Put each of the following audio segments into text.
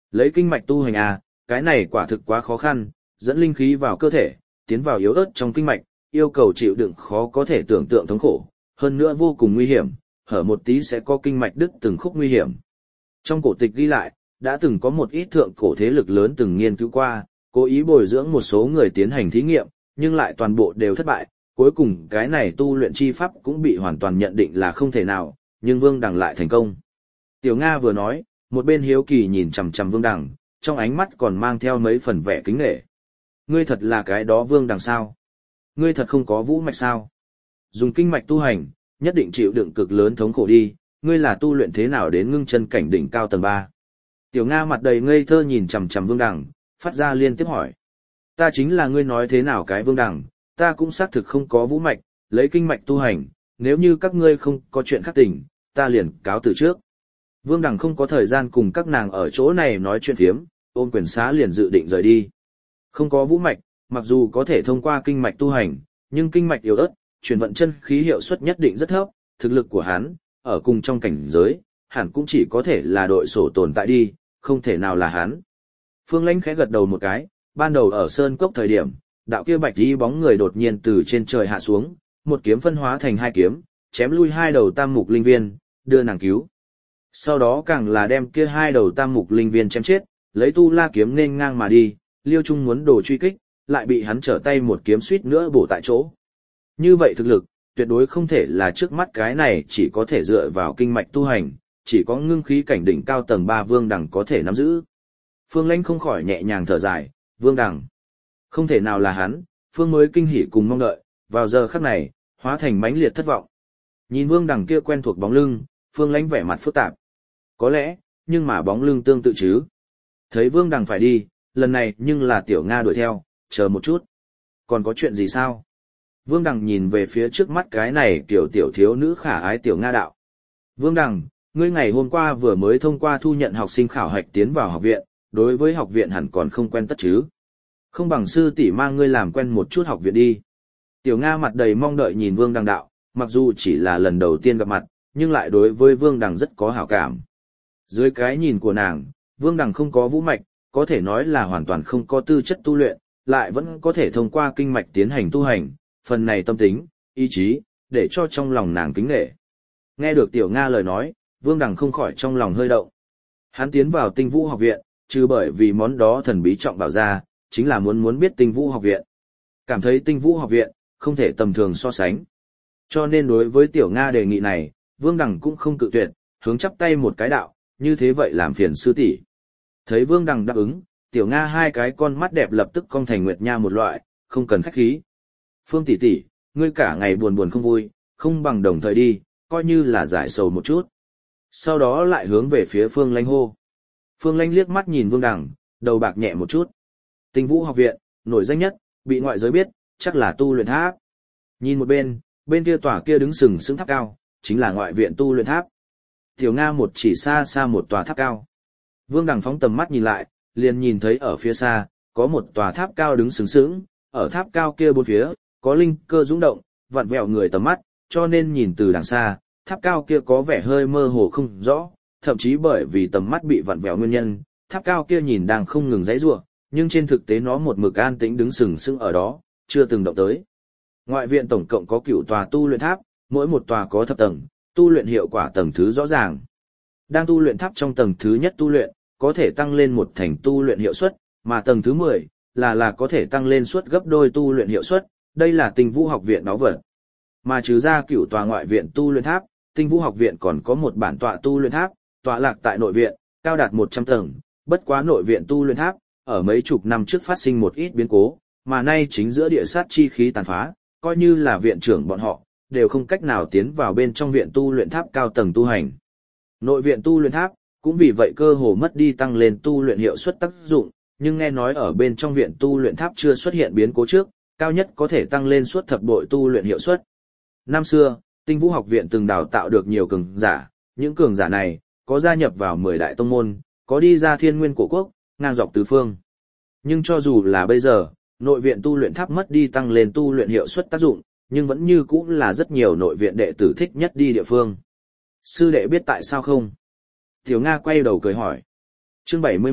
Lấy kinh mạch tu hành à, cái này quả thực quá khó khăn, dẫn linh khí vào cơ thể, tiến vào yếu ớt trong kinh mạch, yêu cầu chịu đựng khó có thể tưởng tượng thống khổ, hơn nữa vô cùng nguy hiểm, hở một tí sẽ có kinh mạch đứt từng khúc nguy hiểm. Trong cổ tịch ghi lại, đã từng có một ít thượng cổ thế lực lớn từng nghiên cứu qua, cố ý bồi dưỡng một số người tiến hành thí nghiệm, nhưng lại toàn bộ đều thất bại, cuối cùng cái này tu luyện chi pháp cũng bị hoàn toàn nhận định là không thể nào, nhưng Vương Đằng lại thành công. Tiểu Nga vừa nói, một bên hiếu kỳ nhìn chằm chằm Vương Đằng, trong ánh mắt còn mang theo mấy phần vẻ kính nể. Ngươi thật là cái đó Vương Đằng sao? Ngươi thật không có vũ mạch sao? Dùng kinh mạch tu hành, nhất định chịu đựng cực lớn thống khổ đi, ngươi là tu luyện thế nào đến ngưng chân cảnh đỉnh cao tầng 3? Tiểu Nga mặt đầy ngây thơ nhìn chằm chằm Vương Đằng, phát ra liên tiếp hỏi. Ta chính là ngươi nói thế nào cái Vương Đằng, ta cũng xác thực không có vũ mạch, lấy kinh mạch tu hành, nếu như các ngươi không có chuyện khác tình, ta liền cáo từ trước. Vương Đằng không có thời gian cùng các nàng ở chỗ này nói chuyện phiếm, ôm quyền xá liền dự định rời đi. Không có vũ mạch, mặc dù có thể thông qua kinh mạch tu hành, nhưng kinh mạch yếu ớt, chuyển vận chân khí hiệu suất nhất định rất thấp, thực lực của hắn, ở cùng trong cảnh giới, hẳn cũng chỉ có thể là đội sổ tồn tại đi, không thể nào là hắn. Phương Lãnh khẽ gật đầu một cái, ban đầu ở Sơn Cốc thời điểm, đạo kia bạch y bóng người đột nhiên từ trên trời hạ xuống, một kiếm phân hóa thành 2 kiếm, chém lui 2 đầu tam mục linh viên, đưa nàng cứu. Sau đó càng là đem kia 2 đầu tam mục linh viên chém chết, lấy tu la kiếm nên ngang mà đi, Liêu Trung muốn đồ truy kích, lại bị hắn trở tay một kiếm suýt nữa bổ tại chỗ. Như vậy thực lực, tuyệt đối không thể là trước mắt cái này chỉ có thể dựa vào kinh mạch tu hành, chỉ có ngưng khí cảnh đỉnh cao tầng 3 Vương Đằng có thể nắm giữ. Phương Lãnh không khỏi nhẹ nhàng thở dài, Vương Đằng. Không thể nào là hắn, Phương mới kinh hỉ cùng mong đợi, vào giờ khắc này, hóa thành mãnh liệt thất vọng. Nhìn Vương Đằng kia quen thuộc bóng lưng, Phương Lãnh vẻ mặt phức tạp. Có lẽ, nhưng mà bóng lưng tương tự chứ. Thấy Vương Đằng phải đi, lần này nhưng là Tiểu Nga đuổi theo, chờ một chút. Còn có chuyện gì sao? Vương Đằng nhìn về phía trước mắt cái này tiểu thiếu nữ khả ái Tiểu Nga đạo. Vương Đằng, ngươi ngày hôm qua vừa mới thông qua thu nhận học sinh khảo hạch tiến vào học viện, đối với học viện hẳn còn không quen tất chứ. Không bằng sư tỷ mang ngươi làm quen một chút học viện đi. Tiểu Nga mặt đầy mong đợi nhìn Vương Đằng đạo, mặc dù chỉ là lần đầu tiên gặp mặt, nhưng lại đối với Vương Đằng rất có hảo cảm. Dưới cái nhìn của nàng, Vương Đằng không có vũ mạch, có thể nói là hoàn toàn không có tư chất tu luyện, lại vẫn có thể thông qua kinh mạch tiến hành tu hành, phần này tâm tính, ý chí, để cho trong lòng nàng kính nể. Nghe được Tiểu Nga lời nói, Vương Đằng không khỏi trong lòng hơi động. Hắn tiến vào Tinh Vũ học viện, trừ bởi vì món đó thần bí trọng bảo ra, chính là muốn biết Tinh Vũ học viện. Cảm thấy Tinh Vũ học viện, không thể tầm thường so sánh. Cho nên đối với Tiểu Nga đề nghị này, Vương Đằng cũng không cự tuyệt, hướng chắp tay một cái đạo, như thế vậy làm phiền sư tỷ. Thấy Vương Đằng đáp ứng, Tiểu Nga 2 cái con mắt đẹp lập tức cong thành nguyệt nha một loại, không cần khách khí. Phương tỷ tỷ, ngươi cả ngày buồn không vui, không bằng đồng thời đi, coi như là giải sầu một chút. Sau đó lại hướng về phía Phương Lãnh hô. Phương Lãnh liếc mắt nhìn Vương Đằng, đầu bạc nhẹ một chút. Tinh Vũ học viện, nổi danh nhất, bị ngoại giới biết, chắc là tu luyện tháp. Nhìn một bên kia tòa kia đứng sừng sững tháp cao, chính là ngoại viện tu luyện tháp. Tiểu Nga một chỉ xa xa một tòa tháp cao. Vương Đằng phóng tầm mắt nhìn lại, liền nhìn thấy ở phía xa, có một tòa tháp cao đứng sừng sững, ở tháp cao kia bốn phía, có linh cơ dũng động, vặn vẹo người tầm mắt, cho nên nhìn từ đằng xa, tháp cao kia có vẻ hơi mơ hồ không rõ, thậm chí bởi vì tầm mắt bị vặn vẹo nguyên nhân, tháp cao kia nhìn đang không ngừng giãy giụa, nhưng trên thực tế nó một mực an tĩnh đứng sừng sững ở đó, chưa từng động tới. Ngoại viện tổng cộng có 9 tòa tu luyện tháp, mỗi một tòa có thập tầng, tu luyện hiệu quả tầng thứ rõ ràng. Đang tu luyện tháp trong tầng thứ nhất tu luyện, có thể tăng lên 1 thành tu luyện hiệu suất, mà tầng thứ 10 là có thể tăng lên suất gấp đôi tu luyện hiệu suất, đây là Tinh Vũ học viện báu vật. Mà trừ ra 9 tòa ngoại viện tu luyện tháp, Tinh Vũ học viện còn có một bản tọa tu luyện tháp, tọa lạc tại nội viện, cao đạt 100 tầng, bất quá nội viện tu luyện tháp, ở mấy chục năm trước phát sinh một ít biến cố, mà nay chính giữa địa sát chi khí tàn phá, coi như là viện trưởng bọn họ, đều không cách nào tiến vào bên trong viện tu luyện tháp cao tầng tu hành. Nội viện tu luyện tháp, cũng vì vậy cơ hồ mất đi tăng lên tu luyện hiệu suất tác dụng, nhưng nghe nói ở bên trong viện tu luyện tháp chưa xuất hiện biến cố trước, cao nhất có thể tăng lên suất thập bội tu luyện hiệu suất. Năm xưa, Tinh Vũ học viện từng đào tạo được nhiều cường giả, những cường giả này có gia nhập vào 10 đại tông môn, có đi ra Thiên Nguyên cổ quốc, ngang dọc tứ phương. Nhưng cho dù là bây giờ, nội viện tu luyện tháp mất đi tăng lên tu luyện hiệu suất tác dụng, nhưng vẫn như cũ là rất nhiều nội viện đệ tử thích nhất đi địa phương. Sư đệ biết tại sao không? Tiểu Nga quay đầu cười hỏi. Chương 71,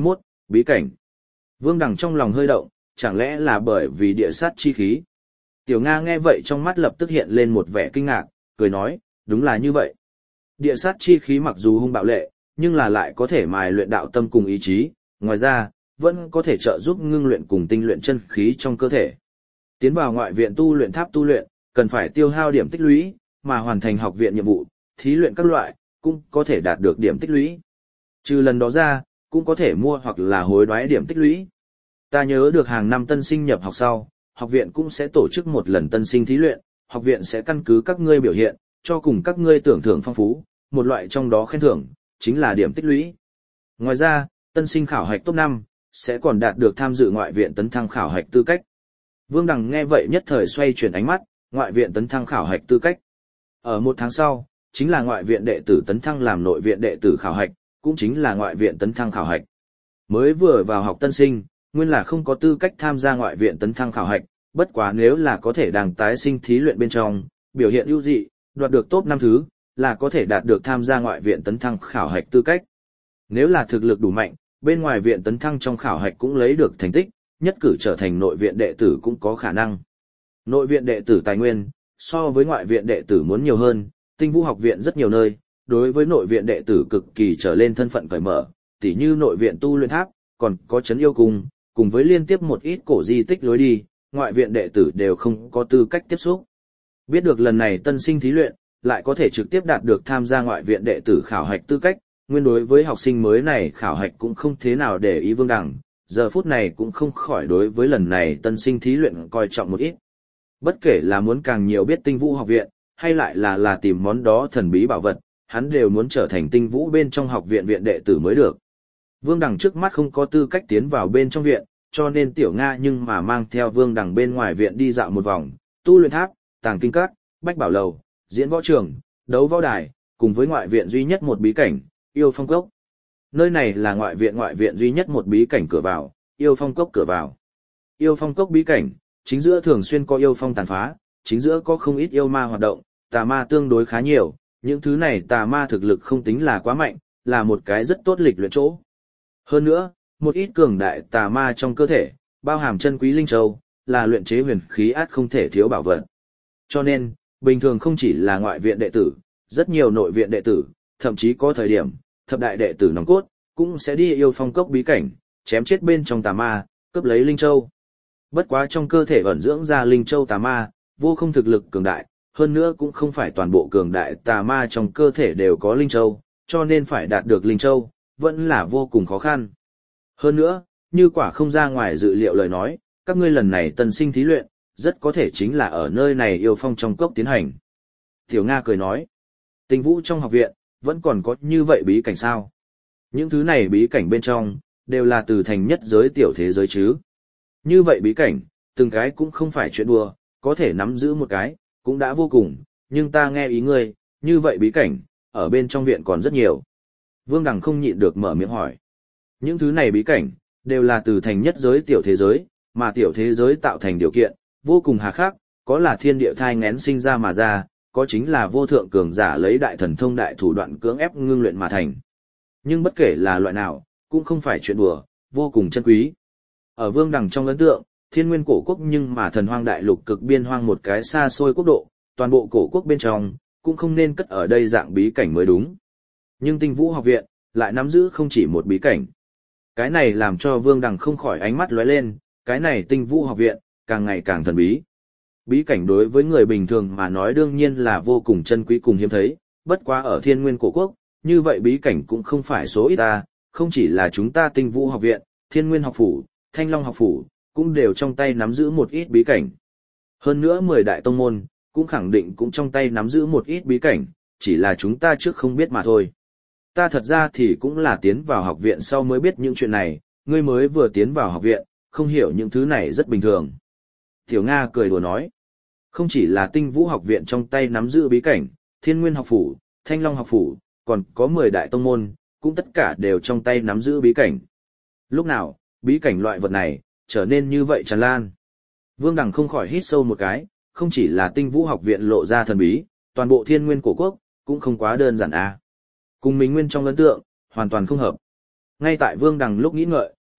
Bí cảnh. Vương Đằng trong lòng hơi động, chẳng lẽ là bởi vì địa sát chi khí? Tiểu Nga nghe vậy trong mắt lập tức hiện lên một vẻ kinh ngạc, cười nói, đúng là như vậy. Địa sát chi khí mặc dù hung bạo lệ, nhưng là lại có thể mài luyện đạo tâm cùng ý chí, ngoài ra, vẫn có thể trợ giúp ngưng luyện cùng tinh luyện chân khí trong cơ thể. Tiến vào ngoại viện tu luyện tháp tu luyện, cần phải tiêu hao điểm tích lũy, mà hoàn thành học viện nhiệm vụ, thí luyện các loại, cũng có thể đạt được điểm tích lũy. Trừ lần đó ra, cũng có thể mua hoặc là hối đoái điểm tích lũy. Ta nhớ được hàng năm tân sinh nhập học sau, học viện cũng sẽ tổ chức một lần tân sinh thí luyện, học viện sẽ căn cứ các ngươi biểu hiện, cho cùng các ngươi tưởng thưởng phong phú, một loại trong đó khen thưởng, chính là điểm tích lũy. Ngoài ra, tân sinh khảo hạch top 5, sẽ còn đạt được tham dự ngoại viện tấn thăng khảo hạch tư cách. Vương Đằng nghe vậy nhất thời xoay chuyển ánh mắt, ngoại viện tấn thăng khảo hạch tư cách. Ở một tháng sau, chính là ngoại viện đệ tử tấn thăng làm nội viện đệ tử khảo hạch, cũng chính là ngoại viện tấn thăng khảo hạch. Mới vừa vào học tân sinh, nguyên là không có tư cách tham gia ngoại viện tấn thăng khảo hạch, bất quá nếu là có thể đàng tái sinh thí luyện bên trong, biểu hiện ưu dị, đoạt được top 5 thứ, là có thể đạt được tham gia ngoại viện tấn thăng khảo hạch tư cách. Nếu là thực lực đủ mạnh, bên ngoài viện tấn thăng trong khảo hạch cũng lấy được thành tích, nhất cử trở thành nội viện đệ tử cũng có khả năng. Nội viện đệ tử tài nguyên, so với ngoại viện đệ tử muốn nhiều hơn, Tinh Vũ học viện rất nhiều nơi, đối với nội viện đệ tử cực kỳ trở lên thân phận cởi mở, tỉ như nội viện tu luyện tháp, còn có trấn yêu cung, cùng với liên tiếp một ít cổ di tích lối đi, ngoại viện đệ tử đều không có tư cách tiếp xúc. Biết được lần này tân sinh thí luyện, lại có thể trực tiếp đạt được tham gia ngoại viện đệ tử khảo hạch tư cách, nguyên đối với học sinh mới này khảo hạch cũng không thế nào để ý Vương Đằng, giờ phút này cũng không khỏi đối với lần này tân sinh thí luyện coi trọng một ít. Bất kể là muốn càng nhiều biết Tinh Vũ học viện, hay lại là tìm món đó thần bí bảo vật, hắn đều muốn trở thành Tinh Vũ bên trong học viện viện đệ tử mới được. Vương Đằng trước mắt không có tư cách tiến vào bên trong viện, cho nên Tiểu Nga nhưng mà mang theo Vương Đằng bên ngoài viện đi dạo một vòng, tu luyện tháp, tàng kinh các, bách bảo lầu, diễn võ trường, đấu võ đài, cùng với ngoại viện duy nhất một bí cảnh, yêu phong cốc. Nơi này là ngoại viện duy nhất một bí cảnh cửa vào, yêu phong cốc cửa vào. Yêu phong cốc bí cảnh, chính giữa thường xuyên có yêu phong tàn phá, chính giữa có không ít yêu ma hoạt động, tà ma tương đối khá nhiều, những thứ này tà ma thực lực không tính là quá mạnh, là một cái rất tốt lịch luyện chỗ. Hơn nữa, một ít cường đại tà ma trong cơ thể, bao hàm chân quý linh châu, là luyện chế huyền khí át không thể thiếu bảo vật. Cho nên, bình thường không chỉ là ngoại viện đệ tử, rất nhiều nội viện đệ tử, thậm chí có thời điểm, thập đại đệ tử nòng cốt, cũng sẽ đi yêu phong cốc bí cảnh, chém chết bên trong tà ma, cướp lấy linh châu. Bất quá trong cơ thể ẩn dưỡng ra linh châu tà ma, vô không thực lực cường đại, hơn nữa cũng không phải toàn bộ cường đại tà ma trong cơ thể đều có linh châu, cho nên phải đạt được linh châu, vẫn là vô cùng khó khăn. Hơn nữa, như quả không ra ngoài dự liệu lời nói, các ngươi lần này tân sinh thí luyện, rất có thể chính là ở nơi này yêu phong trong cốc tiến hành. Tiểu Nga cười nói, Tinh Vũ trong học viện, vẫn còn có như vậy bí cảnh sao? Những thứ này bí cảnh bên trong, đều là từ thành nhất giới tiểu thế giới chứ. Như vậy bí cảnh, từng cái cũng không phải chuyện đùa, có thể nắm giữ một cái, cũng đã vô cùng, nhưng ta nghe ý ngươi, như vậy bí cảnh, ở bên trong viện còn rất nhiều. Vương Đằng không nhịn được mở miệng hỏi. Những thứ này bí cảnh, đều là từ thành nhất giới tiểu thế giới, mà tiểu thế giới tạo thành điều kiện, vô cùng hà khắc, có là thiên địa thai ngén sinh ra mà ra, có chính là vô thượng cường giả lấy đại thần thông đại thủ đoạn cưỡng ép ngưng luyện mà thành. Nhưng bất kể là loại nào, cũng không phải chuyện đùa, vô cùng chân quý. Ở Vương Đằng trong ấn tượng, Thiên Nguyên cổ quốc nhưng mà thần hoang đại lục cực biên hoang một cái xa xôi quốc độ, toàn bộ cổ quốc bên trong, cũng không nên cất ở đây dạng bí cảnh mới đúng. Nhưng Tinh Vũ học viện, lại nắm giữ không chỉ một bí cảnh. Cái này làm cho Vương Đằng không khỏi ánh mắt lóe lên, cái này Tinh Vũ học viện, càng ngày càng thần bí. Bí cảnh đối với người bình thường mà nói đương nhiên là vô cùng chân quý cùng hiếm thấy, bất quá ở Thiên Nguyên cổ quốc, như vậy bí cảnh cũng không phải số ít ta, không chỉ là chúng ta Tinh Vũ học viện, Thiên Nguyên học phủ, Thanh Long học phủ, cũng đều trong tay nắm giữ một ít bí cảnh. Hơn nữa 10 đại tông môn, cũng khẳng định cũng trong tay nắm giữ một ít bí cảnh, chỉ là chúng ta trước không biết mà thôi. Ta thật ra thì cũng là tiến vào học viện sau mới biết những chuyện này, ngươi mới vừa tiến vào học viện, không hiểu những thứ này rất bình thường. Tiểu Nga cười đùa nói, không chỉ là Tinh Vũ học viện trong tay nắm giữ bí cảnh, Thiên Nguyên học phủ, Thanh Long học phủ, còn có 10 đại tông môn, cũng tất cả đều trong tay nắm giữ bí cảnh. Lúc nào, bí cảnh loại vật này, trở nên như vậy tràn lan. Vương Đằng không khỏi hít sâu một cái, không chỉ là Tinh Vũ học viện lộ ra thần bí, toàn bộ Thiên Nguyên cổ quốc, cũng không quá đơn giản à. Cùng mình nguyên trong ấn tượng, hoàn toàn không hợp. Ngay tại Vương Đằng lúc nghĩ ngợi,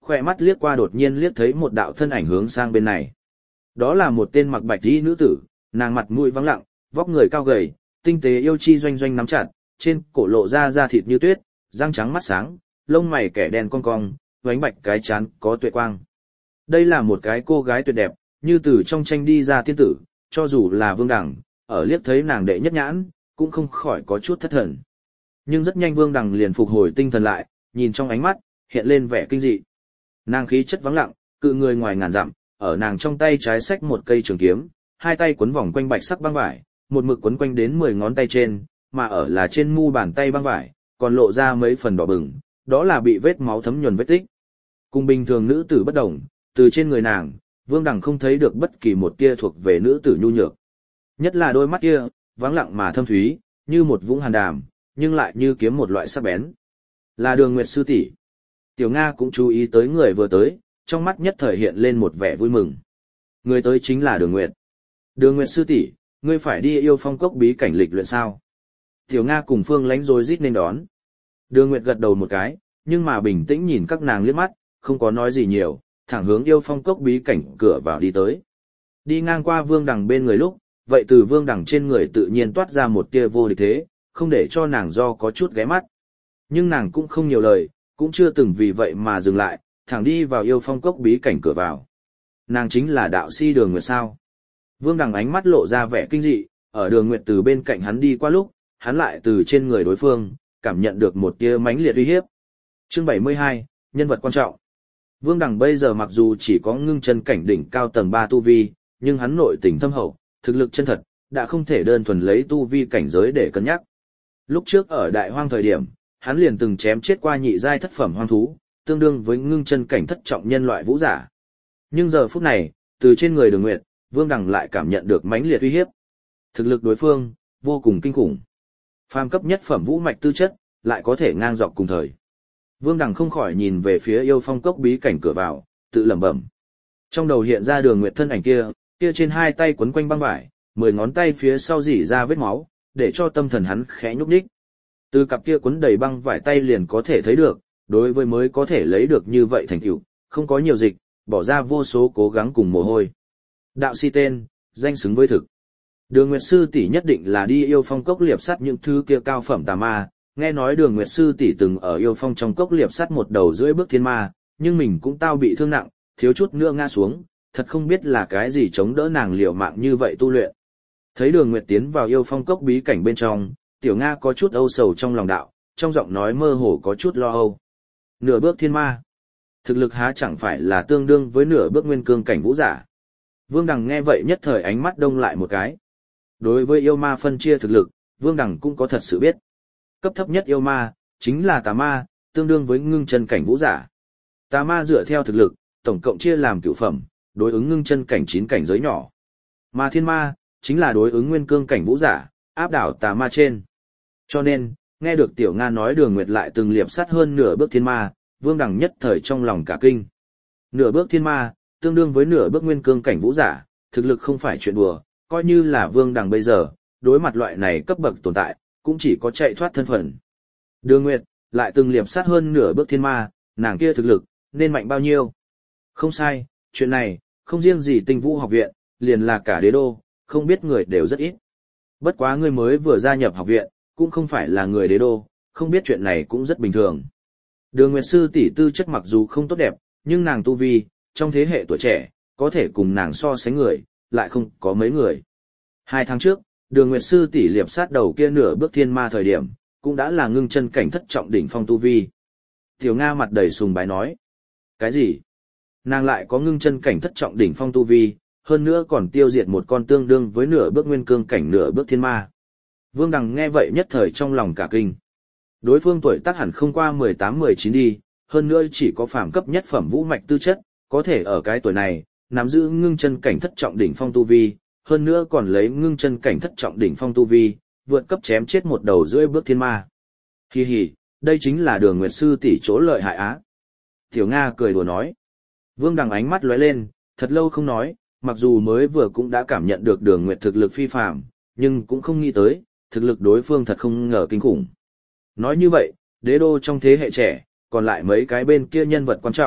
khoe mắt liếc qua đột nhiên liếc thấy một đạo thân ảnh hướng sang bên này. Đó là một tên mặc bạch y nữ tử, nàng mặt mũi vắng lặng, vóc người cao gầy, tinh tế yêu chi doanh doanh nắm chặt, trên cổ lộ ra da thịt như tuyết, răng trắng mắt sáng, lông mày kẻ đen cong cong, vánh bạch cái trán có tuệ quang. Đây là một cái cô gái tuyệt đẹp, như từ trong tranh đi ra tiên tử, cho dù là Vương Đằng, ở liếc thấy nàng đệ nhất nhãn, cũng không khỏi có chút thất thần. Nhưng rất nhanh Vương Đằng liền phục hồi tinh thần lại, nhìn trong ánh mắt, hiện lên vẻ kinh dị. Nàng khí chất vắng lặng, cự người ngoài ngàn dặm, ở nàng trong tay trái xách một cây trường kiếm, hai tay quấn vòng quanh bạch sắc băng vải, một mực quấn quanh đến 10 ngón tay trên, mà ở là trên mu bàn tay băng vải, còn lộ ra mấy phần đỏ bừng, đó là bị vết máu thấm nhuần vết tích. Cùng bình thường nữ tử bất đồng, từ trên người nàng, Vương Đằng không thấy được bất kỳ một tia thuộc về nữ tử nhu nhược. Nhất là đôi mắt kia, vắng lặng mà thâm thúy, như một vũng hàn đàm, nhưng lại như kiếm một loại sắc bén. Là Đường Nguyệt sư tỷ. Tiểu Nga cũng chú ý tới người vừa tới, trong mắt nhất thời hiện lên một vẻ vui mừng. Người tới chính là Đường Nguyệt. Đường Nguyệt sư tỷ, ngươi phải đi Yêu Phong cốc bí cảnh lịch luyện sao? Tiểu Nga cùng Phương Lánh rối rít nên đón. Đường Nguyệt gật đầu một cái, nhưng mà bình tĩnh nhìn các nàng liếc mắt, không có nói gì nhiều, thẳng hướng Yêu Phong cốc bí cảnh cửa vào đi tới. Đi ngang qua Vương Đằng bên người lúc, vậy từ Vương Đằng trên người tự nhiên toát ra một tia vô địch thế, không để cho nàng do có chút ghé mắt. Nhưng nàng cũng không nhiều lời, cũng chưa từng vì vậy mà dừng lại, thẳng đi vào Yêu Phong cốc bí cảnh cửa vào. Nàng chính là đạo si Đường Nguyệt sao? Vương Đằng ánh mắt lộ ra vẻ kinh dị, ở Đường Nguyệt từ bên cạnh hắn đi qua lúc, hắn lại từ trên người đối phương, cảm nhận được một tia mãnh liệt uy hiếp. Chương 72, nhân vật quan trọng. Vương Đằng bây giờ mặc dù chỉ có ngưng chân cảnh đỉnh cao tầng 3 tu vi, nhưng hắn nội tình thâm hậu, thực lực chân thật, đã không thể đơn thuần lấy tu vi cảnh giới để cân nhắc. Lúc trước ở Đại Hoang thời điểm, hắn liền từng chém chết qua nhị giai thất phẩm hoang thú, tương đương với ngưng chân cảnh thất trọng nhân loại vũ giả. Nhưng giờ phút này, từ trên người Đường Nguyệt, Vương Đằng lại cảm nhận được mãnh liệt uy hiếp. Thực lực đối phương vô cùng kinh khủng. Phàm cấp nhất phẩm vũ mạch tư chất, lại có thể ngang dọc cùng thời. Vương Đằng không khỏi nhìn về phía Yêu Phong cốc bí cảnh cửa vào, tự lẩm bẩm. Trong đầu hiện ra Đường Nguyệt thân ảnh kia trên hai tay quấn quanh băng vải, 10 ngón tay phía sau rỉ ra vết máu, để cho tâm thần hắn khẽ nhúc nhích. Từ cặp kia quấn đầy băng vải tay liền có thể thấy được, đối với mới có thể lấy được như vậy thành tựu, không có nhiều dịch, bỏ ra vô số cố gắng cùng mồ hôi. Đạo si tên, danh xứng với thực. Đường Nguyệt sư tỷ nhất định là đi Yêu Phong cốc liệp sắt những thứ kia cao phẩm tà ma, nghe nói Đường Nguyệt sư tỷ từng ở Yêu Phong trong cốc liệp sắt một đầu rưỡi bước thiên ma, nhưng mình cũng tao bị thương nặng, thiếu chút nữa ngã xuống, thật không biết là cái gì chống đỡ nàng liều mạng như vậy tu luyện. Thấy Đường Nguyệt tiến vào Yêu Phong cốc bí cảnh bên trong, Tiểu Nga có chút âu sầu trong lòng đạo, trong giọng nói mơ hồ có chút lo âu. Nửa bước thiên ma, thực lực há chẳng phải là tương đương với nửa bước nguyên cương cảnh vũ giả. Vương Đằng nghe vậy nhất thời ánh mắt đông lại một cái. Đối với yêu ma phân chia thực lực, Vương Đằng cũng có thật sự biết. Cấp thấp nhất yêu ma, chính là tà ma, tương đương với ngưng chân cảnh vũ giả. Tà ma dựa theo thực lực, tổng cộng chia làm cửu phẩm, đối ứng ngưng chân cảnh 9 cảnh giới nhỏ. Mà thiên ma, chính là đối ứng nguyên cương cảnh vũ giả, áp đảo tà ma trên. Cho nên, nghe được Tiểu Nga nói Đường Nguyệt lại từng liệp sắt hơn nửa bước thiên ma, Vương Đằng nhất thời trong lòng cả kinh. Nửa bước thiên ma, tương đương với nửa bước nguyên cương cảnh vũ giả, thực lực không phải chuyện đùa, coi như là Vương Đằng bây giờ, đối mặt loại này cấp bậc tồn tại, cũng chỉ có chạy thoát thân phận. Đường Nguyệt, lại từng liệp sát hơn nửa bước thiên ma, nàng kia thực lực, nên mạnh bao nhiêu? Không sai, chuyện này, không riêng gì Tinh Vũ học viện, liền là cả đế đô, không biết người đều rất ít. Bất quá ngươi mới vừa gia nhập học viện, cũng không phải là người đế đô, không biết chuyện này cũng rất bình thường. Đường Nguyệt sư tỷ tư chất mặc dù không tốt đẹp, nhưng nàng tu vi, trong thế hệ tuổi trẻ, có thể cùng nàng so sánh người, lại không có mấy người. 2 tháng trước, Đường Nguyệt sư tỷ liệp sát đầu kia nửa bước thiên ma thời điểm, cũng đã là ngưng chân cảnh thất trọng đỉnh phong tu vi. Tiểu Nga mặt đầy sùng bái nói. Cái gì? Nàng lại có ngưng chân cảnh thất trọng đỉnh phong tu vi, hơn nữa còn tiêu diệt một con tương đương với nửa bước nguyên cương cảnh nửa bước thiên ma. Vương Đằng nghe vậy nhất thời trong lòng cả kinh. Đối phương tuổi tác hẳn không qua 18-19 đi, hơn nữa chỉ có phàm cấp nhất phẩm vũ mạch tư chất, có thể ở cái tuổi này, nắm giữ ngưng chân cảnh thất trọng đỉnh phong tu vi, hơn nữa còn lấy ngưng chân cảnh thất trọng đỉnh phong tu vi, vượt cấp chém chết một đầu rưỡi bước thiên ma. Hi hi, đây chính là Đường Nguyệt sư tỷ chỗ lợi hại á. Tiểu Nga cười đùa nói. Vương Đằng ánh mắt lóe lên, thật lâu không nói, mặc dù mới vừa cũng đã cảm nhận được Đường Nguyệt thực lực phi phàm, nhưng cũng không nghĩ tới, thực lực đối phương thật không ngờ kinh khủng. Nói như vậy, đế đô trong thế hệ trẻ, còn lại mấy cái bên kia nhân vật quan trọng,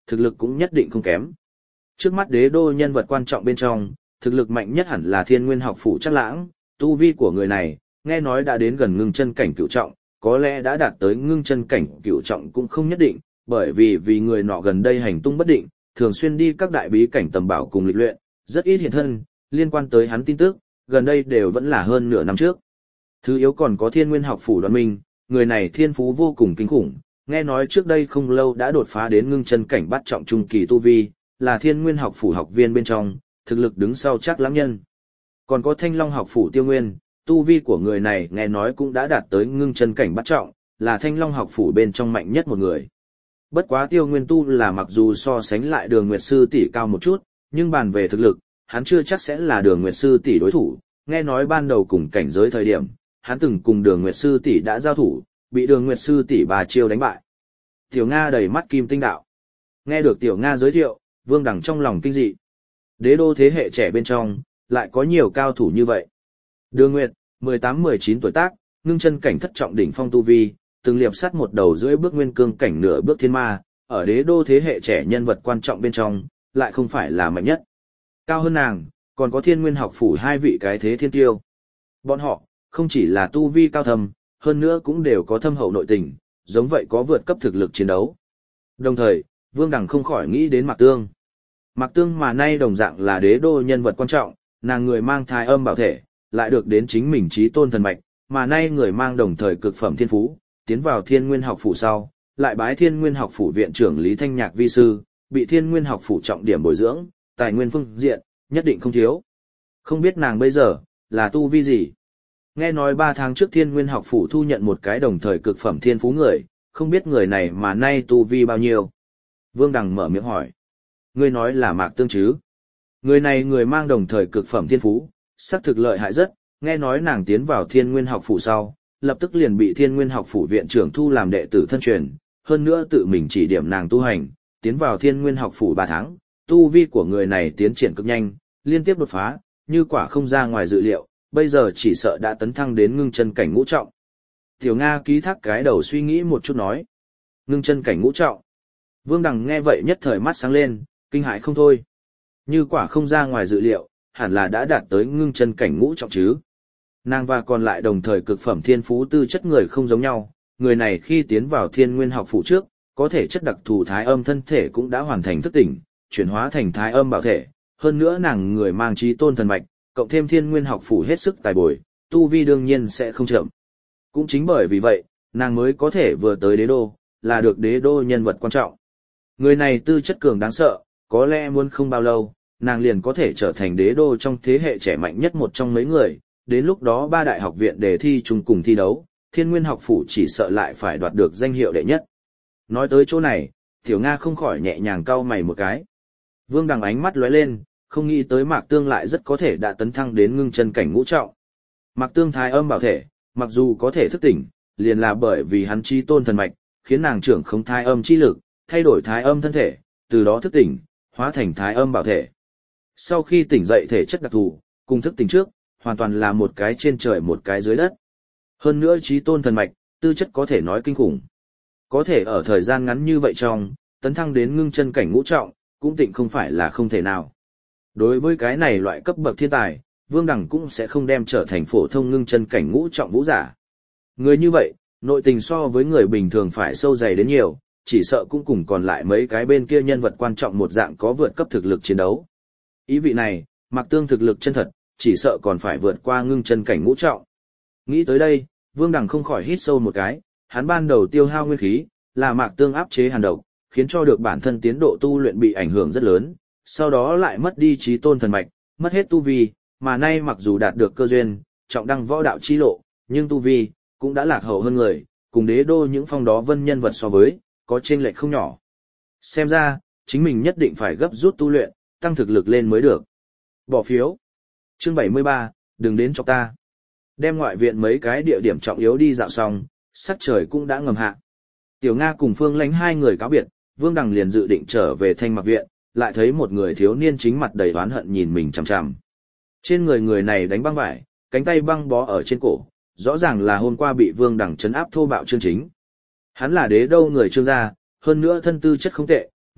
thực lực cũng nhất định không kém. Trước mắt đế đô nhân vật quan trọng bên trong, thực lực mạnh nhất hẳn là Thiên Nguyên học phủ Trác Lãng, tu vi của người này, nghe nói đã đến gần ngưng chân cảnh cửu trọng, có lẽ đã đạt tới ngưng chân cảnh cửu trọng cũng không nhất định, bởi vì người nọ gần đây hành tung bất định, thường xuyên đi các đại bí cảnh tầm bảo cùng lịch luyện, rất ít hiện thân, liên quan tới hắn tin tức, gần đây đều vẫn là hơn nửa năm trước. Thứ yếu còn có Thiên Nguyên học phủ Đoàn Minh, người này thiên phú vô cùng kinh khủng, nghe nói trước đây không lâu đã đột phá đến ngưng chân cảnh bát trọng trung kỳ tu vi, là Thiên Nguyên học phủ học viên bên trong, thực lực đứng sau Trác Lãng nhân. Còn có Thanh Long học phủ Tiêu Nguyên, tu vi của người này nghe nói cũng đã đạt tới ngưng chân cảnh bát trọng, là Thanh Long học phủ bên trong mạnh nhất một người. Bất quá Tiêu Nguyên tu là mặc dù so sánh lại Đường Nguyệt sư tỷ cao một chút, nhưng bàn về thực lực, hắn chưa chắc sẽ là Đường Nguyệt sư tỷ đối thủ, nghe nói ban đầu cùng cảnh giới thời điểm, hắn từng cùng Đường Nguyệt sư tỷ đã giao thủ, bị Đường Nguyệt sư tỷ 3 chiêu đánh bại. Tiểu Nga đầy mắt kim tinh đạo. Nghe được Tiểu Nga giới thiệu, Vương Đằng trong lòng kinh dị. Đế đô thế hệ trẻ bên trong, lại có nhiều cao thủ như vậy. Đường Nguyệt, 18-19 tuổi tác, ngưng chân cảnh thất trọng đỉnh phong tu vi, từng liệp sắt một đầu rưỡi bước nguyên cương cảnh nửa bước thiên ma, ở đế đô thế hệ trẻ nhân vật quan trọng bên trong, lại không phải là mạnh nhất. Cao hơn nàng, còn có Thiên Nguyên học phủ 2 vị cái thế thiên tiêu. Bọn họ, không chỉ là tu vi cao thâm, hơn nữa cũng đều có thâm hậu nội tình, giống vậy có vượt cấp thực lực chiến đấu. Đồng thời, Vương Đằng không khỏi nghĩ đến Mạc Tương. Mạc Tương mà nay đồng dạng là đế đô nhân vật quan trọng, nàng người mang thai âm bảo thể, lại được đến chính mình chí tôn thần mạch, mà nay người mang đồng thời cực phẩm thiên phú, tiến vào Thiên Nguyên học phủ sau, lại bái Thiên Nguyên học phủ viện trưởng Lý Thanh Nhạc vi sư, bị Thiên Nguyên học phủ trọng điểm bồi dưỡng, tài nguyên phương diện, nhất định không thiếu. Không biết nàng bây giờ, là tu vi gì? Nghe nói 3 tháng trước Thiên Nguyên học phủ thu nhận một cái đồng thời cực phẩm thiên phú người, không biết người này mà nay tu vi bao nhiêu? Vương Đằng mở miệng hỏi. Ngươi nói là Mạc Tương chứ? Người này người mang đồng thời cực phẩm thiên phú, xác thực lợi hại rất, nghe nói nàng tiến vào Thiên Nguyên học phủ sau, lập tức liền bị Thiên Nguyên học phủ viện trưởng thu làm đệ tử thân truyền, hơn nữa tự mình chỉ điểm nàng tu hành, tiến vào Thiên Nguyên học phủ 3 tháng, tu vi của người này tiến triển cực nhanh, liên tiếp đột phá, như quả không ra ngoài dự liệu, bây giờ chỉ sợ đã tấn thăng đến ngưng chân cảnh ngũ trọng. Tiểu Nga ký thác cái đầu suy nghĩ một chút nói. Ngưng chân cảnh ngũ trọng. Vương Đằng nghe vậy nhất thời mắt sáng lên, kinh hãi không thôi. Như quả không ra ngoài dự liệu, hẳn là đã đạt tới ngưng chân cảnh ngũ trọng chứ. Nàng và còn lại đồng thời cực phẩm thiên phú tư chất người không giống nhau, người này khi tiến vào Thiên Nguyên học phủ trước, có thể chất đặc thù thái âm thân thể cũng đã hoàn thành thức tỉnh, chuyển hóa thành thái âm bảo thể, hơn nữa nàng người mang chí tôn thần mạch, cộng thêm Thiên Nguyên học phủ hết sức tài bồi, tu vi đương nhiên sẽ không chậm. Cũng chính bởi vì vậy, nàng mới có thể vừa tới đế đô, là được đế đô nhân vật quan trọng. Người này tư chất cường đáng sợ, có lẽ muốn không bao lâu, nàng liền có thể trở thành đế đô trong thế hệ trẻ mạnh nhất một trong mấy người, đến lúc đó 3 đại học viện đề thi chung cùng thi đấu, Thiên Nguyên học phủ chỉ sợ lại phải đoạt được danh hiệu đệ nhất. Nói tới chỗ này, Tiểu Nga không khỏi nhẹ nhàng cau mày một cái. Vương Đằng ánh mắt lóe lên, không nghĩ tới Mạc Tương lại rất có thể đã tấn thăng đến ngưng chân cảnh ngũ trọng. Mạc Tương thái âm bảo thể, mặc dù có thể thức tỉnh, liền là bởi vì hắn chí tôn thần mạch, khiến nàng trưởng không thái âm chi lực, thay đổi thái âm thân thể, từ đó thức tỉnh, hóa thành thái âm bảo thể. Sau khi tỉnh dậy thể chất đặc thù, cùng thức tỉnh trước, hoàn toàn là một cái trên trời một cái dưới đất. Hơn nữa chí tôn thần mạch, tư chất có thể nói kinh khủng. Có thể ở thời gian ngắn như vậy trong, tấn thăng đến ngưng chân cảnh ngũ trọng, cũng tịnh không phải là không thể nào. Đối với cái này loại cấp bậc thiên tài, Vương Đằng cũng sẽ không đem trở thành phổ thông ngưng chân cảnh ngũ trọng vũ giả. Người như vậy, nội tình so với người bình thường phải sâu dày đến nhiều, chỉ sợ cũng cùng còn lại mấy cái bên kia nhân vật quan trọng một dạng có vượt cấp thực lực chiến đấu. Ý vị này, Mạc Tương thực lực chân thật, chỉ sợ còn phải vượt qua ngưng chân cảnh ngũ trọng. Nghĩ tới đây, Vương Đằng không khỏi hít sâu một cái, hắn ban đầu tiêu hao nguyên khí, là Mạc Tương áp chế hàn độc, khiến cho được bản thân tiến độ tu luyện bị ảnh hưởng rất lớn, sau đó lại mất đi chí tôn thần mạch, mất hết tu vi, mà nay mặc dù đạt được cơ duyên, trọng đăng võ đạo chi lộ, nhưng tu vi cũng đã lạc hậu hơn người, cùng đế đô những phong đó vân nhân vật so với, có chênh lệch không nhỏ. Xem ra, chính mình nhất định phải gấp rút tu luyện, tăng thực lực lên mới được. Bỏ phiếu. Chương 73, đừng đến chọc ta. Đem ngoại viện mấy cái địa điểm trọng yếu đi dạo xong, sắc trời cũng đã ngầm hạ. Tiểu Nga cùng Phương Lánh 2 người cáo biệt, Vương Đằng liền dự định trở về Thanh Mặc viện, lại thấy một người thiếu niên chính mặt đầy oán hận nhìn mình chằm chằm. Trên người này đánh băng vải, cánh tay băng bó ở trên cổ, rõ ràng là hôm qua bị Vương Đằng trấn áp thô bạo Trương Chính. Hắn là đế đô người Trương gia, hơn nữa thân tư chất không tệ,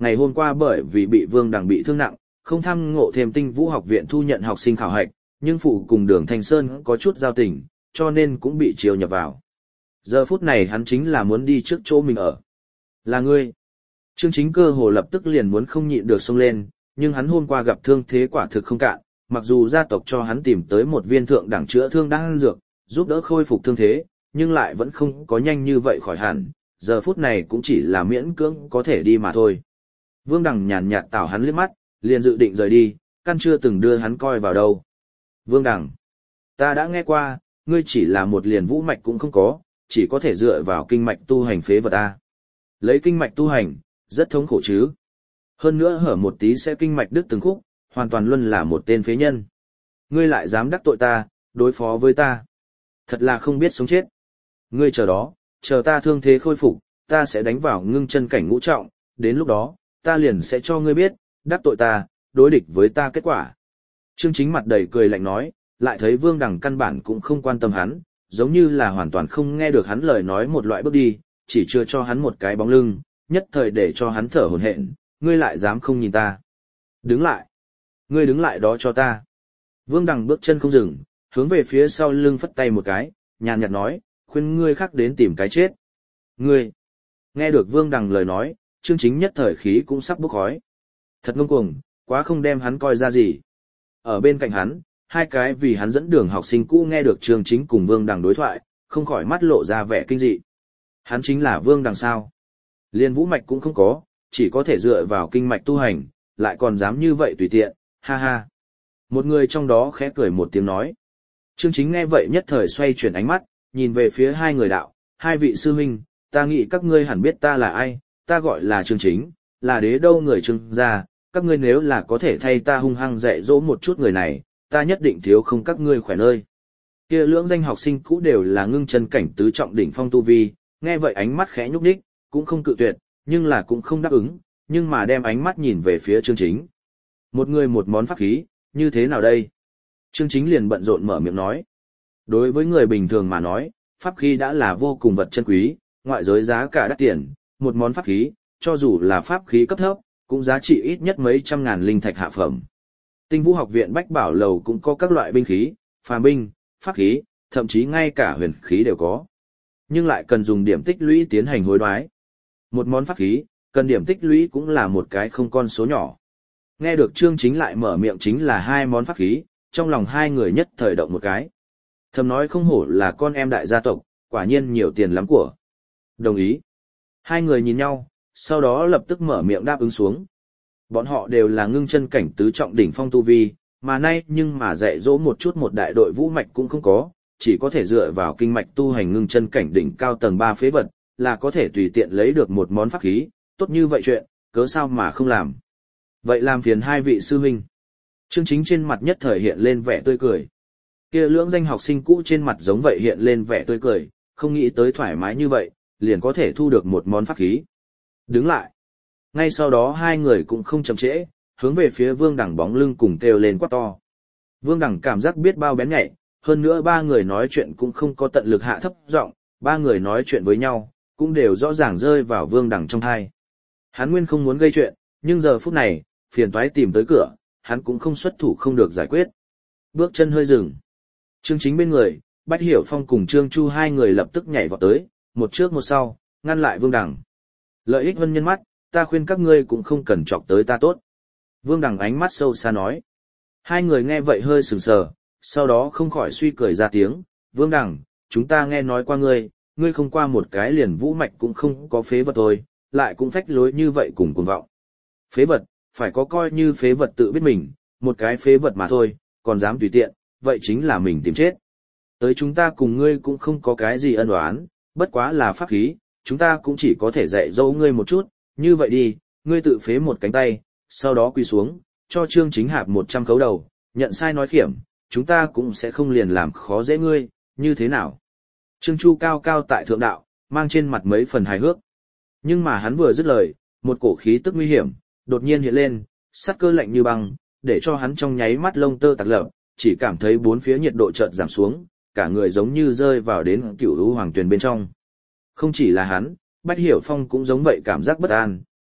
ngày hôm qua bởi vì bị Vương Đằng bị thương nặng, không tham ngộ thêm Tinh Vũ học viện thu nhận học sinh khảo hạch, nhưng phụ cùng Đường Thanh Sơn có chút giao tình, cho nên cũng bị chiêu nhập vào. Giờ phút này hắn chính là muốn đi trước chỗ mình ở. Là ngươi. Trương Chính cơ hồ lập tức liền muốn không nhịn được xông lên, nhưng hắn hôm qua gặp thương thế quả thực không cạn, mặc dù gia tộc cho hắn tìm tới một viên thượng đẳng chữa thương đan dược, giúp đỡ khôi phục thương thế, nhưng lại vẫn không có nhanh như vậy khỏi hẳn, giờ phút này cũng chỉ là miễn cưỡng có thể đi mà thôi. Vương Đằng nhàn nhạt tảo hắn liếc mắt, liền dự định rời đi, căn chưa từng đưa hắn coi vào đâu. Vương Đằng, ta đã nghe qua, ngươi chỉ là một liền vũ mạch cũng không có, chỉ có thể dựa vào kinh mạch tu hành phế vật ta. Lấy kinh mạch tu hành, rất thống khổ chứ. Hơn nữa hở một tí sẽ kinh mạch đứt từng khúc, hoàn toàn luôn là một tên phế nhân. Ngươi lại dám đắc tội ta, đối phó với ta. Thật là không biết sống chết. Ngươi chờ đó, chờ ta thương thế khôi phục, ta sẽ đánh vào ngưng chân cảnh ngũ trọng, đến lúc đó, ta liền sẽ cho ngươi biết, đắc tội ta, đối địch với ta kết quả. Trương Chính mặt đầy cười lạnh nói, lại thấy Vương Đằng căn bản cũng không quan tâm hắn, giống như là hoàn toàn không nghe được hắn lời nói một loại bước đi, chỉ chưa cho hắn một cái bóng lưng, nhất thời để cho hắn thở hổn hển, ngươi lại dám không nhìn ta. Đứng lại. Ngươi đứng lại đó cho ta. Vương Đằng bước chân không dừng, hướng về phía sau lưng phất tay một cái, nhàn nhạt nói, khuyên ngươi khác đến tìm cái chết. Ngươi. Nghe được Vương Đằng lời nói, Trương Chính nhất thời khí cũng sắp bốc khói. Thật ngông cuồng, quá không đem hắn coi ra gì. Ở bên cạnh hắn, hai cái vì hắn dẫn đường học sinh cũ nghe được Trương Chính cùng Vương Đằng đối thoại, không khỏi mắt lộ ra vẻ kinh dị. Hắn chính là Vương Đằng sao? Liên vũ mạch cũng không có, chỉ có thể dựa vào kinh mạch tu hành, lại còn dám như vậy tùy tiện, ha ha. Một người trong đó khẽ cười một tiếng nói. Trương Chính nghe vậy nhất thời xoay chuyển ánh mắt, nhìn về phía hai người đạo, hai vị sư huynh, ta nghĩ các ngươi hẳn biết ta là ai, ta gọi là Trương Chính, là đế đâu người Trương gia, các ngươi nếu là có thể thay ta hung hăng dạy dỗ một chút người này, ta nhất định thiếu không các ngươi khỏe nơi. Kia lưỡng danh học sinh cũ đều là ngưng chân cảnh tứ trọng đỉnh phong tu vi, nghe vậy ánh mắt khẽ nhúc nhích, cũng không cự tuyệt, nhưng là cũng không đáp ứng, nhưng mà đem ánh mắt nhìn về phía Trương Chính. Một người một món pháp khí, như thế nào đây? Trương Chính liền bận rộn mở miệng nói. Đối với người bình thường mà nói, pháp khí đã là vô cùng vật chân quý, ngoại giới giá cả đắt tiền, một món pháp khí, cho dù là pháp khí cấp thấp, cũng giá trị ít nhất mấy trăm ngàn linh thạch hạ phẩm. Tinh Vũ học viện Bách Bảo Lầu cũng có các loại binh khí, phàm binh, pháp khí, thậm chí ngay cả huyền khí đều có. Nhưng lại cần dùng điểm tích lũy tiến hành hối đoái. Một món pháp khí, cần điểm tích lũy cũng là một cái không con số nhỏ. Nghe được Trương Chính lại mở miệng chính là hai món pháp khí, trong lòng hai người nhất thời động một cái. Thầm nói không hổ là con em đại gia tộc, quả nhiên nhiều tiền lắm của. Đồng ý. Hai người nhìn nhau, sau đó lập tức mở miệng đáp ứng xuống. Bọn họ đều là ngưng chân cảnh tứ trọng đỉnh phong tu vi, mà nay nhưng mà dạy dỗ một chút một đại đội vũ mạch cũng không có, chỉ có thể dựa vào kinh mạch tu hành ngưng chân cảnh đỉnh cao tầng 3 phế vật, là có thể tùy tiện lấy được một món pháp khí, tốt như vậy chuyện, cớ sao mà không làm. Vậy làm phiền hai vị sư huynh. Trương Chính trên mặt nhất thời hiện lên vẻ tươi cười. Kia lưỡng danh học sinh cũ trên mặt giống vậy hiện lên vẻ tươi cười, không nghĩ tới thoải mái như vậy, liền có thể thu được một món pháp khí. Đứng lại. Ngay sau đó hai người cũng không chậm trễ, hướng về phía Vương Đằng bóng lưng cùng kêu lên quát to. Vương Đằng cảm giác biết bao bén nhạy, hơn nữa ba người nói chuyện cũng không có tận lực hạ thấp giọng, ba người nói chuyện với nhau, cũng đều rõ ràng rơi vào Vương Đằng trong tai. Hắn nguyên không muốn gây chuyện, nhưng giờ phút này, phiền toái tìm tới cửa, hắn cũng không xuất thủ không được giải quyết. Bước chân hơi dừng. Trương Chính bên người, Bách Hiểu Phong cùng Trương Chu hai người lập tức nhảy vào tới, một trước một sau, ngăn lại Vương Đằng. Lợi ích vân nhân mắt, ta khuyên các ngươi cũng không cần chọc tới ta tốt. Vương Đằng ánh mắt sâu xa nói. Hai người nghe vậy hơi sừng sờ, sau đó không khỏi suy cười ra tiếng. Vương Đằng, chúng ta nghe nói qua ngươi, ngươi không qua một cái liền vũ mạch cũng không có phế vật thôi, lại cũng phách lối như vậy cùng cuồng vọng. Phế vật, phải có coi như phế vật tự biết mình, một cái phế vật mà thôi, còn dám tùy tiện, vậy chính là mình tìm chết. Tới chúng ta cùng ngươi cũng không có cái gì ân oán, bất quá là pháp khí, chúng ta cũng chỉ có thể dạy dỗ ngươi một chút, như vậy đi, ngươi tự phế một cánh tay, sau đó quỳ xuống, cho Trương Chính Hạp 100 khấu đầu, nhận sai nói khiểm, chúng ta cũng sẽ không liền làm khó dễ ngươi, như thế nào? Trương Chu cao cao tại thượng đạo, mang trên mặt mấy phần hài hước. Nhưng mà hắn vừa dứt lời, một cổ khí tức nguy hiểm, đột nhiên hiện lên, sát cơ lạnh như băng, để cho hắn trong nháy mắt lông tơ tạc lập, chỉ cảm thấy bốn phía nhiệt độ chợt giảm xuống, cả người giống như rơi vào đến cựu u hoàng tuyền bên trong. Không chỉ là hắn, Bách Hiểu Phong cũng giống vậy cảm giác bất an,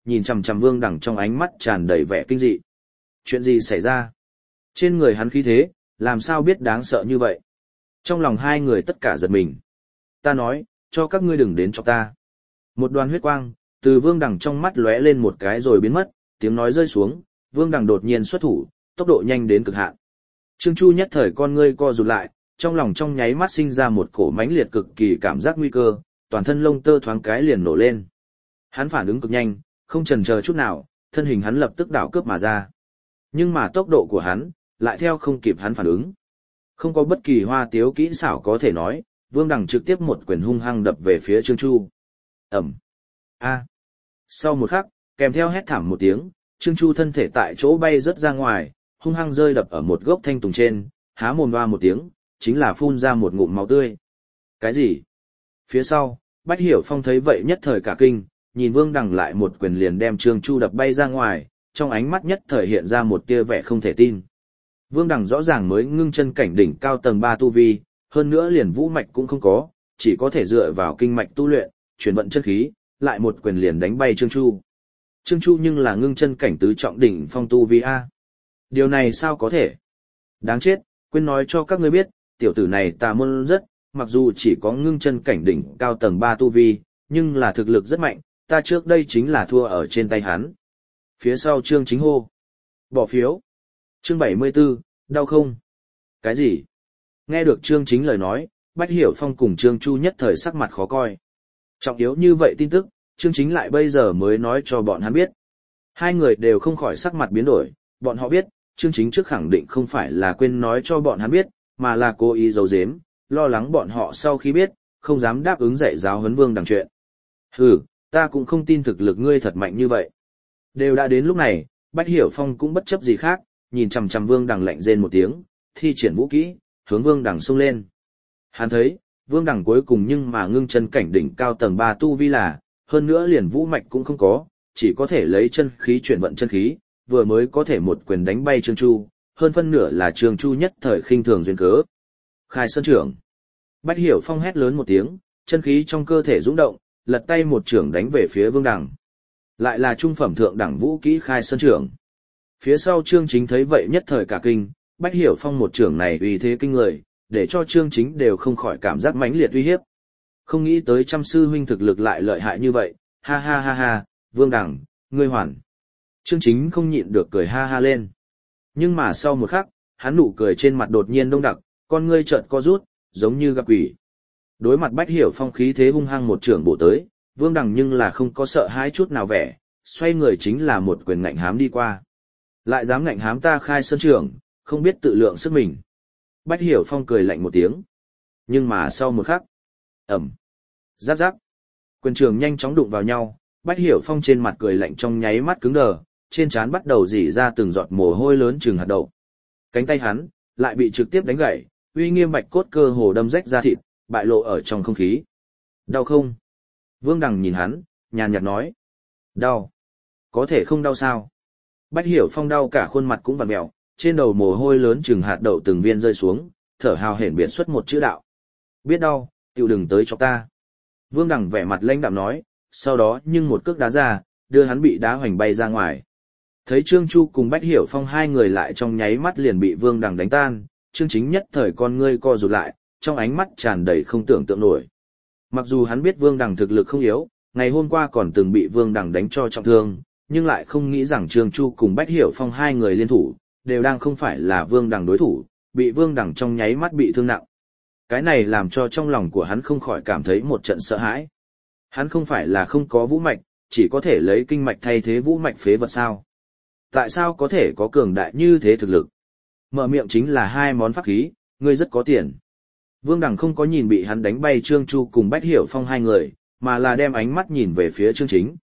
nhìn chằm chằm Vương Đằng trong ánh mắt tràn đầy vẻ kinh dị. Chuyện gì xảy ra? Trên người hắn khí thế, làm sao biết đáng sợ như vậy? Trong lòng hai người tất cả giật mình. Ta nói, cho các ngươi đừng đến cho ta. Một đoàn huyết quang, từ Vương Đằng trong mắt lóe lên một cái rồi biến mất, tiếng nói rơi xuống, Vương Đằng đột nhiên xuất thủ, tốc độ nhanh đến cực hạn. Trương Chu nhất thời con ngươi co rụt lại, trong lòng trong nháy mắt sinh ra một cổ mãnh liệt cực kỳ cảm giác nguy cơ, toàn thân lông tơ thoáng cái liền nổ lên. Hắn phản ứng cực nhanh, không chần chờ chút nào, thân hình hắn lập tức đảo cướp mà ra. Nhưng mà tốc độ của hắn, lại theo không kịp hắn phản ứng. Không có bất kỳ hoa tiếu kỹ xảo có thể nói, Vương Đằng trực tiếp một quyền hung hăng đập về phía Trương Chu. Ẩm. A. Sau một khắc, kèm theo hét thảm một tiếng, Trương Chu thân thể tại chỗ bay rớt ra ngoài, hung hăng rơi đập ở một gốc thanh tùng trên, há mồm hoa một tiếng, chính là phun ra một ngụm máu tươi. Cái gì? Phía sau, Bách Hiểu Phong thấy vậy nhất thời cả kinh, nhìn Vương Đằng lại một quyền liền đem Trương Chu đập bay ra ngoài, trong ánh mắt nhất thời hiện ra một tia vẻ không thể tin. Vương Đằng rõ ràng mới ngưng chân cảnh đỉnh cao tầng 3 tu vi, hơn nữa liền vũ mạch cũng không có, chỉ có thể dựa vào kinh mạch tu luyện, chuyển vận chân khí, lại một quyền liền đánh bay Trương Chu. Trương Chu nhưng là ngưng chân cảnh tứ trọng đỉnh phong tu vi A. Điều này sao có thể? Đáng chết, quên nói cho các ngươi biết, tiểu tử này tà môn rất, mặc dù chỉ có ngưng chân cảnh đỉnh cao tầng 3 tu vi, nhưng là thực lực rất mạnh, ta trước đây chính là thua ở trên tay hắn. Phía sau Trương Chính hô. Bỏ phiếu. Chương 74, đau không? Cái gì? Nghe được Trương Chính lời nói, Bách Hiểu Phong cùng Trương Chu nhất thời sắc mặt khó coi. Trọng yếu như vậy tin tức, Trương Chính lại bây giờ mới nói cho bọn hắn biết. Hai người đều không khỏi sắc mặt biến đổi, bọn họ biết, Trương Chính trước khẳng định không phải là quên nói cho bọn hắn biết, mà là cố ý giấu giếm, lo lắng bọn họ sau khi biết, không dám đáp ứng dạy giáo huấn Vương Đằng chuyện. Hừ, ta cũng không tin thực lực ngươi thật mạnh như vậy. Đều đã đến lúc này, Bách Hiểu Phong cũng bất chấp gì khác, nhìn chằm chằm Vương Đằng lạnh rên một tiếng, thi triển vũ kỹ, hướng Vương Đằng xông lên. Hắn thấy, Vương Đằng cuối cùng nhưng mà ngưng chân cảnh đỉnh cao tầng 3 tu vi là, hơn nữa liền vũ mạch cũng không có, chỉ có thể lấy chân khí chuyển vận chân khí, vừa mới có thể một quyền đánh bay Trương Chu, hơn phân nửa là Trương Chu nhất thời khinh thường duyên cớ. Khai Sơn trưởng. Bách Hiểu Phong hét lớn một tiếng, chân khí trong cơ thể dũng động, lật tay một trưởng đánh về phía Vương Đằng. Lại là trung phẩm thượng đẳng vũ kỹ Khai Sơn trưởng. Phía sau Trương Chính thấy vậy nhất thời cả kinh, Bách Hiểu Phong một trưởng này uy thế kinh người, để cho Trương Chính đều không khỏi cảm giác mãnh liệt uy hiếp. Không nghĩ tới Trăm sư huynh thực lực lại lợi hại như vậy, ha ha ha ha, Vương Đằng, ngươi hoàn. Trương Chính không nhịn được cười ha ha lên. Nhưng mà sau một khắc, hắn nụ cười trên mặt đột nhiên đông đặc, con ngươi chợt co rút, giống như gặp quỷ. Đối mặt Bách Hiểu Phong khí thế hung hăng một trưởng bổ tới, Vương Đằng nhưng là không có sợ hãi chút nào vẻ, xoay người chính là một quyền ngạnh hám đi qua. Lại dám ngạnh hám ta Khai Sơn trưởng, không biết tự lượng sức mình. Bách Hiểu Phong cười lạnh một tiếng. Nhưng mà sau một khắc, ầm, giáp giáp, quyền trường nhanh chóng đụng vào nhau, Bách Hiểu Phong trên mặt cười lạnh trong nháy mắt cứng đờ, trên trán bắt đầu rỉ ra từng giọt mồ hôi lớn chừng hạt đậu. Cánh tay hắn lại bị trực tiếp đánh gãy, uy nghiêm bạch cốt cơ hồ đâm rách da thịt, bại lộ ở trong không khí. Đau không? Vương Đằng nhìn hắn, nhàn nhạt nói. Đau. Có thể không đau sao? Bách Hiểu Phong đau cả khuôn mặt cũng vặn mèo, trên đầu mồ hôi lớn chừng hạt đậu từng viên rơi xuống, thở hào hển biệt xuất một chữ đạo. Biết đau, tiểu đừng tới cho ta. Vương Đằng vẻ mặt lãnh đạm nói, sau đó nhưng một cước đá ra, đưa hắn bị đá hoành bay ra ngoài. Thấy Trương Chu cùng Bách Hiểu Phong hai người lại trong nháy mắt liền bị Vương Đằng đánh tan, Trương Chính nhất thời con ngươi co rụt lại, trong ánh mắt tràn đầy không tưởng tượng nổi. Mặc dù hắn biết Vương Đằng thực lực không yếu, ngày hôm qua còn từng bị Vương Đằng đánh cho trọng thương, nhưng lại không nghĩ rằng Trương Chu cùng Bách Hiểu Phong hai người liên thủ, đều đang không phải là Vương Đằng đối thủ, bị Vương Đằng trong nháy mắt bị thương nặng. Cái này làm cho trong lòng của hắn không khỏi cảm thấy một trận sợ hãi. Hắn không phải là không có vũ mạch, chỉ có thể lấy kinh mạch thay thế vũ mạch phế vật sao? Tại sao có thể có cường đại như thế thực lực? Mở miệng chính là hai món pháp khí, ngươi rất có tiền. Vương Đằng không có nhìn bị hắn đánh bay Trương Chu cùng Bách Hiểu Phong hai người, mà là đem ánh mắt nhìn về phía Trương Chính.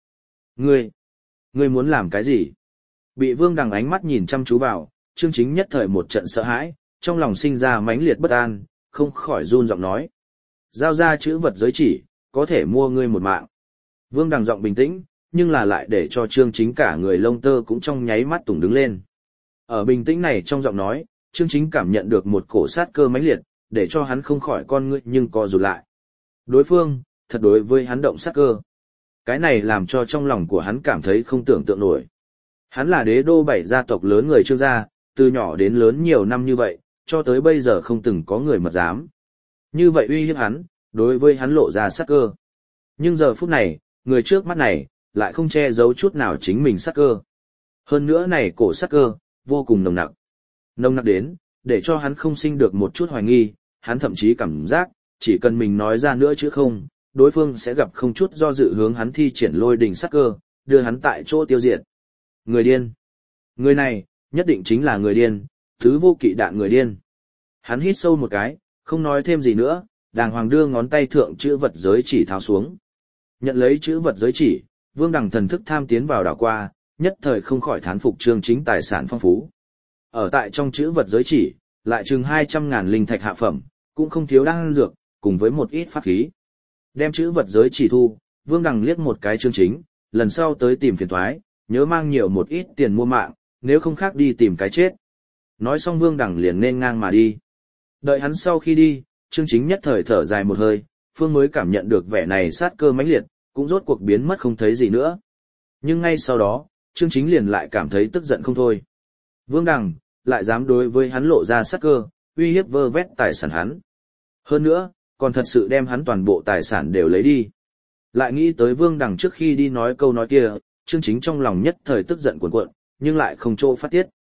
Ngươi muốn làm cái gì? Bị Vương Đằng ánh mắt nhìn chăm chú vào, Trương Chính nhất thời một trận sợ hãi, trong lòng sinh ra mãnh liệt bất an, không khỏi run giọng nói. Giao ra chữ vật giới chỉ, có thể mua ngươi một mạng. Vương Đằng giọng bình tĩnh, nhưng là lại để cho Trương Chính cả người lông tơ cũng trong nháy mắt tùng đứng lên. Ở bình tĩnh này trong giọng nói, Trương Chính cảm nhận được một cổ sát cơ mãnh liệt, để cho hắn không khỏi con ngươi nhưng co rụt lại. Đối phương, thật đối với hắn động sát cơ. Cái này làm cho trong lòng của hắn cảm thấy không tưởng tượng nổi. Hắn là đế đô 7 gia tộc lớn người Trương gia, từ nhỏ đến lớn nhiều năm như vậy, cho tới bây giờ không từng có người mật dám. Như vậy uy hiếp hắn, đối với hắn lộ ra sát cơ. Nhưng giờ phút này, người trước mắt này, lại không che giấu chút nào chính mình sát cơ. Hơn nữa này cổ sát cơ, vô cùng nồng nặc. Nồng nặc đến, để cho hắn không sinh được một chút hoài nghi, hắn thậm chí cảm giác, chỉ cần mình nói ra nữa chứ không, đối phương sẽ gặp không chút do dự hướng hắn thi triển lôi đình sát cơ, đưa hắn tại chỗ tiêu diệt. Người điên. Người này, nhất định chính là người điên, thứ vô kỵ đạn người điên. Hắn hít sâu một cái, không nói thêm gì nữa, đàng hoàng đưa ngón tay thượng chữ vật giới chỉ tháo xuống. Nhận lấy chữ vật giới chỉ, Vương Đằng thần thức tham tiến vào đảo qua, nhất thời không khỏi thán phục Trương Chính tài sản phong phú. Ở tại trong chữ vật giới chỉ, lại chừng 200.000 linh thạch hạ phẩm, cũng không thiếu đan dược, cùng với một ít pháp khí. Đem chữ vật giới chỉ thu, Vương Đằng liếc một cái Trương Chính, lần sau tới tìm phiền toái, nhớ mang nhiều một ít tiền mua mạng, nếu không khác đi tìm cái chết. Nói xong Vương Đằng liền nên ngang mà đi. Đợi hắn sau khi đi, Trương Chính nhất thời thở dài một hơi, Phương mới cảm nhận được vẻ này sát cơ mãnh liệt, cũng rốt cuộc biến mất không thấy gì nữa. Nhưng ngay sau đó, Trương Chính liền lại cảm thấy tức giận không thôi. Vương Đằng, lại dám đối với hắn lộ ra sát cơ, uy hiếp vơ vét tài sản hắn. Hơn nữa, còn thật sự đem hắn toàn bộ tài sản đều lấy đi. Lại nghĩ tới Vương Đằng trước khi đi nói câu nói kia, Trương Chính trong lòng nhất thời tức giận cuồn cuộn, nhưng lại không chỗ phát tiết.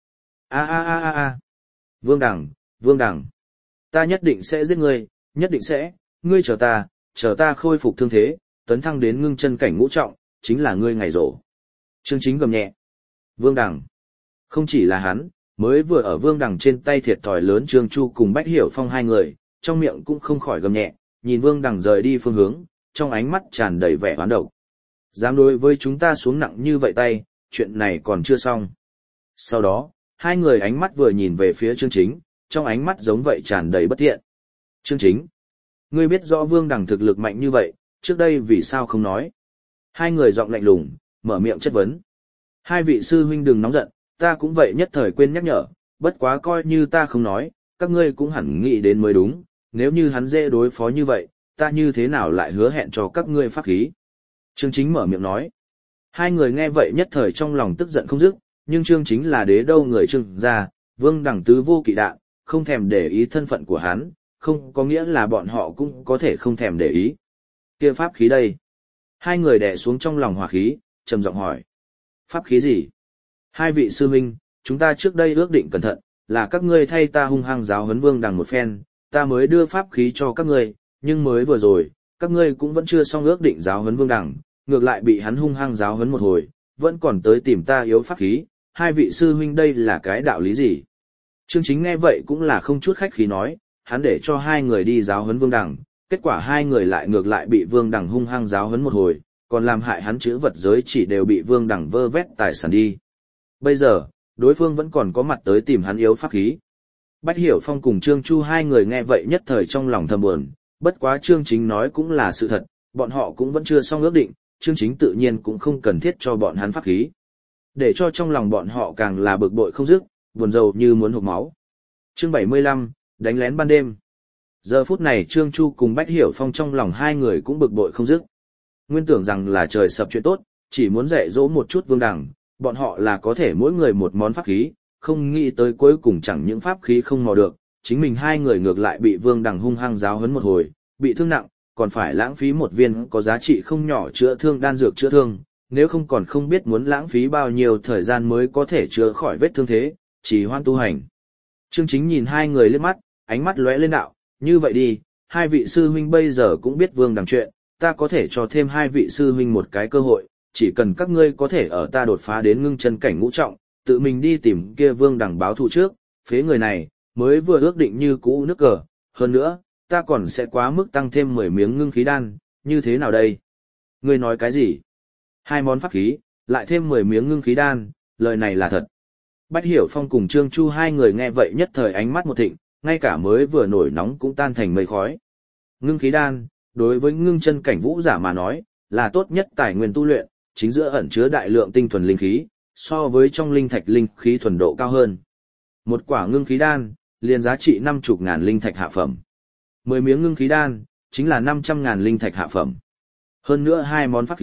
A. Vương Đằng, ta nhất định sẽ giết ngươi, nhất định sẽ, ngươi chờ ta khôi phục thương thế, tấn thăng đến ngưng chân cảnh ngũ trọng, chính là ngươi ngày rỗ. Trương Chính gầm nhẹ. Vương Đằng. Không chỉ là hắn, mới vừa ở Vương Đằng trên tay thiệt thòi lớn Trương Chu cùng Bách Hiểu Phong hai người, trong miệng cũng không khỏi gầm nhẹ, nhìn Vương Đằng rời đi phương hướng, trong ánh mắt tràn đầy vẻ oán độc. Dám đối với chúng ta xuống nặng như vậy tay, chuyện này còn chưa xong. Sau đó, hai người ánh mắt vừa nhìn về phía Trương Chính, trong ánh mắt giống vậy tràn đầy bất thiện. Trương Chính, ngươi biết rõ Vương Đằng thực lực mạnh như vậy, trước đây vì sao không nói? Hai người giọng lạnh lùng, mở miệng chất vấn. Hai vị sư huynh đừng nóng giận, ta cũng vậy nhất thời quên nhắc nhở, bất quá coi như ta không nói, các ngươi cũng hẳn nghĩ đến mới đúng, nếu như hắn dễ đối phó như vậy, ta như thế nào lại hứa hẹn cho các ngươi pháp khí? Trương Chính mở miệng nói. Hai người nghe vậy nhất thời trong lòng tức giận không dứt, nhưng Trương Chính là đế đâu người Trương gia, Vương Đằng tứ vô kỵ đạn, không thèm để ý thân phận của hắn, không có nghĩa là bọn họ cũng có thể không thèm để ý. Kia pháp khí đây? Hai người đè xuống trong lòng hỏa khí, trầm giọng hỏi. Pháp khí gì? Hai vị sư huynh, chúng ta trước đây ước định cẩn thận, là các ngươi thay ta hung hăng giáo huấn Vương Đằng một phen, ta mới đưa pháp khí cho các ngươi, nhưng mới vừa rồi, các ngươi cũng vẫn chưa xong ước định giáo huấn Vương Đằng, ngược lại bị hắn hung hăng giáo huấn một hồi, vẫn còn tới tìm ta yếu pháp khí, hai vị sư huynh đây là cái đạo lý gì? Trương Chính nghe vậy cũng là không chút khách khí nói, hắn để cho hai người đi giáo huấn Vương Đằng, kết quả hai người lại ngược lại bị Vương Đằng hung hăng giáo huấn một hồi, còn làm hại hắn chữ vật giới chỉ đều bị Vương Đằng vơ vét tài sản đi. Bây giờ, đối phương vẫn còn có mặt tới tìm hắn yếu pháp khí. Bách Hiểu Phong cùng Trương Chu hai người nghe vậy nhất thời trong lòng thầm buồn, bất quá Trương Chính nói cũng là sự thật, bọn họ cũng vẫn chưa xong ước định, Trương Chính tự nhiên cũng không cần thiết cho bọn hắn pháp khí. Để cho trong lòng bọn họ càng là bực bội không dứt, buồn rầu như muốn hộc máu. Chương 75, đánh lén ban đêm. Giờ phút này Trương Chu cùng Bách Hiểu Phong trong lòng hai người cũng bực bội không dứt. Nguyên tưởng rằng là trời sập chuyện tốt, chỉ muốn dạy dỗ một chút Vương Đằng, bọn họ là có thể mỗi người một món pháp khí, không nghĩ tới cuối cùng chẳng những pháp khí không mò được, chính mình hai người ngược lại bị Vương Đằng hung hăng giáo huấn một hồi, bị thương nặng, còn phải lãng phí một viên có giá trị không nhỏ chữa thương đan dược chữa thương, nếu không còn không biết muốn lãng phí bao nhiêu thời gian mới có thể chữa khỏi vết thương thế, chỉ hoan tu hành. Trương Chính nhìn hai người liếc mắt, ánh mắt lóe lên đạo, như vậy đi, hai vị sư huynh bây giờ cũng biết Vương Đằng chuyện, ta có thể cho thêm hai vị sư huynh một cái cơ hội, chỉ cần các ngươi có thể ở ta đột phá đến ngưng chân cảnh ngũ trọng, tự mình đi tìm kia Vương Đằng báo thù trước, phế người này, mới vừa ước định như cũ nước cờ, hơn nữa, ta còn sẽ quá mức tăng thêm 10 miếng ngưng khí đan, như thế nào đây? Ngươi nói cái gì? Hai món pháp khí, lại thêm 10 miếng ngưng khí đan, lời này là thật. Bách Hiểu Phong cùng Trương Chu hai người nghe vậy nhất thời ánh mắt một thịnh, ngay cả mới vừa nổi nóng cũng tan thành mây khói. Ngưng khí đan, đối với ngưng chân cảnh vũ giả mà nói, là tốt nhất tài nguyên tu luyện, chính giữa ẩn chứa đại lượng tinh thuần linh khí, so với trong linh thạch linh khí thuần độ cao hơn. Một quả ngưng khí đan, liền giá trị 50.000 linh thạch hạ phẩm. 10 miếng ngưng khí đan, chính là 500.000 linh thạch hạ phẩm. Hơn nữa hai món pháp khí,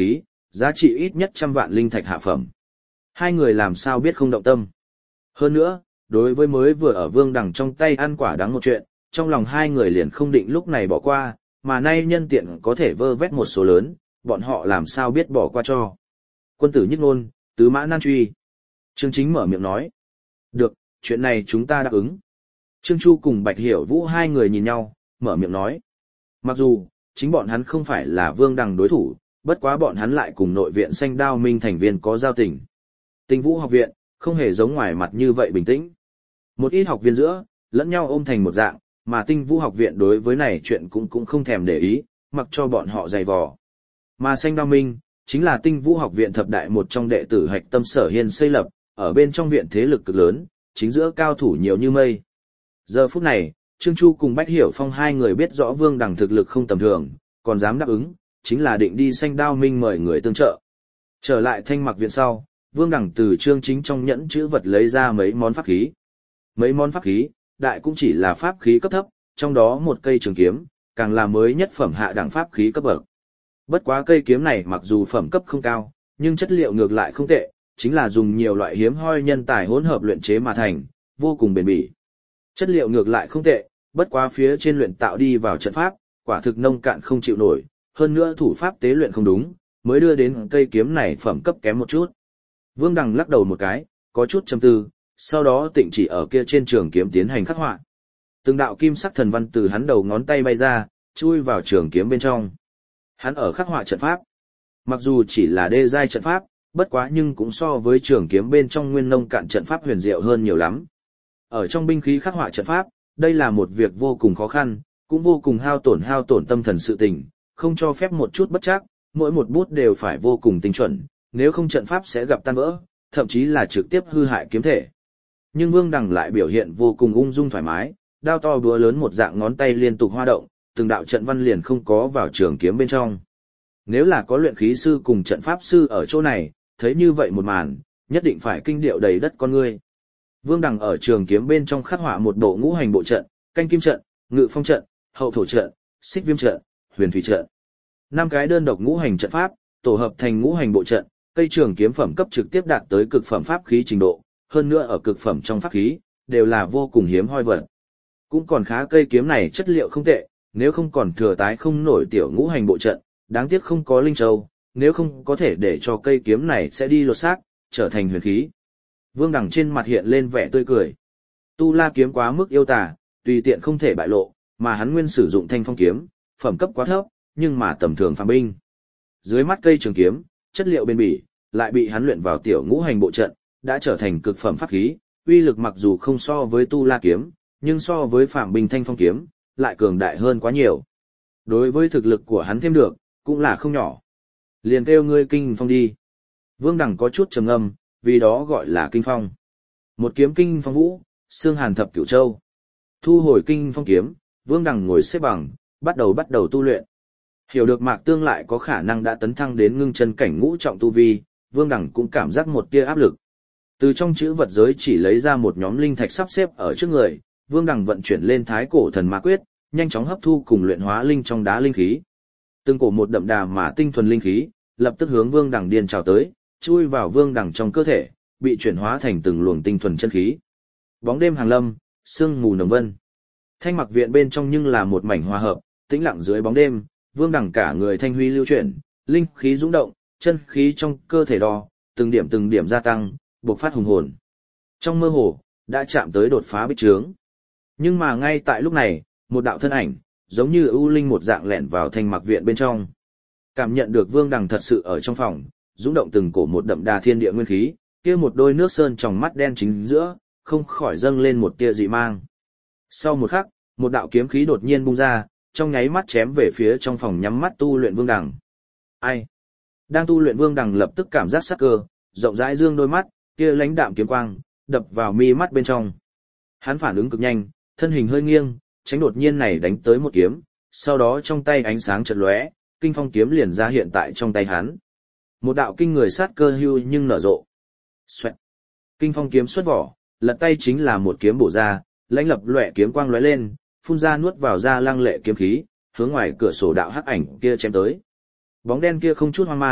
giá trị ít nhất 100 vạn linh thạch hạ phẩm. Hai người làm sao biết không động tâm. Hơn nữa, đối với mới vừa ở Vương Đằng trong tay ăn quả đắng một chuyện, trong lòng hai người liền không định lúc này bỏ qua, mà nay nhân tiện có thể vơ vét một số lớn, bọn họ làm sao biết bỏ qua cho. Quân tử nhất ngôn, tứ mã nan truy. Trương Chính mở miệng nói. Được, chuyện này chúng ta đáp ứng. Trương Chu cùng Bạch Hiểu Vũ hai người nhìn nhau, mở miệng nói. Mặc dù, chính bọn hắn không phải là Vương Đằng đối thủ, bất quá bọn hắn lại cùng nội viện Xanh Đao Minh thành viên có giao tình. Tinh Vũ học viện, không hề giống ngoài mặt như vậy bình tĩnh. Một ít học viên giữa, lẫn nhau ôm thành một dạng, mà Tinh Vũ học viện đối với này chuyện cũng không thèm để ý, mặc cho bọn họ dày vò. Mà Xanh Đao Minh, chính là Tinh Vũ học viện thập đại một trong đệ tử hạch tâm Sở Hiên xây lập, ở bên trong viện thế lực cực lớn, chính giữa cao thủ nhiều như mây. Giờ phút này, Trương Chu cùng Bách Hiểu Phong hai người biết rõ Vương Đằng thực lực không tầm thường, còn dám đáp ứng, chính là định đi Xanh Đao Minh mời người tương trợ. Trở lại Thanh Mặc viện sau, Vương Đằng từ Trương Chính trong nhẫn chữ vật lấy ra mấy món pháp khí. Mấy món pháp khí, đại cũng chỉ là pháp khí cấp thấp, trong đó một cây trường kiếm, càng là mới nhất phẩm hạ đẳng pháp khí cấp bậc. Bất quá cây kiếm này mặc dù phẩm cấp không cao, nhưng chất liệu ngược lại không tệ, chính là dùng nhiều loại hiếm hoi nhân tài hỗn hợp luyện chế mà thành, vô cùng bền bỉ. Chất liệu ngược lại không tệ, bất quá phía trên luyện tạo đi vào trận pháp, quả thực nông cạn không chịu nổi, hơn nữa thủ pháp tế luyện không đúng, mới đưa đến cây kiếm này phẩm cấp kém một chút. Vương Đằng lắc đầu một cái, có chút trầm tư, sau đó tịnh chỉ ở kia trên trường kiếm tiến hành khắc họa. Từng đạo kim sắc thần văn từ hắn đầu ngón tay bay ra, chui vào trường kiếm bên trong. Hắn ở khắc họa trận pháp. Mặc dù chỉ là đê giai trận pháp, bất quá nhưng cũng so với trường kiếm bên trong nguyên nông cạn trận pháp huyền diệu hơn nhiều lắm. Ở trong binh khí khắc họa trận pháp, đây là một việc vô cùng khó khăn, cũng vô cùng hao tổn tâm thần sự tình, không cho phép một chút bất trắc, mỗi một bút đều phải vô cùng tinh chuẩn, nếu không trận pháp sẽ gặp tan vỡ, thậm chí là trực tiếp hư hại kiếm thể. Nhưng Vương Đằng lại biểu hiện vô cùng ung dung thoải mái, đao to búa lớn một dạng ngón tay liên tục hoa động, từng đạo trận văn liền không có vào trường kiếm bên trong. Nếu là có luyện khí sư cùng trận pháp sư ở chỗ này, thấy như vậy một màn, nhất định phải kinh điệu đầy đất con ngươi. Vương Đằng ở trường kiếm bên trong khắc họa một bộ ngũ hành bộ trận, canh kim trận, ngự phong trận, hậu thổ trận, xích viêm trận, huyền thủy trận. 5 cái đơn độc ngũ hành trận pháp, tổ hợp thành ngũ hành bộ trận, cây trường kiếm phẩm cấp trực tiếp đạt tới cực phẩm pháp khí trình độ, hơn nữa ở cực phẩm trong pháp khí, đều là vô cùng hiếm hoi vật. Cũng còn khá cây kiếm này chất liệu không tệ, nếu không còn thừa tái không nổi tiểu ngũ hành bộ trận, đáng tiếc không có linh châu, nếu không có thể để cho cây kiếm này sẽ đi lột xác, trở thành huyền khí. Vương Đằng trên mặt hiện lên vẻ tươi cười. Tu La kiếm quá mức yêu tà, tùy tiện không thể bại lộ, mà hắn nguyên sử dụng Thanh Phong kiếm, phẩm cấp quá thấp, nhưng mà tầm thường phàm binh. Dưới mắt cây trường kiếm, chất liệu bền bỉ, lại bị hắn luyện vào tiểu ngũ hành bộ trận, đã trở thành cực phẩm pháp khí, uy lực mặc dù không so với Tu La kiếm, nhưng so với phàm binh Thanh Phong kiếm, lại cường đại hơn quá nhiều. Đối với thực lực của hắn thêm được, cũng là không nhỏ. Liền kêu ngươi Kinh Phong đi. Vương Đằng có chút trầm ngâm, vì đó gọi là Kinh Phong. Một kiếm Kinh Phong vũ, xương hàn thập cửu châu. Thu hồi Kinh Phong kiếm, Vương Đằng ngồi xếp bằng, bắt đầu tu luyện. Hiểu được Mạc Tương lại có khả năng đã tấn thăng đến ngưng chân cảnh ngũ trọng tu vi, Vương Đằng cũng cảm giác một tia áp lực. Từ trong chữ vật giới chỉ lấy ra một nhóm linh thạch sắp xếp ở trước người, Vương Đằng vận chuyển lên Thái Cổ Thần Ma Quyết, nhanh chóng hấp thu cùng luyện hóa linh trong đá linh khí. Từng cổ một đậm đà mà tinh thuần linh khí, lập tức hướng Vương Đằng điên trào tới, chui vào Vương Đằng trong cơ thể, bị chuyển hóa thành từng luồng tinh thuần chân khí. Bóng đêm hàng lâm, sương mù nồng vân. Thanh Mặc viện bên trong nhưng là một mảnh hòa hợp, tĩnh lặng dưới bóng đêm, Vương Đằng cả người thanh huy lưu chuyển, linh khí dũng động, chân khí trong cơ thể đo, từng điểm gia tăng, bộc phát hùng hồn. Trong mơ hồ, đã chạm tới đột phá bích trướng. Nhưng mà ngay tại lúc này, một đạo thân ảnh, giống như ưu linh một dạng lẻn vào Thanh Mặc viện bên trong. Cảm nhận được Vương Đằng thật sự ở trong phòng, dũng động từng cổ một đậm đà thiên địa nguyên khí, kia một đôi nước sơn trong mắt đen chính giữa, không khỏi dâng lên một tia dị mang. Sau một khắc, một đạo kiếm khí đột nhiên bung ra, trong nháy mắt chém về phía trong phòng nhắm mắt tu luyện Vương Đằng. Ai? Đang tu luyện Vương Đằng lập tức cảm giác sắc cơ, rộng rãi dương đôi mắt, kia lãnh đạm kiếm quang, đập vào mi mắt bên trong. Hắn phản ứng cực nhanh, thân hình hơi nghiêng, tránh đột nhiên này đánh tới một kiếm, sau đó trong tay ánh sáng chợt lóe, Kinh Phong kiếm liền ra hiện tại trong tay hắn. Một đạo kinh người sát cơ hưu nhưng nở rộ. Xoẹt. Kinh Phong kiếm xuất vỏ, lật tay chính là một kiếm bổ ra, lãnh lập lóe kiếm quang lóe lên, phun ra nuốt vào ra lăng lệ kiếm khí, hướng ngoài cửa sổ đạo hắc ảnh kia chém tới. Bóng đen kia không chút hoang mang,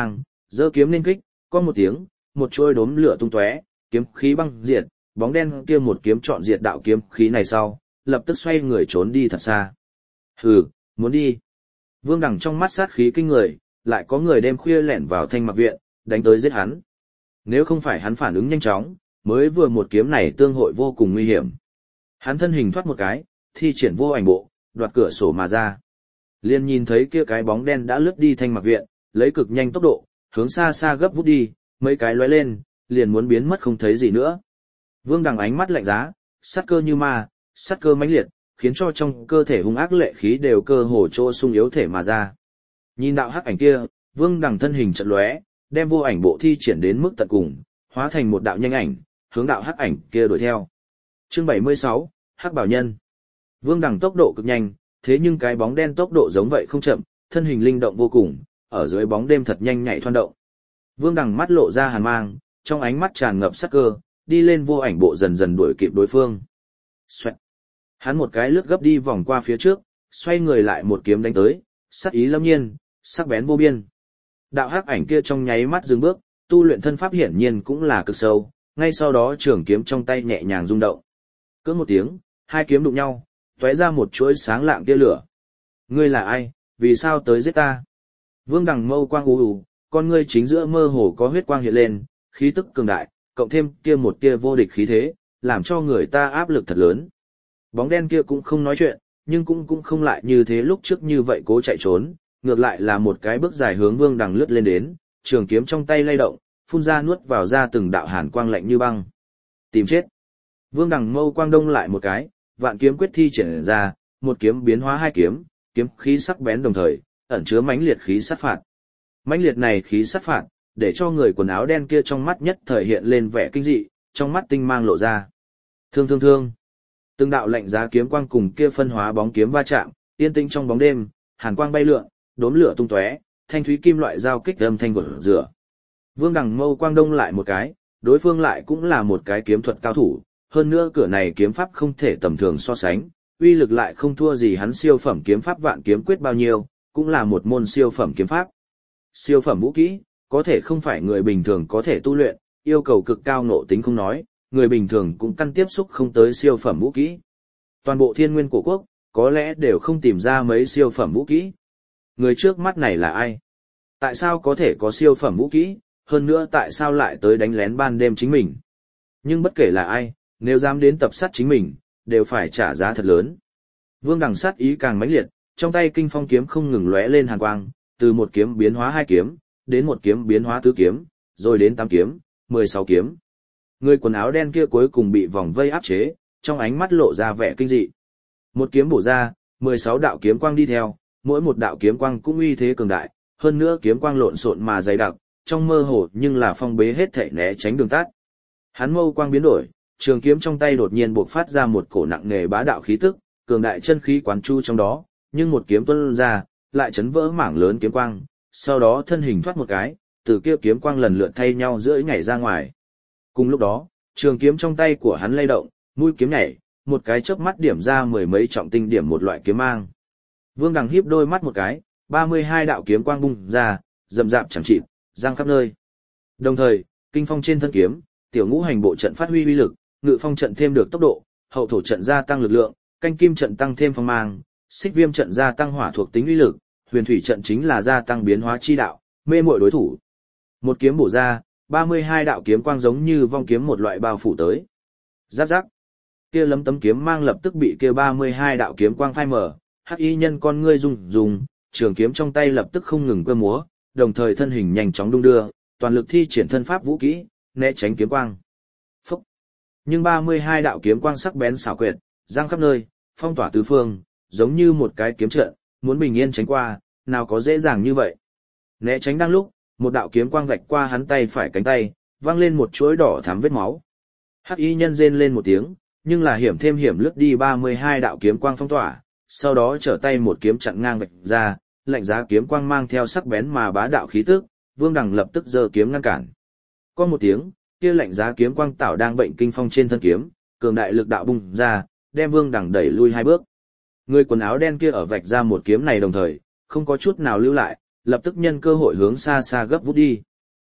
giơ kiếm lên kích, có một tiếng, một chuôi đốm lửa tung tóe, kiếm khí băng diệt, bóng đen kia một kiếm chọn diệt đạo kiếm khí này sau, lập tức xoay người trốn đi thật xa. Hừ, muốn đi. Vương Đằng trong mắt sát khí kinh người, lại có người đêm khuya lẻn vào Thanh Mặc viện, đánh tới giết hắn. Nếu không phải hắn phản ứng nhanh chóng, mới vừa một kiếm này tương hội vô cùng nguy hiểm. Hắn thân hình thoát một cái, thi triển vô ảnh bộ, đoạt cửa sổ mà ra. Liền nhìn thấy kia cái bóng đen đã lướt đi Thanh Mặc viện, lấy cực nhanh tốc độ, hướng xa xa gấp vút đi, mấy cái lóe lên, liền muốn biến mất không thấy gì nữa. Vương Đằng ánh mắt lạnh giá, sát cơ như ma, sát cơ mãnh liệt, khiến cho trong cơ thể hung ác lệ khí đều cơ hồ trô sung yếu thể mà ra. Nhìn đạo hắc ảnh kia, Vương Đằng thân hình chợt lóe, đem vô ảnh bộ thi triển đến mức tận cùng, hóa thành một đạo nhanh ảnh, hướng đạo hắc ảnh kia đuổi theo. Chương 76, Hắc Bảo Nhân. Vương Đằng tốc độ cực nhanh, thế nhưng cái bóng đen tốc độ giống vậy không chậm, thân hình linh động vô cùng, ở dưới bóng đêm thật nhanh nhạy thoăn động. Vương Đằng mắt lộ ra hàn mang, trong ánh mắt tràn ngập sát cơ, đi lên vô ảnh bộ dần dần đuổi kịp đối phương. Xoẹt. Hắn một cái lướt gấp đi vòng qua phía trước, xoay người lại một kiếm đánh tới, sát ý lâm nhiên, sắc bén vô biên. Đạo hắc ảnh kia trong nháy mắt dừng bước, tu luyện thân pháp hiển nhiên cũng là cực sâu, ngay sau đó trường kiếm trong tay nhẹ nhàng rung động. Cứ một tiếng, hai kiếm đụng nhau, tóe ra một chuỗi sáng lạng tia lửa. Ngươi là ai, vì sao tới giết ta? Vương Đằng mâu quang u u, con ngươi chính giữa mơ hồ có huyết quang hiện lên, khí tức cường đại, cộng thêm kia một tia vô địch khí thế, làm cho người ta áp lực thật lớn. Bóng đen kia cũng không nói chuyện, nhưng cũng không lại như thế lúc trước như vậy cố chạy trốn, ngược lại là một cái bước dài hướng Vương Đằng lướt lên đến, trường kiếm trong tay lay động, phun ra nuốt vào ra từng đạo hàn quang lạnh như băng. Tìm chết. Vương Đằng mâu quang đông lại một cái, vạn kiếm quyết thi triển ra, một kiếm biến hóa hai kiếm, kiếm khí sắc bén đồng thời, ẩn chứa mãnh liệt khí sát phạt. Mãnh liệt này khí sát phạt, để cho người quần áo đen kia trong mắt nhất thời hiện lên vẻ kinh dị, trong mắt tinh mang lộ ra. Thương thương thương. Từng đạo lạnh giá kiếm quang cùng kia phân hóa bóng kiếm va chạm, yên tĩnh trong bóng đêm, hàn quang bay lượn, đốm lửa tung tóe, thanh thúy kim loại giao kích âm thanh của rửa. Vương Đằng mâu quang đông lại một cái, đối phương lại cũng là một cái kiếm thuật cao thủ, hơn nữa cửa này kiếm pháp không thể tầm thường so sánh, uy lực lại không thua gì hắn siêu phẩm kiếm pháp vạn kiếm quyết bao nhiêu, cũng là một môn siêu phẩm kiếm pháp. Siêu phẩm vũ kỹ, có thể không phải người bình thường có thể tu luyện, yêu cầu cực cao nộ tính không nói, người bình thường cũng căn tiếp xúc không tới siêu phẩm vũ kỹ. Toàn bộ thiên nguyên cổ quốc, có lẽ đều không tìm ra mấy siêu phẩm vũ kỹ. Người trước mắt này là ai? Tại sao có thể có siêu phẩm vũ kỹ, hơn nữa tại sao lại tới đánh lén ban đêm chính mình? Nhưng bất kể là ai, nếu dám đến tập sát chính mình, đều phải trả giá thật lớn. Vương Đằng sát ý càng mãnh liệt, trong tay kinh phong kiếm không ngừng lóe lên hàn quang, từ một kiếm biến hóa hai kiếm, đến một kiếm biến hóa tứ kiếm, rồi đến 8 kiếm, 16 kiếm. Người quần áo đen kia cuối cùng bị vòng vây áp chế, trong ánh mắt lộ ra vẻ kinh dị. Một kiếm bổ ra, 16 đạo kiếm quang đi theo, mỗi một đạo kiếm quang cũng uy thế cường đại, hơn nữa kiếm quang lộn xộn mà dày đặc, trong mơ hồ nhưng là phong bế hết thảy né tránh đường tắt. Hắn mâu quang biến đổi, trường kiếm trong tay đột nhiên bộc phát ra một cổ nặng nề bá đạo khí tức, cường đại chân khí quán chu trong đó, nhưng một kiếm tuôn ra, lại chấn vỡ mảng lớn kiếm quang, sau đó thân hình thoát một cái, từ kia kiếm quang lần lượt thay nhau rưỡi nhảy ra ngoài. Cùng lúc đó, trường kiếm trong tay của hắn lay động, mũi kiếm nhảy, một cái chớp mắt điểm ra mười mấy trọng tinh điểm một loại kiếm mang. Vương Đằng híp đôi mắt một cái, 32 đạo kiếm quang bung ra, rậm rạp chẳng chịt, giăng khắp nơi. Đồng thời, kinh phong trên thân kiếm, tiểu ngũ hành bộ trận phát huy uy lực, ngự phong trận thêm được tốc độ, hậu thổ trận gia tăng lực lượng, canh kim trận tăng thêm phong mang, xích viêm trận gia tăng hỏa thuộc tính uy lực, huyền thủy trận chính là gia tăng biến hóa chi đạo, mê muội đối thủ. Một kiếm bổ ra, 32 đạo kiếm quang giống như vong kiếm một loại bao phủ tới. Giáp giáp. Kia lấm tấm kiếm mang lập tức bị kia 32 đạo kiếm quang phai mở, hắc y nhân con ngươi rung, trường kiếm trong tay lập tức không ngừng quơ múa, đồng thời thân hình nhanh chóng đung đưa, toàn lực thi triển thân pháp vũ kỹ, né tránh kiếm quang. Phúc. Nhưng 32 đạo kiếm quang sắc bén xảo quyệt, giăng khắp nơi, phong tỏa tứ phương, giống như một cái kiếm trận, muốn bình yên tránh qua, nào có dễ dàng như vậy. Né tránh đang lúc, một đạo kiếm quang vạch qua hắn tay phải cánh tay, vang lên một chuỗi đỏ thắm vết máu. Hắc y nhân rên lên một tiếng, nhưng là hiểm thêm hiểm lướt đi 32 đạo kiếm quang phong tỏa, sau đó trở tay một kiếm chặn ngang vạch ra, lạnh giá kiếm quang mang theo sắc bén mà bá đạo khí tức, Vương Đằng lập tức giơ kiếm ngăn cản. Có một tiếng, kia lạnh giá kiếm quang tảo đang bệnh kinh phong trên thân kiếm, cường đại lực đạo bung ra, đem Vương Đằng đẩy lui hai bước. Người quần áo đen kia ở vạch ra một kiếm này đồng thời, không có chút nào lưu lại, lập tức nhân cơ hội hướng xa xa gấp vút đi.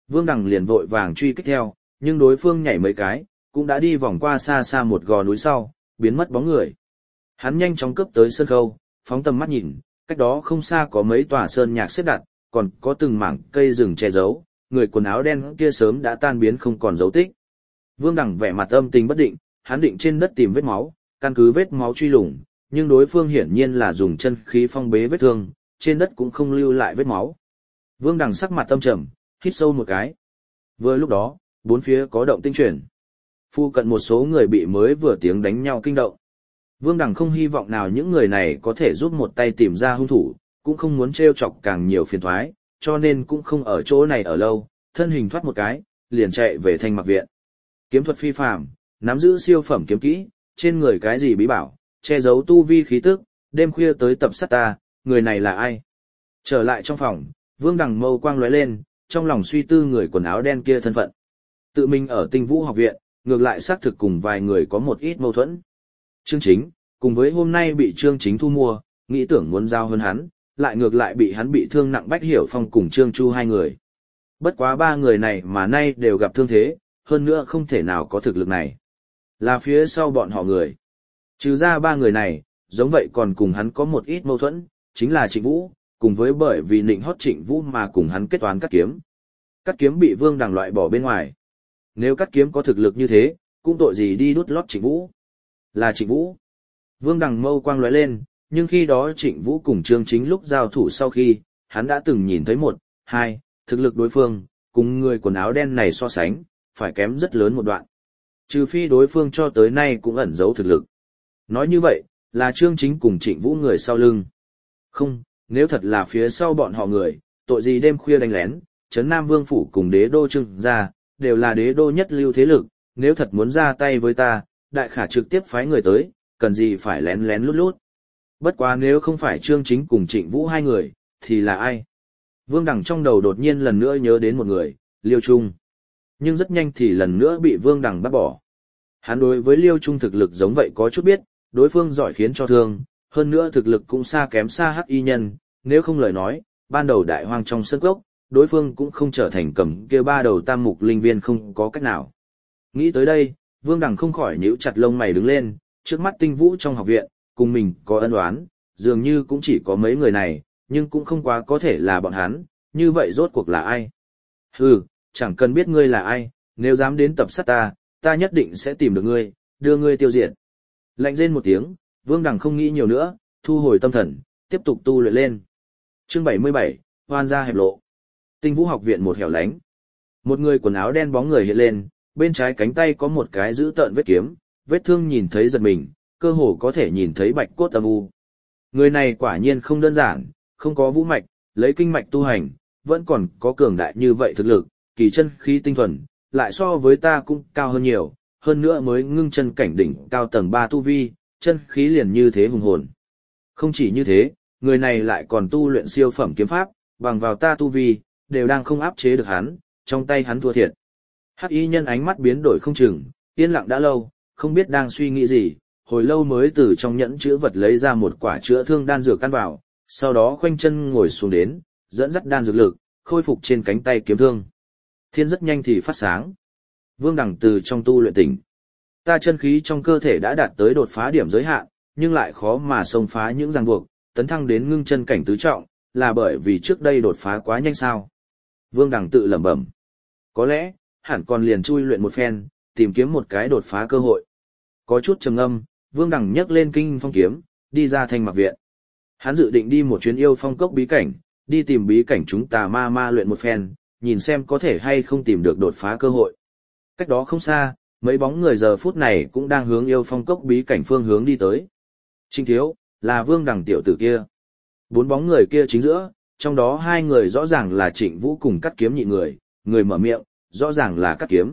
Vương Đằng liền vội vàng truy kích theo, nhưng đối phương nhảy mấy cái, cũng đã đi vòng qua xa xa một gò núi sau, biến mất bóng người. Hắn nhanh chóng cướp tới sơn khâu, phóng tầm mắt nhìn, cách đó không xa có mấy tòa sơn nhạc xếp đặt, còn có từng mảng cây rừng che giấu, người quần áo đen kia sớm đã tan biến không còn dấu tích. Vương Đằng vẻ mặt âm tình bất định, hắn định trên đất tìm vết máu, căn cứ vết máu truy lùng, nhưng đối phương hiển nhiên là dùng chân khí phong bế vết thương, trên đất cũng không lưu lại vết máu. Vương Đằng sắc mặt âm trầm, hít sâu một cái. Vừa lúc đó, bốn phía có động tinh chuyển. Phu cận một số người bị mới vừa tiếng đánh nhau kinh động. Vương Đằng không hy vọng nào những người này có thể giúp một tay tìm ra hung thủ, cũng không muốn trêu chọc càng nhiều phiền toái, cho nên cũng không ở chỗ này ở lâu, thân hình thoát một cái, liền chạy về Thanh Mặc viện. Kiếm thuật phi phàm, nắm giữ siêu phẩm kiếm kỹ, trên người cái gì bí bảo, che giấu tu vi khí tức, đêm khuya tới tập sát ta, người này là ai? Trở lại trong phòng, Vương Đằng mâu quang lóe lên, trong lòng suy tư người quần áo đen kia thân phận. Tự mình ở Tinh Vũ học viện, ngược lại xác thực cùng vài người có một ít mâu thuẫn. Trương Chính, cùng với hôm nay bị Trương Chính thu mua, nghĩ tưởng muốn giao hơn hắn, lại ngược lại bị hắn bị thương nặng Bách Hiểu Phong cùng Trương Chu hai người. Bất quá ba người này mà nay đều gặp thương thế, hơn nữa không thể nào có thực lực này. Là phía sau bọn họ người. Trừ ra ba người này, giống vậy còn cùng hắn có một ít mâu thuẫn, chính là Trịnh Vũ, cùng với bởi vì nịnh hót Trịnh Vũ mà cùng hắn kết toán Cắt Kiếm. Cắt Kiếm bị Vương Đằng loại bỏ bên ngoài. Nếu Cắt Kiếm có thực lực như thế, cũng tội gì đi đút lót Trịnh Vũ. Là Trịnh Vũ. Vương Đằng mâu quang lóe lên, nhưng khi đó Trịnh Vũ cùng Trương Chính lúc giao thủ sau khi, hắn đã từng nhìn thấy một, hai, thực lực đối phương, cùng người quần áo đen này so sánh, phải kém rất lớn một đoạn. Trừ phi đối phương cho tới nay cũng ẩn giấu thực lực. Nói như vậy, là Trương Chính cùng Trịnh Vũ người sau lưng. Không, nếu thật là phía sau bọn họ người, tội gì đêm khuya đánh lén, Trấn Nam Vương Phủ cùng đế đô Trương gia, đều là đế đô nhất lưu thế lực, nếu thật muốn ra tay với ta, đại khả trực tiếp phái người tới, cần gì phải lén lén lút lút. Bất quá nếu không phải Trương Chính cùng Trịnh Vũ hai người, thì là ai? Vương Đằng trong đầu đột nhiên lần nữa nhớ đến một người, Liêu Trung. Nhưng rất nhanh thì lần nữa bị Vương Đằng bắt bỏ. Hắn đối với Liêu Trung thực lực giống vậy có chút biết, đối phương giỏi khiến cho thương, hơn nữa thực lực cũng xa kém xa Hắc Y Nhân, nếu không lời nói, ban đầu đại hoang trong sân cốc, đối phương cũng không trở thành cầm kia ba đầu tam mục linh viên không có cách nào. Nghĩ tới đây, Vương Đằng không khỏi nhíu chặt lông mày đứng lên, trước mắt Tinh Vũ trong học viện, cùng mình có ân oán, dường như cũng chỉ có mấy người này, nhưng cũng không quá có thể là bọn hắn, như vậy rốt cuộc là ai? Hừ, chẳng cần biết ngươi là ai, nếu dám đến tập sát ta, ta nhất định sẽ tìm được ngươi, đưa ngươi tiêu diệt. Lạnh rên một tiếng, Vương Đằng không nghĩ nhiều nữa, thu hồi tâm thần, tiếp tục tu luyện lên. Chương 77, Hoan gia hẹp lộ. Tinh Vũ học viện một hẻo lánh. Một người quần áo đen bóng người hiện lên, bên trái cánh tay có một cái dữ tợn vết kiếm, vết thương nhìn thấy giật mình, cơ hồ có thể nhìn thấy bạch cốt âm u. Người này quả nhiên không đơn giản, không có vũ mạch, lấy kinh mạch tu hành, vẫn còn có cường đại như vậy thực lực, kỳ chân khí tinh thuần, lại so với ta cũng cao hơn nhiều, hơn nữa mới ngưng chân cảnh đỉnh cao tầng 3 tu vi, chân khí liền như thế hùng hồn. Không chỉ như thế, người này lại còn tu luyện siêu phẩm kiếm pháp, bằng vào ta tu vi, đều đang không áp chế được hắn, trong tay hắn thua thiệt. Hắc Y Nhân ánh mắt biến đổi không chừng, yên lặng đã lâu, không biết đang suy nghĩ gì, hồi lâu mới từ trong nhẫn chứa vật lấy ra một quả chữa thương đan dược căn vào, sau đó khoanh chân ngồi xuống đến, dẫn dắt đan dược lực, khôi phục trên cánh tay kiếm thương. Thiên rất nhanh thì phát sáng. Vương Đằng từ trong tu luyện tỉnh. Ta chân khí trong cơ thể đã đạt tới đột phá điểm giới hạn, nhưng lại khó mà xông phá những ràng buộc, tấn thăng đến ngưng chân cảnh tứ trọng, là bởi vì trước đây đột phá quá nhanh sao? Vương Đằng tự lẩm bẩm. Có lẽ, hẳn còn liền chui luyện một phen, tìm kiếm một cái đột phá cơ hội. Có chút trầm ngâm, Vương Đằng nhấc lên kinh phong kiếm, đi ra Thanh Mặc viện. Hắn dự định đi một chuyến yêu phong cốc bí cảnh, đi tìm bí cảnh chúng ta ma luyện một phen, nhìn xem có thể hay không tìm được đột phá cơ hội. Cách đó không xa, mấy bóng người giờ phút này cũng đang hướng yêu phong cốc bí cảnh phương hướng đi tới. Trinh Thiếu, là Vương Đằng tiểu tử kia. Bốn bóng người kia chính giữa, trong đó hai người rõ ràng là Trịnh Vũ cùng Cắt Kiếm nhị người, người mở miệng, rõ ràng là Cắt Kiếm.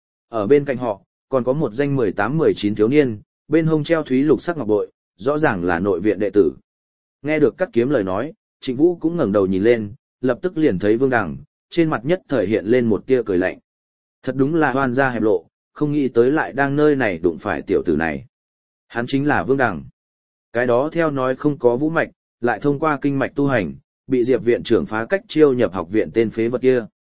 Ở bên cạnh họ, còn có một danh 18-19 thiếu niên, bên hông treo thúy lục sắc ngọc bội, rõ ràng là nội viện đệ tử. Nghe được Cắt Kiếm lời nói, Trịnh Vũ cũng ngẩng đầu nhìn lên, lập tức liền thấy Vương Đằng, trên mặt nhất thời hiện lên một tia cười lạnh. Thật đúng là hoan gia hẹp lộ, không nghĩ tới lại đang nơi này đụng phải tiểu tử này. Hắn chính là Vương Đằng. Cái đó theo nói không có vũ mạch, lại thông qua kinh mạch tu hành, bị Diệp viện trưởng phá cách chiêu nhập học viện tên phế vật kia.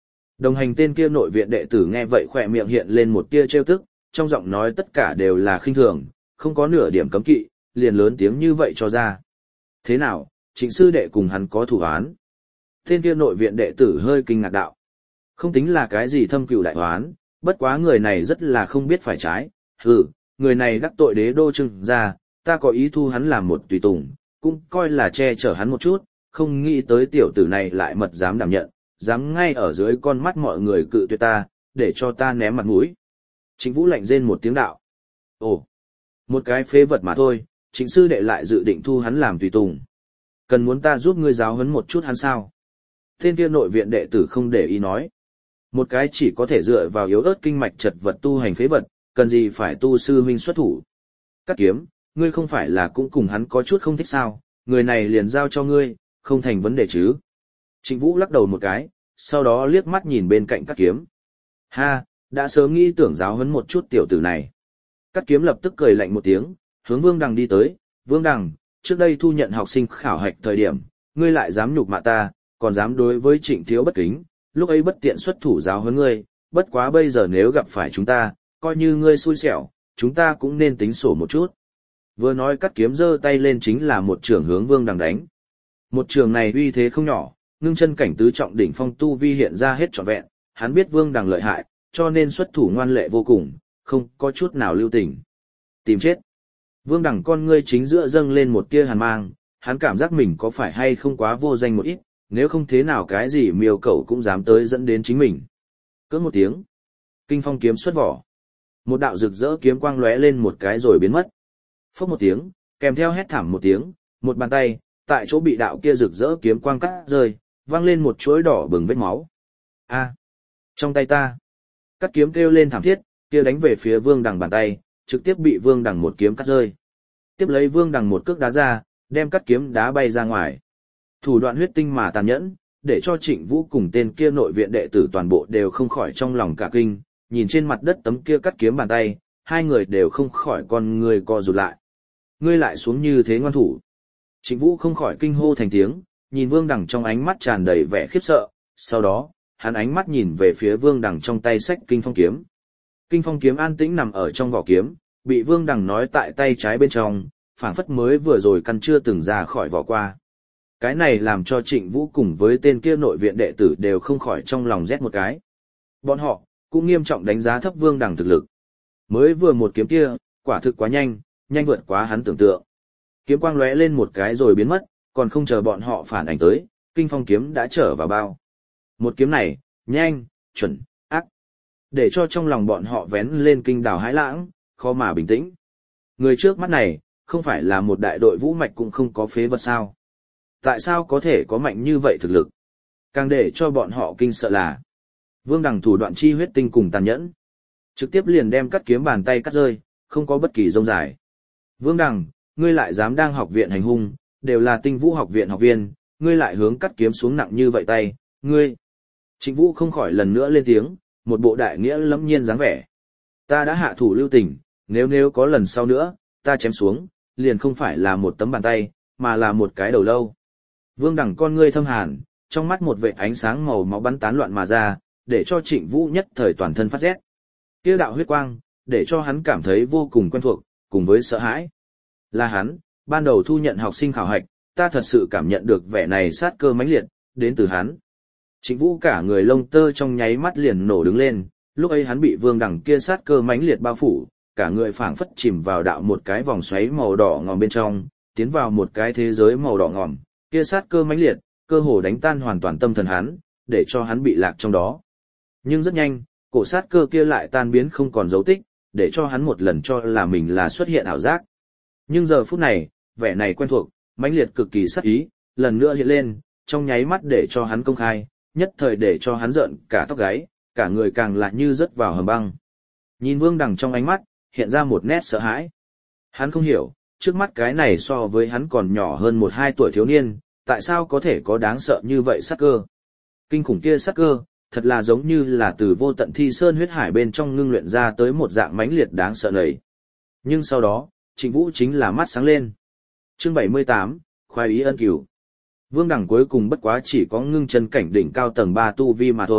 Đồng hành tên kia nội viện đệ tử nghe vậy khỏe miệng hiện lên một tia trêu tức, trong giọng nói tất cả đều là khinh thường, không có nửa điểm cấm kỵ, liền lớn tiếng như vậy cho ra. Thế nào, Trịnh sư đệ cùng hắn có thủ án? Tên kia nội viện đệ tử hơi kinh ngạc đạo. Không tính là cái gì thâm cừu đại oán, bất quá người này rất là không biết phải trái. Người này đắc tội đế đô Trương gia, ta có ý thu hắn làm một tùy tùng, cũng coi là che chở hắn một chút, không nghĩ tới tiểu tử này lại mật dám đảm nhận, dám ngay ở dưới con mắt mọi người cự tuyệt ta, để cho ta ném mặt mũi. Trịnh Vũ lạnh rên một tiếng đạo. Ồ, một cái phế vật mà thôi, Trịnh sư đệ lại dự định thu hắn làm tùy tùng. Cần muốn ta giúp ngươi giáo huấn một chút hắn sao? Tên kia nội viện đệ tử không để ý nói. Một cái chỉ có thể dựa vào yếu ớt kinh mạch chật vật tu hành phế vật, cần gì phải tu sư huynh xuất thủ. Cắt kiếm, ngươi không phải là cũng cùng hắn có chút không thích sao, người này liền giao cho ngươi, không thành vấn đề chứ. Trịnh Vũ lắc đầu một cái, sau đó liếc mắt nhìn bên cạnh Cắt kiếm. Ha, đã sớm nghĩ tưởng giáo huấn một chút tiểu tử này. Cắt kiếm lập tức cười lạnh một tiếng, hướng Vương Đằng đi tới. Vương Đằng, trước đây thu nhận học sinh khảo hạch thời điểm, ngươi lại dám nhục mạ ta, còn dám đối với Trịnh thiếu bất kính, lúc ấy bất tiện xuất thủ giáo huấn ngươi, bất quá bây giờ nếu gặp phải chúng ta, coi như ngươi xui xẻo, chúng ta cũng nên tính sổ một chút. Vừa nói Cắt kiếm giơ tay lên chính là một trường hướng Vương Đằng đánh. Một trường này uy thế không nhỏ, ngưng chân cảnh tứ trọng đỉnh phong tu vi hiện ra hết trọn vẹn, hắn biết Vương Đằng lợi hại, cho nên xuất thủ ngoan lệ vô cùng, không có chút nào lưu tình. Tìm chết. Vương Đằng con ngươi chính giữa dâng lên một tia hàn mang, hắn cảm giác mình có phải hay không quá vô danh một ít, nếu không thế nào cái gì miêu cẩu cũng dám tới dẫn đến chính mình. Cỡ một tiếng. Kinh phong kiếm xuất vỏ. Một đạo rực rỡ kiếm quang lóe lên một cái rồi biến mất. Phốc một tiếng, kèm theo hét thảm một tiếng, một bàn tay, tại chỗ bị đạo kia rực rỡ kiếm quang cắt rơi, vang lên một chuỗi đỏ bừng vết máu. A, trong tay ta. Cắt kiếm kêu lên thảm thiết, kia đánh về phía Vương Đằng bàn tay, trực tiếp bị Vương Đằng một kiếm cắt rơi. Tiếp lấy Vương Đằng một cước đá ra, đem cắt kiếm đá bay ra ngoài. Thủ đoạn huyết tinh mà tàn nhẫn, để cho Trịnh Vũ cùng tên kia nội viện đệ tử toàn bộ đều không khỏi trong lòng cả kinh, nhìn trên mặt đất tấm kia cắt kiếm bàn tay, hai người đều không khỏi con người co rụt lại. Ngươi lại xuống như thế ngoan thủ. Trịnh Vũ không khỏi kinh hô thành tiếng, nhìn Vương Đằng trong ánh mắt tràn đầy vẻ khiếp sợ, sau đó, hắn ánh mắt nhìn về phía Vương Đằng trong tay xách kinh phong kiếm. Kinh phong kiếm an tĩnh nằm ở trong vỏ kiếm, bị Vương Đằng nói tại tay trái bên trong, phảng phất mới vừa rồi căn chưa từng ra khỏi vỏ qua. Cái này làm cho Trịnh Vũ cùng với tên kia nội viện đệ tử đều không khỏi trong lòng rét một cái. Bọn họ cũng nghiêm trọng đánh giá thấp Vương Đằng thực lực. Mới vừa một kiếm kia, quả thực quá nhanh, nhanh vượt quá hắn tưởng tượng. Kiếm quang lóe lên một cái rồi biến mất, còn không chờ bọn họ phản ảnh tới, kinh phong kiếm đã trở vào bao. Một kiếm này, nhanh, chuẩn, ác. Để cho trong lòng bọn họ vén lên kinh đảo hãi lãng, khó mà bình tĩnh. Người trước mắt này, không phải là một đại đội vũ mạch cũng không có phế vật sao. Tại sao có thể có mạnh như vậy thực lực? Càng để cho bọn họ kinh sợ là Vương Đằng thủ đoạn chi huyết tinh cùng tàn nhẫn. Trực tiếp liền đem cắt kiếm bàn tay cắt rơi, không có bất kỳ rông dài. Vương Đằng, ngươi lại dám đang học viện hành hung, đều là Tinh Vũ học viện học viên, ngươi lại hướng cắt kiếm xuống nặng như vậy tay, ngươi. Trịnh Vũ không khỏi lần nữa lên tiếng, một bộ đại nghĩa lẫm nhiên dáng vẻ. Ta đã hạ thủ lưu tình, nếu có lần sau nữa, ta chém xuống, liền không phải là một tấm bàn tay, mà là một cái đầu lâu. Vương Đằng con ngươi thâm hàn, trong mắt một vệt ánh sáng màu máu bắn tán loạn mà ra, để cho Trịnh Vũ nhất thời toàn thân phát rét. Kia đạo huyết quang, để cho hắn cảm thấy vô cùng quen thuộc, cùng với sợ hãi. Là hắn, ban đầu thu nhận học sinh khảo hạch, ta thật sự cảm nhận được vẻ này sát cơ mãnh liệt, đến từ hắn. Trịnh Vũ cả người lông tơ trong nháy mắt liền nổ đứng lên, lúc ấy hắn bị Vương Đằng kia sát cơ mãnh liệt bao phủ, cả người phảng phất chìm vào đạo một cái vòng xoáy màu đỏ ngòm bên trong, tiến vào một cái thế giới màu đỏ ngòm, kia sát cơ mãnh liệt, cơ hồ đánh tan hoàn toàn tâm thần hắn, để cho hắn bị lạc trong đó. Nhưng rất nhanh, cổ sát cơ kia lại tan biến không còn dấu tích, để cho hắn một lần cho là mình là xuất hiện ảo giác. Nhưng giờ phút này, vẻ này quen thuộc, mãnh liệt cực kỳ sát ý, lần nữa hiện lên, trong nháy mắt để cho hắn công khai, nhất thời để cho hắn rợn cả tóc gáy, cả người càng lại như rớt vào hầm băng. Nhìn Vương Đằng trong ánh mắt, hiện ra một nét sợ hãi. Hắn không hiểu, trước mắt cái này so với hắn còn nhỏ hơn 1-2 tuổi thiếu niên, tại sao có thể có đáng sợ như vậy sát cơ. Kinh khủng kia sát cơ, thật là giống như là từ vô tận thi sơn huyết hải bên trong ngưng luyện ra tới một dạng mãnh liệt đáng sợ này. Nhưng sau đó, Trịnh Vũ chính là mắt sáng lên. Chương 78, khoái ý ân cửu. Vương Đằng cuối cùng bất quá chỉ có ngưng chân cảnh đỉnh cao tầng 3 tu vi mà thôi,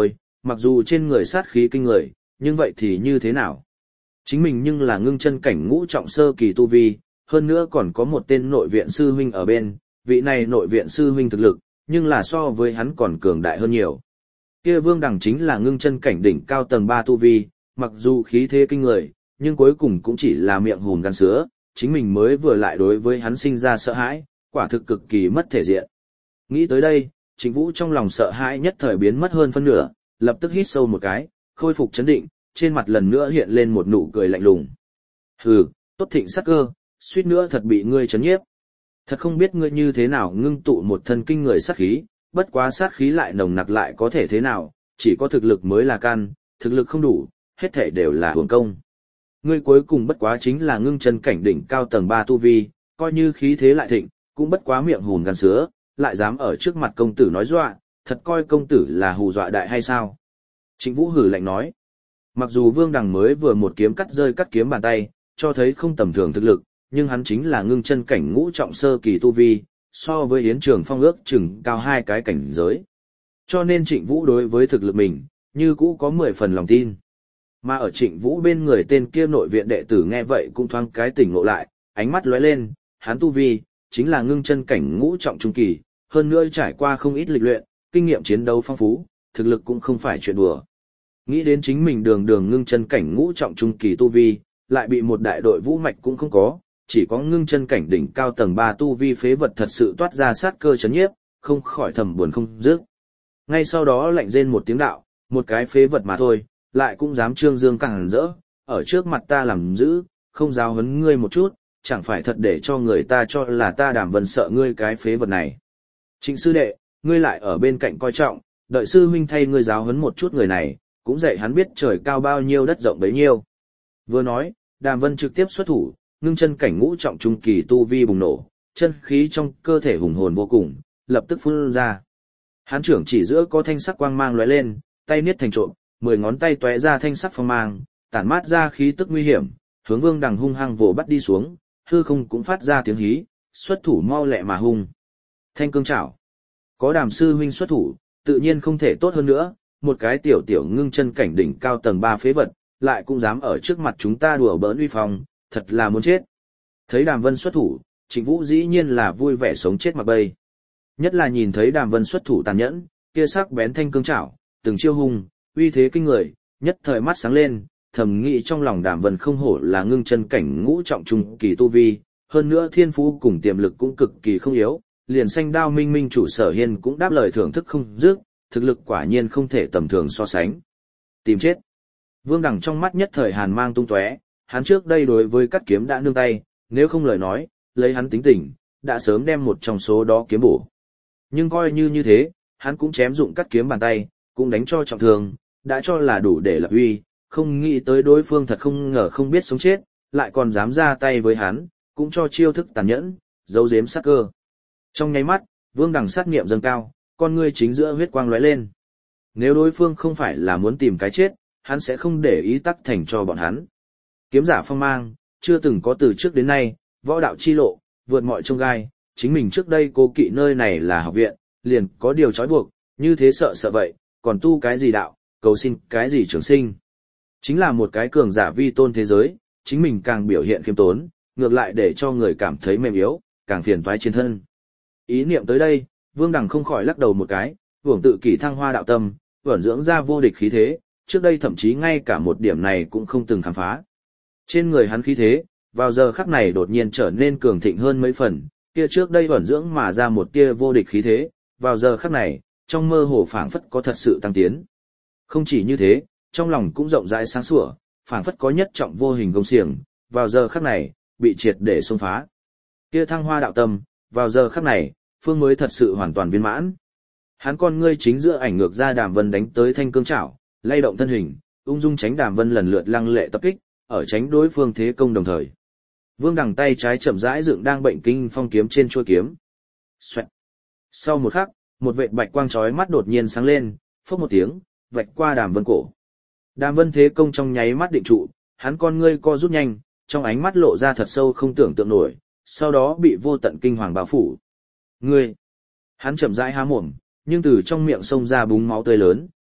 mặc dù trên người sát khí kinh người, nhưng vậy thì như thế nào? Chính mình nhưng là ngưng chân cảnh ngũ trọng sơ kỳ tu vi, hơn nữa còn có một tên nội viện sư huynh ở bên, vị này nội viện sư huynh thực lực, nhưng là so với hắn còn cường đại hơn nhiều. Kia Vương Đằng chính là ngưng chân cảnh đỉnh cao tầng 3 tu vi, mặc dù khí thế kinh người, nhưng cuối cùng cũng chỉ là miệng hùn gan sữa, chính mình mới vừa lại đối với hắn sinh ra sợ hãi, quả thực cực kỳ mất thể diện. Nghĩ tới đây, Trịnh Vũ trong lòng sợ hãi nhất thời biến mất hơn phân nửa, lập tức hít sâu một cái, khôi phục chấn định, trên mặt lần nữa hiện lên một nụ cười lạnh lùng. Hừ, tốt thịnh sắc cơ, suýt nữa thật bị ngươi chấn nhiếp. Thật không biết ngươi như thế nào ngưng tụ một thân kinh người sát khí, bất quá sát khí lại nồng nặc lại có thể thế nào, chỉ có thực lực mới là căn, thực lực không đủ, hết thể đều là hưởng công. Ngươi cuối cùng bất quá chính là ngưng chân cảnh đỉnh cao tầng 3 tu vi, coi như khí thế lại thịnh, cũng bất quá miệng hùn gan sứa, lại dám ở trước mặt công tử nói dọa, thật coi công tử là hù dọa đại hay sao? Trịnh Vũ hử lạnh nói. Mặc dù Vương Đằng mới vừa một kiếm cắt rơi cắt kiếm bàn tay, cho thấy không tầm thường thực lực, nhưng hắn chính là ngưng chân cảnh ngũ trọng sơ kỳ tu vi, so với Yến Trường Phong ước chừng cao 2 cái cảnh giới. Cho nên Trịnh Vũ đối với thực lực mình, như cũ có 10 phần lòng tin. Mà ở Trịnh Vũ bên người tên kia nội viện đệ tử nghe vậy cũng thoáng cái tỉnh ngộ lại, ánh mắt lóe lên, hắn tu vi, chính là ngưng chân cảnh ngũ trọng trung kỳ, hơn nữa trải qua không ít lịch luyện, kinh nghiệm chiến đấu phong phú, thực lực cũng không phải chuyện đùa. Nghĩ đến chính mình đường đường ngưng chân cảnh ngũ trọng trung kỳ tu vi, lại bị một đại đội vũ mạch cũng không có, chỉ có ngưng chân cảnh đỉnh cao tầng 3 tu vi phế vật thật sự toát ra sát cơ chấn nhiếp, không khỏi thầm buồn không dứt. Ngay sau đó lạnh rên một tiếng đạo, một cái phế vật mà thôi, lại cũng dám trương dương càng rỡ, ở trước mặt ta làm dữ, không giáo huấn ngươi một chút, chẳng phải thật để cho người ta cho là ta Đàm Vân sợ ngươi cái phế vật này. Trịnh sư đệ, ngươi lại ở bên cạnh coi trọng, đợi sư huynh thay ngươi giáo huấn một chút người này, cũng dạy hắn biết trời cao bao nhiêu đất rộng bấy nhiêu. Vừa nói, Đàm Vân trực tiếp xuất thủ, ngưng chân cảnh ngũ trọng trung kỳ tu vi bùng nổ, chân khí trong cơ thể hùng hồn vô cùng, lập tức phun ra. Hán trưởng chỉ giữa có thanh sắc quang mang lóe lên, tay niết thành trộm, 10 ngón tay tóe ra thanh sắc phong mang, tản mát ra khí tức nguy hiểm, hướng Vương Đằng hung hăng vồ bắt đi xuống, hư không cũng phát ra tiếng hí, xuất thủ mau lẹ mà hung. Thanh cương chảo. Có Đàm sư huynh xuất thủ, tự nhiên không thể tốt hơn nữa, một cái tiểu tiểu ngưng chân cảnh đỉnh cao tầng 3 phế vật, lại cũng dám ở trước mặt chúng ta đùa bỡn uy phong, thật là muốn chết. Thấy Đàm Vân xuất thủ, Trịnh Vũ dĩ nhiên là vui vẻ sống chết mặc bay. Nhất là nhìn thấy Đàm Vân xuất thủ tàn nhẫn, kia sắc bén thanh cương chảo, từng chiêu hung, uy thế kinh người, nhất thời mắt sáng lên, thầm nghĩ trong lòng Đàm Vân không hổ là ngưng chân cảnh ngũ trọng trung kỳ tu vi, hơn nữa thiên phú cùng tiềm lực cũng cực kỳ không yếu, liền Xanh Đao Minh Minh chủ Sở Hiên cũng đáp lời thưởng thức không dứt, thực lực quả nhiên không thể tầm thường so sánh. Tìm chết. Vương Đằng trong mắt nhất thời hàn mang tung tóe, hắn trước đây đối với cắt kiếm đã nương tay, nếu không lời nói, lấy hắn tính tình, đã sớm đem một trong số đó kiếm bổ. Nhưng coi như thế, hắn cũng chém dụng cắt kiếm bàn tay, cũng đánh cho trọng thương, đã cho là đủ để lập uy, không nghĩ tới đối phương thật không ngờ không biết sống chết, lại còn dám ra tay với hắn, cũng cho chiêu thức tàn nhẫn, giấu giếm sát cơ. Trong nháy mắt, Vương Đằng sát nghiệm dâng cao, con ngươi chính giữa huyết quang lóe lên. Nếu đối phương không phải là muốn tìm cái chết, hắn sẽ không để ý tắc thành cho bọn hắn. Kiếm giả phong mang, chưa từng có từ trước đến nay, võ đạo chi lộ, vượt mọi chông gai, chính mình trước đây cố kỵ nơi này là học viện, liền có điều trói buộc, như thế sợ vậy, còn tu cái gì đạo, cầu xin cái gì trường sinh. Chính là một cái cường giả vi tôn thế giới, chính mình càng biểu hiện khiêm tốn, ngược lại để cho người cảm thấy mềm yếu, càng phiền toái trên thân. Ý niệm tới đây, Vương Đằng không khỏi lắc đầu một cái, hưởng tự kỷ thăng hoa đạo tâm, vẩn dưỡng ra vô địch khí thế, trước đây thậm chí ngay cả một điểm này cũng không từng khám phá. Trên người hắn khí thế, vào giờ khắc này đột nhiên trở nên cường thịnh hơn mấy phần, kia trước đây vẩn dưỡng mà ra một tia vô địch khí thế, vào giờ khắc này, trong mơ hồ phảng phất có thật sự tăng tiến. Không chỉ như thế, trong lòng cũng rộng rãi sáng sủa, phảng phất có nhất trọng vô hình công xiềng, vào giờ khắc này, bị triệt để xông phá. Kia thăng hoa đạo tâm, vào giờ khắc này, phương mới thật sự hoàn toàn viên mãn. Hắn con ngươi chính giữa ảnh ngược ra Đàm Vân đánh tới thanh cương chảo, lay động thân hình, ung dung tránh Đàm Vân lần lượt lăng lệ tập kích, ở tránh đối phương thế công đồng thời. Vương Đằng tay trái chậm rãi dựng đang bệnh kinh phong kiếm trên chuôi kiếm. Xoẹt. Sau một khắc, một vệt bạch quang chói mắt đột nhiên sáng lên, phốc một tiếng, vạch qua Đàm Vân cổ. Đàm Vân thế công trong nháy mắt định trụ, hắn con ngươi co rút nhanh, trong ánh mắt lộ ra thật sâu không tưởng tượng nổi, sau đó bị vô tận kinh hoàng bao phủ. Ngươi! Hắn chậm rãi há mồm, nhưng từ trong miệng xông ra búng máu tươi lớn,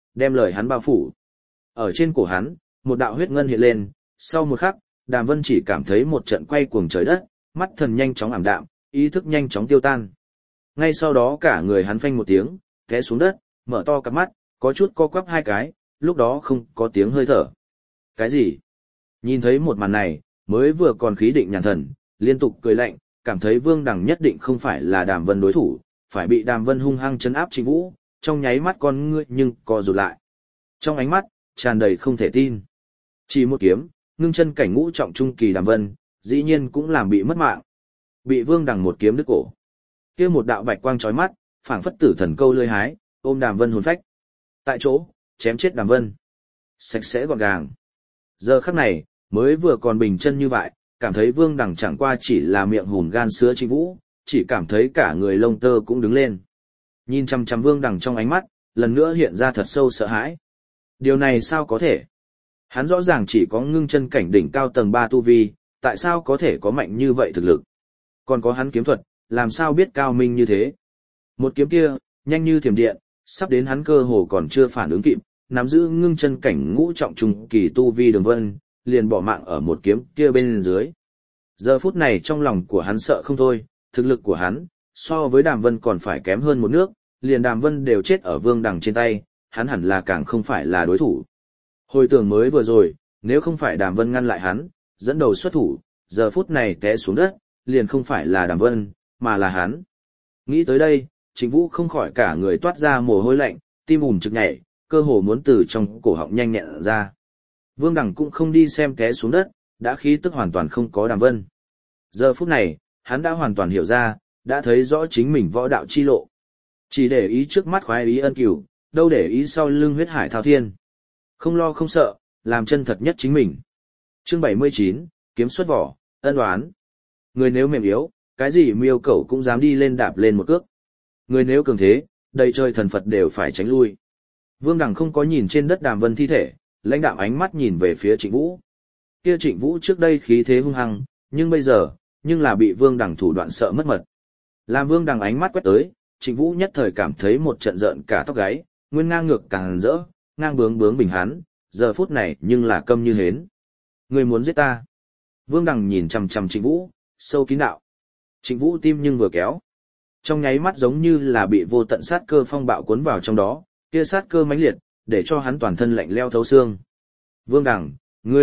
đem lời hắn bao phủ. Ở trên cổ hắn, một đạo huyết ngân hiện lên, sau một khắc, Đàm Vân chỉ cảm thấy một trận quay cuồng trời đất, mắt thần nhanh chóng ảm đạm, ý thức nhanh chóng tiêu tan. Ngay sau đó cả người hắn phanh một tiếng, té xuống đất, mở to cặp mắt, có chút co quắp hai cái, lúc đó không có tiếng hơi thở. Cái gì? Nhìn thấy một màn này, mới vừa còn khí định nhàn thần, liên tục cười lạnh, cảm thấy Vương Đằng nhất định không phải là Đàm Vân đối thủ, phải bị Đàm Vân hung hăng trấn áp Trịnh Vũ, trong nháy mắt con ngươi nhưng co rụt lại. Trong ánh mắt, tràn đầy không thể tin. Chỉ một kiếm, ngưng chân cảnh ngũ trọng trung kỳ Đàm Vân, dĩ nhiên cũng làm bị mất mạng. Bị Vương Đằng một kiếm đứt cổ. Kia một đạo bạch quang chói mắt, phảng phất tử thần câu lưỡi hái, ôm Đàm Vân hồn phách. Tại chỗ, chém chết Đàm Vân. Sạch sẽ gọn gàng. Giờ khắc này, mới vừa còn bình chân như vậy, cảm thấy Vương Đằng chẳng qua chỉ là miệng hùn gan sữa Trịnh Vũ, chỉ cảm thấy cả người lông tơ cũng đứng lên. Nhìn chăm chăm Vương Đằng trong ánh mắt, lần nữa hiện ra thật sâu sợ hãi. Điều này sao có thể? Hắn rõ ràng chỉ có ngưng chân cảnh đỉnh cao tầng 3 tu vi, tại sao có thể có mạnh như vậy thực lực? Còn có hắn kiếm thuật, làm sao biết cao minh như thế? Một kiếm kia, nhanh như thiểm điện, sắp đến hắn cơ hồ còn chưa phản ứng kịp, nắm giữ ngưng chân cảnh ngũ trọng trung kỳ tu vi Đường Vân, liền bỏ mạng ở một kiếm kia bên dưới. Giờ phút này trong lòng của hắn sợ không thôi, thực lực của hắn, so với Đàm Vân còn phải kém hơn một nước, liền Đàm Vân đều chết ở Vương Đằng trên tay, hắn hẳn là càng không phải là đối thủ. Hồi tưởng mới vừa rồi, nếu không phải Đàm Vân ngăn lại hắn, dẫn đầu xuất thủ, giờ phút này té xuống đất, liền không phải là Đàm Vân, mà là hắn. Nghĩ tới đây, Trịnh Vũ không khỏi cả người toát ra mồ hôi lạnh, tim ùn trực nhảy, cơ hồ muốn từ trong cổ họng nhanh nhẹn ra. Vương Đằng cũng không đi xem té xuống đất, đã khí tức hoàn toàn không có Đàm Vân. Giờ phút này, hắn đã hoàn toàn hiểu ra, đã thấy rõ chính mình võ đạo chi lộ. Chỉ để ý trước mắt khoái ý ân cửu, đâu để ý sau lưng huyết hải thao thiên. Không lo không sợ, làm chân thật nhất chính mình. Chương 79, kiếm xuất vỏ, ân oán. Người nếu mềm yếu, cái gì miêu cẩu cũng dám đi lên đạp lên một cước. Người nếu cường thế, đầy trời thần Phật đều phải tránh lui. Vương Đằng không có nhìn trên đất Đàm Vân thi thể, lãnh đạm ánh mắt nhìn về phía Trịnh Vũ. Kia Trịnh Vũ trước đây khí thế hung hăng, nhưng bây giờ, nhưng là bị Vương Đằng thủ đoạn sợ mất mật. Làm Vương Đằng ánh mắt quét tới, Trịnh Vũ nhất thời cảm thấy một trận giận cả tóc gáy, nguyên ngang ngược càng rỡ, ngang bướng bướng bình hắn, giờ phút này nhưng là câm như hến. Người muốn giết ta. Vương Đằng nhìn chằm chằm Trịnh Vũ, sâu kín đạo. Trịnh Vũ tim nhưng vừa kéo. Trong nháy mắt giống như là bị vô tận sát cơ phong bạo cuốn vào trong đó, kia sát cơ mãnh liệt, để cho hắn toàn thân lạnh leo thấu xương. Vương Đằng,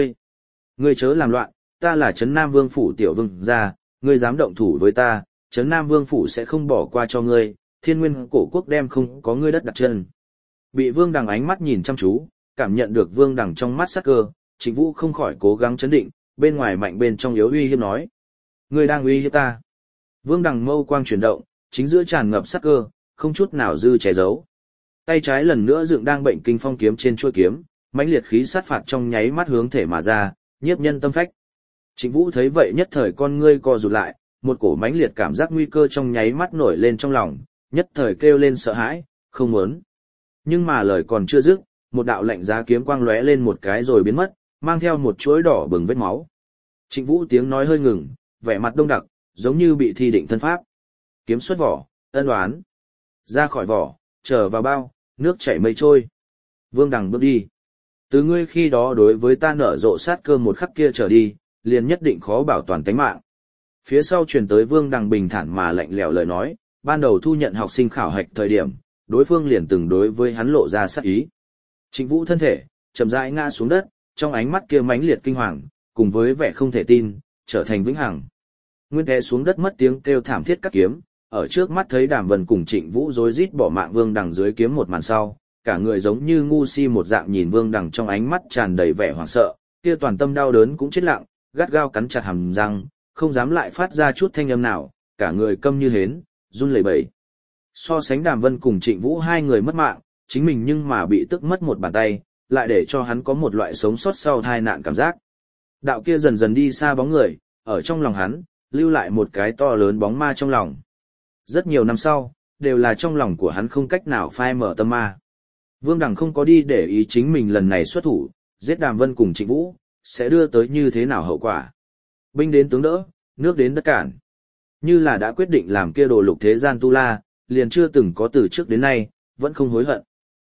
ngươi chớ làm loạn, ta là Trấn Nam Vương phủ tiểu vương gia, ngươi dám động thủ với ta, Trấn Nam Vương phủ sẽ không bỏ qua cho ngươi, Thiên Nguyên cổ quốc đem không có ngươi đất đặt chân. Bị Vương Đằng ánh mắt nhìn chăm chú, cảm nhận được Vương Đằng trong mắt sát cơ, Trịnh Vũ không khỏi cố gắng chấn định, bên ngoài mạnh bên trong yếu uy hiếp nói: "Ngươi đang uy hiếp ta?" Vương Đằng mâu quang chuyển động, chính giữa tràn ngập sát cơ, không chút nào dư che giấu. Tay trái lần nữa dựng đang bệnh kinh phong kiếm trên chuôi kiếm, mãnh liệt khí sát phạt trong nháy mắt hướng thể mà ra, nhiếp nhân tâm phách. Trịnh Vũ thấy vậy nhất thời con ngươi co rụt lại, một cổ mãnh liệt cảm giác nguy cơ trong nháy mắt nổi lên trong lòng, nhất thời kêu lên sợ hãi, không muốn. Nhưng mà lời còn chưa dứt, một đạo lạnh giá kiếm quang lóe lên một cái rồi biến mất, mang theo một chuỗi đỏ bừng vết máu. Trịnh Vũ tiếng nói hơi ngừng, vẻ mặt đông đặc, giống như bị thi định thân pháp. Kiếm xuất vỏ, ân oán. Ra khỏi vỏ, trở vào bao, nước chảy mây trôi. Vương Đằng bước đi. Từ ngươi khi đó đối với ta nở rộ sát cơ một khắc kia trở đi, liền nhất định khó bảo toàn tánh mạng. Phía sau truyền tới Vương Đằng bình thản mà lạnh lẽo lời nói, ban đầu thu nhận học sinh khảo hạch thời điểm, đối phương liền từng đối với hắn lộ ra sát ý. Trịnh Vũ thân thể chậm rãi ngã xuống đất, trong ánh mắt kia mãnh liệt kinh hoàng, cùng với vẻ không thể tin, trở thành vĩnh hằng. Nguyên té xuống đất mất tiếng kêu thảm thiết các kiếm, ở trước mắt thấy Đàm Vân cùng Trịnh Vũ rối rít bỏ mạng Vương Đằng dưới kiếm một màn sau, cả người giống như ngu si một dạng nhìn Vương Đằng trong ánh mắt tràn đầy vẻ hoảng sợ, kia toàn tâm đau đớn cũng chết lặng, gắt gao cắn chặt hàm răng, không dám lại phát ra chút thanh âm nào, cả người câm như hến, run lẩy bẩy. So sánh Đàm Vân cùng Trịnh Vũ hai người mất mạng, chính mình nhưng mà bị tức mất một bàn tay, lại để cho hắn có một loại sống sót sau tai nạn cảm giác. Đạo kia dần dần đi xa bóng người, ở trong lòng hắn, lưu lại một cái to lớn bóng ma trong lòng. Rất nhiều năm sau, đều là trong lòng của hắn không cách nào phai mở tâm ma. Vương Đằng không có đi để ý chính mình lần này xuất thủ, giết Đàm Vân cùng Trịnh Vũ, sẽ đưa tới như thế nào hậu quả. Binh đến tướng đỡ, nước đến đất cản. Như là đã quyết định làm kia đồ lục thế gian tu la, liền chưa từng có từ trước đến nay, vẫn không hối hận.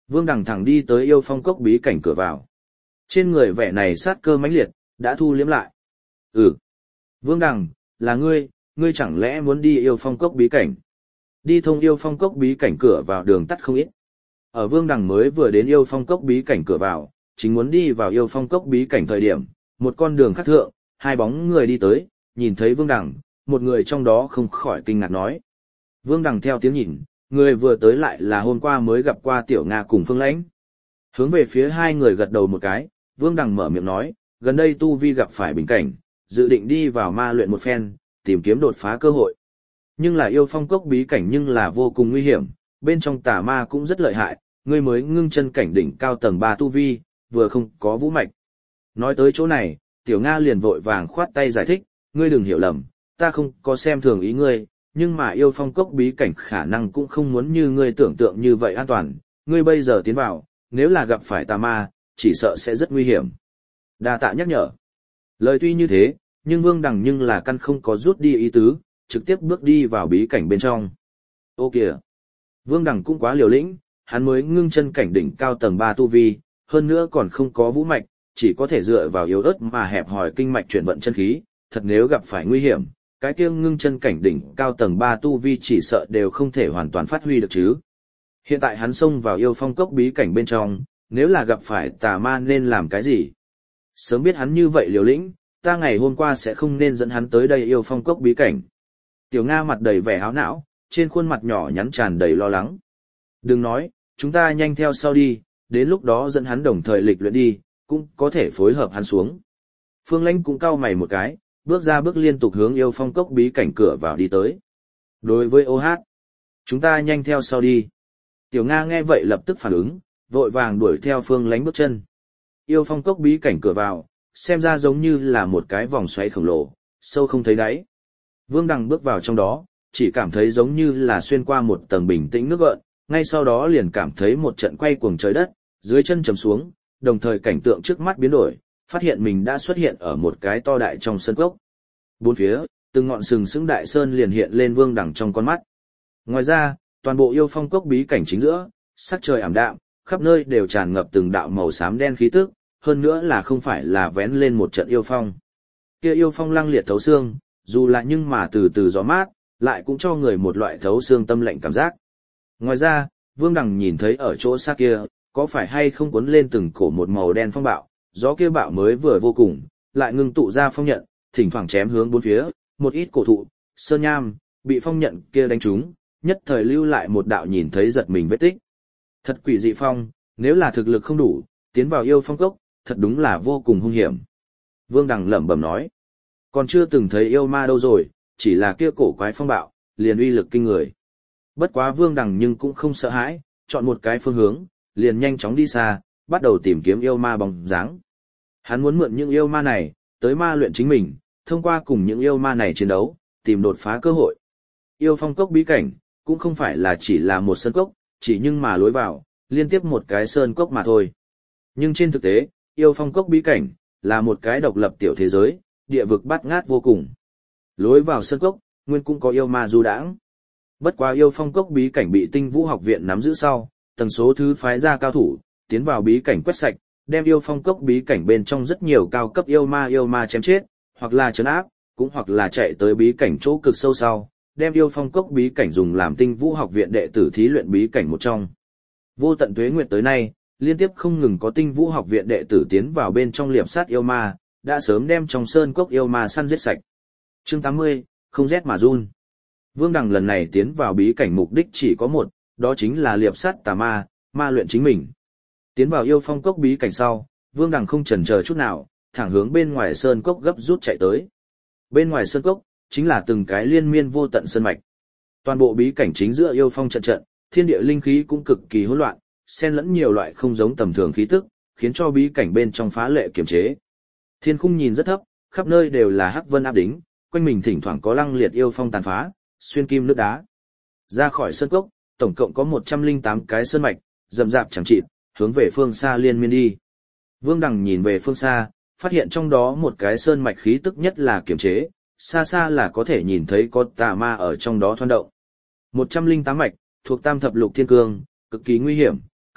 Vương Đằng thẳng đi tới yêu phong cốc bí cảnh cửa vào. Trên người vẻ này sát cơ mãnh liệt, đã thu liếm lại. Ừ. Vương Đằng, là ngươi chẳng lẽ muốn đi yêu phong cốc bí cảnh? Đi thông yêu phong cốc bí cảnh cửa vào đường tắt không ít. Ở Vương Đằng mới vừa đến yêu phong cốc bí cảnh cửa vào, chính muốn đi vào yêu phong cốc bí cảnh thời điểm, một con đường khác thượng, hai bóng người đi tới, nhìn thấy Vương Đằng, một người trong đó không khỏi kinh ngạc nói. Vương Đằng theo tiếng nhìn, người vừa tới lại là hôm qua mới gặp qua Tiểu Nga cùng Phương Lãnh. Hướng về phía hai người gật đầu một cái, Vương Đằng mở miệng nói, gần đây Tu Vi gặp phải bình cảnh, dự định đi vào ma luyện một phen, tìm kiếm đột phá cơ hội. Nhưng là yêu phong cốc bí cảnh nhưng là vô cùng nguy hiểm, bên trong tà ma cũng rất lợi hại, ngươi mới ngưng chân cảnh đỉnh cao tầng 3 Tu Vi, vừa không có vũ mạch. Nói tới chỗ này, Tiểu Nga liền vội vàng khoát tay giải thích, ngươi đừng hiểu lầm, ta không có xem thường ý ngươi, nhưng mà yêu phong cốc bí cảnh khả năng cũng không muốn như ngươi tưởng tượng như vậy an toàn, ngươi bây giờ tiến vào, nếu là gặp phải tà ma, chỉ sợ sẽ rất nguy hiểm. Đa tạ nhắc nhở. Lời tuy như thế, nhưng Vương Đằng nhưng là căn không có rút đi ý tứ, trực tiếp bước đi vào bí cảnh bên trong. Ô kìa! Vương Đằng cũng quá liều lĩnh, hắn mới ngưng chân cảnh đỉnh cao tầng 3 tu vi, hơn nữa còn không có vũ mạch, chỉ có thể dựa vào yếu ớt mà hẹp hòi kinh mạch chuyển vận chân khí, thật nếu gặp phải nguy hiểm, cái kia ngưng chân cảnh đỉnh cao tầng 3 tu vi chỉ sợ đều không thể hoàn toàn phát huy được chứ. Hiện tại hắn xông vào yêu phong cốc bí cảnh bên trong, nếu là gặp phải tà ma nên làm cái gì? Sớm biết hắn như vậy liều lĩnh, ta ngày hôm qua sẽ không nên dẫn hắn tới đây yêu phong cốc bí cảnh. Tiểu Nga mặt đầy vẻ áo não, trên khuôn mặt nhỏ nhắn tràn đầy lo lắng. Đừng nói, chúng ta nhanh theo sau đi, đến lúc đó dẫn hắn đồng thời lịch luyện đi, cũng có thể phối hợp hắn xuống. Phương Lãnh cũng cau mày một cái, bước ra bước liên tục hướng yêu phong cốc bí cảnh cửa vào đi tới. Đối với OH, chúng ta nhanh theo sau đi. Tiểu Nga nghe vậy lập tức phản ứng, vội vàng đuổi theo Phương Lãnh bước chân. Yêu phong cốc bí cảnh cửa vào, xem ra giống như là một cái vòng xoáy khổng lồ, sâu không thấy đáy. Vương Đằng bước vào trong đó, chỉ cảm thấy giống như là xuyên qua một tầng bình tĩnh nước gợn, ngay sau đó liền cảm thấy một trận quay cuồng trời đất, dưới chân trầm xuống, đồng thời cảnh tượng trước mắt biến đổi, phát hiện mình đã xuất hiện ở một cái to đại trong sân cốc. Bốn phía, từng ngọn sừng sững đại sơn liền hiện lên Vương Đằng trong con mắt. Ngoài ra, toàn bộ yêu phong cốc bí cảnh chính giữa, sắc trời ảm đạm, khắp nơi đều tràn ngập từng đạo màu xám đen khí tức, hơn nữa là không phải là vén lên một trận yêu phong. Kia yêu phong lăng liệt thấu xương, dù là nhưng mà từ từ gió mát, lại cũng cho người một loại thấu xương tâm lạnh cảm giác. Ngoài ra, Vương Đằng nhìn thấy ở chỗ xa kia, có phải hay không cuốn lên từng cổ một màu đen phong bạo, gió kia bạo mới vừa vô cùng, lại ngưng tụ ra phong nhận, thỉnh thoảng chém hướng bốn phía, một ít cổ thụ, sơn nham, bị phong nhận kia đánh trúng, nhất thời lưu lại một đạo nhìn thấy giật mình vết tích. Thật quỷ dị phong, nếu là thực lực không đủ, tiến vào yêu phong cốc, thật đúng là vô cùng hung hiểm. Vương Đằng lẩm bẩm nói, còn chưa từng thấy yêu ma đâu rồi, chỉ là kia cổ quái phong bạo, liền uy lực kinh người. Bất quá Vương Đằng nhưng cũng không sợ hãi, chọn một cái phương hướng, liền nhanh chóng đi xa, bắt đầu tìm kiếm yêu ma bóng dáng. Hắn muốn mượn những yêu ma này, tới ma luyện chính mình, thông qua cùng những yêu ma này chiến đấu, tìm đột phá cơ hội. Yêu phong cốc bí cảnh, cũng không phải là chỉ là một sơn cốc, chỉ nhưng mà lối vào, liên tiếp một cái sơn cốc mà thôi. Nhưng trên thực tế, yêu phong cốc bí cảnh, là một cái độc lập tiểu thế giới, địa vực bát ngát vô cùng. Lối vào sơn cốc, nguyên cũng có yêu ma du đãng. Bất quá yêu phong cốc bí cảnh bị Tinh Vũ học viện nắm giữ sau, tần số thứ phái ra cao thủ, tiến vào bí cảnh quét sạch, đem yêu phong cốc bí cảnh bên trong rất nhiều cao cấp yêu ma chém chết, hoặc là trấn áp, cũng hoặc là chạy tới bí cảnh chỗ cực sâu sau, đem yêu phong cốc bí cảnh dùng làm Tinh Vũ học viện đệ tử thí luyện bí cảnh một trong. Vô tận tuế nguyệt tới nay, liên tiếp không ngừng có Tinh Vũ học viện đệ tử tiến vào bên trong liệp sát yêu ma, đã sớm đem trong sơn cốc yêu ma săn giết sạch. Chương 80, không rét mà run. Vương Đằng lần này tiến vào bí cảnh mục đích chỉ có một, đó chính là liệp sát tà ma, ma luyện chính mình. Tiến vào yêu phong cốc bí cảnh sau, Vương Đằng không chần chờ chút nào, thẳng hướng bên ngoài sơn cốc gấp rút chạy tới. Bên ngoài sơn cốc, chính là từng cái liên miên vô tận sơn mạch. Toàn bộ bí cảnh chính giữa yêu phong trận trận, thiên địa linh khí cũng cực kỳ hỗn loạn, xen lẫn nhiều loại không giống tầm thường khí tức, khiến cho bí cảnh bên trong phá lệ kiềm chế. Thiên khung nhìn rất thấp, khắp nơi đều là hắc vân áp đính, quanh mình thỉnh thoảng có lăng liệt yêu phong tàn phá, xuyên kim nước đá. Ra khỏi sơn cốc, tổng cộng có 108 cái sơn mạch, rậm rạp chẳng chịt, hướng về phương xa liên miên đi. Vương Đằng nhìn về phương xa, phát hiện trong đó một cái sơn mạch khí tức nhất là kiềm chế, xa xa là có thể nhìn thấy có tà ma ở trong đó thoăn động. 108 mạch, thuộc Tam Thập Lục Thiên Cương, cực kỳ nguy hiểm,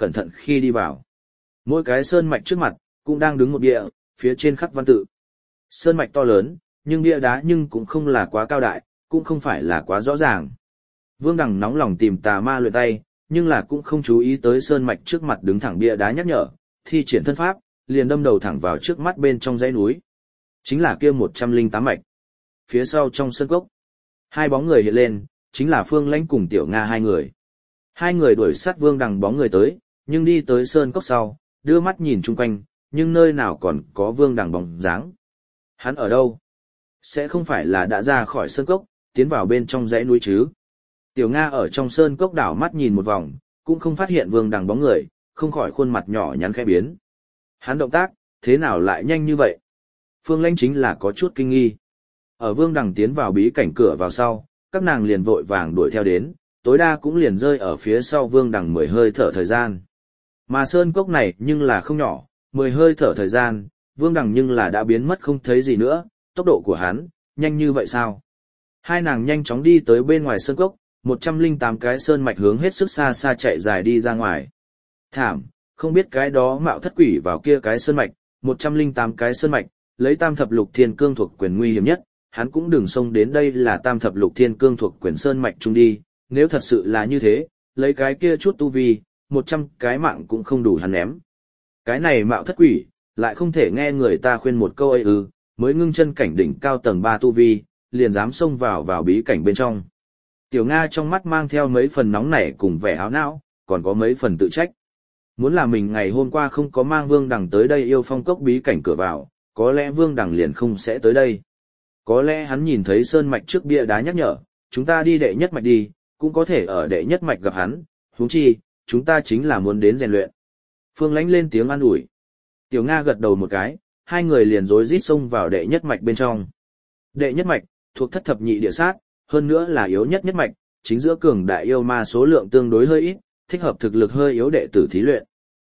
cẩn thận khi đi vào. Mỗi cái sơn mạch trước mặt, cũng đang đứng một bia, phía trên khắc văn tự. Sơn mạch to lớn, nhưng bia đá nhưng cũng không là quá cao đại, cũng không phải là quá rõ ràng. Vương Đằng nóng lòng tìm tà ma luyện tay, nhưng là cũng không chú ý tới sơn mạch trước mặt đứng thẳng bia đá nhắc nhở, thi triển thân pháp, liền đâm đầu thẳng vào trước mắt bên trong dãy núi. Chính là kia 108 mạch. Phía sau trong sân cốc, hai bóng người hiện lên, chính là Phương Lãnh cùng Tiểu Nga hai người. Hai người đuổi sát Vương Đằng bóng người tới, nhưng đi tới sơn cốc sau, đưa mắt nhìn chung quanh, nhưng nơi nào còn có Vương Đằng bóng dáng. Hắn ở đâu? Sẽ không phải là đã ra khỏi sơn cốc, tiến vào bên trong dãy núi chứ? Tiểu Nga ở trong sơn cốc đảo mắt nhìn một vòng, cũng không phát hiện Vương Đằng bóng người, không khỏi khuôn mặt nhỏ nhắn khẽ biến. Hắn động tác, thế nào lại nhanh như vậy? Phương Lãnh chính là có chút kinh nghi. Ở Vương Đằng tiến vào bí cảnh cửa vào sau, các nàng liền vội vàng đuổi theo đến, tối đa cũng liền rơi ở phía sau Vương Đằng 10 hơi thở thời gian. Mà sơn cốc này nhưng là không nhỏ, 10 hơi thở thời gian, Vương Đằng nhưng là đã biến mất không thấy gì nữa, tốc độ của hắn, nhanh như vậy sao? Hai nàng nhanh chóng đi tới bên ngoài sơn cốc, 108 cái sơn mạch hướng hết sức xa xa chạy dài đi ra ngoài. Thảm, không biết cái đó mạo thất quỷ vào kia cái sơn mạch, 108 cái sơn mạch, lấy tam thập lục thiên cương thuộc quyền nguy hiểm nhất, hắn cũng đừng xông đến đây là tam thập lục thiên cương thuộc quyền sơn mạch chung đi, nếu thật sự là như thế, lấy cái kia chút tu vi, 100 cái mạng cũng không đủ hắn ném. Cái này mạo thất quỷ, lại không thể nghe người ta khuyên một câu ấy mới ngưng chân cảnh đỉnh cao tầng 3 tu vi, liền dám xông vào bí cảnh bên trong. Tiểu Nga trong mắt mang theo mấy phần nóng nảy cùng vẻ áo não, còn có mấy phần tự trách. Muốn là mình ngày hôm qua không có mang Vương Đằng tới đây yêu phong cốc bí cảnh cửa vào, có lẽ Vương Đằng liền không sẽ tới đây. Có lẽ hắn nhìn thấy sơn mạch trước bia đá nhắc nhở, chúng ta đi đệ nhất mạch đi, cũng có thể ở đệ nhất mạch gặp hắn, huống chi, chúng ta chính là muốn đến rèn luyện. Phương Lãnh lên tiếng an ủi. Tiểu Nga gật đầu một cái, hai người liền rối rít xông vào đệ nhất mạch bên trong. Đệ nhất mạch, thuộc thất thập nhị địa sát, hơn nữa là yếu nhất nhất mạch, chính giữa cường đại yêu ma số lượng tương đối hơi ít, thích hợp thực lực hơi yếu đệ tử thí luyện.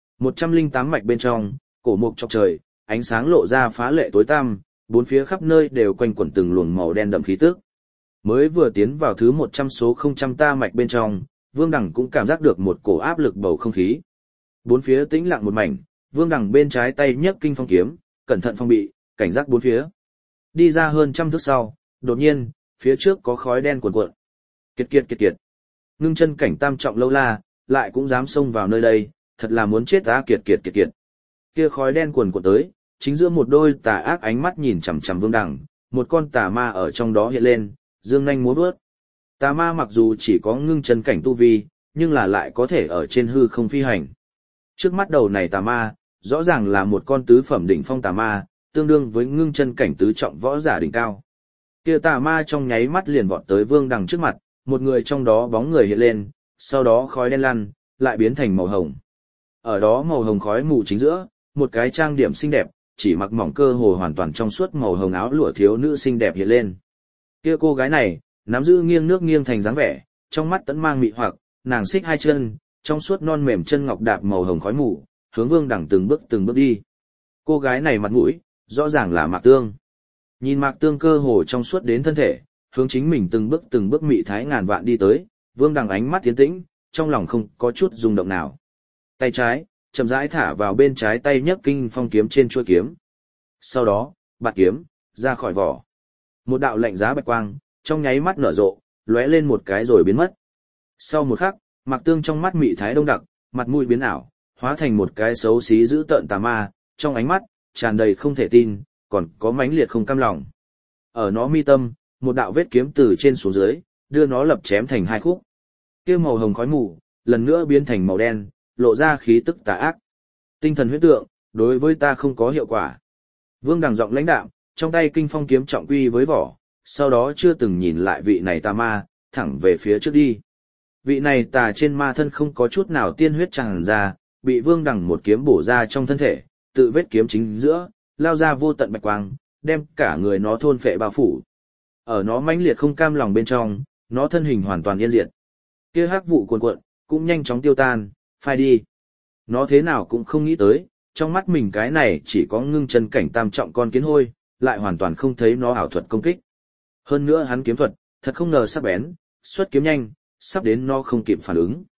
108 mạch bên trong, cổ mục chọc trời, ánh sáng lộ ra phá lệ tối tăm, bốn phía khắp nơi đều quanh quẩn từng luồng màu đen đậm khí tức. Mới vừa tiến vào thứ 100 số 000 ta mạch bên trong, Vương Đằng cũng cảm giác được một cổ áp lực bầu không khí. Bốn phía tĩnh lặng một mảnh, Vương Đằng bên trái tay nhấc kinh phong kiếm, cẩn thận phòng bị, cảnh giác bốn phía. Đi ra hơn trăm thước sau, đột nhiên, phía trước có khói đen cuồn cuộn. Kiệt kiệt kiệt kiệt. Ngưng chân cảnh tam trọng lâu la, lại cũng dám xông vào nơi đây, thật là muốn chết á kiệt kiệt kiệt kiệt. Kia khói đen cuồn cuộn tới, chính giữa một đôi tà ác ánh mắt nhìn chằm chằm Vương Đằng, một con tà ma ở trong đó hiện lên, dương nhanh múa vớt. Tà ma mặc dù chỉ có ngưng chân cảnh tu vi, nhưng là lại có thể ở trên hư không phi hành. Trước mắt đầu này tà ma, rõ ràng là một con tứ phẩm đỉnh phong tà ma, tương đương với ngưng chân cảnh tứ trọng võ giả đỉnh cao. Kia tà ma trong nháy mắt liền vọt tới Vương Đằng trước mặt, một người trong đó bóng người hiện lên, sau đó khói đen lăn, lại biến thành màu hồng. Ở đó màu hồng khói mù chính giữa, một cái trang điểm xinh đẹp, chỉ mặc mỏng cơ hồ hoàn toàn trong suốt màu hồng áo lụa thiếu nữ xinh đẹp hiện lên. Kia cô gái này, nắm giữ nghiêng nước nghiêng thành dáng vẻ, trong mắt tẫn mang mị hoặc, nàng xích hai chân, trong suốt non mềm chân ngọc đạp màu hồng khói mù, hướng Vương Đằng từng bước đi. Cô gái này mặt mũi, rõ ràng là Mạc Tương. Nhìn Mạc Tương cơ hồ trong suốt đến thân thể, hướng chính mình từng bước mị thái ngàn vạn đi tới, Vương Đằng ánh mắt tiến tĩnh, trong lòng không có chút rung động nào. Tay trái, chậm rãi thả vào bên trái tay nhấc kinh phong kiếm trên chuôi kiếm. Sau đó, bạt kiếm ra khỏi vỏ. Một đạo lạnh giá bạch quang, trong nháy mắt nở rộ, lóe lên một cái rồi biến mất. Sau một khắc, Mạc Tương trong mắt mị thái đông đặc, mặt mũi biến ảo, hóa thành một cái xấu xí dữ tợn tà ma, trong ánh mắt tràn đầy không thể tin, còn có mãnh liệt không cam lòng. Ở nó mi tâm, một đạo vết kiếm từ trên xuống dưới, đưa nó lập chém thành hai khúc. Kia màu hồng khói mù, lần nữa biến thành màu đen, lộ ra khí tức tà ác. Tinh thần huyết tượng, đối với ta không có hiệu quả. Vương Đằng giọng lãnh đạm, trong tay kinh phong kiếm trọng quy với vỏ, sau đó chưa từng nhìn lại vị này tà ma, thẳng về phía trước đi. Vị này tà trên ma thân không có chút nào tiên huyết tràn ra, bị Vương Đằng một kiếm bổ ra trong thân thể, tự vết kiếm chính giữa, lao ra vô tận bạch quang, đem cả người nó thôn phệ bao phủ. Ở nó mãnh liệt không cam lòng bên trong, nó thân hình hoàn toàn yên diệt. Kia hắc vụ cuồn cuộn, cũng nhanh chóng tiêu tan, phai đi. Nó thế nào cũng không nghĩ tới, trong mắt mình cái này chỉ có ngưng chân cảnh tam trọng con kiến hôi, lại hoàn toàn không thấy nó ảo thuật công kích. Hơn nữa hắn kiếm thuật, thật không ngờ sắc bén, xuất kiếm nhanh, sắp đến nó không kịp phản ứng.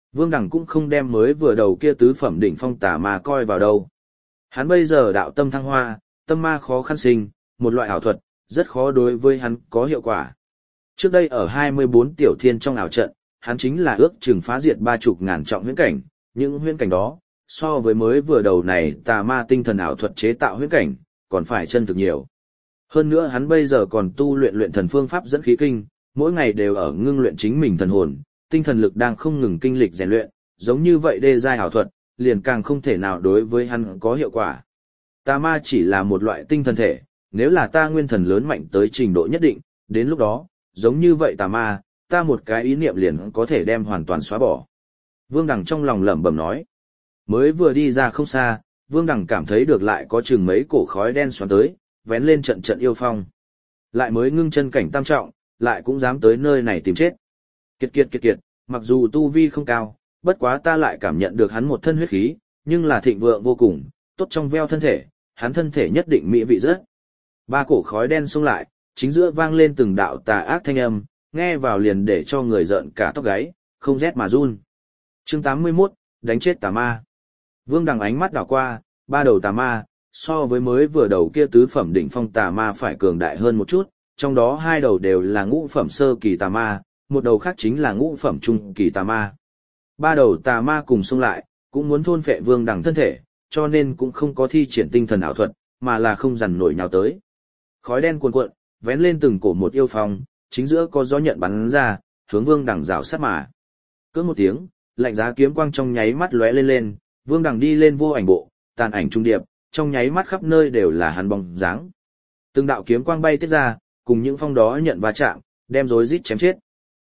Vương Đằng cũng không đem mới vừa đầu kia tứ phẩm đỉnh phong tà ma coi vào đâu. Hắn bây giờ đạo tâm thăng hoa, tâm ma khó khăn sinh, một loại ảo thuật, rất khó đối với hắn có hiệu quả. Trước đây ở 24 tiểu thiên trong ảo trận, hắn chính là ước chừng phá diệt 30.000 trọng huyễn cảnh, những huyễn cảnh đó, so với mới vừa đầu này tà ma tinh thần ảo thuật chế tạo huyễn cảnh, còn phải chân thực nhiều. Hơn nữa hắn bây giờ còn tu luyện thần phương pháp dẫn khí kinh, mỗi ngày đều ở ngưng luyện chính mình thần hồn, tinh thần lực đang không ngừng kinh lịch rèn luyện, giống như vậy đê giai ảo thuật, liền càng không thể nào đối với hắn có hiệu quả. Tà ma chỉ là một loại tinh thần thể, nếu là ta nguyên thần lớn mạnh tới trình độ nhất định, đến lúc đó, giống như vậy tà ma, ta một cái ý niệm liền có thể đem hoàn toàn xóa bỏ. Vương Đằng trong lòng lẩm bẩm nói. Mới vừa đi ra không xa, Vương Đằng cảm thấy được lại có chừng mấy cổ khói đen xoắn tới, vén lên trận trận yêu phong. Lại mới ngưng chân cảnh tam trọng, lại cũng dám tới nơi này tìm chết. Kiệt, mặc dù tu vi không cao, bất quá ta lại cảm nhận được hắn một thân huyết khí, nhưng là thịnh vượng vô cùng, tốt trong veo thân thể, hắn thân thể nhất định mỹ vị rất. Ba cổ khói đen xông lại, chính giữa vang lên từng đạo tà ác thanh âm, nghe vào liền để cho người giận cả tóc gáy, không rét mà run. Chương 81, đánh chết tà ma. Vương Đằng ánh mắt đảo qua, ba đầu tà ma, so với mới vừa đầu kia tứ phẩm đỉnh phong tà ma phải cường đại hơn một chút, trong đó hai đầu đều là ngũ phẩm sơ kỳ tà ma, một đầu khác chính là ngũ phẩm trung kỳ tà ma. Ba đầu tà ma cùng xông lại, cũng muốn thôn phệ Vương Đằng thân thể, cho nên cũng không có thi triển tinh thần ảo thuật, mà là không dằn nổi nhào tới. Khói đen cuồn cuộn, vén lên từng cổ một yêu phong, chính giữa có gió nhận bắn ra, hướng Vương Đằng rào sát mà. Cứ một tiếng, lạnh giá kiếm quang trong nháy mắt lóe lên, Vương Đằng đi lên vô ảnh bộ, tàn ảnh trung điệp, trong nháy mắt khắp nơi đều là hắn bóng dáng. Từng đạo kiếm quang bay tiết ra, cùng những phong đó nhận va chạm, đem rối rít chém chết.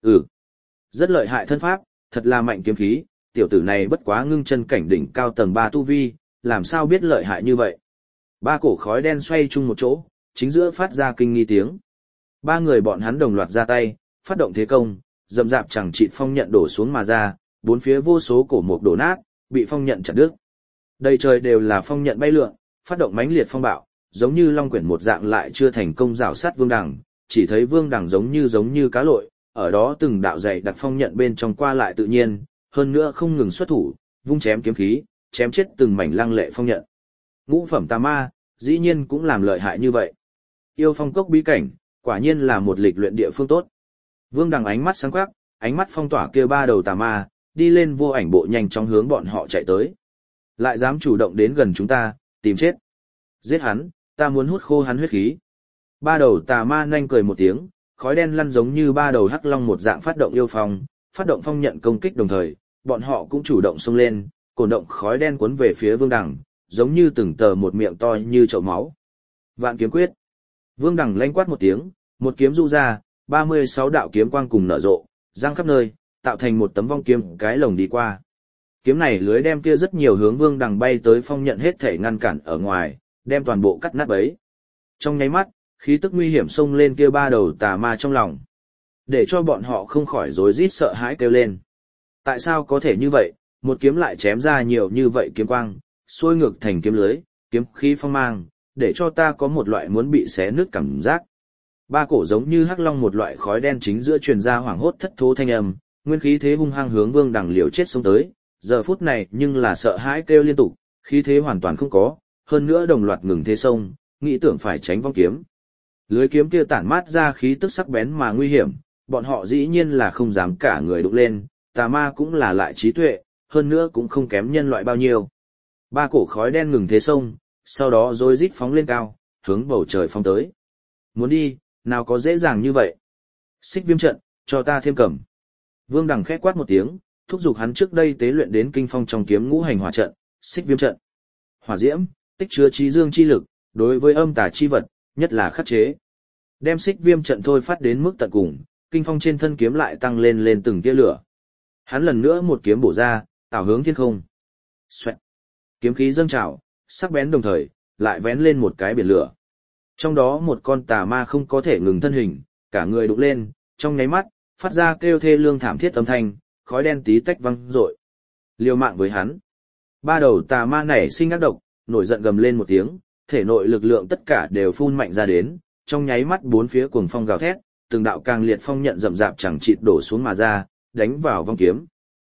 Rất lợi hại thân pháp, thật là mạnh kiếm khí, tiểu tử này bất quá ngưng chân cảnh đỉnh cao tầng 3 tu vi, làm sao biết lợi hại như vậy. Ba cổ khói đen xoay chung một chỗ, chính giữa phát ra kinh nghi tiếng. Ba người bọn hắn đồng loạt ra tay, phát động thế công, dầm dạp chẳng chịt phong nhận đổ xuống mà ra, bốn phía vô số cổ mục đổ nát, bị phong nhận chặt đứt. Đầy trời đều là phong nhận bay lượn, phát động mãnh liệt phong bạo, giống như long quyển một dạng lại chưa thành công rào sát Vương Đằng, chỉ thấy Vương Đằng giống như cá lội, ở đó từng đạo dày đặc phong nhận bên trong qua lại tự nhiên, hơn nữa không ngừng xuất thủ, vung chém kiếm khí, chém chết từng mảnh lăng lệ phong nhận. Ngũ phẩm tà ma, dĩ nhiên cũng làm lợi hại như vậy. Yêu phong cốc bí cảnh, quả nhiên là một lịch luyện địa phương tốt. Vương Đằng ánh mắt sáng quắc, ánh mắt phong tỏa kia ba đầu tà ma, đi lên vô ảnh bộ nhanh chóng hướng bọn họ chạy tới. Lại dám chủ động đến gần chúng ta, tìm chết. Giết hắn, ta muốn hút khô hắn huyết khí. Ba đầu tà ma nhanh cười một tiếng, khói đen lăn giống như ba đầu hắc long một dạng phát động yêu phong, phát động phong nhận công kích đồng thời, bọn họ cũng chủ động xông lên, cồn động khói đen cuốn về phía Vương Đằng, giống như từng tờ một miệng to như chậu máu. Vạn kiếm quyết. Vương Đằng lanh quát một tiếng, một kiếm du ra, 36 đạo kiếm quang cùng nở rộ, giăng khắp nơi, tạo thành một tấm vong kiếm cái lồng đi qua. Kiếm này lưới đem kia rất nhiều hướng Vương Đằng bay tới phong nhận hết thể ngăn cản ở ngoài, đem toàn bộ cắt nát bấy. Trong nháy mắt, khí tức nguy hiểm xông lên kia ba đầu tà ma trong lòng, để cho bọn họ không khỏi rối rít sợ hãi kêu lên. Tại sao có thể như vậy, một kiếm lại chém ra nhiều như vậy kiếm quang, xuôi ngược thành kiếm lưới, kiếm khí phong mang, để cho ta có một loại muốn bị xé nứt cảm giác. Ba cổ giống như hắc long một loại khói đen chính giữa truyền ra hoảng hốt thất thố thanh âm, nguyên khí thế hung hăng hướng Vương Đằng liều chết xông tới, giờ phút này nhưng là sợ hãi kêu liên tục, khí thế hoàn toàn không có, hơn nữa đồng loạt ngừng thế sông, nghĩ tưởng phải tránh vong kiếm. Lưới kiếm kia tản mát ra khí tức sắc bén mà nguy hiểm, bọn họ dĩ nhiên là không dám cả người đụng lên, tà ma cũng là lại trí tuệ, hơn nữa cũng không kém nhân loại bao nhiêu. Ba cổ khói đen ngừng thế sông, sau đó rối rít phóng lên cao, hướng bầu trời phóng tới. Muốn đi, nào có dễ dàng như vậy. Xích viêm trận, cho ta thêm cầm. Vương Đằng khẽ quát một tiếng, thúc giục hắn trước đây tế luyện đến kinh phong trong kiếm ngũ hành hỏa trận, xích viêm trận. Hỏa diễm, tích chứa trí dương chi lực, đối với âm tà chi vật, nhất là khắc chế. Đem xích viêm trận thôi phát đến mức tận cùng, kinh phong trên thân kiếm lại tăng lên từng tia lửa. Hắn lần nữa một kiếm bổ ra, tảo hướng thiên không. Xoẹt. Kiếm khí dâng trào, sắc bén đồng thời, lại vén lên một cái biển lửa. Trong đó một con tà ma không có thể ngừng thân hình, cả người đụng lên, trong nháy mắt, phát ra kêu thê lương thảm thiết âm thanh, khói đen tí tách văng rội. Liều mạng với hắn. Ba đầu tà ma nảy sinh ác độc, nổi giận gầm lên một tiếng, thể nội lực lượng tất cả đều phun mạnh ra đến, trong nháy mắt bốn phía cuồng phong gào thét, từng đạo càng liệt phong nhận rậm rạp chẳng chịt đổ xuống mà ra, đánh vào vong kiếm.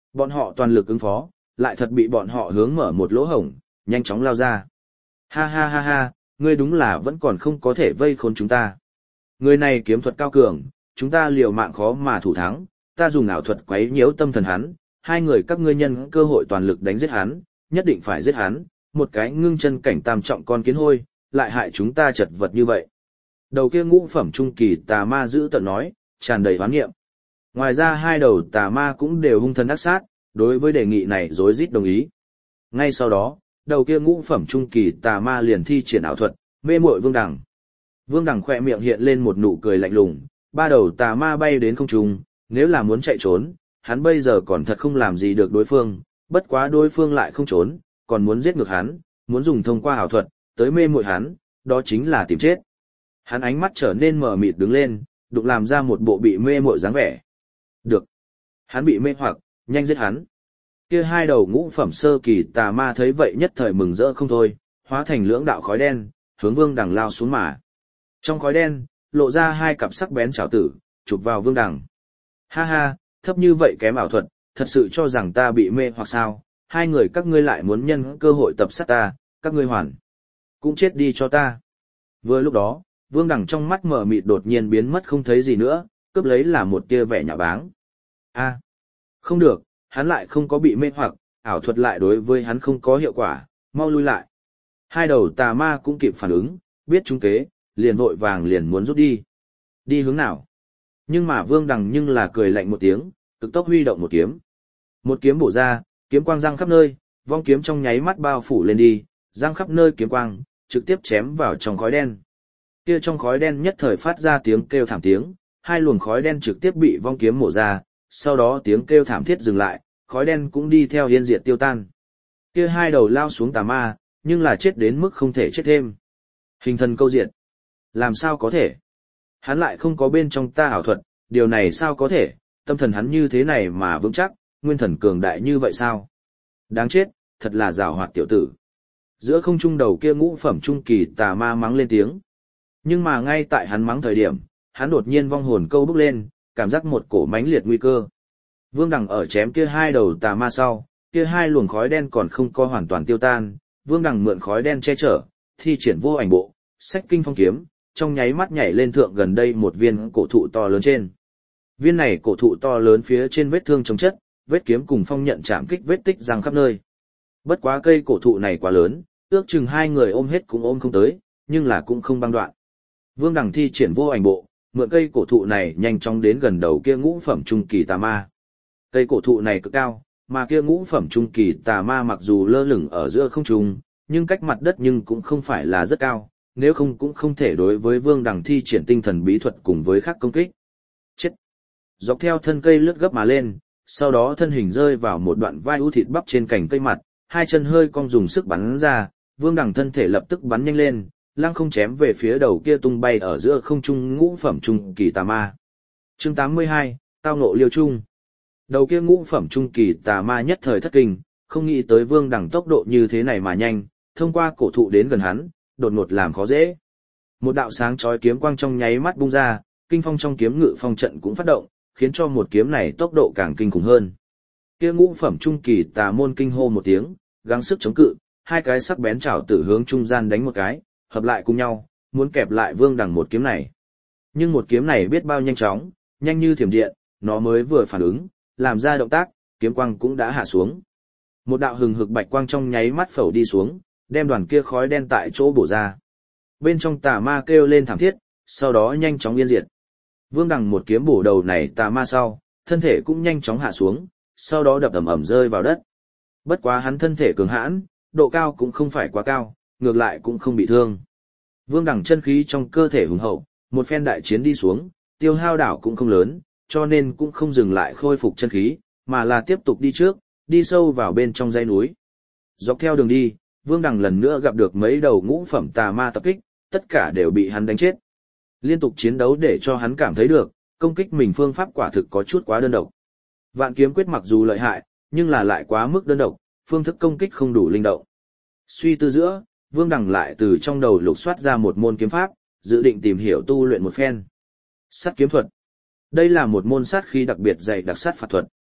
Bọn họ toàn lực ứng phó, lại thật bị bọn họ hướng mở một lỗ hổng, nhanh chóng lao ra. Ha ha ha ha, ngươi đúng là vẫn còn không có thể vây khốn chúng ta. Người này kiếm thuật cao cường, chúng ta liều mạng khó mà thủ thắng, ta dùng ảo thuật quấy nhiễu tâm thần hắn, hai người các ngươi nhân cơ hội toàn lực đánh giết hắn, nhất định phải giết hắn, một cái ngưng chân cảnh tam trọng con kiến hôi, lại hại chúng ta chật vật như vậy. Đầu kia ngũ phẩm trung kỳ tà ma giữ tợn nói, tràn đầy oán nghiệm. Ngoài ra hai đầu tà ma cũng đều hung thần ác sát, đối với đề nghị này rối rít đồng ý. Ngay sau đó, đầu kia ngũ phẩm trung kỳ tà ma liền thi triển ảo thuật, mê muội Vương Đằng. Vương Đằng khỏe miệng hiện lên một nụ cười lạnh lùng, ba đầu tà ma bay đến không trung, nếu là muốn chạy trốn, hắn bây giờ còn thật không làm gì được đối phương, bất quá đối phương lại không trốn, còn muốn giết ngược hắn, muốn dùng thông qua ảo thuật, tới mê muội hắn, đó chính là tìm chết. Hắn ánh mắt trở nên mờ mịt đứng lên, đụng làm ra một bộ bị mê muội dáng vẻ. Được. Hắn bị mê hoặc, nhanh giết hắn. Kia hai đầu ngũ phẩm sơ kỳ tà ma thấy vậy nhất thời mừng rỡ không thôi, hóa thành lưỡng đạo khói đen, hướng Vương Đằng lao xuống mà. Trong khói đen, lộ ra hai cặp sắc bén chảo tử, chụp vào Vương Đằng. Ha ha, thấp như vậy kém ảo thuật, thật sự cho rằng ta bị mê hoặc sao, hai người các ngươi lại muốn nhân cơ hội tập sát ta, các ngươi hoàn. Cũng chết đi cho ta. Vừa lúc đó, Vương Đằng trong mắt mở mịt đột nhiên biến mất không thấy gì nữa, cướp lấy là một tia vẻ nhạo báng. A, không được, hắn lại không có bị mê hoặc, ảo thuật lại đối với hắn không có hiệu quả, mau lui lại. Hai đầu tà ma cũng kịp phản ứng, biết trúng kế, liền vội vàng liền muốn rút đi. Đi hướng nào? Nhưng mà Vương Đằng nhưng là cười lạnh một tiếng, cực tốc huy động một kiếm. Một kiếm bổ ra, kiếm quang răng khắp nơi, vong kiếm trong nháy mắt bao phủ lên đi, răng khắp nơi kiếm quang, trực tiếp chém vào trong khói đen. Kia trong khói đen nhất thời phát ra tiếng kêu thảm tiếng, hai luồng khói đen trực tiếp bị vong kiếm mổ ra, sau đó tiếng kêu thảm thiết dừng lại, khói đen cũng đi theo yên diệt tiêu tan. Kia hai đầu lao xuống tà ma, nhưng là chết đến mức không thể chết thêm. Hình thần câu diệt. Làm sao có thể? Hắn lại không có bên trong ta ảo thuật, điều này sao có thể, tâm thần hắn như thế này mà vững chắc, nguyên thần cường đại như vậy sao? Đáng chết, thật là giàu hoạt tiểu tử. Giữa không trung đầu kia ngũ phẩm trung kỳ tà ma mắng lên tiếng. Nhưng mà ngay tại hắn mắng thời điểm, hắn đột nhiên vong hồn câu bốc lên, cảm giác một cổ mãnh liệt nguy cơ. Vương Đằng ở chém kia hai đầu tà ma sau, kia hai luồng khói đen còn không có hoàn toàn tiêu tan, Vương Đằng mượn khói đen che chở, thi triển vô ảnh bộ, xách kinh phong kiếm, trong nháy mắt nhảy lên thượng gần đây một viên cổ thụ to lớn trên. Viên này cổ thụ to lớn phía trên vết thương chống chất, vết kiếm cùng phong nhận chạm kích vết tích răng khắp nơi. Bất quá cây cổ thụ này quá lớn, ước chừng hai người ôm hết cũng ôm không tới, nhưng là cũng không băng đoạn. Vương Đằng thi triển vô ảnh bộ, mượn cây cổ thụ này nhanh chóng đến gần đầu kia ngũ phẩm trung kỳ tà ma. Cây cổ thụ này cực cao, mà kia ngũ phẩm trung kỳ tà ma mặc dù lơ lửng ở giữa không trung, nhưng cách mặt đất nhưng cũng không phải là rất cao, nếu không cũng không thể đối với Vương Đằng thi triển tinh thần bí thuật cùng với khác công kích. Chết! Dọc theo thân cây lướt gấp mà lên, sau đó thân hình rơi vào một đoạn vai ưu thịt bắp trên cành cây mặt, hai chân hơi cong dùng sức bắn ra, Vương Đằng thân thể lập tức bắn nhanh lên, lăng không chém về phía đầu kia tung bay ở giữa không trung ngũ phẩm trung kỳ tà ma. Chương 82, tao ngộ liêu trung. Đầu kia ngũ phẩm trung kỳ tà ma nhất thời thất kinh, không nghĩ tới Vương Đằng tốc độ như thế này mà nhanh, thông qua cổ thụ đến gần hắn, đột ngột làm khó dễ. Một đạo sáng chói kiếm quang trong nháy mắt bung ra, kinh phong trong kiếm ngự phong trận cũng phát động, khiến cho một kiếm này tốc độ càng kinh khủng hơn. Kia ngũ phẩm trung kỳ tà môn kinh hô một tiếng, gắng sức chống cự, hai cái sắc bén chảo tử hướng trung gian đánh một cái, hợp lại cùng nhau, muốn kẹp lại Vương Đằng một kiếm này. Nhưng một kiếm này biết bao nhanh chóng, nhanh như thiểm điện, nó mới vừa phản ứng, làm ra động tác, kiếm quang cũng đã hạ xuống. Một đạo hừng hực bạch quang trong nháy mắt phẩu đi xuống, đem đoàn kia khói đen tại chỗ bổ ra. Bên trong tà ma kêu lên thảm thiết, sau đó nhanh chóng yên diệt. Vương Đằng một kiếm bổ đầu này tà ma sau, thân thể cũng nhanh chóng hạ xuống, sau đó đập ầm ầm rơi vào đất. Bất quá hắn thân thể cường hãn, độ cao cũng không phải quá cao, ngược lại cũng không bị thương. Vương Đằng chân khí trong cơ thể hùng hậu, một phen đại chiến đi xuống, tiêu hao đảo cũng không lớn, cho nên cũng không dừng lại khôi phục chân khí, mà là tiếp tục đi trước, đi sâu vào bên trong dãy núi. Dọc theo đường đi, Vương Đằng lần nữa gặp được mấy đầu ngũ phẩm tà ma tập kích, tất cả đều bị hắn đánh chết. Liên tục chiến đấu để cho hắn cảm thấy được, công kích mình phương pháp quả thực có chút quá đơn độc. Vạn kiếm quyết mặc dù lợi hại, nhưng là lại quá mức đơn độc, phương thức công kích không đủ linh động. Suy tư giữa, Vương Đằng lại từ trong đầu lục soát ra một môn kiếm pháp, dự định tìm hiểu tu luyện một phen. Sát kiếm thuật. Đây là một môn sát khí đặc biệt dày đặc sát phạt thuật.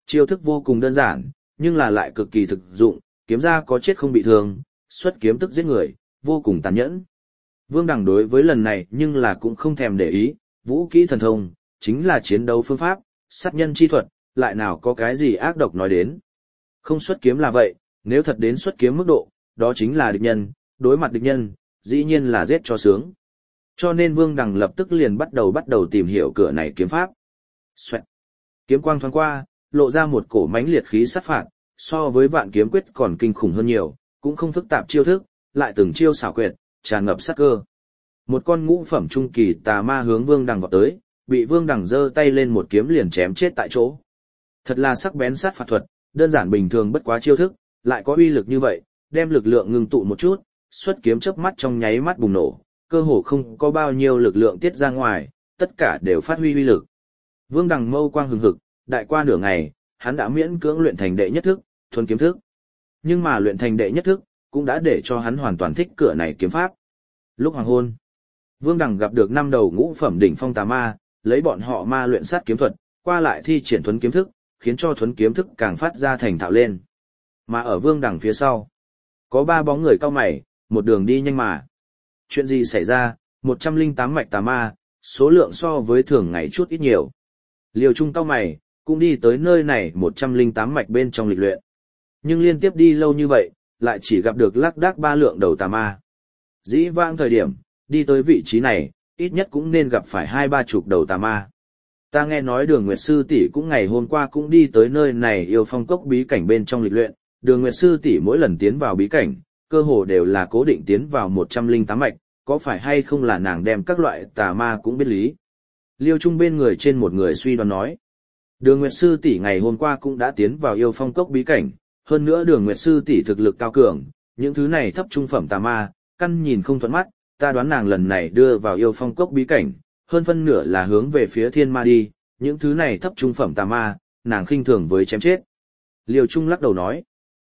Chiêu thức vô cùng đơn giản, nhưng là lại cực kỳ thực dụng, kiếm ra có chết không bị thương, xuất kiếm tức giết người, vô cùng tàn nhẫn. Vương Đằng đối với lần này nhưng là cũng không thèm để ý, vũ kỹ thần thông, chính là chiến đấu phương pháp, sát nhân chi thuật, lại nào có cái gì ác độc nói đến. Không xuất kiếm là vậy, nếu thật đến xuất kiếm mức độ, đó chính là địch nhân, đối mặt địch nhân, dĩ nhiên là giết cho sướng. Cho nên Vương Đằng lập tức liền bắt đầu tìm hiểu cửa này kiếm pháp. Xoẹt. Kiếm quang thoáng qua, lộ ra một cổ mãnh liệt khí sát phạt, so với Vạn Kiếm Quyết còn kinh khủng hơn nhiều, cũng không phức tạp chiêu thức, lại từng chiêu xảo quyệt, tràn ngập sát cơ. Một con ngũ phẩm trung kỳ tà ma hướng Vương Đằng vọt tới, bị Vương Đằng giơ tay lên một kiếm liền chém chết tại chỗ. Thật là sắc bén sát phạt thuật, đơn giản bình thường bất quá chiêu thức, lại có uy lực như vậy, đem lực lượng ngưng tụ một chút, xuất kiếm chớp mắt trong nháy mắt bùng nổ, cơ hồ không có bao nhiêu lực lượng tiết ra ngoài, tất cả đều phát huy uy lực. Vương Đằng mâu quang hừng hực, đại qua nửa ngày, hắn đã miễn cưỡng luyện thành đệ nhất thức, thuần kiếm thức. Nhưng mà luyện thành đệ nhất thức, cũng đã để cho hắn hoàn toàn thích cửa này kiếm pháp. Lúc hoàng hôn, Vương Đằng gặp được 5 đầu ngũ phẩm đỉnh phong tà ma, lấy bọn họ ma luyện sát kiếm thuật, qua lại thi triển thuần kiếm thức, khiến cho thuần kiếm thức càng phát ra thành thạo lên. Mà ở Vương Đằng phía sau, có 3 bóng người cao mày, một đường đi nhanh mà. Chuyện gì xảy ra, 108 mạch tà ma, số lượng so với thường ngày chút ít nhiều. Liều Trung cao mày, cũng đi tới nơi này 108 mạch bên trong lịch luyện. Nhưng liên tiếp đi lâu như vậy, lại chỉ gặp được lác đác 3 lượng đầu tà ma. Dĩ vãng thời điểm, đi tới vị trí này, ít nhất cũng nên gặp phải 2-3 đầu tà ma. Ta nghe nói Đường Nguyệt Sư tỷ cũng ngày hôm qua cũng đi tới nơi này yêu phong cốc bí cảnh bên trong lịch luyện. Đường Nguyệt Sư tỷ mỗi lần tiến vào bí cảnh, cơ hồ đều là cố định tiến vào 108 mạch, có phải hay không là nàng đem các loại tà ma cũng biết lý. Liêu Trung bên người trên một người suy đoán nói. Đường Nguyệt Sư tỷ ngày hôm qua cũng đã tiến vào yêu phong cốc bí cảnh, hơn nữa Đường Nguyệt Sư tỷ thực lực cao cường, những thứ này thấp trung phẩm tà ma, căn nhìn không thuận mắt, ta đoán nàng lần này đưa vào yêu phong cốc bí cảnh, hơn phân nửa là hướng về phía thiên ma đi, những thứ này thấp trung phẩm tà ma, nàng khinh thường với chém chết. Liêu Trung lắc đầu nói.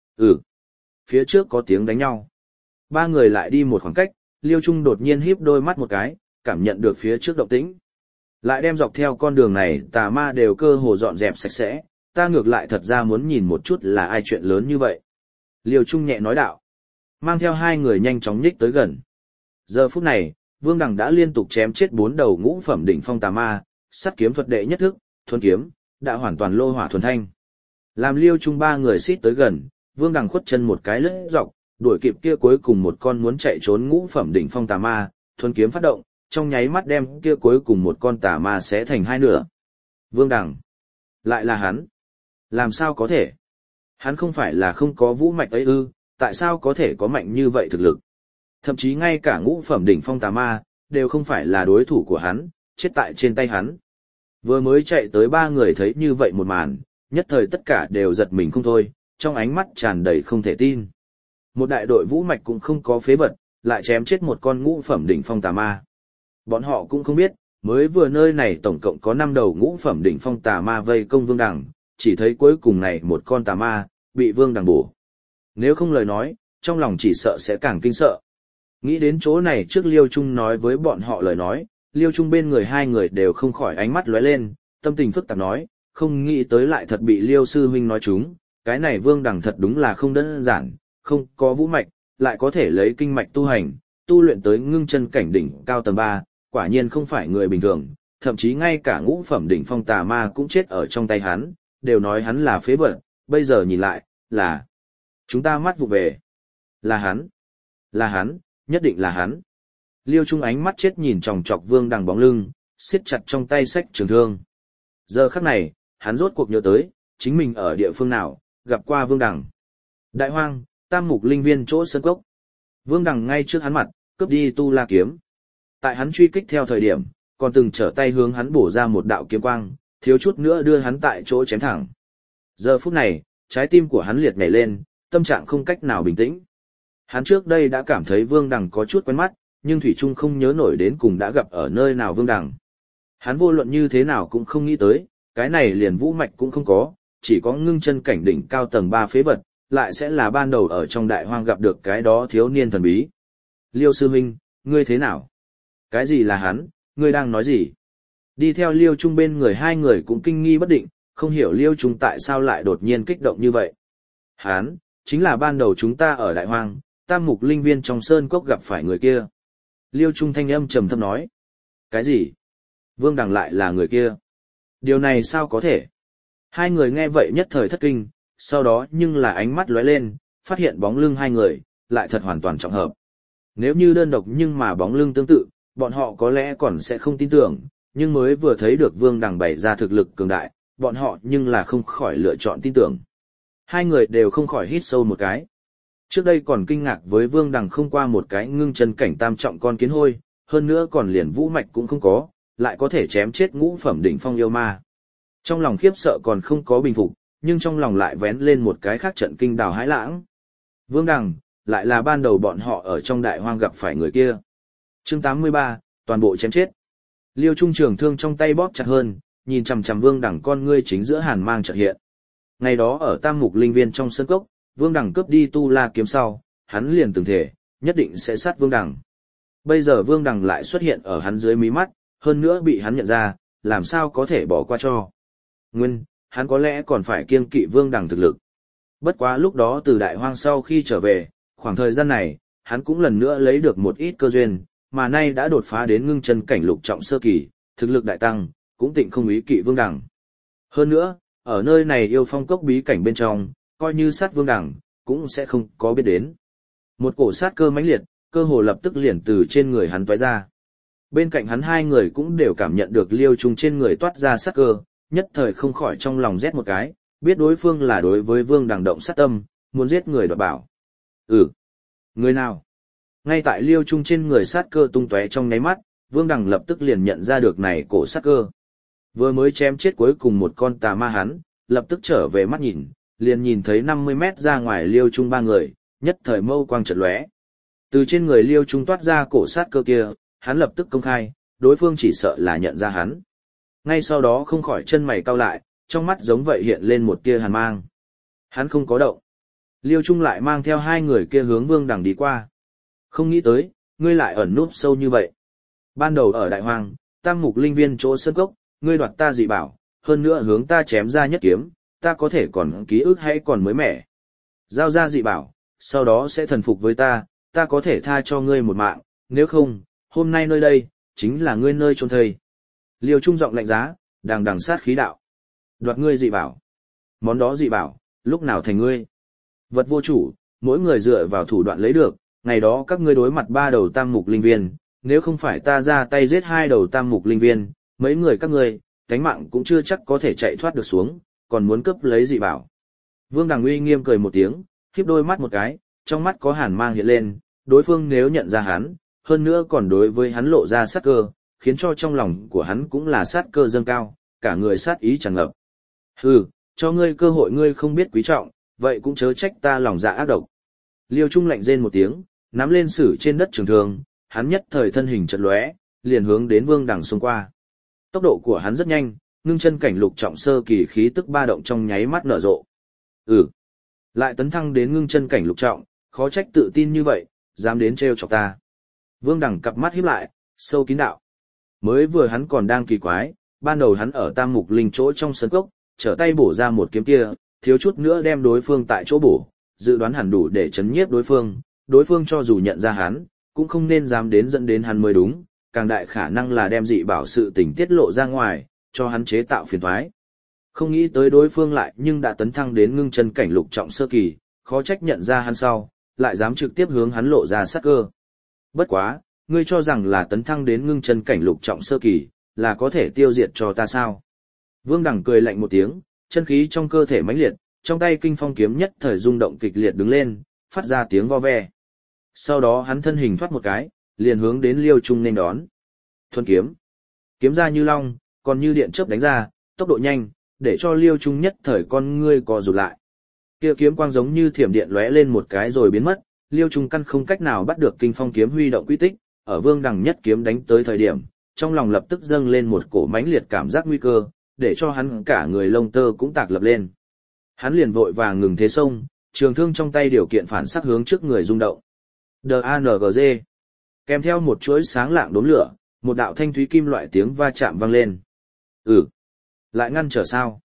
Phía trước có tiếng đánh nhau. 3 người lại đi một khoảng cách, Liêu Trung đột nhiên híp đôi mắt một cái, cảm nhận được phía trước động tĩnh. Lại đem dọc theo con đường này tà ma đều cơ hồ dọn dẹp sạch sẽ, ta ngược lại thật ra muốn nhìn một chút là ai chuyện lớn như vậy. Liêu Trung nhẹ nói đạo. Mang theo 2 người nhanh chóng nhích tới gần. Giờ phút này, Vương Đằng đã liên tục chém chết 4 đầu ngũ phẩm đỉnh phong tà ma, sắt kiếm thuật đệ nhất thức, thuần kiếm, đã hoàn toàn lô hỏa thuần thanh. Làm Liêu Trung 3 người xít tới gần, Vương Đằng khuất chân một cái lướt dọc, đuổi kịp kia cuối cùng một con muốn chạy trốn ngũ phẩm đỉnh phong tà ma, thuần kiếm phát động, trong nháy mắt đem kia cuối cùng một con tà ma xé thành 2 nửa. Vương Đằng, lại là hắn. Làm sao có thể? Hắn không phải là không có vũ mạch ấy ư, tại sao có thể có mạnh như vậy thực lực? Thậm chí ngay cả ngũ phẩm đỉnh phong tà ma, đều không phải là đối thủ của hắn, chết tại trên tay hắn. Vừa mới chạy tới 3 người thấy như vậy một màn, nhất thời tất cả đều giật mình không thôi, trong ánh mắt tràn đầy không thể tin. Một đại đội vũ mạch cũng không có phế vật, lại chém chết một con ngũ phẩm đỉnh phong tà ma. Bọn họ cũng không biết, mới vừa nơi này tổng cộng có 5 đầu ngũ phẩm đỉnh phong tà ma vây công Vương Đằng, chỉ thấy cuối cùng này một con tà ma, bị Vương Đằng bổ. Nếu không lời nói, trong lòng chỉ sợ sẽ càng kinh sợ. Nghĩ đến chỗ này trước Liêu Trung nói với bọn họ lời nói, Liêu Trung bên người 2 người đều không khỏi ánh mắt lóe lên, tâm tình phức tạp nói, không nghĩ tới lại thật bị Liêu Sư huynh nói trúng, cái này Vương Đằng thật đúng là không đơn giản, không có vũ mạch, lại có thể lấy kinh mạch tu hành, tu luyện tới ngưng chân cảnh đỉnh cao tầng 3, quả nhiên không phải người bình thường, thậm chí ngay cả ngũ phẩm đỉnh phong tà ma cũng chết ở trong tay hắn, đều nói hắn là phế vật, bây giờ nhìn lại, là chúng ta mắt vụ về. Là hắn, nhất định là hắn. Liêu Trung ánh mắt chết nhìn chòng chọc Vương Đằng bóng lưng, siết chặt trong tay xách trường thương. Giờ khắc này, hắn rốt cuộc nhớ tới, chính mình ở địa phương nào, gặp qua Vương Đằng. Đại hoang, Tam Mục Linh Viên chỗ sân cốc. Vương Đằng ngay trước hắn mặt, cướp đi tu la kiếm. Tại hắn truy kích theo thời điểm, còn từng trở tay hướng hắn bổ ra một đạo kiếm quang, thiếu chút nữa đưa hắn tại chỗ chém thẳng. Giờ phút này, trái tim của hắn liệt nhảy lên, tâm trạng không cách nào bình tĩnh. Hắn trước đây đã cảm thấy Vương Đằng có chút quen mắt, nhưng thủy chung không nhớ nổi đến cùng đã gặp ở nơi nào Vương Đằng. Hắn vô luận như thế nào cũng không nghĩ tới, cái này liền vũ mạch cũng không có, chỉ có ngưng chân cảnh đỉnh cao tầng 3 phế vật, lại sẽ là ban đầu ở trong đại hoang gặp được cái đó thiếu niên thần bí. Liêu sư huynh, ngươi thế nào? Cái gì là hắn, ngươi đang nói gì? Đi theo Liêu Trung bên người 2 người cũng kinh nghi bất định, không hiểu Liêu Trung tại sao lại đột nhiên kích động như vậy. Hán, chính là ban đầu chúng ta ở Đại Hoang, Tam Mục Linh Viên trong sơn cốc gặp phải người kia. Liêu Trung thanh âm trầm thấp nói. Cái gì? Vương Đằng lại là người kia? Điều này sao có thể? Hai người nghe vậy nhất thời thất kinh, sau đó nhưng là ánh mắt lóe lên, phát hiện bóng lưng hai người, lại thật hoàn toàn trọng hợp. Nếu như đơn độc nhưng mà bóng lưng tương tự, bọn họ có lẽ còn sẽ không tin tưởng, nhưng mới vừa thấy được Vương Đằng bày ra thực lực cường đại, bọn họ nhưng là không khỏi lựa chọn tin tưởng. Hai người đều không khỏi hít sâu một cái. Trước đây còn kinh ngạc với Vương Đằng không qua một cái ngưng chân cảnh tam trọng con kiến hôi, hơn nữa còn liền vũ mạch cũng không có, lại có thể chém chết ngũ phẩm đỉnh phong yêu ma. Trong lòng khiếp sợ còn không có bình phục, nhưng trong lòng lại vén lên một cái khác trận kinh đào hãi lãng. Vương Đằng, lại là ban đầu bọn họ ở trong Đại Hoang gặp phải người kia. Chương 83, toàn bộ chém chết. Liêu Trung trường thương trong tay bóp chặt hơn, nhìn chằm chằm Vương Đằng con ngươi chính giữa hàn mang chợt hiện. Ngày đó ở Tam Mục Linh Viên trong sân cốc, Vương Đằng cướp đi Tu La kiếm sau, hắn liền từng thể, nhất định sẽ sát Vương Đằng. Bây giờ Vương Đằng lại xuất hiện ở hắn dưới mí mắt, hơn nữa bị hắn nhận ra, làm sao có thể bỏ qua cho. Nguyên, hắn có lẽ còn phải kiêng kỵ Vương Đằng thực lực. Bất quá lúc đó từ Đại Hoang sau khi trở về, khoảng thời gian này, hắn cũng lần nữa lấy được một ít cơ duyên, mà nay đã đột phá đến ngưng chân cảnh lục trọng sơ kỳ, thực lực đại tăng, cũng tịnh không ý kỵ Vương Đằng. Hơn nữa, ở nơi này yêu phong cốc bí cảnh bên trong, coi như sát Vương Đằng, cũng sẽ không có biết đến. Một cổ sát cơ mãnh liệt, cơ hồ lập tức liền từ trên người hắn toái ra. Bên cạnh hắn hai người cũng đều cảm nhận được Liêu Trung trên người toát ra sát cơ, nhất thời không khỏi trong lòng rét một cái, biết đối phương là đối với Vương Đằng động sát tâm, muốn giết người đoạt bảo. Người nào? Ngay tại Liêu Trung trên người sát cơ tung tóe trong nháy mắt, Vương Đằng lập tức liền nhận ra được này cổ sát cơ. Vừa mới chém chết cuối cùng một con tà ma hắn, lập tức trở về mắt nhìn, liền nhìn thấy 50 mét ra ngoài Liêu Trung ba người, nhất thời mâu quang chợt lóe. Từ trên người Liêu Trung toát ra cổ sát cơ kia, hắn lập tức công khai, đối phương chỉ sợ là nhận ra hắn. Ngay sau đó không khỏi chân mày cau lại, trong mắt giống vậy hiện lên một tia hàn mang. Hắn không có động. Liêu Trung lại mang theo hai người kia hướng Vương Đằng đi qua. Không nghĩ tới, ngươi lại ẩn núp sâu như vậy. Ban đầu ở Đại Hoang, Tam Mục Linh Viên chỗ sơn cốc, ngươi đoạt ta dị bảo, hơn nữa hướng ta chém ra nhất kiếm, ta có thể còn ký ức hay còn mới mẻ. Giao ra dị bảo, sau đó sẽ thần phục với ta có thể tha cho ngươi một mạng, nếu không, hôm nay nơi đây, chính là ngươi nơi chôn thây. Liêu Trung giọng lạnh giá, đằng đằng sát khí đạo. Đoạt ngươi dị bảo. Món đó dị bảo, lúc nào thành ngươi? Vật vô chủ, mỗi người dựa vào thủ đoạn lấy được, ngày đó các ngươi đối mặt ba đầu Tam Mục Linh Viên, nếu không phải ta ra tay giết hai đầu Tam Mục Linh Viên, mấy người các ngươi, cánh mạng cũng chưa chắc có thể chạy thoát được xuống, còn muốn cướp lấy dị bảo. Vương Đằng uy nghiêm cười một tiếng, khép đôi mắt một cái, trong mắt có hàn mang hiện lên, đối phương nếu nhận ra hắn, hơn nữa còn đối với hắn lộ ra sát cơ, khiến cho trong lòng của hắn cũng là sát cơ dâng cao, cả người sát ý tràn ngập. Hừ, cho ngươi cơ hội ngươi không biết quý trọng, vậy cũng chớ trách ta lòng dạ ác độc. Liêu Trung lạnh rên một tiếng, nắm lên sử trên đất trường thương, hắn nhất thời thân hình chợt lóe, liền hướng đến Vương Đằng xông qua. Tốc độ của hắn rất nhanh, ngưng chân cảnh lục trọng sơ kỳ khí tức ba động trong nháy mắt nở rộ. Lại tấn thăng đến ngưng chân cảnh lục trọng, khó trách tự tin như vậy, dám đến trêu chọc ta. Vương Đằng cặp mắt híp lại, sâu kín đạo. Mới vừa hắn còn đang kỳ quái, ban đầu hắn ở Tam Mục Linh chỗ trong sân cốc, trở tay bổ ra một kiếm kia, thiếu chút nữa đem đối phương tại chỗ bổ, dự đoán hẳn đủ để chấn nhiếp đối phương cho dù nhận ra hắn, cũng không nên dám đến dẫn đến hắn mới đúng, càng đại khả năng là đem dị bảo sự tình tiết lộ ra ngoài, cho hắn chế tạo phiền toái. Không nghĩ tới đối phương lại nhưng đã tấn thăng đến ngưng chân cảnh lục trọng sơ kỳ, khó trách nhận ra hắn sau, lại dám trực tiếp hướng hắn lộ ra sát cơ. Bất quá, ngươi cho rằng là tấn thăng đến ngưng chân cảnh lục trọng sơ kỳ, là có thể tiêu diệt cho ta sao? Vương Đằng cười lạnh một tiếng, chân khí trong cơ thể mãnh liệt, trong tay kinh phong kiếm nhất thời rung động kịch liệt đứng lên, phát ra tiếng vo ve. Sau đó hắn thân hình thoát một cái, liền hướng đến Liêu Trung nên đón. Thuần kiếm. Kiếm ra như long, còn như điện chớp đánh ra, tốc độ nhanh, để cho Liêu Trung nhất thời con ngươi co rụt lại. Kia kiếm quang giống như thiểm điện lóe lên một cái rồi biến mất, Liêu Trung căn không cách nào bắt được kinh phong kiếm huy động quy tích, ở Vương Đằng nhất kiếm đánh tới thời điểm, trong lòng lập tức dâng lên một cổ mãnh liệt cảm giác nguy cơ, để cho hắn cả người lông tơ cũng tạc lập lên. Hắn liền vội vàng ngừng thế xông, trường thương trong tay điều kiện phản sắc hướng trước người rung động. DANGG. Kèm theo một chuỗi sáng lạng đốm lửa, một đạo thanh thúy kim loại tiếng va chạm vang lên. Lại ngăn trở sao?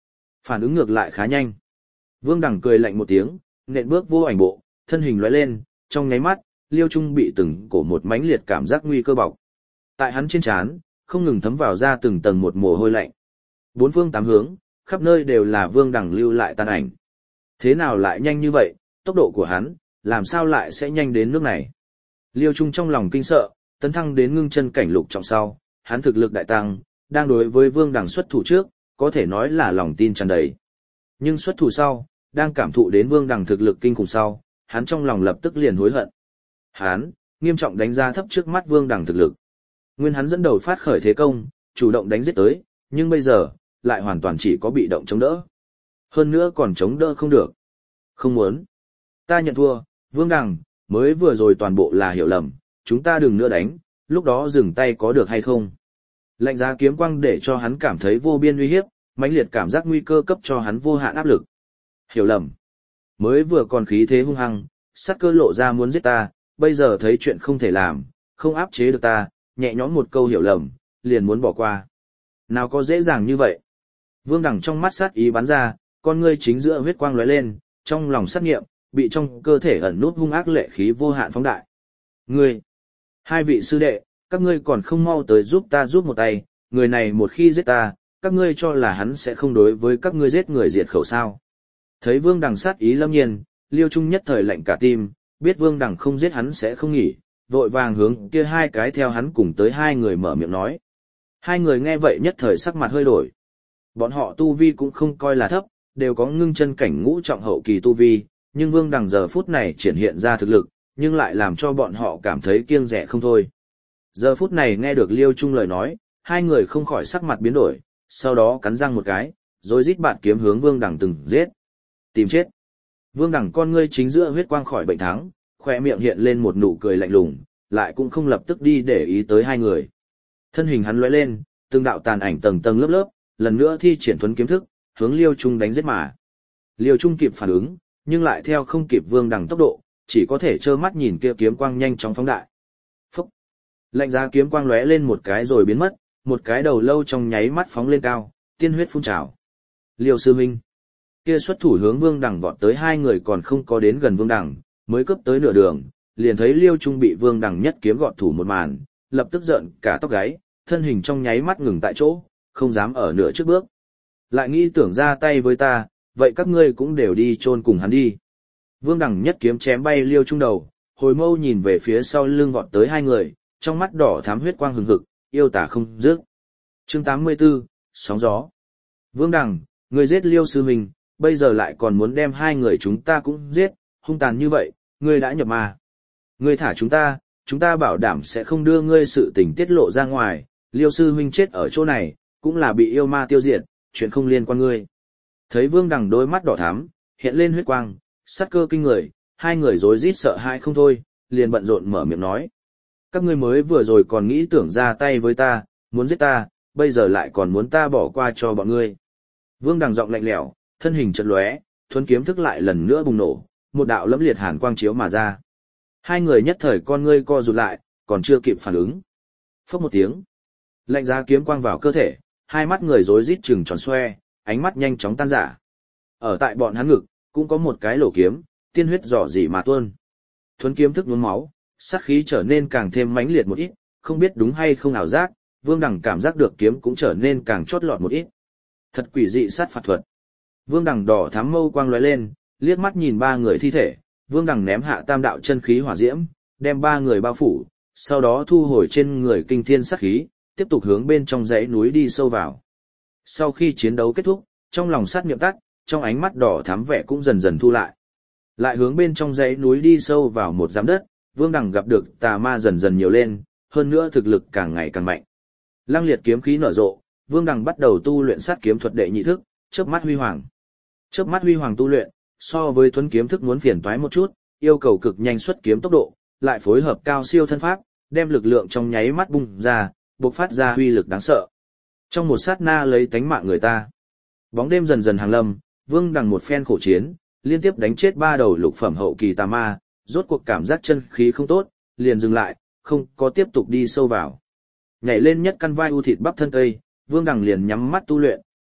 Phản ứng ngược lại khá nhanh. Vương Đằng cười lạnh một tiếng, nện bước vô ảnh bộ, thân hình lóe lên, trong nháy mắt, Liêu Trung bị từng cổ một mãnh liệt cảm giác nguy cơ bọc. Tại hắn trên trán, không ngừng thấm vào ra từng tầng một mồ hôi lạnh. Bốn phương tám hướng, khắp nơi đều là Vương Đằng lưu lại tàn ảnh. Thế nào lại nhanh như vậy, tốc độ của hắn, làm sao lại sẽ nhanh đến nước này? Liêu Trung trong lòng kinh sợ, tấn thăng đến ngưng chân cảnh lục trọng sau, hắn thực lực đại tăng, đang đối với Vương Đằng xuất thủ trước, có thể nói là lòng tin tràn đầy. Nhưng xuất thủ sau, đang cảm thụ đến Vương Đằng thực lực kinh khủng sau, hắn trong lòng lập tức liền hối hận. Hắn nghiêm trọng đánh giá thấp trước mắt Vương Đằng thực lực. Nguyên hắn dẫn đầu phát khởi thế công, chủ động đánh giết tới, nhưng bây giờ lại hoàn toàn chỉ có bị động chống đỡ. Hơn nữa còn chống đỡ không được. Không muốn. Ta nhận thua, Vương Đằng, mới vừa rồi toàn bộ là hiểu lầm, chúng ta đừng nữa đánh, lúc đó dừng tay có được hay không? Lạnh giá kiếm quang để cho hắn cảm thấy vô biên uy hiếp, mãnh liệt cảm giác nguy cơ cấp cho hắn vô hạn áp lực. Hiểu lầm. Mới vừa còn khí thế hung hăng, sát cơ lộ ra muốn giết ta, bây giờ thấy chuyện không thể làm, không áp chế được ta, nhẹ nhõm một câu hiểu lầm, liền muốn bỏ qua. Nào có dễ dàng như vậy? Vương Đằng trong mắt sát ý bắn ra, con ngươi chính giữa huyết quang lóe lên, trong lòng sát nghiệm, bị trong cơ thể ẩn nút hung ác lệ khí vô hạn phóng đại. Ngươi, hai vị sư đệ, các ngươi còn không mau tới giúp ta giúp một tay, người này một khi giết ta, các ngươi cho là hắn sẽ không đối với các ngươi giết người diệt khẩu sao? Thấy Vương Đằng sát ý lâm nhiên, Liêu Trung nhất thời lạnh cả tim, biết Vương Đằng không giết hắn sẽ không nghỉ, vội vàng hướng kia hai cái theo hắn cùng tới hai người mở miệng nói. Hai người nghe vậy nhất thời sắc mặt hơi đổi. Bọn họ tu vi cũng không coi là thấp, đều có ngưng chân cảnh ngũ trọng hậu kỳ tu vi, nhưng Vương Đằng giờ phút này triển hiện ra thực lực, nhưng lại làm cho bọn họ cảm thấy kiêng dè không thôi. Giờ phút này nghe được Liêu Trung lời nói, hai người không khỏi sắc mặt biến đổi, sau đó cắn răng một cái, rồi rít bạt kiếm hướng Vương Đằng từng giết. Tìm chết. Vương Đằng con ngươi chính giữa huyết quang khỏi bệnh thắng, khỏe miệng hiện lên một nụ cười lạnh lùng, lại cũng không lập tức đi để ý tới hai người. Thân hình hắn lóe lên, từng đạo tàn ảnh tầng tầng lớp lớp, lần nữa thi triển thuấn kiếm thức, hướng Liêu Trung đánh giết mà. Liêu Trung kịp phản ứng, nhưng lại theo không kịp Vương Đằng tốc độ, chỉ có thể trơ mắt nhìn kia kiếm quang nhanh chóng phóng đại. Phúc! Lạnh giá kiếm quang lóe lên một cái rồi biến mất, một cái đầu lâu trong nháy mắt phóng lên cao, tiên huyết phun trào. Liêu sư minh, kia xuất thủ hướng Vương Đằng vọt tới hai người còn không có đến gần Vương Đằng, mới cướp tới nửa đường, liền thấy Liêu Trung bị Vương Đằng nhất kiếm gọt thủ một màn, lập tức giận cả tóc gáy, thân hình trong nháy mắt ngừng tại chỗ, không dám ở nửa trước bước. Lại nghĩ tưởng ra tay với ta, vậy các ngươi cũng đều đi chôn cùng hắn đi. Vương Đằng nhất kiếm chém bay Liêu Trung đầu, hồi mâu nhìn về phía sau lưng vọt tới hai người, trong mắt đỏ thắm huyết quang hừng hực, yêu tả không dứt. Chương 84, sóng gió. Vương Đằng, ngươi giết Liêu sư mình, bây giờ lại còn muốn đem hai người chúng ta cũng giết, hung tàn như vậy, ngươi đã nhập ma. Ngươi thả chúng ta bảo đảm sẽ không đưa ngươi sự tình tiết lộ ra ngoài, Liêu sư huynh chết ở chỗ này, cũng là bị yêu ma tiêu diệt, chuyện không liên quan ngươi. Thấy Vương Đằng đôi mắt đỏ thắm, hiện lên huyết quang, sát cơ kinh người, hai người rối rít sợ hãi không thôi, liền bận rộn mở miệng nói. Các ngươi mới vừa rồi còn nghĩ tưởng ra tay với ta, muốn giết ta, bây giờ lại còn muốn ta bỏ qua cho bọn ngươi. Vương Đằng giọng lạnh lẽo, thân hình chợt lóe, thuấn kiếm thức lại lần nữa bùng nổ, một đạo lẫm liệt hàn quang chiếu mà ra. Hai người nhất thời con ngươi co rụt lại, còn chưa kịp phản ứng. Phốc một tiếng, lạnh giá kiếm quang vào cơ thể, hai mắt người rối rít trừng tròn xoe, ánh mắt nhanh chóng tan rã. Ở tại bọn hắn ngực, cũng có một cái lỗ kiếm, tiên huyết rỉ rỉ mà tuôn. Thuấn kiếm thức nhuốm máu, sát khí trở nên càng thêm mãnh liệt một ít, không biết đúng hay không ảo giác, Vương Đằng cảm giác được kiếm cũng trở nên càng chót lọt một ít. Thật quỷ dị sát phạt thuật. Vương Đằng đỏ thắm mâu quang lóe lên, liếc mắt nhìn ba người thi thể, Vương Đằng ném hạ tam đạo chân khí hỏa diễm, đem ba người bao phủ, sau đó thu hồi trên người kinh thiên sát khí, tiếp tục hướng bên trong dãy núi đi sâu vào. Sau khi chiến đấu kết thúc, trong lòng sát niệm tắt, trong ánh mắt đỏ thắm vẻ cũng dần dần thu lại. Lại hướng bên trong dãy núi đi sâu vào một giám đất, Vương Đằng gặp được tà ma dần dần nhiều lên, hơn nữa thực lực càng ngày càng mạnh. Lăng liệt kiếm khí nở rộ, Vương Đằng bắt đầu tu luyện sát kiếm thuật đệ nhị thức, chớp mắt huy hoàng. Chớp mắt huy hoàng tu luyện, so với thuấn kiếm thức muốn phiền toái một chút, yêu cầu cực nhanh xuất kiếm tốc độ, lại phối hợp cao siêu thân pháp, đem lực lượng trong nháy mắt bung ra, bộc phát ra uy lực đáng sợ. Trong một sát na lấy tánh mạng người ta. Bóng đêm dần dần hàng lâm, Vương Đằng một phen khổ chiến, liên tiếp đánh chết 3 đầu lục phẩm hậu kỳ tà ma, rốt cuộc cảm giác chân khí không tốt, liền dừng lại, không có tiếp tục đi sâu vào. Nhảy lên nhất căn vai u thịt bắp thân cây, Vương Đằng liền nhắm mắt tu luyện,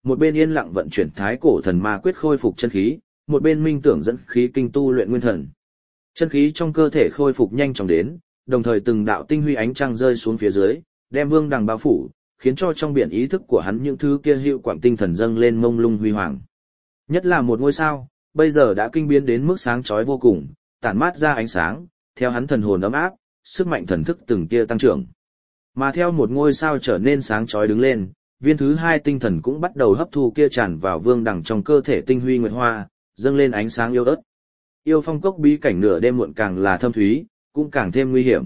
một bên yên lặng vận chuyển thái cổ thần ma quyết khôi phục chân khí, một bên minh tưởng dẫn khí kinh tu luyện nguyên thần. Chân khí trong cơ thể khôi phục nhanh chóng đến, đồng thời từng đạo tinh huy ánh trăng rơi xuống phía dưới, đem Vương Đằng bao phủ, khiến cho trong biển ý thức của hắn những thứ kia hiệu quảng tinh thần dâng lên mông lung huy hoàng. Nhất là một ngôi sao, bây giờ đã kinh biến đến mức sáng chói vô cùng, tản mát ra ánh sáng, theo hắn thần hồn ấm áp, sức mạnh thần thức từng kia tăng trưởng. Mà theo một ngôi sao trở nên sáng chói đứng lên, viên thứ hai tinh thần cũng bắt đầu hấp thu kia tràn vào Vương Đằng trong cơ thể tinh huy nguyệt hoa, dâng lên ánh sáng yêu ớt. Yêu phong cốc bí cảnh nửa đêm muộn càng là thâm thúy, cũng càng thêm nguy hiểm.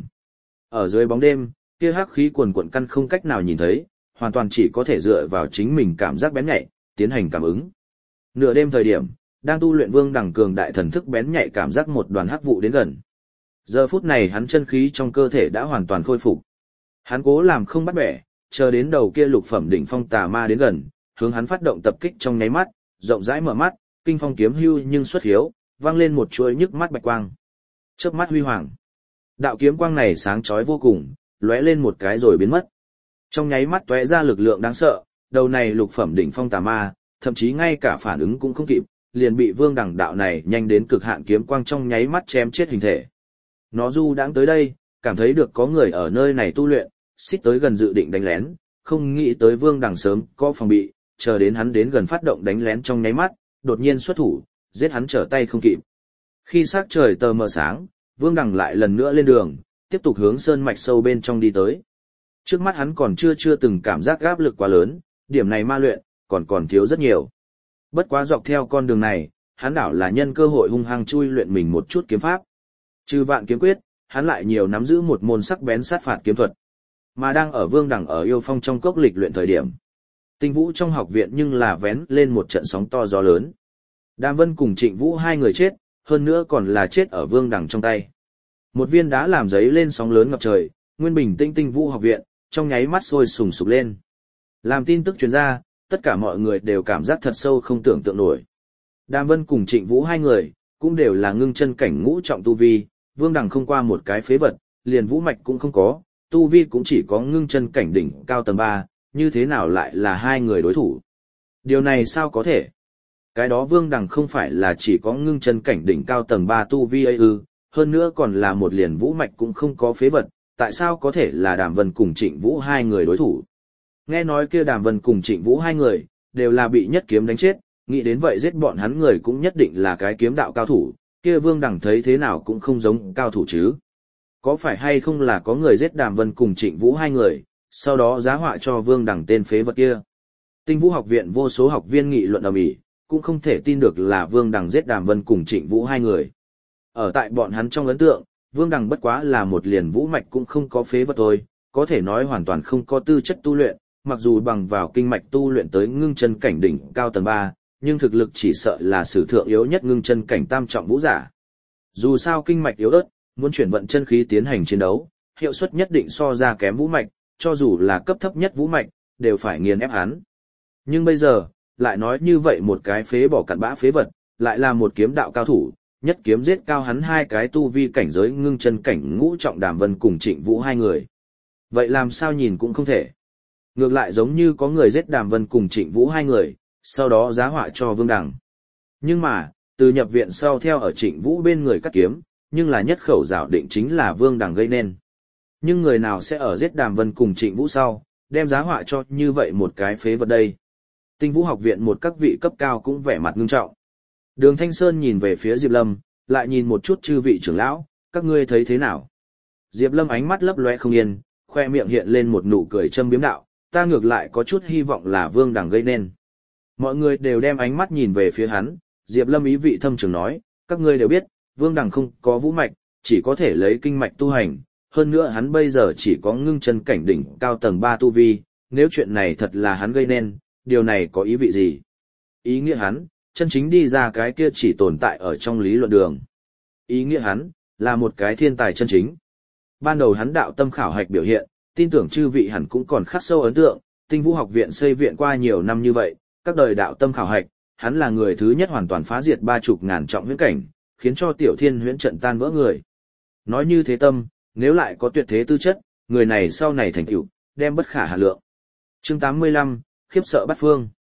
Ở dưới bóng đêm, kia hắc khí cuồn cuộn căn không cách nào nhìn thấy, hoàn toàn chỉ có thể dựa vào chính mình cảm giác bén nhạy, tiến hành cảm ứng. Nửa đêm thời điểm, đang tu luyện Vương Đằng cường đại thần thức bén nhạy cảm giác một đoàn hắc vụ đến gần. Giờ phút này hắn chân khí trong cơ thể đã hoàn toàn khôi phục. Hắn cố làm không bắt bẻ, chờ đến đầu kia lục phẩm đỉnh phong tà ma đến gần, hướng hắn phát động tập kích trong nháy mắt, rộng rãi mở mắt, kinh phong kiếm hưu nhưng xuất hiếu, vang lên một chuỗi nhức mắt bạch quang. Chớp mắt huy hoàng. Đạo kiếm quang này sáng chói vô cùng, lóe lên một cái rồi biến mất. Trong nháy mắt tóe ra lực lượng đáng sợ, đầu này lục phẩm đỉnh phong tà ma, thậm chí ngay cả phản ứng cũng không kịp, liền bị Vương Đằng đạo này nhanh đến cực hạn kiếm quang trong nháy mắt chém chết hình thể. Nó du đãng tới đây, cảm thấy được có người ở nơi này tu luyện, xích tới gần dự định đánh lén, không nghĩ tới Vương Đằng sớm có phòng bị, chờ đến hắn đến gần phát động đánh lén trong nháy mắt, đột nhiên xuất thủ, giết hắn trở tay không kịp. Khi sắc trời tờ mờ sáng, Vương Đằng lại lần nữa lên đường, tiếp tục hướng sơn mạch sâu bên trong đi tới. Trước mắt hắn còn chưa từng cảm giác áp lực quá lớn, điểm này ma luyện, còn thiếu rất nhiều. Bất quá dọc theo con đường này, hắn đảo là nhân cơ hội hung hăng chui luyện mình một chút kiếm pháp. Trừ vạn kiếm quyết, hắn lại nhiều nắm giữ một môn sắc bén sát phạt kiếm thuật. Mà đang ở Vương Đằng ở yêu phong trong cốc lịch luyện thời điểm. Tinh Vũ trong học viện nhưng là vén lên một trận sóng to gió lớn. Đàm Vân cùng Trịnh Vũ hai người chết, hơn nữa còn là chết ở Vương Đằng trong tay. Một viên đá làm giấy lên sóng lớn ngập trời, nguyên bình tĩnh Tinh Vũ học viện, trong nháy mắt sôi sùng sục lên. Làm tin tức truyền ra, tất cả mọi người đều cảm giác thật sâu không tưởng tượng nổi. Đàm Vân cùng Trịnh Vũ hai người, cũng đều là ngưng chân cảnh ngũ trọng tu vi, Vương Đằng không qua một cái phế vật, liền vũ mạch cũng không có, tu vi cũng chỉ có ngưng chân cảnh đỉnh cao tầng 3, như thế nào lại là hai người đối thủ. Điều này sao có thể? Cái đó Vương Đằng không phải là chỉ có ngưng chân cảnh đỉnh cao tầng 3 tu vi ấy ư, hơn nữa còn là một liền vũ mạch cũng không có phế vật, tại sao có thể là Đàm Vân cùng Trịnh Vũ hai người đối thủ? Nghe nói kia Đàm Vân cùng Trịnh Vũ hai người, đều là bị nhất kiếm đánh chết, nghĩ đến vậy giết bọn hắn người cũng nhất định là cái kiếm đạo cao thủ, kia Vương Đằng thấy thế nào cũng không giống cao thủ chứ. Có phải hay không là có người giết Đàm Vân cùng Trịnh Vũ hai người, sau đó giá họa cho Vương Đằng tên phế vật kia? Tinh Vũ học viện vô số học viên nghị luận ầm ĩ, cũng không thể tin được là Vương Đằng giết Đàm Vân cùng Trịnh Vũ hai người. Ở tại bọn hắn trong ấn tượng, Vương Đằng bất quá là một liền vũ mạch cũng không có phế vật thôi, có thể nói hoàn toàn không có tư chất tu luyện, mặc dù bằng vào kinh mạch tu luyện tới ngưng chân cảnh đỉnh cao tầng 3, nhưng thực lực chỉ sợ là sử thượng yếu nhất ngưng chân cảnh tam trọng vũ giả. Dù sao kinh mạch yếu ớt, muốn chuyển vận chân khí tiến hành chiến đấu, hiệu suất nhất định so ra kém vũ mạch, cho dù là cấp thấp nhất vũ mạch, đều phải nghiền ép hắn. Nhưng bây giờ, lại nói như vậy một cái phế bỏ cặn bã phế vật, lại là một kiếm đạo cao thủ, nhất kiếm giết cao hắn hai cái tu vi cảnh giới ngưng chân cảnh ngũ trọng Đàm Vân cùng Trịnh Vũ hai người. Vậy làm sao nhìn cũng không thể. Ngược lại giống như có người giết Đàm Vân cùng Trịnh Vũ hai người, sau đó giá họa cho Vương Đằng. Nhưng mà, từ nhập viện sau theo ở Trịnh Vũ bên người cắt kiếm, nhưng là nhất khẩu giảo định chính là Vương Đằng gây nên. Nhưng người nào sẽ ở giết Đàm Vân cùng Trịnh Vũ sau, đem giá họa cho như vậy một cái phế vật đây? Tinh Vũ học viện một các vị cấp cao cũng vẻ mặt ngưng trọng. Đường Thanh Sơn nhìn về phía Diệp Lâm, lại nhìn một chút chư vị trưởng lão, các ngươi thấy thế nào? Diệp Lâm ánh mắt lấp loe không yên, khoe miệng hiện lên một nụ cười châm biếm đạo, ta ngược lại có chút hy vọng là Vương Đằng gây nên. Mọi người đều đem ánh mắt nhìn về phía hắn, Diệp Lâm ý vị thâm trường nói, các ngươi đều biết, Vương Đằng không có vũ mạch, chỉ có thể lấy kinh mạch tu hành, hơn nữa hắn bây giờ chỉ có ngưng chân cảnh đỉnh cao tầng 3 tu vi, nếu chuyện này thật là hắn gây nên, điều này có ý vị gì? Ý nghĩa hắn, chân chính đi ra cái kia chỉ tồn tại ở trong lý luận đường. Ý nghĩa hắn, là một cái thiên tài chân chính. Ban đầu hắn đạo tâm khảo hạch biểu hiện, tin tưởng chư vị hẳn cũng còn khắc sâu ấn tượng, Tinh Vũ học viện xây viện qua nhiều năm như vậy, các đời đạo tâm khảo hạch, hắn là người thứ nhất hoàn toàn phá diệt 30.000 trọng huyễn cảnh, khiến cho Tiểu Thiên huyễn trận tan vỡ người. Nói như thế tâm, nếu lại có tuyệt thế tư chất, người này sau này thành tựu đem bất khả hà lượng. Chương 85, khiếp sợ bát phương.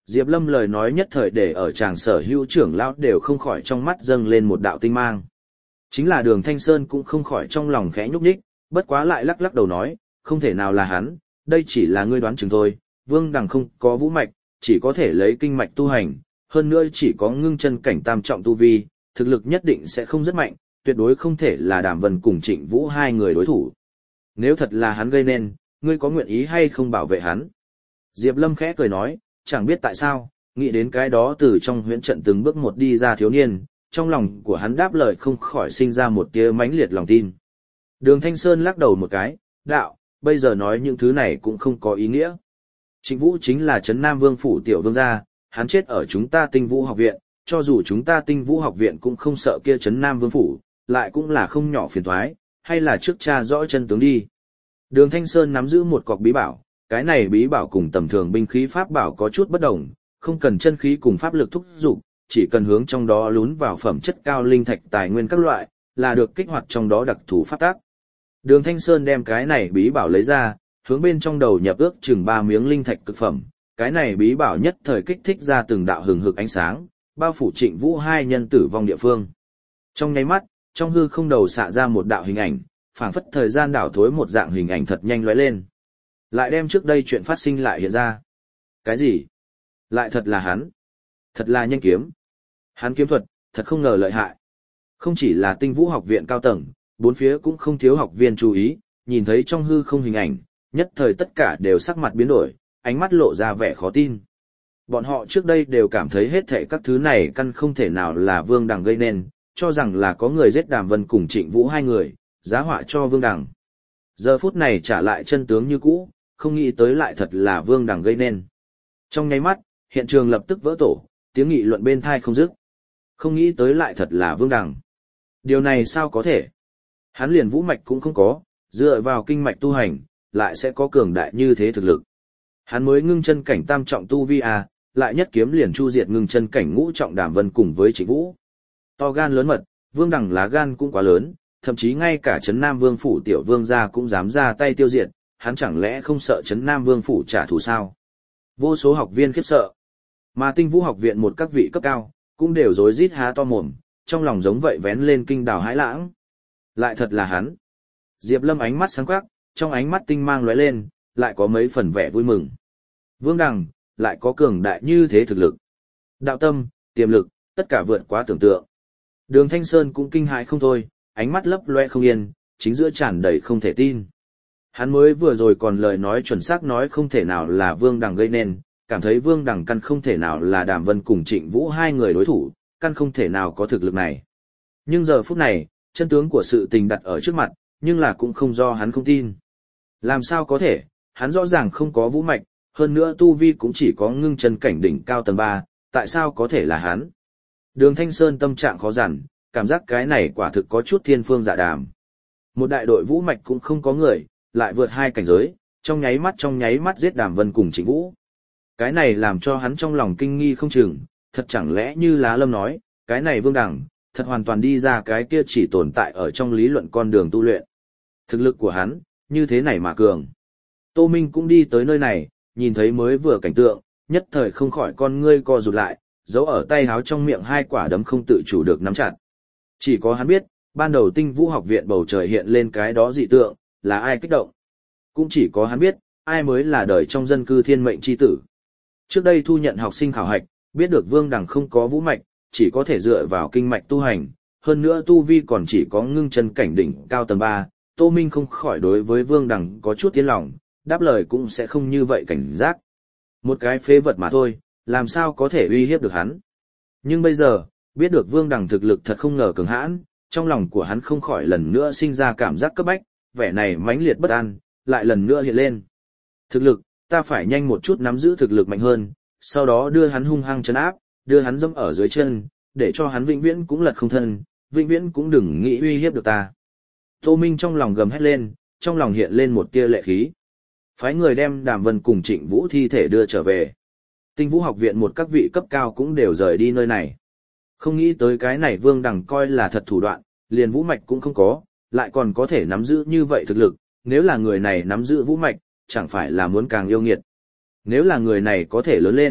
Diệp Lâm lời nói nhất thời để ở chàng sở hữu trưởng lão đều không khỏi trong mắt dâng lên một đạo tinh mang. Chính là Đường Thanh Sơn cũng không khỏi trong lòng khẽ nhúc nhích, bất quá lại lắc lắc đầu nói, không thể nào là hắn, đây chỉ là ngươi đoán chừng thôi, Vương Đằng không có vũ mạch, chỉ có thể lấy kinh mạch tu hành, hơn nữa chỉ có ngưng chân cảnh tam trọng tu vi, thực lực nhất định sẽ không rất mạnh, tuyệt đối không thể là Đàm Vân cùng Trịnh Vũ hai người đối thủ. Nếu thật là hắn gây nên, ngươi có nguyện ý hay không bảo vệ hắn? Diệp Lâm khẽ cười nói, chẳng biết tại sao, nghĩ đến cái đó từ trong huyễn trận từng bước một đi ra thiếu niên, trong lòng của hắn đáp lời không khỏi sinh ra một tia mãnh liệt lòng tin. Đường Thanh Sơn lắc đầu một cái, đạo, bây giờ nói những thứ này cũng không có ý nghĩa. Trịnh Vũ chính là Trấn Nam Vương phủ tiểu vương gia, hắn chết ở chúng ta Tinh Vũ học viện, cho dù chúng ta Tinh Vũ học viện cũng không sợ kia Trấn Nam Vương phủ, lại cũng là không nhỏ phiền toái, hay là trước tra rõ chân tướng đi. Đường Thanh Sơn nắm giữ một cọc bí bảo, cái này bí bảo cùng tầm thường binh khí pháp bảo có chút bất đồng, không cần chân khí cùng pháp lực thúc dục, chỉ cần hướng trong đó lún vào phẩm chất cao linh thạch tài nguyên các loại, là được kích hoạt trong đó đặc thù pháp tác. Đường Thanh Sơn đem cái này bí bảo lấy ra, hướng bên trong đầu nhập ước chừng 3 miếng linh thạch cực phẩm, cái này bí bảo nhất thời kích thích ra từng đạo hừng hực ánh sáng, bao phủ Trịnh Vũ hai nhân tử vong địa phương. Trong nháy mắt, trong hư không đầu xạ ra một đạo hình ảnh, phảng phất thời gian đảo thối một dạng hình ảnh thật nhanh lóe lên. Lại đem trước đây chuyện phát sinh lại hiện ra. Cái gì? Lại thật là hắn. Thật là nhanh kiếm. Hắn kiếm thuật, thật không ngờ lợi hại. Không chỉ là Tinh Vũ học viện cao tầng, bốn phía cũng không thiếu học viên chú ý, nhìn thấy trong hư không hình ảnh, nhất thời tất cả đều sắc mặt biến đổi, ánh mắt lộ ra vẻ khó tin. Bọn họ trước đây đều cảm thấy hết thảy các thứ này căn không thể nào là Vương Đằng gây nên, cho rằng là có người giết Đàm Vân cùng Trịnh Vũ hai người, giá họa cho Vương Đằng. Giờ phút này trả lại chân tướng như cũ, không nghĩ tới lại thật là Vương Đằng gây nên. Trong nháy mắt, hiện trường lập tức vỡ tổ, tiếng nghị luận bên tai không dứt. Không nghĩ tới lại thật là Vương Đằng. Điều này sao có thể? Hắn liền vũ mạch cũng không có, dựa vào kinh mạch tu hành, lại sẽ có cường đại như thế thực lực. Hắn mới ngưng chân cảnh tam trọng tu vi à, lại nhất kiếm liền chu diệt ngưng chân cảnh ngũ trọng Đàm Vân cùng với Trịnh Vũ. To gan lớn mật, Vương Đằng lá gan cũng quá lớn, thậm chí ngay cả Trấn Nam Vương phủ tiểu vương gia cũng dám ra tay tiêu diệt, hắn chẳng lẽ không sợ Trấn Nam Vương phủ trả thù sao? Vô số học viên khiếp sợ. Mà Tinh Vũ học viện một các vị cấp cao, cũng đều rối rít há to mồm, trong lòng giống vậy vén lên kinh đào hãi lãng. Lại thật là hắn. Diệp Lâm ánh mắt sáng quắc, trong ánh mắt tinh mang lóe lên, lại có mấy phần vẻ vui mừng. Vương Đằng, lại có cường đại như thế thực lực. Đạo tâm, tiềm lực, tất cả vượt quá tưởng tượng. Đường Thanh Sơn cũng kinh hãi không thôi, ánh mắt lấp loe không yên, chính giữa tràn đầy không thể tin. Hắn mới vừa rồi còn lời nói chuẩn xác nói không thể nào là Vương Đằng gây nên, cảm thấy Vương Đằng căn không thể nào là Đàm Vân cùng Trịnh Vũ hai người đối thủ, căn không thể nào có thực lực này. Nhưng giờ phút này, chân tướng của sự tình đặt ở trước mặt, nhưng là cũng không do hắn không tin. Làm sao có thể, hắn rõ ràng không có vũ mạch, hơn nữa tu vi cũng chỉ có ngưng chân cảnh đỉnh cao tầng 3, tại sao có thể là hắn? Đường Thanh Sơn tâm trạng khó dằn, cảm giác cái này quả thực có chút thiên phương dạ đàm. Một đại đội vũ mạch cũng không có người, lại vượt hai cảnh giới, trong nháy mắt giết Đàm Vân cùng Trịnh Vũ. Cái này làm cho hắn trong lòng kinh nghi không chừng, thật chẳng lẽ như Lá Lâm nói, cái này Vương Đằng, thật hoàn toàn đi ra cái kia chỉ tồn tại ở trong lý luận con đường tu luyện. Thực lực của hắn, như thế này mà cường. Tô Minh cũng đi tới nơi này, nhìn thấy mới vừa cảnh tượng, nhất thời không khỏi con ngươi co rụt lại, giấu ở tay háo trong miệng hai quả đấm không tự chủ được nắm chặt. Chỉ có hắn biết, ban đầu Tinh Vũ học viện bầu trời hiện lên cái đó dị tượng, là ai kích động. Cũng chỉ có hắn biết, ai mới là đời trong dân cư thiên mệnh chi tử. Trước đây thu nhận học sinh khảo hạch, biết được Vương Đằng không có vũ mạch, chỉ có thể dựa vào kinh mạch tu hành, hơn nữa tu vi còn chỉ có ngưng chân cảnh đỉnh cao tầng 3, Tô Minh không khỏi đối với Vương Đằng có chút tiến lòng, đáp lời cũng sẽ không như vậy cảnh giác. Một cái phế vật mà thôi, làm sao có thể uy hiếp được hắn. Nhưng bây giờ, biết được Vương Đằng thực lực thật không ngờ cường hãn, trong lòng của hắn không khỏi lần nữa sinh ra cảm giác cấp bách, vẻ này mãnh liệt bất an, lại lần nữa hiện lên. Thực lực, ta phải nhanh một chút nắm giữ thực lực mạnh hơn, sau đó đưa hắn hung hăng trấn áp, đưa hắn dẫm ở dưới chân, để cho hắn vĩnh viễn cũng lật không thân, vĩnh viễn cũng đừng nghĩ uy hiếp được ta. Tô Minh trong lòng gầm hét lên, trong lòng hiện lên một tia lệ khí. Phái người đem Đàm Vân cùng Trịnh Vũ thi thể đưa trở về. Tinh Vũ học viện một các vị cấp cao cũng đều rời đi nơi này. Không nghĩ tới cái này Vương Đằng coi là thật thủ đoạn, liền vũ mạch cũng không có, lại còn có thể nắm giữ như vậy thực lực, nếu là người này nắm giữ vũ mạch, chẳng phải là muốn càng yêu nghiệt. Nếu là người này có thể lớn lên,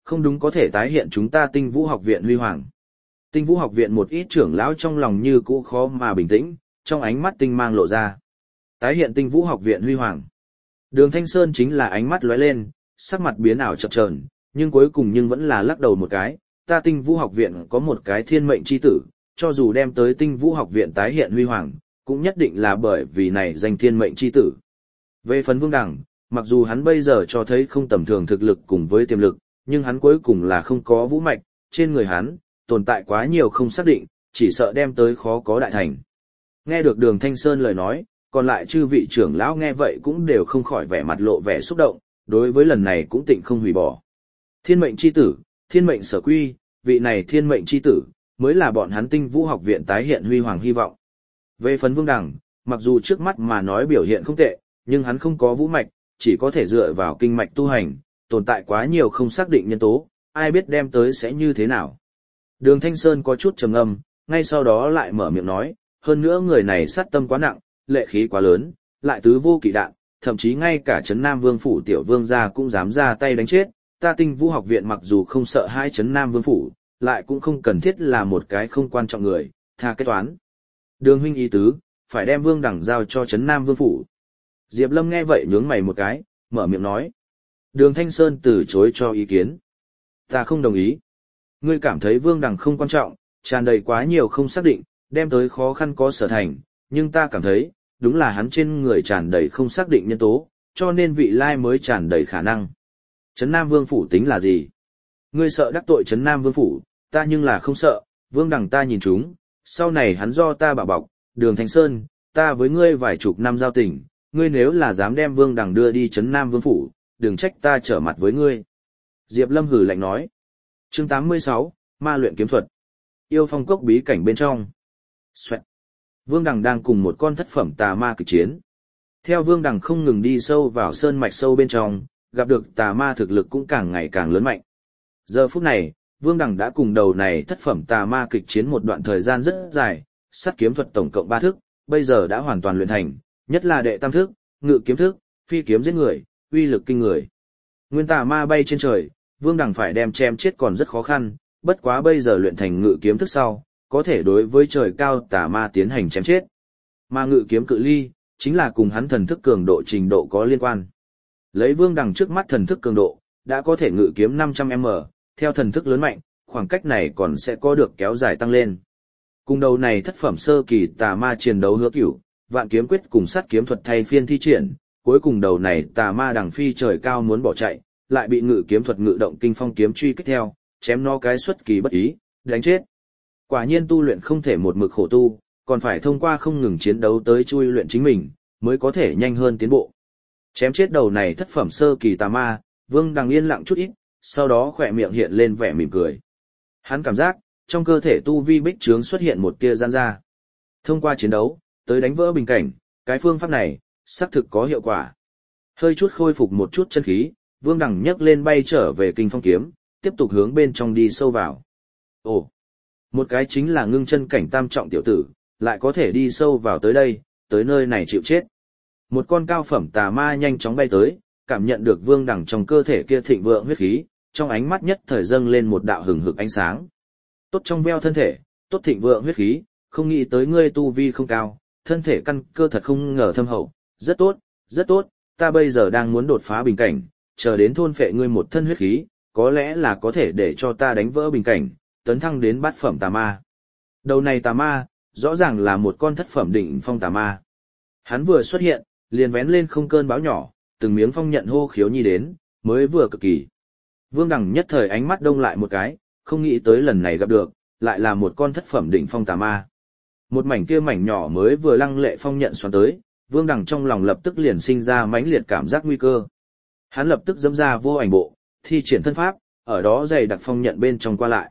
Không đúng có thể tái hiện chúng ta Tinh Vũ học viện huy hoàng. Tinh Vũ học viện một ít trưởng lão trong lòng như cũ khó mà bình tĩnh, trong ánh mắt tinh mang lộ ra. Tái hiện Tinh Vũ học viện huy hoàng. Đường Thanh Sơn chính là ánh mắt lóe lên, sắc mặt biến ảo chập chờn, nhưng cuối cùng vẫn là lắc đầu một cái, ta Tinh Vũ học viện có một cái thiên mệnh chi tử, cho dù đem tới Tinh Vũ học viện tái hiện huy hoàng, cũng nhất định là bởi vì này danh thiên mệnh chi tử. Về phần Vương Đằng, mặc dù hắn bây giờ cho thấy không tầm thường thực lực cùng với tiềm lực, nhưng hắn cuối cùng là không có vũ mạch, trên người hắn tồn tại quá nhiều không xác định, chỉ sợ đem tới khó có đại thành. Nghe được Đường Thanh Sơn lời nói, còn lại chư vị trưởng lão nghe vậy cũng đều không khỏi vẻ mặt lộ vẻ xúc động, đối với lần này cũng tịnh không hủy bỏ. Thiên mệnh chi tử, thiên mệnh sở quy, vị này thiên mệnh chi tử, mới là bọn hắn Tinh Vũ học viện tái hiện huy hoàng hy vọng. Về phần Vương Đằng, mặc dù trước mắt mà nói biểu hiện không tệ, nhưng hắn không có vũ mạch, chỉ có thể dựa vào kinh mạch tu hành, tồn tại quá nhiều không xác định nhân tố, ai biết đem tới sẽ như thế nào. Đường Thanh Sơn có chút trầm ngâm, ngay sau đó lại mở miệng nói, hơn nữa người này sát tâm quá nặng, lệ khí quá lớn, lại tứ vô kỵ đạn, thậm chí ngay cả Trấn Nam Vương phủ tiểu vương gia cũng dám ra tay đánh chết, ta Tinh Vũ học viện mặc dù không sợ hai Trấn Nam Vương phủ, lại cũng không cần thiết là một cái không quan trọng người, tha kết toán. Đường huynh ý tứ, phải đem Vương Đẳng giao cho Trấn Nam Vương phủ. Diệp Lâm nghe vậy nhướng mày một cái, mở miệng nói. Đường Thanh Sơn từ chối cho ý kiến. Ta không đồng ý. Ngươi cảm thấy Vương Đằng không quan trọng, tràn đầy quá nhiều không xác định, đem tới khó khăn có sở thành, nhưng ta cảm thấy, đúng là hắn trên người tràn đầy không xác định nhân tố, cho nên vị lai mới tràn đầy khả năng. Trấn Nam Vương phủ tính là gì? Ngươi sợ đắc tội Trấn Nam Vương phủ, ta nhưng là không sợ, Vương Đằng ta nhìn chúng, sau này hắn do ta bảo bọc, Đường Thanh Sơn, ta với ngươi vài chục năm giao tình, ngươi nếu là dám đem Vương Đằng đưa đi Trấn Nam Vương phủ, đừng trách ta trở mặt với ngươi. Diệp Lâm hử lạnh nói. Chương 86, Ma luyện kiếm thuật. Yêu phong cốc bí cảnh bên trong. Xoẹt. Vương Đằng đang cùng một con thất phẩm tà ma kịch chiến. Theo Vương Đằng không ngừng đi sâu vào sơn mạch sâu bên trong, gặp được tà ma thực lực cũng càng ngày càng lớn mạnh. Giờ phút này, Vương Đằng đã cùng đầu này thất phẩm tà ma kịch chiến một đoạn thời gian rất dài, sát kiếm thuật tổng cộng 3 thức, bây giờ đã hoàn toàn luyện thành, nhất là đệ tam thức, ngự kiếm thức, phi kiếm giết người, uy lực kinh người. Nguyên tà ma bay trên trời, Vương Đằng phải đem chém chết còn rất khó khăn, bất quá bây giờ luyện thành ngự kiếm thức sau, có thể đối với trời cao tà ma tiến hành chém chết. Mà ngự kiếm cự ly, chính là cùng hắn thần thức cường độ trình độ có liên quan. Lấy Vương Đằng trước mắt thần thức cường độ, đã có thể ngự kiếm 500m, theo thần thức lớn mạnh, khoảng cách này còn sẽ có được kéo dài tăng lên. Cùng đầu này thất phẩm sơ kỳ tà ma chiến đấu hứa cửu, vạn kiếm quyết cùng sát kiếm thuật thay phiên thi triển, cuối cùng đầu này tà ma đằng phi trời cao muốn bỏ chạy, lại bị ngự kiếm thuật ngự động kinh phong kiếm truy kích theo, chém nó cái xuất kỳ bất ý, đánh chết. Quả nhiên tu luyện không thể một mực khổ tu, còn phải thông qua không ngừng chiến đấu tới chui luyện chính mình, mới có thể nhanh hơn tiến bộ. Chém chết đầu này thất phẩm sơ kỳ tà ma, Vương Đằng yên lặng chút ít, sau đó khỏe miệng hiện lên vẻ mỉm cười. Hắn cảm giác, trong cơ thể tu vi bích trướng xuất hiện một tia giãn ra. Thông qua chiến đấu, tới đánh vỡ bình cảnh, cái phương pháp này, xác thực có hiệu quả. Hơi chút khôi phục một chút chân khí, Vương Đằng nhấc lên bay trở về kinh phong kiếm, tiếp tục hướng bên trong đi sâu vào. Ồ, một cái chính là ngưng chân cảnh tam trọng tiểu tử, lại có thể đi sâu vào tới đây, tới nơi này chịu chết. Một con cao phẩm tà ma nhanh chóng bay tới, cảm nhận được Vương Đằng trong cơ thể kia thịnh vượng huyết khí, trong ánh mắt nhất thời dâng lên một đạo hừng hực ánh sáng. Tốt trong veo thân thể, tốt thịnh vượng huyết khí, không nghĩ tới ngươi tu vi không cao, thân thể căn cơ thật không ngờ thâm hậu, rất tốt, rất tốt, ta bây giờ đang muốn đột phá bình cảnh, chờ đến thôn phệ ngươi một thân huyết khí, có lẽ là có thể để cho ta đánh vỡ bình cảnh, tấn thăng đến bát phẩm tà ma. Đầu này tà ma, rõ ràng là một con thất phẩm đỉnh phong tà ma. Hắn vừa xuất hiện, liền vén lên không cơn bão nhỏ, từng miếng phong nhận hô khiếu nhi đến, mới vừa cực kỳ. Vương Đằng nhất thời ánh mắt đông lại một cái, không nghĩ tới lần này gặp được, lại là một con thất phẩm đỉnh phong tà ma. Một mảnh kia mảnh nhỏ mới vừa lăng lệ phong nhận xoắn tới, Vương Đằng trong lòng lập tức liền sinh ra mãnh liệt cảm giác nguy cơ. Hắn lập tức dẫm ra vô ảnh bộ, thi triển thân pháp, ở đó dày đặc phong nhận bên trong qua lại.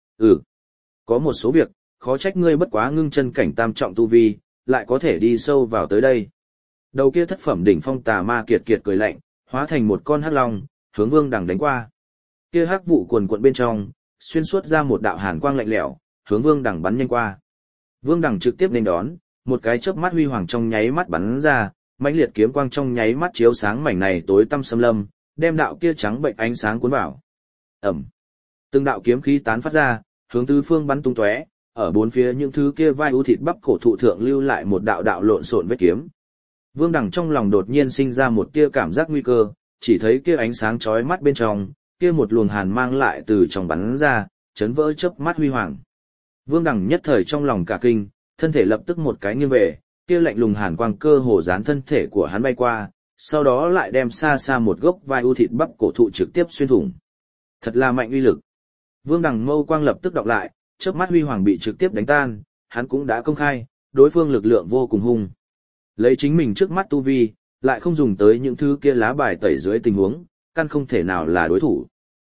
Có một số việc, khó trách ngươi bất quá ngưng chân cảnh tam trọng tu vi, lại có thể đi sâu vào tới đây. Đầu kia thất phẩm đỉnh phong tà ma kiệt kiệt cười lạnh, hóa thành một con hắc long, hướng Vương Đằng đánh qua. Kia hắc vụ cuồn cuộn bên trong, xuyên suốt ra một đạo hàn quang lạnh lẽo, hướng Vương Đằng bắn nhanh qua. Vương Đằng trực tiếp nên đón, một cái chớp mắt huy hoàng trong nháy mắt bắn ra, mãnh liệt kiếm quang trong nháy mắt chiếu sáng mảnh này tối tăm xâm lâm, đem đạo kia trắng bệnh ánh sáng cuốn vào. Ẩm. Từng đạo kiếm khí tán phát ra, hướng tứ phương bắn tung tóe, ở bốn phía những thứ kia vai ưu thịt bắp cổ thụ thượng lưu lại một đạo đạo lộn xộn vết kiếm. Vương Đằng trong lòng đột nhiên sinh ra một tia cảm giác nguy cơ, chỉ thấy kia ánh sáng chói mắt bên trong, kia một luồng hàn mang lại từ trong bắn ra, chấn vỡ chớp mắt huy hoàng. Vương Đằng nhất thời trong lòng cả kinh, thân thể lập tức một cái nghiêng về, kia lạnh lùng hàn quang cơ hồ dán thân thể của hắn bay qua, sau đó lại đem xa xa một gốc vai ưu thịt bắp cổ thụ trực tiếp xuyên thủng. Thật là mạnh uy lực. Vương Đằng mâu quang lập tức đọc lại, chớp mắt huy hoàng bị trực tiếp đánh tan, hắn cũng đã công khai, đối phương lực lượng vô cùng hung. Lấy chính mình trước mắt tu vi, lại không dùng tới những thứ kia lá bài tẩy dưới tình huống, căn không thể nào là đối thủ.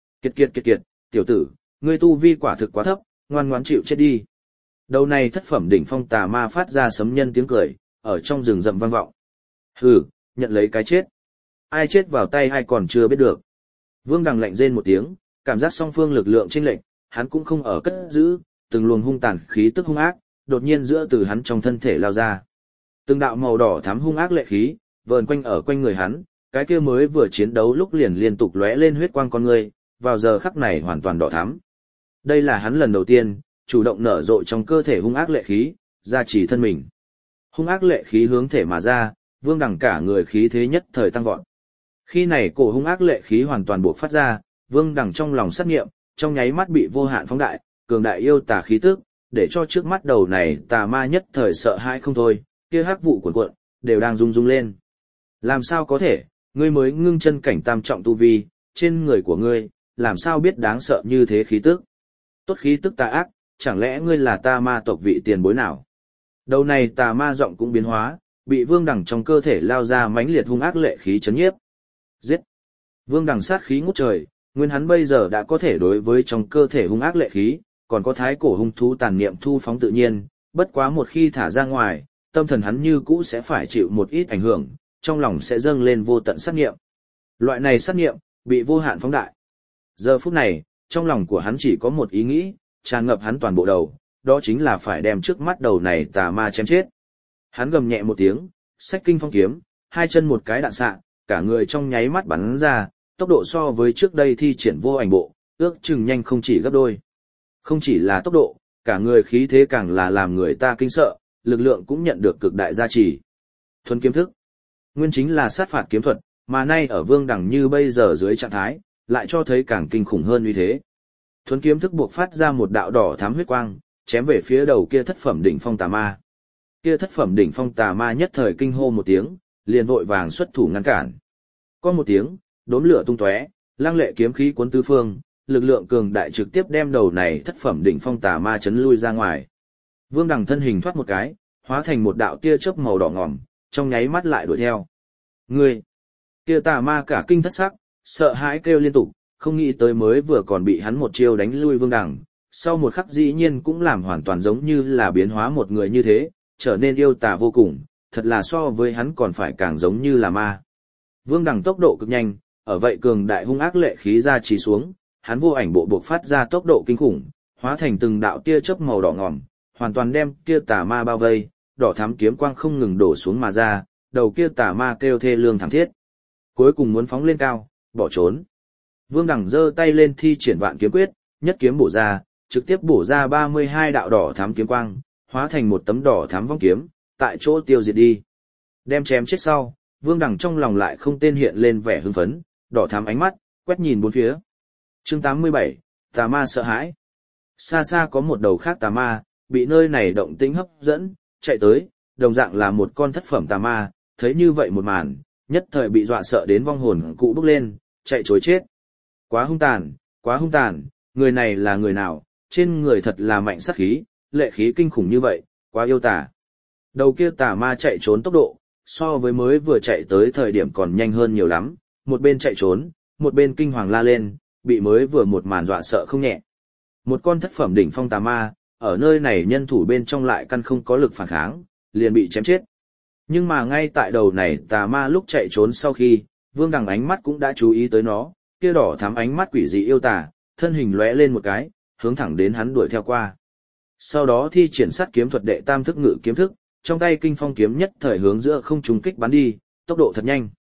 Kiệt, tiểu tử, ngươi tu vi quả thực quá thấp, ngoan ngoãn chịu chết đi. Đầu này thất phẩm đỉnh phong tà ma phát ra sấm nhân tiếng cười, ở trong rừng rậm vang vọng. Hừ, nhận lấy cái chết. Ai chết vào tay ai còn chưa biết được. Vương Đằng lạnh rên một tiếng, cảm giác song phương lực lượng chênh lệch, hắn cũng không ở cất giữ, từng luồng hung tàn khí tức hung ác, đột nhiên giữa từ hắn trong thân thể lao ra. Từng đạo màu đỏ thắm hung ác lệ khí, vờn quanh ở quanh người hắn, cái kia mới vừa chiến đấu lúc liền liên tục lóe lên huyết quang con người, vào giờ khắc này hoàn toàn đỏ thắm. Đây là hắn lần đầu tiên, chủ động nở rộ trong cơ thể hung ác lệ khí, gia trì thân mình. Hung ác lệ khí hướng thể mà ra, Vương Đằng cả người khí thế nhất thời tăng vọt. Khi này cổ hung ác lệ khí hoàn toàn bộc phát ra, Vương Đằng trong lòng sát nghiệm, trong nháy mắt bị vô hạn phóng đại, cường đại yêu tà khí tức, để cho trước mắt đầu này tà ma nhất thời sợ hãi không thôi, kia hắc vụ cuộn cuộn, đều đang rung rung lên. Làm sao có thể, ngươi mới ngưng chân cảnh tam trọng tu vi, trên người của ngươi, làm sao biết đáng sợ như thế khí tức? Tốt khí tức tà ác, chẳng lẽ ngươi là tà ma tộc vị tiền bối nào? Đầu này tà ma giọng cũng biến hóa, bị Vương Đằng trong cơ thể lao ra mãnh liệt hung ác lệ khí chấn nhiếp. Giết! Vương Đằng sát khí ngút trời, nguyên hắn bây giờ đã có thể đối với trong cơ thể hung ác lệ khí, còn có thái cổ hung thú tàn niệm thu phóng tự nhiên, bất quá một khi thả ra ngoài, tâm thần hắn như cũ sẽ phải chịu một ít ảnh hưởng, trong lòng sẽ dâng lên vô tận sát niệm. Loại này sát niệm, bị vô hạn phóng đại. Giờ phút này, trong lòng của hắn chỉ có một ý nghĩ, tràn ngập hắn toàn bộ đầu, đó chính là phải đem trước mắt đầu này tà ma chém chết. Hắn gầm nhẹ một tiếng, xách kinh phong kiếm, hai chân một cái đạn xạ, cả người trong nháy mắt bắn ra, tốc độ so với trước đây thi triển vô ảnh bộ, ước chừng nhanh không chỉ gấp đôi. Không chỉ là tốc độ, cả người khí thế càng là làm người ta kinh sợ, lực lượng cũng nhận được cực đại gia trì. Thuần kiếm thức, nguyên chính là sát phạt kiếm thuật, mà nay ở Vương Đằng như bây giờ dưới trạng thái, lại cho thấy càng kinh khủng hơn uy thế. Thuần kiếm thức buộc phát ra một đạo đỏ thắm huyết quang, chém về phía đầu kia thất phẩm đỉnh phong tà ma. Kia thất phẩm đỉnh phong tà ma nhất thời kinh hô một tiếng, liền vội vàng xuất thủ ngăn cản. Có một tiếng, đốm lửa tung tóe, lăng lệ kiếm khí cuốn tứ phương, lực lượng cường đại trực tiếp đem đầu này thất phẩm đỉnh phong tà ma chấn lui ra ngoài. Vương Đằng thân hình thoát một cái, hóa thành một đạo tia chớp màu đỏ ngòm, trong nháy mắt lại đuổi theo. Ngươi! Kia tà ma cả kinh thất sắc, sợ hãi kêu liên tục, không nghĩ tới mới vừa còn bị hắn một chiêu đánh lui Vương Đằng, sau một khắc dĩ nhiên cũng làm hoàn toàn giống như là biến hóa một người như thế, trở nên yêu tà vô cùng, thật là so với hắn còn phải càng giống như là ma. Vương Đằng tốc độ cực nhanh, ở vậy cường đại hung ác lệ khí ra trì xuống, hắn vô ảnh bộ buộc phát ra tốc độ kinh khủng, hóa thành từng đạo tia chớp màu đỏ ngòm, hoàn toàn đem kia tà ma bao vây, đỏ thắm kiếm quang không ngừng đổ xuống mà ra, đầu kia tà ma kêu thê lương thảm thiết. Cuối cùng muốn phóng lên cao, bỏ trốn. Vương Đằng giơ tay lên thi triển vạn kiếm quyết, nhất kiếm bổ ra, trực tiếp bổ ra 32 đạo đỏ thắm kiếm quang, hóa thành một tấm đỏ thắm vong kiếm, tại chỗ tiêu diệt đi. Đem chém chết sau, Vương Đằng trong lòng lại không tên hiện lên vẻ hưng phấn, đỏ thắm ánh mắt, quét nhìn bốn phía. Chương 87, tà ma sợ hãi. Xa xa có một đầu khác tà ma, bị nơi này động tĩnh hấp dẫn, chạy tới, đồng dạng là một con thất phẩm tà ma, thấy như vậy một màn, nhất thời bị dọa sợ đến vong hồn cụ bốc lên, chạy trối chết. Quá hung tàn, người này là người nào, trên người thật là mạnh sát khí, lệ khí kinh khủng như vậy, quá yêu tà. Đầu kia tà ma chạy trốn tốc độ, so với mới vừa chạy tới thời điểm còn nhanh hơn nhiều lắm, một bên chạy trốn, một bên kinh hoàng la lên, bị mới vừa một màn dọa sợ không nhẹ. Một con thất phẩm đỉnh phong tà ma, ở nơi này nhân thủ bên trong lại căn không có lực phản kháng, liền bị chém chết. Nhưng mà ngay tại đầu này tà ma lúc chạy trốn sau khi, Vương Đằng ánh mắt cũng đã chú ý tới nó, kia đỏ thắm ánh mắt quỷ dị yêu tà, thân hình lóe lên một cái, hướng thẳng đến hắn đuổi theo qua. Sau đó thi triển sát kiếm thuật đệ tam thức ngự kiếm thức, trong tay kinh phong kiếm nhất thời hướng giữa không trung kích bắn đi, tốc độ thật nhanh.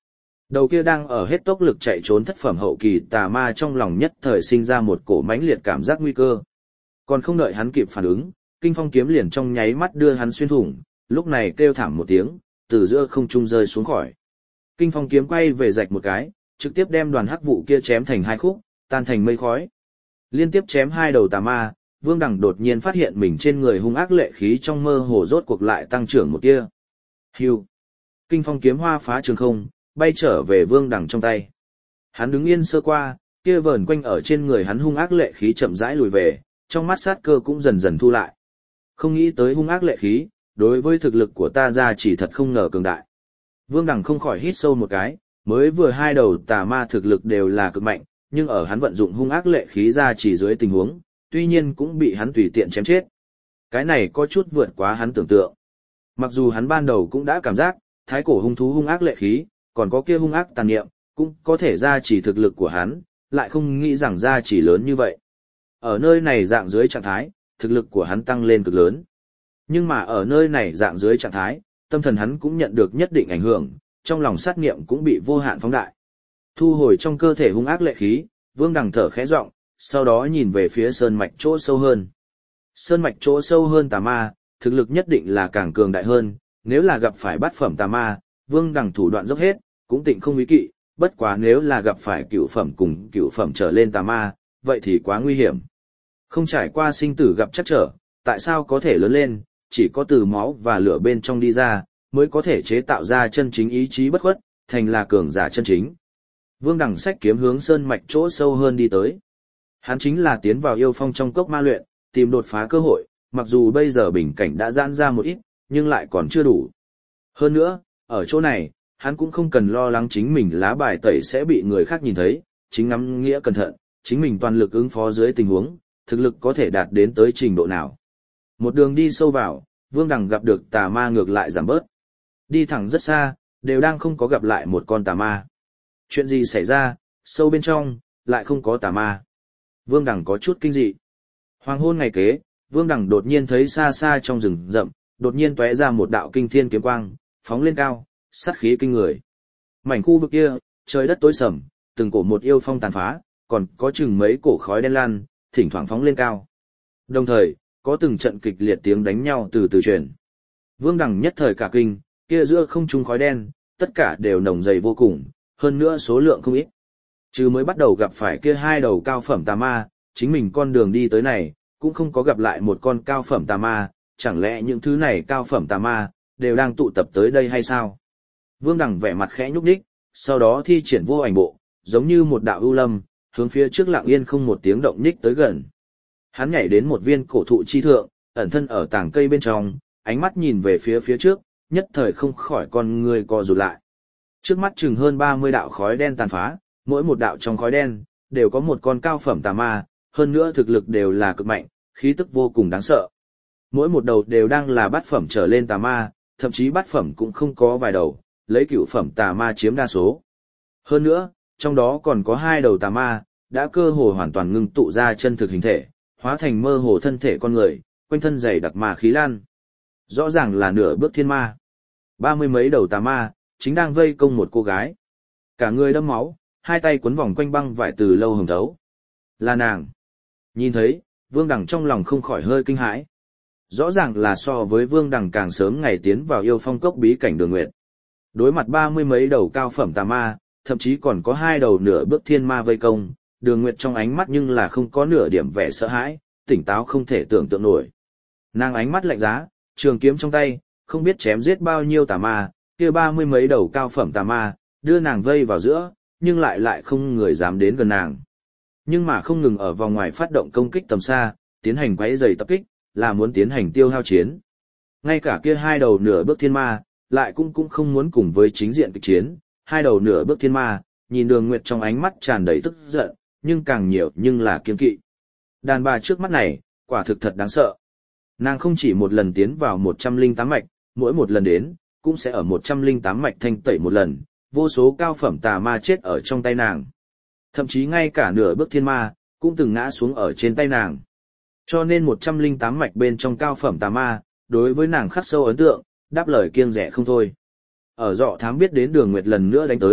Đầu kia đang ở hết tốc lực chạy trốn thất phẩm hậu kỳ tà ma trong lòng nhất thời sinh ra một cổ mãnh liệt cảm giác nguy cơ. Còn không đợi hắn kịp phản ứng, Kinh Phong kiếm liền trong nháy mắt đưa hắn xuyên thủng, lúc này kêu thảm một tiếng, từ giữa không trung rơi xuống khỏi. Kinh Phong kiếm quay về rạch một cái, trực tiếp đem đoàn hắc vụ kia chém thành hai khúc, tan thành mây khói. Liên tiếp chém hai đầu tà ma, Vương Đằng đột nhiên phát hiện mình trên người hung ác lệ khí trong mơ hồ rốt cuộc lại tăng trưởng một tia. Hưu. Kinh Phong kiếm hoa phá trường không, bay trở về Vương Đằng trong tay. Hắn đứng yên sơ qua, kia vờn quanh ở trên người hắn hung ác lệ khí chậm rãi lùi về, trong mắt sát cơ cũng dần dần thu lại. Không nghĩ tới hung ác lệ khí, đối với thực lực của ta ra chỉ thật không ngờ cường đại. Vương Đằng không khỏi hít sâu một cái, mới vừa hai đầu tà ma thực lực đều là cực mạnh, nhưng ở hắn vận dụng hung ác lệ khí ra chỉ dưới tình huống, tuy nhiên cũng bị hắn tùy tiện chém chết. Cái này có chút vượt quá hắn tưởng tượng. Mặc dù hắn ban đầu cũng đã cảm giác, thái cổ hung thú hung ác lệ khí, còn có kia hung ác tàn niệm, cũng có thể ra chỉ thực lực của hắn, lại không nghĩ rằng ra chỉ lớn như vậy. Ở nơi này dạng dưới trạng thái, thực lực của hắn tăng lên cực lớn. Nhưng mà ở nơi này dạng dưới trạng thái, tâm thần hắn cũng nhận được nhất định ảnh hưởng, trong lòng sát niệm cũng bị vô hạn phóng đại. Thu hồi trong cơ thể hung ác lệ khí, Vương Đằng thở khẽ giọng, sau đó nhìn về phía sơn mạch chỗ sâu hơn. Sơn mạch chỗ sâu hơn tà ma, thực lực nhất định là càng cường đại hơn, nếu là gặp phải bát phẩm tà ma, Vương Đằng thủ đoạn dốc hết, cũng tịnh không ý kỵ, bất quá nếu là gặp phải cửu phẩm cùng cửu phẩm trở lên tà ma, vậy thì quá nguy hiểm. Không trải qua sinh tử gặp chắc trở, tại sao có thể lớn lên, chỉ có từ máu và lửa bên trong đi ra, mới có thể chế tạo ra chân chính ý chí bất khuất, thành là cường giả chân chính. Vương Đằng xách kiếm hướng sơn mạch chỗ sâu hơn đi tới. Hắn chính là tiến vào yêu phong trong cốc ma luyện, tìm đột phá cơ hội, mặc dù bây giờ bình cảnh đã giãn ra một ít, nhưng lại còn chưa đủ. Hơn nữa, ở chỗ này, hắn cũng không cần lo lắng chính mình lá bài tẩy sẽ bị người khác nhìn thấy, chính ngắm nghĩa cẩn thận, chính mình toàn lực ứng phó dưới tình huống, thực lực có thể đạt đến tới trình độ nào. Một đường đi sâu vào, Vương Đằng gặp được tà ma ngược lại giảm bớt. Đi thẳng rất xa, đều đang không có gặp lại một con tà ma. Chuyện gì xảy ra, sâu bên trong, lại không có tà ma. Vương Đằng có chút kinh dị. Hoàng hôn ngày kế, Vương Đằng đột nhiên thấy xa xa trong rừng rậm, đột nhiên tóe ra một đạo kinh thiên kiếm quang, phóng lên cao, sát khí kinh người. Mảnh khu vực kia, trời đất tối sầm, từng cổ một yêu phong tàn phá, còn có chừng mấy cổ khói đen lan, thỉnh thoảng phóng lên cao. Đồng thời, có từng trận kịch liệt tiếng đánh nhau từ từ truyền. Vương Đằng nhất thời cả kinh, kia giữa không trung khói đen, tất cả đều nồng dày vô cùng, hơn nữa số lượng không ít. Chứ mới bắt đầu gặp phải kia hai đầu cao phẩm tà ma, chính mình con đường đi tới này, cũng không có gặp lại một con cao phẩm tà ma, chẳng lẽ những thứ này cao phẩm tà ma, đều đang tụ tập tới đây hay sao? Vương Đằng vẻ mặt khẽ nhúc nhích, sau đó thi triển vô ảnh bộ, giống như một đạo ưu lâm, hướng phía trước lặng yên không một tiếng động nhích tới gần. Hắn nhảy đến một viên cổ thụ chi thượng, ẩn thân ở tảng cây bên trong, ánh mắt nhìn về phía trước, nhất thời không khỏi con người co rụt lại. Trước mắt chừng hơn 30 đạo khói đen tàn phá, mỗi một đạo trong khói đen, đều có một con cao phẩm tà ma, hơn nữa thực lực đều là cực mạnh, khí tức vô cùng đáng sợ. Mỗi một đầu đều đang là bát phẩm trở lên tà ma, thậm chí bát phẩm cũng không có vài đầu, lấy cửu phẩm tà ma chiếm đa số. Hơn nữa, trong đó còn có hai đầu tà ma, đã cơ hồ hoàn toàn ngưng tụ ra chân thực hình thể, hóa thành mơ hồ thân thể con người, quanh thân dày đặc ma khí lan. Rõ ràng là nửa bước thiên ma. 30 mấy đầu tà ma, chính đang vây công một cô gái. Cả người đẫm máu, hai tay quấn vòng quanh băng vải từ lâu hồng thấu. Là nàng. Nhìn thấy, Vương Đằng trong lòng không khỏi hơi kinh hãi. Rõ ràng là so với Vương Đằng càng sớm ngày tiến vào yêu phong cốc bí cảnh Đường Nguyệt. Đối mặt 30 mấy đầu cao phẩm tà ma, thậm chí còn có hai đầu nửa bước thiên ma vây công, Đường Nguyệt trong ánh mắt nhưng là không có nửa điểm vẻ sợ hãi, tỉnh táo không thể tưởng tượng nổi. Nàng ánh mắt lạnh giá, trường kiếm trong tay, không biết chém giết bao nhiêu tà ma, kia 30 mấy đầu cao phẩm tà ma, đưa nàng vây vào giữa, nhưng lại không người dám đến gần nàng. Nhưng mà không ngừng ở vòng ngoài phát động công kích tầm xa, tiến hành quấy rầy tập kích, là muốn tiến hành tiêu hao chiến. Ngay cả kia hai đầu nửa bước thiên ma, lại cũng không muốn cùng với chính diện kịch chiến, hai đầu nửa bước thiên ma, nhìn Đường Nguyệt trong ánh mắt tràn đầy tức giận, nhưng càng nhiều nhưng là kiêng kỵ. Đàn bà trước mắt này, quả thực thật đáng sợ. Nàng không chỉ một lần tiến vào 108 mạch, mỗi một lần đến, cũng sẽ ở 108 mạch thanh tẩy một lần, vô số cao phẩm tà ma chết ở trong tay nàng. Thậm chí ngay cả nửa bước thiên ma, cũng từng ngã xuống ở trên tay nàng. Cho nên 108 mạch bên trong cao phẩm tà ma, đối với nàng khắc sâu ấn tượng, đáp lời kiêng rẻ không thôi. Ở Dọ Thám biết đến Đường Nguyệt lần nữa đánh tới,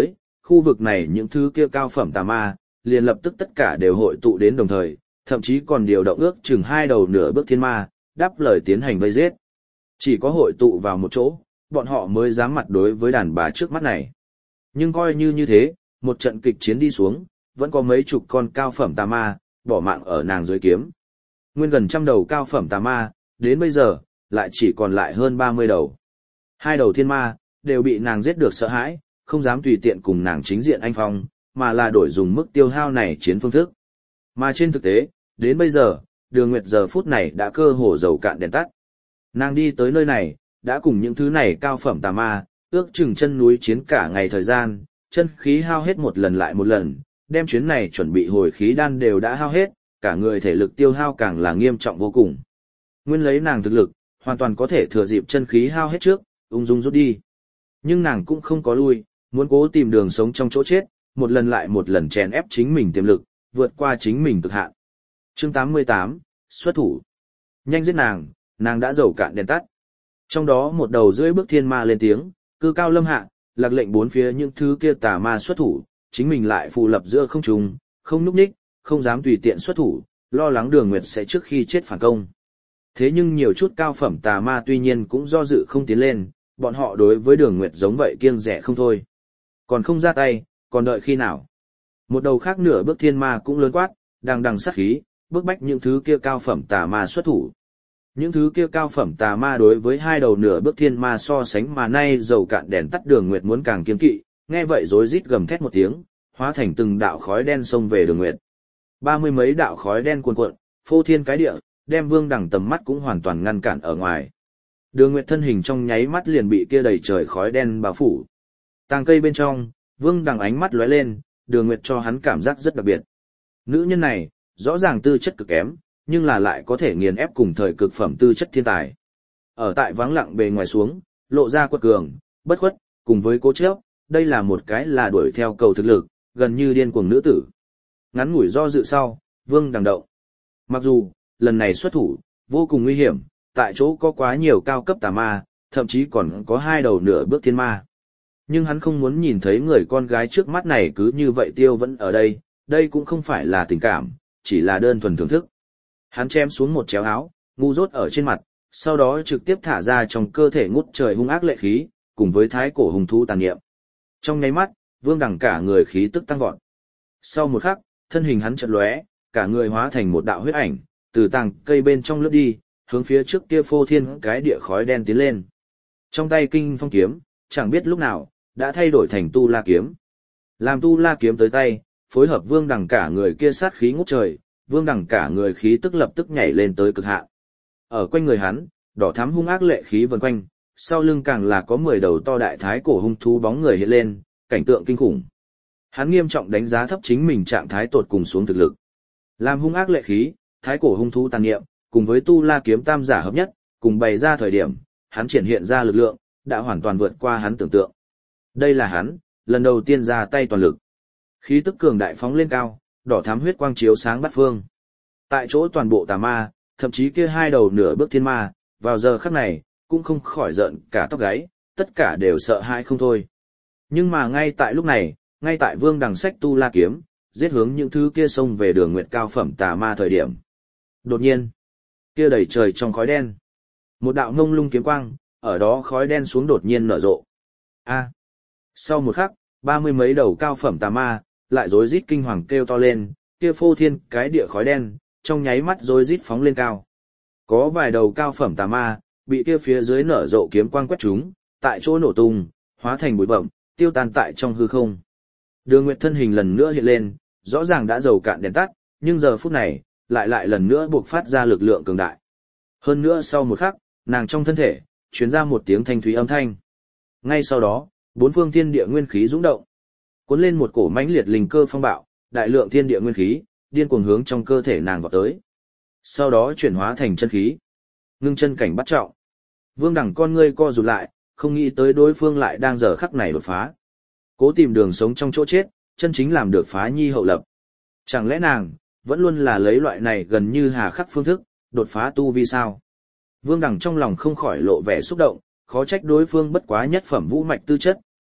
khu vực này những thứ kia cao phẩm tà ma, liền lập tức tất cả đều hội tụ đến đồng thời, thậm chí còn điều động ước chừng 2 đầu nửa bước thiên ma, đáp lời tiến hành vây giết. Chỉ có hội tụ vào một chỗ, bọn họ mới dám mặt đối với đàn bà trước mắt này. Nhưng coi như thế, một trận kịch chiến đi xuống, vẫn có mấy chục con cao phẩm tà ma, bỏ mạng ở nàng dưới kiếm. Nguyên gần 100 đầu cao phẩm tà ma, đến bây giờ, lại chỉ còn lại hơn 30 đầu. 2 đầu thiên ma, đều bị nàng giết được sợ hãi, không dám tùy tiện cùng nàng chính diện anh phong, mà là đổi dùng mức tiêu hao này chiến phương thức. Mà trên thực tế, đến bây giờ, Đường Nguyệt giờ phút này đã cơ hồ dầu cạn đèn tắt. Nàng đi tới nơi này, đã cùng những thứ này cao phẩm tà ma, ước chừng chân núi chiến cả ngày thời gian, chân khí hao hết một lần lại một lần, đem chuyến này chuẩn bị hồi khí đan đều đã hao hết, cả người thể lực tiêu hao càng là nghiêm trọng vô cùng. Nguyên lấy nàng thực lực, hoàn toàn có thể thừa dịp chân khí hao hết trước, ung dung rút đi. Nhưng nàng cũng không có lui, muốn cố tìm đường sống trong chỗ chết, một lần lại một lần chèn ép chính mình tiềm lực, vượt qua chính mình cực hạn. Chương 88, xuất thủ. Nhanh giết nàng, nàng đã dầu cạn đèn tắt. Trong đó một đầu rưỡi bước thiên ma lên tiếng, cư cao lâm hạ, lạc lệnh bốn phía những thứ kia tà ma xuất thủ, chính mình lại phù lập giữa không trung, không núp ních, không dám tùy tiện xuất thủ, lo lắng Đường Nguyệt sẽ trước khi chết phản công. Thế nhưng nhiều chút cao phẩm tà ma tuy nhiên cũng do dự không tiến lên, bọn họ đối với Đường Nguyệt giống vậy kiêng dè không thôi. Còn không ra tay, còn đợi khi nào? Một đầu khác nửa bước thiên ma cũng lớn quát, đang đằng sát khí, bước bách những thứ kia cao phẩm tà ma xuất thủ. Những thứ kia cao phẩm tà ma đối với 2 đầu nửa bước thiên ma so sánh mà nay dầu cạn đèn tắt Đường Nguyệt muốn càng kiêng kỵ, nghe vậy rối rít gầm thét một tiếng, hóa thành từng đạo khói đen xông về Đường Nguyệt. 30 mấy đạo khói đen cuồn cuộn, phô thiên cái địa, đem Vương Đằng tầm mắt cũng hoàn toàn ngăn cản ở ngoài. Đường Nguyệt thân hình trong nháy mắt liền bị kia đầy trời khói đen bao phủ. Tàng cây bên trong, Vương Đằng ánh mắt lóe lên, Đường Nguyệt cho hắn cảm giác rất đặc biệt. Nữ nhân này, rõ ràng tư chất cực kém, nhưng là lại có thể nghiền ép cùng thời cực phẩm tư chất thiên tài. Ở tại vắng lặng bề ngoài xuống, lộ ra quật cường, bất khuất, cùng với cố chấp, đây là một cái là đuổi theo cầu thực lực, gần như điên cuồng nữ tử. Ngắn ngủi do dự sau, Vương Đằng động. Mặc dù, lần này xuất thủ, vô cùng nguy hiểm, tại chỗ có quá nhiều cao cấp tà ma, thậm chí còn có 2 đầu nửa bước thiên ma. Nhưng hắn không muốn nhìn thấy người con gái trước mắt này cứ như vậy tiêu vẫn ở đây, đây cũng không phải là tình cảm, chỉ là đơn thuần thưởng thức. Hắn chém xuống một chéo áo, ngu dốt ở trên mặt, sau đó trực tiếp thả ra trong cơ thể ngút trời hung ác lệ khí, cùng với thái cổ hung thú tàn niệm. Trong nháy mắt, Vương Đằng cả người khí tức tăng vọt. Sau một khắc, thân hình hắn chợt lóe, cả người hóa thành một đạo huyết ảnh, từ tàng cây bên trong lướt đi, hướng phía trước kia phô thiên cái địa khói đen tiến lên. Trong tay kinh phong kiếm, chẳng biết lúc nào, đã thay đổi thành tu la kiếm. Làm tu la kiếm tới tay, phối hợp Vương Đằng cả người kia sát khí ngút trời, Vương Đằng cả người khí tức lập tức nhảy lên tới cực hạn. Ở quanh người hắn, đỏ thắm hung ác lệ khí vần quanh, sau lưng càng là có 10 đầu to đại thái cổ hung thú bóng người hiện lên, cảnh tượng kinh khủng. Hắn nghiêm trọng đánh giá thấp chính mình trạng thái tột cùng xuống thực lực. Làm hung ác lệ khí, thái cổ hung thú tàn niệm, cùng với tu la kiếm tam giả hợp nhất, cùng bày ra thời điểm, hắn triển hiện ra lực lượng, đã hoàn toàn vượt qua hắn tưởng tượng. Đây là hắn, lần đầu tiên ra tay toàn lực. Khí tức cường đại phóng lên cao, đỏ thắm huyết quang chiếu sáng bát phương. Tại chỗ toàn bộ tà ma, thậm chí kia 2 đầu nửa bước thiên ma, vào giờ khắc này, cũng không khỏi giận cả tóc gáy, tất cả đều sợ hãi không thôi. Nhưng mà ngay tại lúc này, ngay tại Vương Đằng sách tu la kiếm, giết hướng những thứ kia xông về Đường Nguyệt cao phẩm tà ma thời điểm. Đột nhiên, kia đầy trời trong khói đen. Một đạo ngông lung kiếm quang, ở đó khói đen xuống đột nhiên nở rộ. Sau một khắc, 30 mấy đầu cao phẩm tà ma, lại rối rít kinh hoàng kêu to lên, kia phô thiên cái địa khói đen, trong nháy mắt rối rít phóng lên cao. Có vài đầu cao phẩm tà ma, bị kia phía dưới nở rộ kiếm quang quét trúng, tại chỗ nổ tung, hóa thành bụi bặm, tiêu tan tại trong hư không. Đường Nguyệt thân hình lần nữa hiện lên, rõ ràng đã dầu cạn đèn tắt, nhưng giờ phút này, lại lần nữa buộc phát ra lực lượng cường đại. Hơn nữa sau một khắc, nàng trong thân thể, truyền ra một tiếng thanh thúy âm thanh. Ngay sau đó, 4 phương thiên địa nguyên khí dũng động, cuốn lên một cổ mãnh liệt linh cơ phong bạo, đại lượng thiên địa nguyên khí, điên cuồng hướng trong cơ thể nàng vọt tới. Sau đó chuyển hóa thành chân khí. Ngưng chân cảnh bắt trọng. Vương Đằng con ngươi co rụt lại, không nghĩ tới đối phương lại đang giờ khắc này đột phá. Cố tìm đường sống trong chỗ chết, chân chính làm được phá nhi hậu lập. Chẳng lẽ nàng, vẫn luôn là lấy loại này gần như hà khắc phương thức, đột phá tu vi sao? Vương Đằng trong lòng không khỏi lộ vẻ xúc động, khó trách đối phương bất quá nhất phẩm vũ mạch tư chất,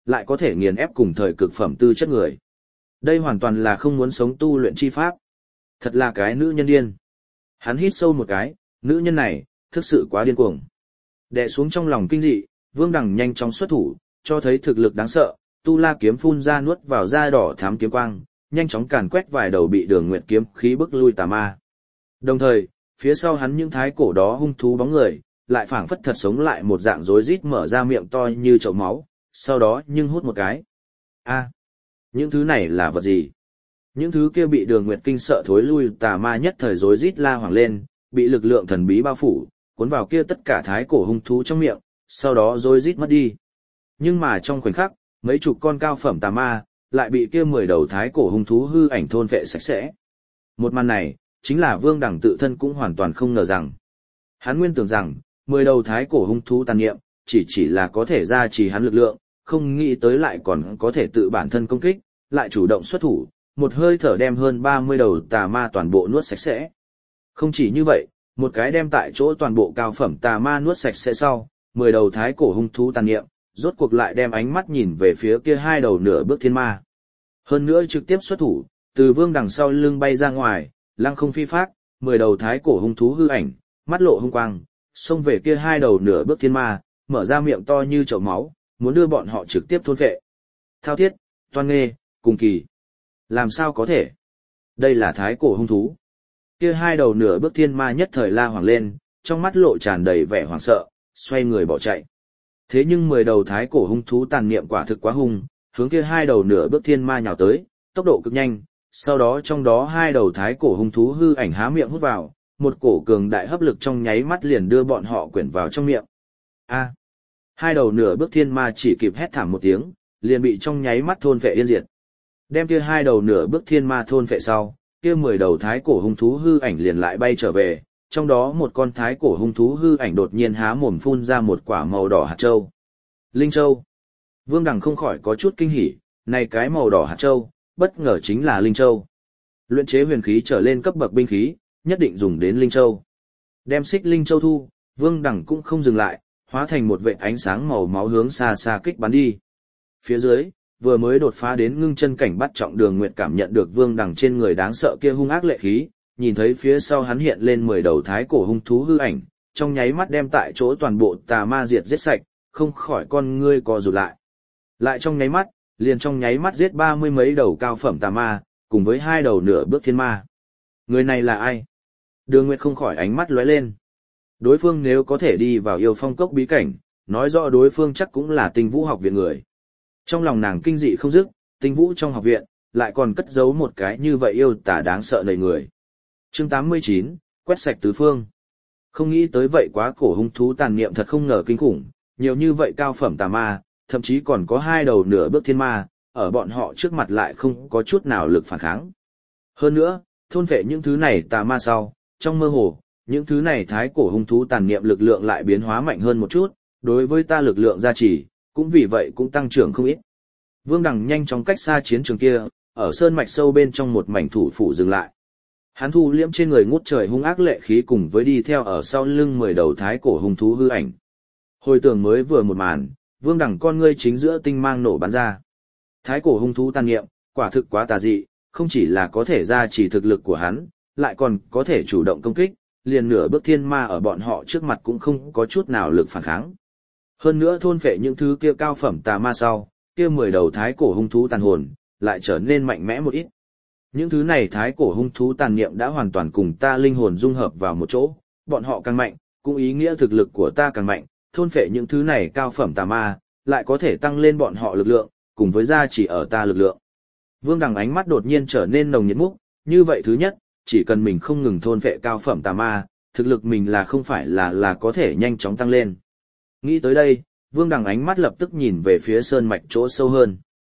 lại có thể nghiền ép cùng thời cực phẩm tư chất người. Đây hoàn toàn là không muốn sống tu luyện chi pháp. Thật là cái nữ nhân điên. Hắn hít sâu một cái, nữ nhân này, thực sự quá điên cuồng. Đè xuống trong lòng kinh dị, Vương Đằng nhanh chóng xuất thủ, cho thấy thực lực đáng sợ, tu la kiếm phun ra nuốt vào da đỏ thám kiếm quang, nhanh chóng càn quét vài đầu bị Đường Nguyệt kiếm khí bức lui tà ma. Đồng thời, phía sau hắn những thái cổ đó hung thú bóng người, lại phảng phất thật sống lại một dạng rối rít mở ra miệng to như chậu máu, sau đó nhưng hút một cái. A, những thứ này là vật gì? Những thứ kia bị Đường Nguyệt kinh sợ thối lui tà ma nhất thời rối rít la hoảng lên, bị lực lượng thần bí bao phủ, cuốn vào kia tất cả thái cổ hung thú trong miệng, sau đó rối rít mất đi. Nhưng mà trong khoảnh khắc, mấy chục con cao phẩm tà ma lại bị kia 10 đầu thái cổ hung thú hư ảnh thôn phệ sạch sẽ. Một màn này, chính là Vương Đằng tự thân cũng hoàn toàn không ngờ rằng. Hắn nguyên tưởng rằng, 10 đầu thái cổ hung thú tàn niệm, chỉ là có thể gia trì hắn lực lượng, không nghĩ tới lại còn có thể tự bản thân công kích, lại chủ động xuất thủ, một hơi thở đem hơn 30 đầu tà ma toàn bộ nuốt sạch sẽ. Không chỉ như vậy, một cái đem tại chỗ toàn bộ cao phẩm tà ma nuốt sạch sẽ sau, 10 đầu thái cổ hung thú tàn niệm, rốt cuộc lại đem ánh mắt nhìn về phía kia 2 đầu nửa bước thiên ma. Hơn nữa trực tiếp xuất thủ, từ Vương Đằng sau lưng bay ra ngoài, lăng không phi phác, 10 đầu thái cổ hung thú hư ảnh, mắt lộ hung quang, xông về kia 2 đầu nửa bước thiên ma, mở ra miệng to như chậu máu, muốn đưa bọn họ trực tiếp thôn phệ. Thao thiết, toan nghê, cùng kỳ. Làm sao có thể? Đây là thái cổ hung thú. Kia 2 đầu nửa bước thiên ma nhất thời la hoảng lên, trong mắt lộ tràn đầy vẻ hoảng sợ, xoay người bỏ chạy. Thế nhưng 10 đầu thái cổ hung thú tàn niệm quả thực quá hung, hướng kia 2 đầu nửa bước thiên ma nhào tới, tốc độ cực nhanh, sau đó trong đó 2 đầu thái cổ hung thú hư ảnh há miệng hút vào, một cổ cường đại hấp lực trong nháy mắt liền đưa bọn họ quyển vào trong miệng. A! 2 đầu nửa bước thiên ma chỉ kịp hét thảm một tiếng, liền bị trong nháy mắt thôn phệ yên diệt. Đem kia 2 đầu nửa bước thiên ma thôn phệ sau, kia 10 đầu thái cổ hung thú hư ảnh liền lại bay trở về, trong đó một con thái cổ hung thú hư ảnh đột nhiên há mồm phun ra một quả màu đỏ hạt châu. Linh châu. Vương Đằng không khỏi có chút kinh hỉ, này cái màu đỏ hạt châu, bất ngờ chính là linh châu. Luyện chế huyền khí trở lên cấp bậc binh khí, nhất định dùng đến linh châu. Đem xích linh châu thu, Vương Đằng cũng không dừng lại, hóa thành một vệt ánh sáng màu máu hướng xa xa kích bắn đi. Phía dưới, vừa mới đột phá đến ngưng chân cảnh bắt trọng Đường Nguyệt cảm nhận được Vương Đằng trên người đáng sợ kia hung ác lệ khí, nhìn thấy phía sau hắn hiện lên 10 đầu thái cổ hung thú hư ảnh, trong nháy mắt đem tại chỗ toàn bộ tà ma diệt giết sạch, không khỏi con ngươi co rụt lại. Lại trong nháy mắt, liền trong nháy mắt giết 30 mấy đầu cao phẩm tà ma, cùng với 2 đầu nửa bước thiên ma. Người này là ai? Đường Nguyệt không khỏi ánh mắt lóe lên. Đối phương nếu có thể đi vào yêu phong cốc bí cảnh, nói rõ đối phương chắc cũng là Tinh Vũ học viện người. Trong lòng nàng kinh dị không dứt, Tinh Vũ trong học viện, lại còn cất giấu một cái như vậy yêu tà đáng sợ đầy người. Chương 89, quét sạch tứ phương. Không nghĩ tới vậy quá cổ hung thú tàn niệm thật không ngờ kinh khủng, nhiều như vậy cao phẩm tà ma, thậm chí còn có 2 đầu nửa bước thiên ma, ở bọn họ trước mặt lại không có chút nào lực phản kháng. Hơn nữa, thôn phệ những thứ này tà ma sau, trong mơ hồ, những thứ này thái cổ hung thú tàn niệm lực lượng lại biến hóa mạnh hơn một chút, đối với ta lực lượng gia trì, cũng vì vậy cũng tăng trưởng không ít. Vương Đằng nhanh chóng cách xa chiến trường kia, ở sơn mạch sâu bên trong một mảnh thủ phủ dừng lại. Hắn thu liễm trên người ngút trời hung ác lệ khí cùng với đi theo ở sau lưng 10 đầu thái cổ hung thú hư ảnh. Hồi tưởng mới vừa một màn, Vương Đằng con ngươi chính giữa tinh mang nổ bắn ra. Thái cổ hung thú tàn niệm, quả thực quá tà dị, không chỉ là có thể gia trì thực lực của hắn, lại còn có thể chủ động công kích, liền nửa bước thiên ma ở bọn họ trước mặt cũng không có chút nào lực phản kháng. Hơn nữa thôn phệ những thứ kia cao phẩm tà ma sau, kia 10 đầu thái cổ hung thú tàn hồn, lại trở nên mạnh mẽ một ít. Những thứ này thái cổ hung thú tàn niệm đã hoàn toàn cùng ta linh hồn dung hợp vào một chỗ, bọn họ càng mạnh, cũng ý nghĩa thực lực của ta càng mạnh, thôn phệ những thứ này cao phẩm tà ma, lại có thể tăng lên bọn họ lực lượng, cùng với gia chỉ ở ta lực lượng. Vương Đằng ánh mắt đột nhiên trở nên nồng nhiệt múc, như vậy thứ nhất, chỉ cần mình không ngừng thôn phệ cao phẩm tà ma, thực lực mình là không phải là có thể nhanh chóng tăng lên. Nghĩ tới đây, Vương Đằng ánh mắt lập tức nhìn về phía sơn mạch chỗ sâu hơn.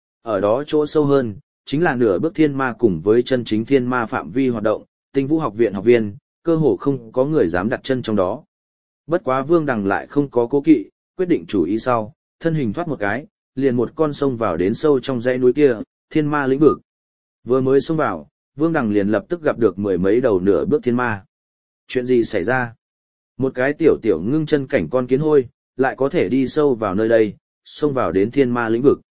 Ở đó chỗ sâu hơn, chính là nửa bước thiên ma cùng với chân chính thiên ma phạm vi hoạt động, Tinh Vũ học viện học viên, cơ hồ không có người dám đặt chân trong đó. Bất quá Vương Đằng lại không có cố kỵ, quyết định chủ ý sau, thân hình thoát một cái, liền một con sông vào đến sâu trong dãy núi kia, thiên ma lĩnh vực. Vừa mới xông vào, Vương Đằng liền lập tức gặp được 10 mấy đầu nửa bước thiên ma. Chuyện gì xảy ra? Một cái tiểu ngưng chân cảnh con kiến hôi, lại có thể đi sâu vào nơi đây, xông vào đến thiên ma lĩnh vực.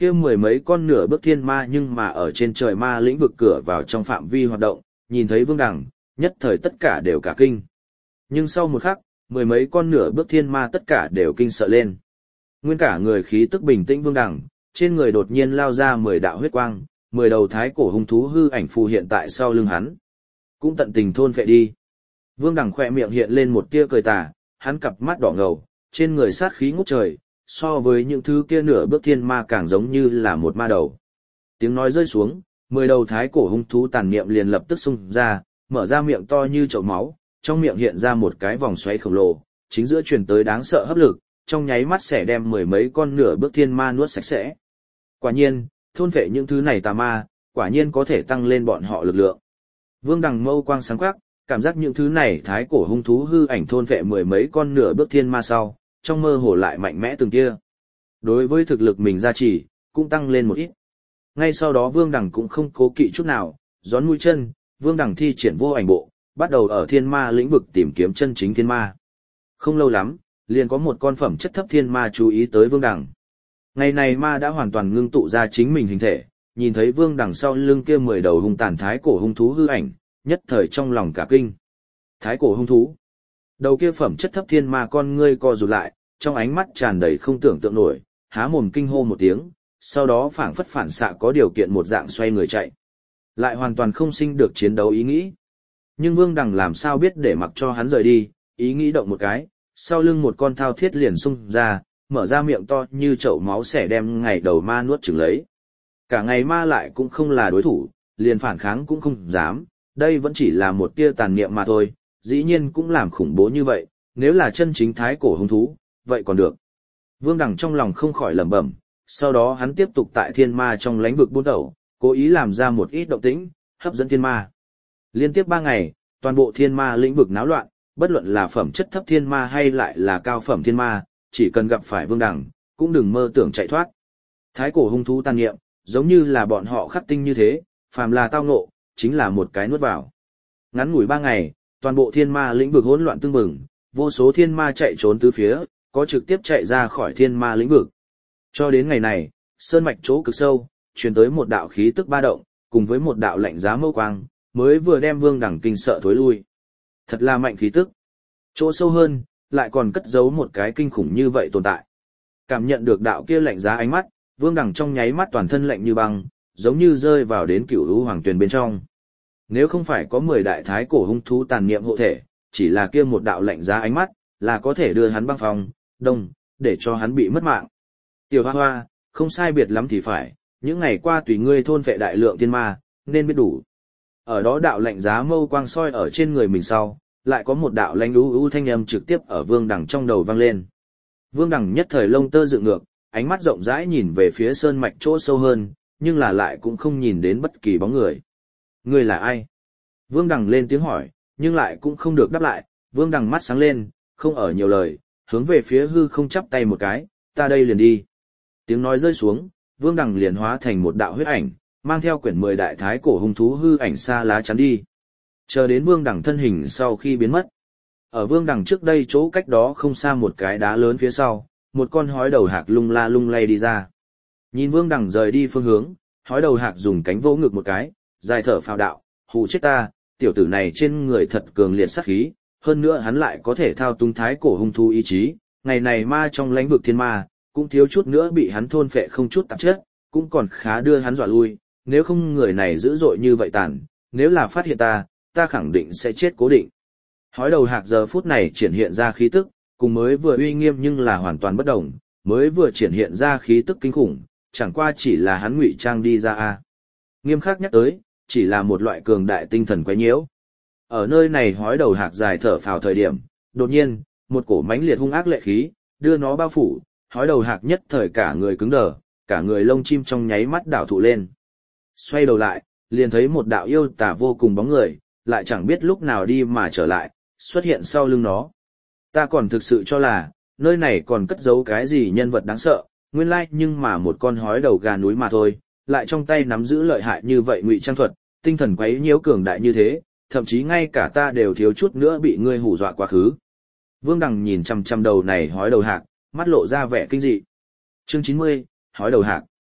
kia mười mấy con nửa bước thiên ma nhưng mà ở trên trời ma lĩnh vực cửa vào trong phạm vi hoạt động, nhìn thấy Vương Đằng, nhất thời tất cả đều cả kinh. Nhưng sau một khắc, mười mấy con nửa bước thiên ma tất cả đều kinh sợ lên. Nguyên cả người khí tức bình tĩnh Vương Đằng, trên người đột nhiên lao ra 10 đạo huyết quang, 10 đầu thái cổ hung thú hư ảnh phù hiện tại sau lưng hắn. Cũng tận tình thôn phệ đi. Vương Đằng khỏe miệng hiện lên một tia cười tà, hắn cặp mắt đỏ ngầu, trên người sát khí ngút trời, so với những thứ kia nửa bước thiên ma càng giống như là một ma đầu. Tiếng nói rơi xuống, 10 đầu thái cổ hung thú tàn niệm liền lập tức xung ra, mở ra miệng to như chậu máu, trong miệng hiện ra một cái vòng xoáy khổng lồ, chính giữa truyền tới đáng sợ hấp lực, trong nháy mắt sẽ đem mười mấy con nửa bước thiên ma nuốt sạch sẽ. Quả nhiên, thôn phệ những thứ này tà ma, quả nhiên có thể tăng lên bọn họ lực lượng. Vương Đằng mâu quang sáng quắc, cảm giác những thứ này thái cổ hung thú hư ảnh thôn phệ mười mấy con nửa bước thiên ma sau, trong mơ hồ lại mạnh mẽ từng kia. Đối với thực lực mình gia trì, cũng tăng lên một ít. Ngay sau đó Vương Đằng cũng không cố kỵ chút nào, gión mũi chân, Vương Đằng thi triển vô ảnh bộ, bắt đầu ở thiên ma lĩnh vực tìm kiếm chân chính thiên ma. Không lâu lắm, liền có một con phẩm chất thấp thiên ma chú ý tới Vương Đằng. Ngày này ma đã hoàn toàn ngưng tụ ra chính mình hình thể, nhìn thấy Vương Đằng sau lưng kia 10 đầu hung tàn thái cổ hung thú hư ảnh, nhất thời trong lòng cả kinh. Thái cổ hung thú. Đầu kia phẩm chất thấp thiên ma con ngươi co rụt lại, trong ánh mắt tràn đầy không tưởng tượng nổi, há mồm kinh hô một tiếng, sau đó phảng phất phản xạ có điều kiện một dạng xoay người chạy. Lại hoàn toàn không sinh được chiến đấu ý nghĩ. Nhưng Vương Đằng làm sao biết để mặc cho hắn rời đi, ý nghĩ động một cái, sau lưng một con thao thiết liền xung ra, mở ra miệng to như chậu máu xẻ đem ngày đầu ma nuốt chửng lấy. Cả ngày ma lại cũng không là đối thủ, liền phản kháng cũng không dám, đây vẫn chỉ là một tia tàn niệm mà thôi, dĩ nhiên cũng làm khủng bố như vậy, nếu là chân chính thái cổ hung thú, vậy còn được. Vương Đằng trong lòng không khỏi lẩm bẩm, sau đó hắn tiếp tục tại thiên ma trong lãnh vực buôn đầu, cố ý làm ra một ít động tĩnh, hấp dẫn thiên ma. Liên tiếp 3 ngày, toàn bộ thiên ma lĩnh vực náo loạn, bất luận là phẩm chất thấp thiên ma hay lại là cao phẩm thiên ma, chỉ cần gặp phải Vương Đằng, cũng đừng mơ tưởng chạy thoát. Thái cổ hung thú tàn nghiệm, giống như là bọn họ khắc tinh như thế, phàm là tao ngộ, chính là một cái nuốt vào. Ngắn ngủi 3 ngày, toàn bộ thiên ma lĩnh vực hỗn loạn tương bừng, vô số thiên ma chạy trốn tứ phía, có trực tiếp chạy ra khỏi thiên ma lĩnh vực. Cho đến ngày này, sơn mạch chỗ cực sâu, truyền tới một đạo khí tức ba động, cùng với một đạo lạnh giá mâu quang, mới vừa đem Vương Đằng kinh sợ thối lui. Thật là mạnh khí tức. Chỗ sâu hơn, lại còn cất giấu một cái kinh khủng như vậy tồn tại. Cảm nhận được đạo kia lạnh giá ánh mắt, Vương Đằng trong nháy mắt toàn thân lạnh như băng, giống như rơi vào đến cửu lũ hoàng tuyền bên trong. Nếu không phải có 10 đại thái cổ hung thú tàn niệm hộ thể, chỉ là kia một đạo lạnh giá ánh mắt, là có thể đưa hắn băng phong, đông, để cho hắn bị mất mạng. Tiểu Hoa Hoa, không sai biệt lắm thì phải, những ngày qua tùy ngươi thôn vệ đại lượng thiên ma, nên biết đủ. Ở đó đạo lạnh giá mâu quang soi ở trên người mình sau, lại có một đạo lanh u thanh âm trực tiếp ở Vương Đằng trong đầu vang lên. Vương Đằng nhất thời lông tơ dựng ngược, ánh mắt rộng rãi nhìn về phía sơn mạch chỗ sâu hơn, nhưng là lại cũng không nhìn đến bất kỳ bóng người. Ngươi là ai? Vương Đằng lên tiếng hỏi, nhưng lại cũng không được đáp lại. Vương Đằng mắt sáng lên, không ở nhiều lời, hướng về phía hư không chắp tay một cái, ta đây liền đi. Tiếng nói rơi xuống, Vương Đằng liền hóa thành một đạo huyết ảnh, mang theo quyển 10 đại thái cổ hung thú hư ảnh xa lá chắn đi. Chờ đến Vương Đằng thân hình sau khi biến mất. Ở Vương Đằng trước đây chỗ cách đó không xa một cái đá lớn phía sau, một con hói đầu hạc lung la lung lay đi ra. Nhìn Vương Đằng rời đi phương hướng, hói đầu hạc dùng cánh vỗ ngực một cái, dài thở phào đạo, hù chết ta, tiểu tử này trên người thật cường liệt sát khí, hơn nữa hắn lại có thể thao túng thái cổ hung thú ý chí, ngày này ma trong lãnh vực thiên ma, cũng thiếu chút nữa bị hắn thôn phệ không chút tạp chất, cũng còn khá đưa hắn dọa lui, nếu không người này dữ dội như vậy tàn, nếu là phát hiện ta khẳng định sẽ chết cố định. Hói đầu hạc giờ phút này triển hiện ra khí tức, cùng mới vừa uy nghiêm nhưng là hoàn toàn bất đồng, mới vừa triển hiện ra khí tức kinh khủng, chẳng qua chỉ là hắn ngụy trang đi ra a. Nghiêm khắc nhắc tới, chỉ là một loại cường đại tinh thần quấy nhiễu. Ở nơi này hói đầu hạc dài thở phào thời điểm, đột nhiên, một cổ mãnh liệt hung ác lệ khí, đưa nó bao phủ, hói đầu hạc nhất thời cả người cứng đờ, cả người lông chim trong nháy mắt đảo thụ lên. Xoay đầu lại, liền thấy một đạo yêu tà vô cùng bóng người, lại chẳng biết lúc nào đi mà trở lại, xuất hiện sau lưng nó. Ta còn thực sự cho là, nơi này còn cất giấu cái gì nhân vật đáng sợ, nguyên lai nhưng mà một con hói đầu gà núi mà thôi, lại trong tay nắm giữ lợi hại như vậy ngụy trang thuật, tinh thần quấy nhiễu cường đại như thế, thậm chí ngay cả ta đều thiếu chút nữa bị ngươi hù dọa quá khứ. Vương Đằng nhìn chằm chằm đầu này hói đầu hạc, mắt lộ ra vẻ kinh dị. Chương 90, hói đầu hạc.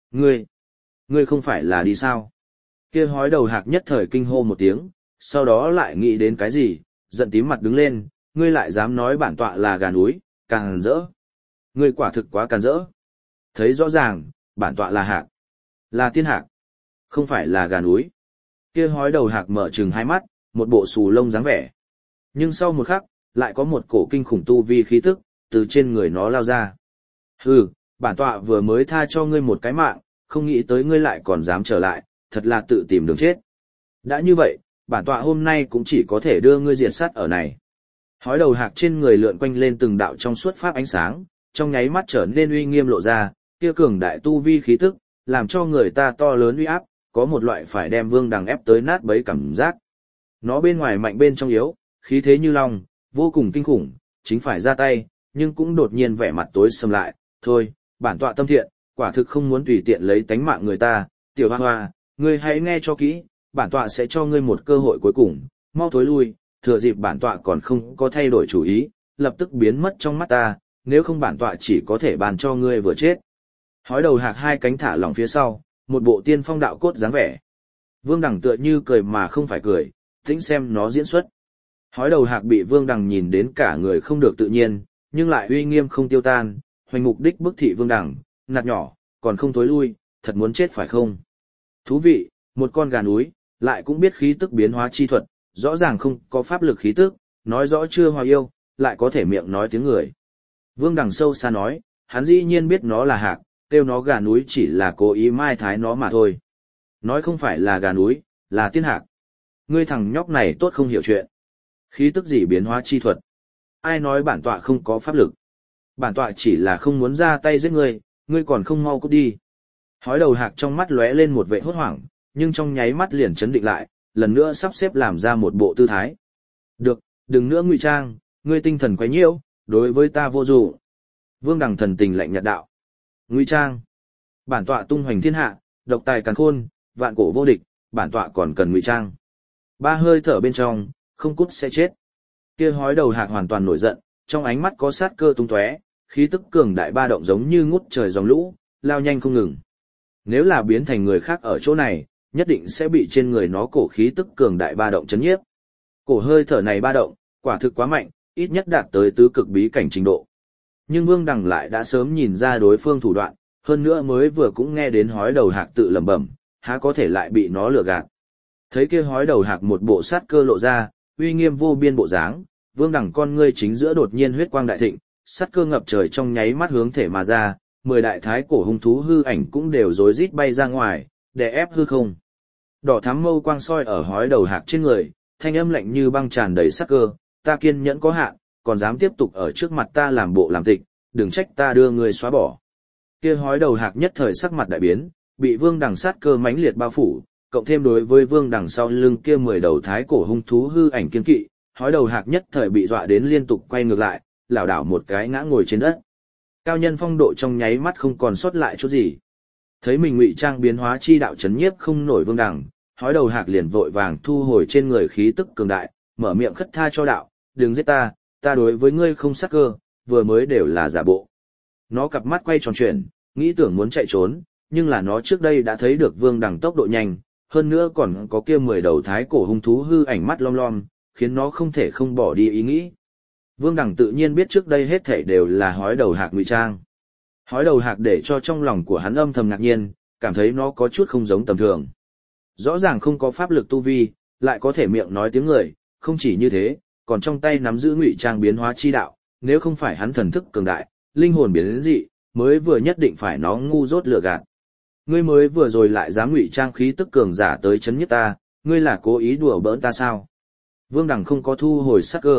Ngươi, ngươi không phải là đi sao? Kia hói đầu hạc nhất thời kinh hô một tiếng, sau đó lại nghĩ đến cái gì, giận tím mặt đứng lên, ngươi lại dám nói bản tọa là gà núi, càng rỡ. Ngươi quả thực quá càng rỡ. Thấy rõ ràng, bản tọa là hạc, là tiên hạc, không phải là gà núi. Kia hói đầu hạc mở trừng hai mắt, một bộ xù lông dáng vẻ. Nhưng sau một khắc, lại có một cổ kinh khủng tu vi khí tức, từ trên người nó lao ra. Hừ, bản tọa vừa mới tha cho ngươi một cái mạng, không nghĩ tới ngươi lại còn dám trở lại, thật là tự tìm đường chết. Đã như vậy, bản tọa hôm nay cũng chỉ có thể đưa ngươi diệt sát ở này. Hói đầu hạc trên người lượn quanh lên từng đạo trong suốt pháp ánh sáng, trong nháy mắt trở nên uy nghiêm lộ ra, kia cường đại tu vi khí tức, làm cho người ta to lớn uy áp, có một loại phải đem Vương Đằng ép tới nát bấy cảm giác. Nó bên ngoài mạnh bên trong yếu, khí thế như long, vô cùng kinh khủng, chính phải ra tay, nhưng cũng đột nhiên vẻ mặt tối sầm lại, thôi, bản tọa tâm thiện, quả thực không muốn tùy tiện lấy tánh mạng người ta, tiểu hoa hoa, ngươi hãy nghe cho kỹ, bản tọa sẽ cho ngươi một cơ hội cuối cùng, mau thối lui, thừa dịp bản tọa còn không có thay đổi chủ ý, lập tức biến mất trong mắt ta, nếu không bản tọa chỉ có thể bàn cho ngươi vừa chết. Hói đầu hạc hai cánh thả lỏng phía sau, một bộ tiên phong đạo cốt dáng vẻ. Vương Đằng tựa như cười mà không phải cười, tĩnh xem nó diễn xuất. Hói đầu hạc bị Vương Đằng nhìn đến cả người không được tự nhiên, nhưng lại uy nghiêm không tiêu tan, hoành mục đích bức thị Vương Đằng, nạt nhỏ, còn không tối lui, thật muốn chết phải không? Thú vị, một con gà núi, lại cũng biết khí tức biến hóa chi thuật, rõ ràng không có pháp lực khí tức, nói rõ chưa hòa yêu, lại có thể miệng nói tiếng người. Vương Đằng sâu xa nói, hắn dĩ nhiên biết nó là hạc, kêu nó gà núi chỉ là cố ý mai thái nó mà thôi. Nói không phải là gà núi, là tiên hạc. Ngươi thằng nhóc này tốt không hiểu chuyện. Khí tức gì biến hóa chi thuật? Ai nói bản tọa không có pháp lực? Bản tọa chỉ là không muốn ra tay giết ngươi, ngươi còn không mau cút đi. Hói đầu hạc trong mắt lóe lên một vẻ hốt hoảng, nhưng trong nháy mắt liền chấn định lại, lần nữa sắp xếp làm ra một bộ tư thái. Được, đừng nữa ngụy trang, ngươi tinh thần quấy nhiễu, đối với ta vô dụng. Vương Đằng thần tình lạnh nhạt đạo. Ngụy trang. Bản tọa tung hoành thiên hạ, độc tài càn khôn, vạn cổ vô địch, bản tọa còn cần ngụy trang. Ba hơi thở bên trong, không cút sẽ chết. Kia hói đầu hạc hoàn toàn nổi giận, trong ánh mắt có sát cơ tung tóe, khí tức cường đại ba động giống như ngút trời dòng lũ, lao nhanh không ngừng. Nếu là biến thành người khác ở chỗ này, nhất định sẽ bị trên người nó cổ khí tức cường đại ba động chấn nhiếp. Cổ hơi thở này ba động, quả thực quá mạnh, ít nhất đạt tới tứ cực bí cảnh trình độ. Nhưng Vương Đằng lại đã sớm nhìn ra đối phương thủ đoạn, hơn nữa mới vừa cũng nghe đến hói đầu hạc tự lẩm bẩm, há có thể lại bị nó lừa gạt. Thấy kia hói đầu hạc một bộ sát cơ lộ ra, uy nghiêm vô biên bộ dáng, Vương Đằng con ngươi chính giữa đột nhiên huyết quang đại thịnh, sát cơ ngập trời trong nháy mắt hướng thể mà ra, 10 đại thái cổ hung thú hư ảnh cũng đều rối rít bay ra ngoài, để ép hư không. Đỏ thắm mâu quang soi ở hói đầu hạc trên người, thanh âm lạnh như băng tràn đầy sát cơ, ta kiên nhẫn có hạn, còn dám tiếp tục ở trước mặt ta làm bộ làm tịch, đừng trách ta đưa người xóa bỏ. Kia hói đầu hạc nhất thời sắc mặt đại biến, bị Vương Đằng sát cơ mãnh liệt bao phủ, cộng thêm đối với Vương Đằng sau lưng kia 10 đầu thái cổ hung thú hư ảnh kiên kỵ, hói đầu hạc nhất thời bị dọa đến liên tục quay ngược lại, lảo đảo một cái ngã ngồi trên đất. Cao nhân phong độ trong nháy mắt không còn sót lại chút gì. Thấy mình ngụy trang biến hóa chi đạo chấn nhiếp không nổi Vương Đằng, hói đầu hạc liền vội vàng thu hồi trên người khí tức cường đại, mở miệng khất tha cho đạo, đừng giết ta, ta đối với ngươi không sắc cơ, vừa mới đều là giả bộ. Nó cặp mắt quay tròn chuyển, nghĩ tưởng muốn chạy trốn, nhưng là nó trước đây đã thấy được Vương Đằng tốc độ nhanh, hơn nữa còn có kia 10 đầu thái cổ hung thú hư ảnh mắt lom lom, khiến nó không thể không bỏ đi ý nghĩ. Vương Đằng tự nhiên biết trước đây hết thảy đều là hói đầu hạc ngụy trang. Hói đầu hạc để cho trong lòng của hắn âm thầm ngạc nhiên, cảm thấy nó có chút không giống tầm thường. Rõ ràng không có pháp lực tu vi, lại có thể miệng nói tiếng người, không chỉ như thế, còn trong tay nắm giữ ngụy trang biến hóa chi đạo, nếu không phải hắn thần thức cường đại, linh hồn biến đến dị, mới vừa nhất định phải nó ngu dốt lừa gạt. Ngươi mới vừa rồi lại dám ngụy trang khí tức cường giả tới chấn nhất ta, ngươi là cố ý đùa bỡn ta sao? Vương Đằng không có thu hồi sắc cơ.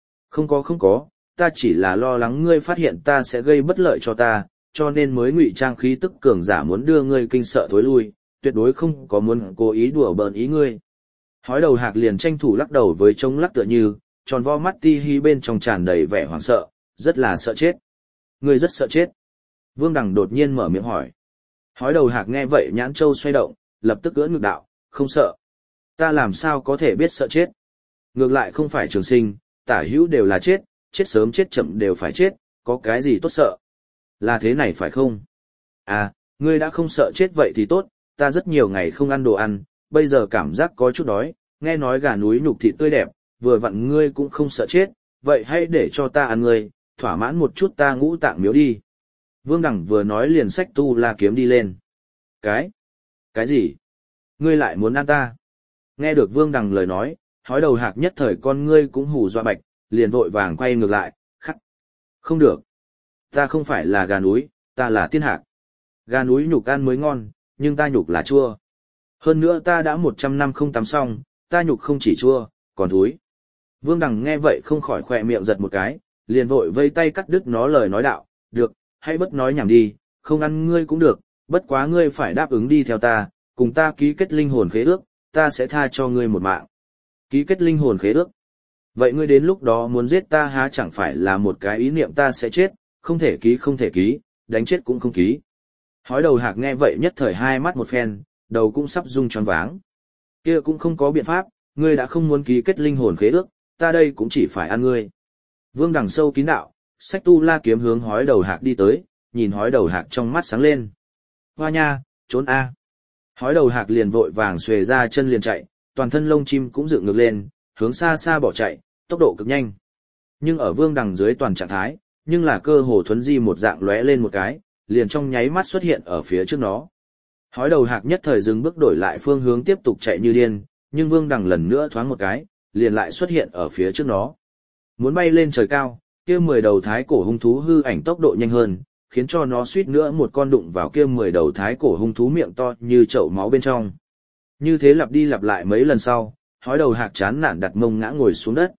Không có, ta chỉ là lo lắng ngươi phát hiện ta sẽ gây bất lợi cho ta, cho nên mới ngụy trang khí tức cường giả muốn đưa ngươi kinh sợ thối lui, tuyệt đối không có muốn cố ý đùa bỡn ý ngươi. Hói đầu hạc liền tranh thủ lắc đầu với trông lắc tựa như, tròn vo mắt ti hi bên trong tràn đầy vẻ hoảng sợ, rất là sợ chết. Ngươi rất sợ chết. Vương Đằng đột nhiên mở miệng hỏi. Hói đầu hạc nghe vậy nhãn châu xoay động, lập tức ưỡn ngực đạo, không sợ. Ta làm sao có thể biết sợ chết? Ngược lại không phải trường sinh, tả hữu đều là chết, chết sớm chết chậm đều phải chết, có cái gì tốt sợ? Là thế này phải không? À, Ngươi đã không sợ chết vậy thì tốt, ta rất nhiều ngày không ăn đồ ăn, bây giờ cảm giác có chút đói, nghe nói gà núi nhục thịt tươi đẹp, vừa vặn ngươi cũng không sợ chết, vậy hãy để cho ta ăn ngươi, thỏa mãn một chút ta ngũ tạng miếu đi. Vương Đằng vừa nói liền xách tu la kiếm đi lên. Cái gì? Ngươi lại muốn ăn ta? Nghe được Vương Đằng lời nói, hói đầu hạc nhất thời con ngươi cũng hù dọa bạch, liền vội vàng quay ngược lại, khắc. Không được. Ta không phải là gà núi, ta là tiên hạc. Gà núi nhục ăn mới ngon, nhưng ta nhục là chua. Hơn nữa ta đã 100 năm không tắm xong, ta nhục không chỉ chua, còn thúi. Vương Đằng nghe vậy không khỏi khỏe miệng giật một cái, liền vội vây tay cắt đứt nó lời nói đạo, được, hãy bất nói nhảm đi, không ăn ngươi cũng được, bất quá ngươi phải đáp ứng đi theo ta, cùng ta ký kết linh hồn khế ước, ta sẽ tha cho ngươi một mạng. Ký kết linh hồn khế ước. Vậy ngươi đến lúc đó muốn giết ta há chẳng phải là một cái ý niệm ta sẽ chết, không thể ký, đánh chết cũng không ký. Hói đầu hạc nghe vậy nhất thời hai mắt một phen, đầu cũng sắp rung choáng váng. Kia cũng không có biện pháp, ngươi đã không muốn ký kết linh hồn khế ước, ta đây cũng chỉ phải ăn ngươi. Vương Đằng sâu kín đạo, xách tu la kiếm hướng hói đầu hạc đi tới, nhìn hói đầu hạc trong mắt sáng lên. Hoa nha, trốn a. Hói đầu hạc liền vội vàng xuề ra chân liền chạy, toàn thân lông chim cũng dựng ngược lên, hướng xa xa bỏ chạy, tốc độ cực nhanh. Nhưng ở Vương Đằng dưới toàn trạng thái, nhưng là cơ hồ thuấn di một dạng lóe lên một cái, liền trong nháy mắt xuất hiện ở phía trước nó. Hói đầu hạc nhất thời dừng bước đổi lại phương hướng tiếp tục chạy như điên, nhưng Vương Đằng lần nữa thoáng một cái, liền lại xuất hiện ở phía trước nó. Muốn bay lên trời cao, kia 10 đầu thái cổ hung thú hư ảnh tốc độ nhanh hơn, khiến cho nó suýt nữa một con đụng vào kia 10 đầu thái cổ hung thú miệng to như chậu máu bên trong. Như thế lặp đi lặp lại mấy lần sau, hói đầu hạc chán nản đặt mông ngã ngồi xuống đất.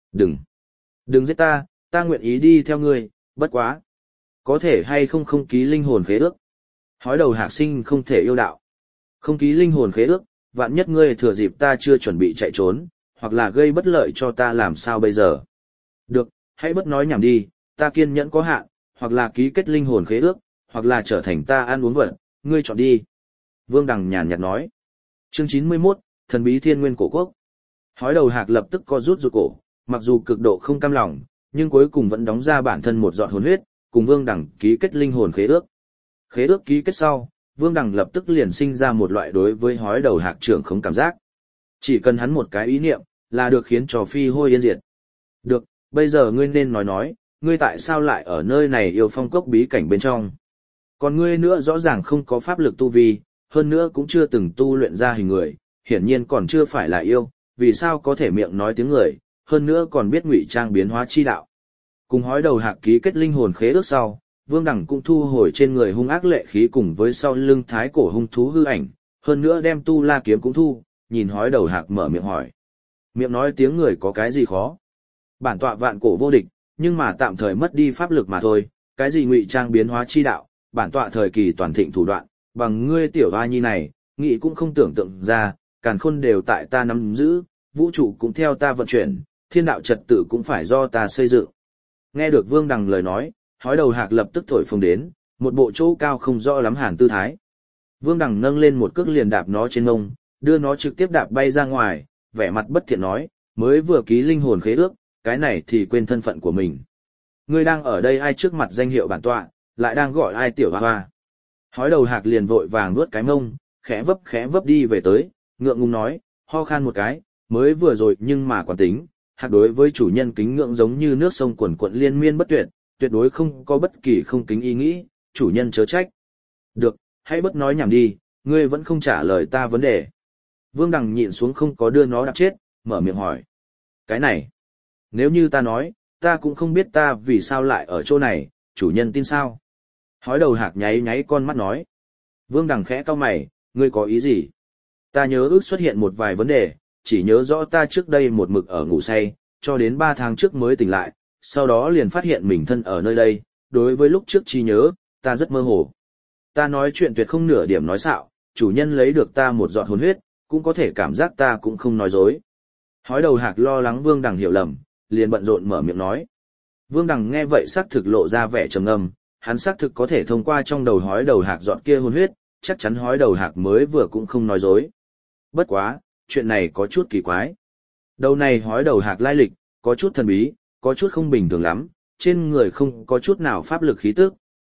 Đừng giết ta, ta nguyện ý đi theo ngươi, bất quá. Có thể hay không ký linh hồn khế ước. Hói đầu hạc sinh không thể yêu đạo. Không ký linh hồn khế ước, vạn nhất ngươi thừa dịp ta chưa chuẩn bị chạy trốn, hoặc là gây bất lợi cho ta làm sao bây giờ. Được, hãy bất nói nhảm đi, ta kiên nhẫn có hạn, hoặc là ký kết linh hồn khế ước, hoặc là trở thành ta ăn uống vật, ngươi chọn đi. Vương Đằng nhàn nhạt nói. Chương 91, Thần bí Thiên Nguyên Cổ Quốc. Hói đầu hạc lập tức co rút ruột cổ, mặc dù cực độ không cam lòng, nhưng cuối cùng vẫn đóng ra bản thân một giọt hồn huyết, cùng Vương Đằng ký kết linh hồn khế ước. Khế ước ký kết sau, Vương Đằng lập tức liền sinh ra một loại đối với hói đầu hạc trưởng không cảm giác. Chỉ cần hắn một cái ý niệm, là được khiến cho phi hôi yên diệt. Được, bây giờ ngươi nên nói, ngươi tại sao lại ở nơi này yêu phong cốc bí cảnh bên trong. Còn ngươi nữa rõ ràng không có pháp lực tu vi, hơn nữa cũng chưa từng tu luyện ra hình người, hiển nhiên còn chưa phải là yêu, vì sao có thể miệng nói tiếng người, hơn nữa còn biết ngụy trang biến hóa chi đạo. Cùng hói đầu hạc ký kết linh hồn khế ước sau, Vương Đằng cũng thu hồi trên người hung ác lệ khí cùng với sau lưng thái cổ hung thú hư ảnh, hơn nữa đem tu la kiếm cũng thu, nhìn hói đầu hạc mở miệng hỏi. Miệng nói tiếng người có cái gì khó? Bản tọa vạn cổ vô địch, nhưng mà tạm thời mất đi pháp lực mà thôi, cái gì ngụy trang biến hóa chi đạo, bản tọa thời kỳ toàn thịnh thủ đoạn, bằng ngươi tiểu hoa nhi này, nghĩ cũng không tưởng tượng ra, càn khôn đều tại ta nắm giữ, vũ trụ cũng theo ta vận chuyển, thiên đạo trật tự cũng phải do ta xây dựng. Nghe được Vương Đằng lời nói, hói đầu hạc lập tức thổi phồng đến, một bộ chỗ cao không rõ lắm hàn tư thái. Vương Đằng nâng lên một cước liền đạp nó trên ngông, đưa nó trực tiếp đạp bay ra ngoài, vẻ mặt bất thiện nói, mới vừa ký linh hồn khế ước, cái này thì quên thân phận của mình. Ngươi đang ở đây ai trước mặt danh hiệu bản tọa, lại đang gọi ai tiểu hoa hoa. Hói đầu hạc liền vội vàng nuốt cái mông, khẽ vấp đi về tới, ngượng ngùng nói, ho khan một cái, mới vừa rồi nhưng mà quán tính, hạc đối với chủ nhân kính ngưỡng giống như nước sông quần quận liên miên bất tuyệt, tuyệt đối không có bất kỳ không kính ý nghĩ, chủ nhân chớ trách. Được, hãy bất nói nhảm đi, ngươi vẫn không trả lời ta vấn đề. Vương Đằng nhịn xuống không có đưa nó đạp chết, mở miệng hỏi. Cái này, nếu như ta nói, ta cũng không biết ta vì sao lại ở chỗ này, chủ nhân tin sao? Hói đầu hạc nháy con mắt nói. Vương Đằng khẽ cau mày, ngươi có ý gì? Ta nhớ ước xuất hiện một vài vấn đề, chỉ nhớ rõ ta trước đây một mực ở ngủ say, cho đến 3 tháng trước mới tỉnh lại, sau đó liền phát hiện mình thân ở nơi đây, đối với lúc trước trí nhớ, ta rất mơ hồ. Ta nói chuyện tuyệt không nửa điểm nói xạo, chủ nhân lấy được ta một giọt hồn huyết, cũng có thể cảm giác ta cũng không nói dối. Hói đầu hạc lo lắng Vương Đằng hiểu lầm, liền bận rộn mở miệng nói. Vương Đằng nghe vậy xác thực lộ ra vẻ trầm ngâm, hắn xác thực có thể thông qua trong đầu hói đầu hạc giọt kia hồn huyết, chắc chắn hói đầu hạc mới vừa cũng không nói dối. Bất quá, chuyện này có chút kỳ quái. Đầu này hói đầu hạc lai lịch, có chút thần bí, có chút không bình thường lắm, trên người không có chút nào pháp lực khí tức,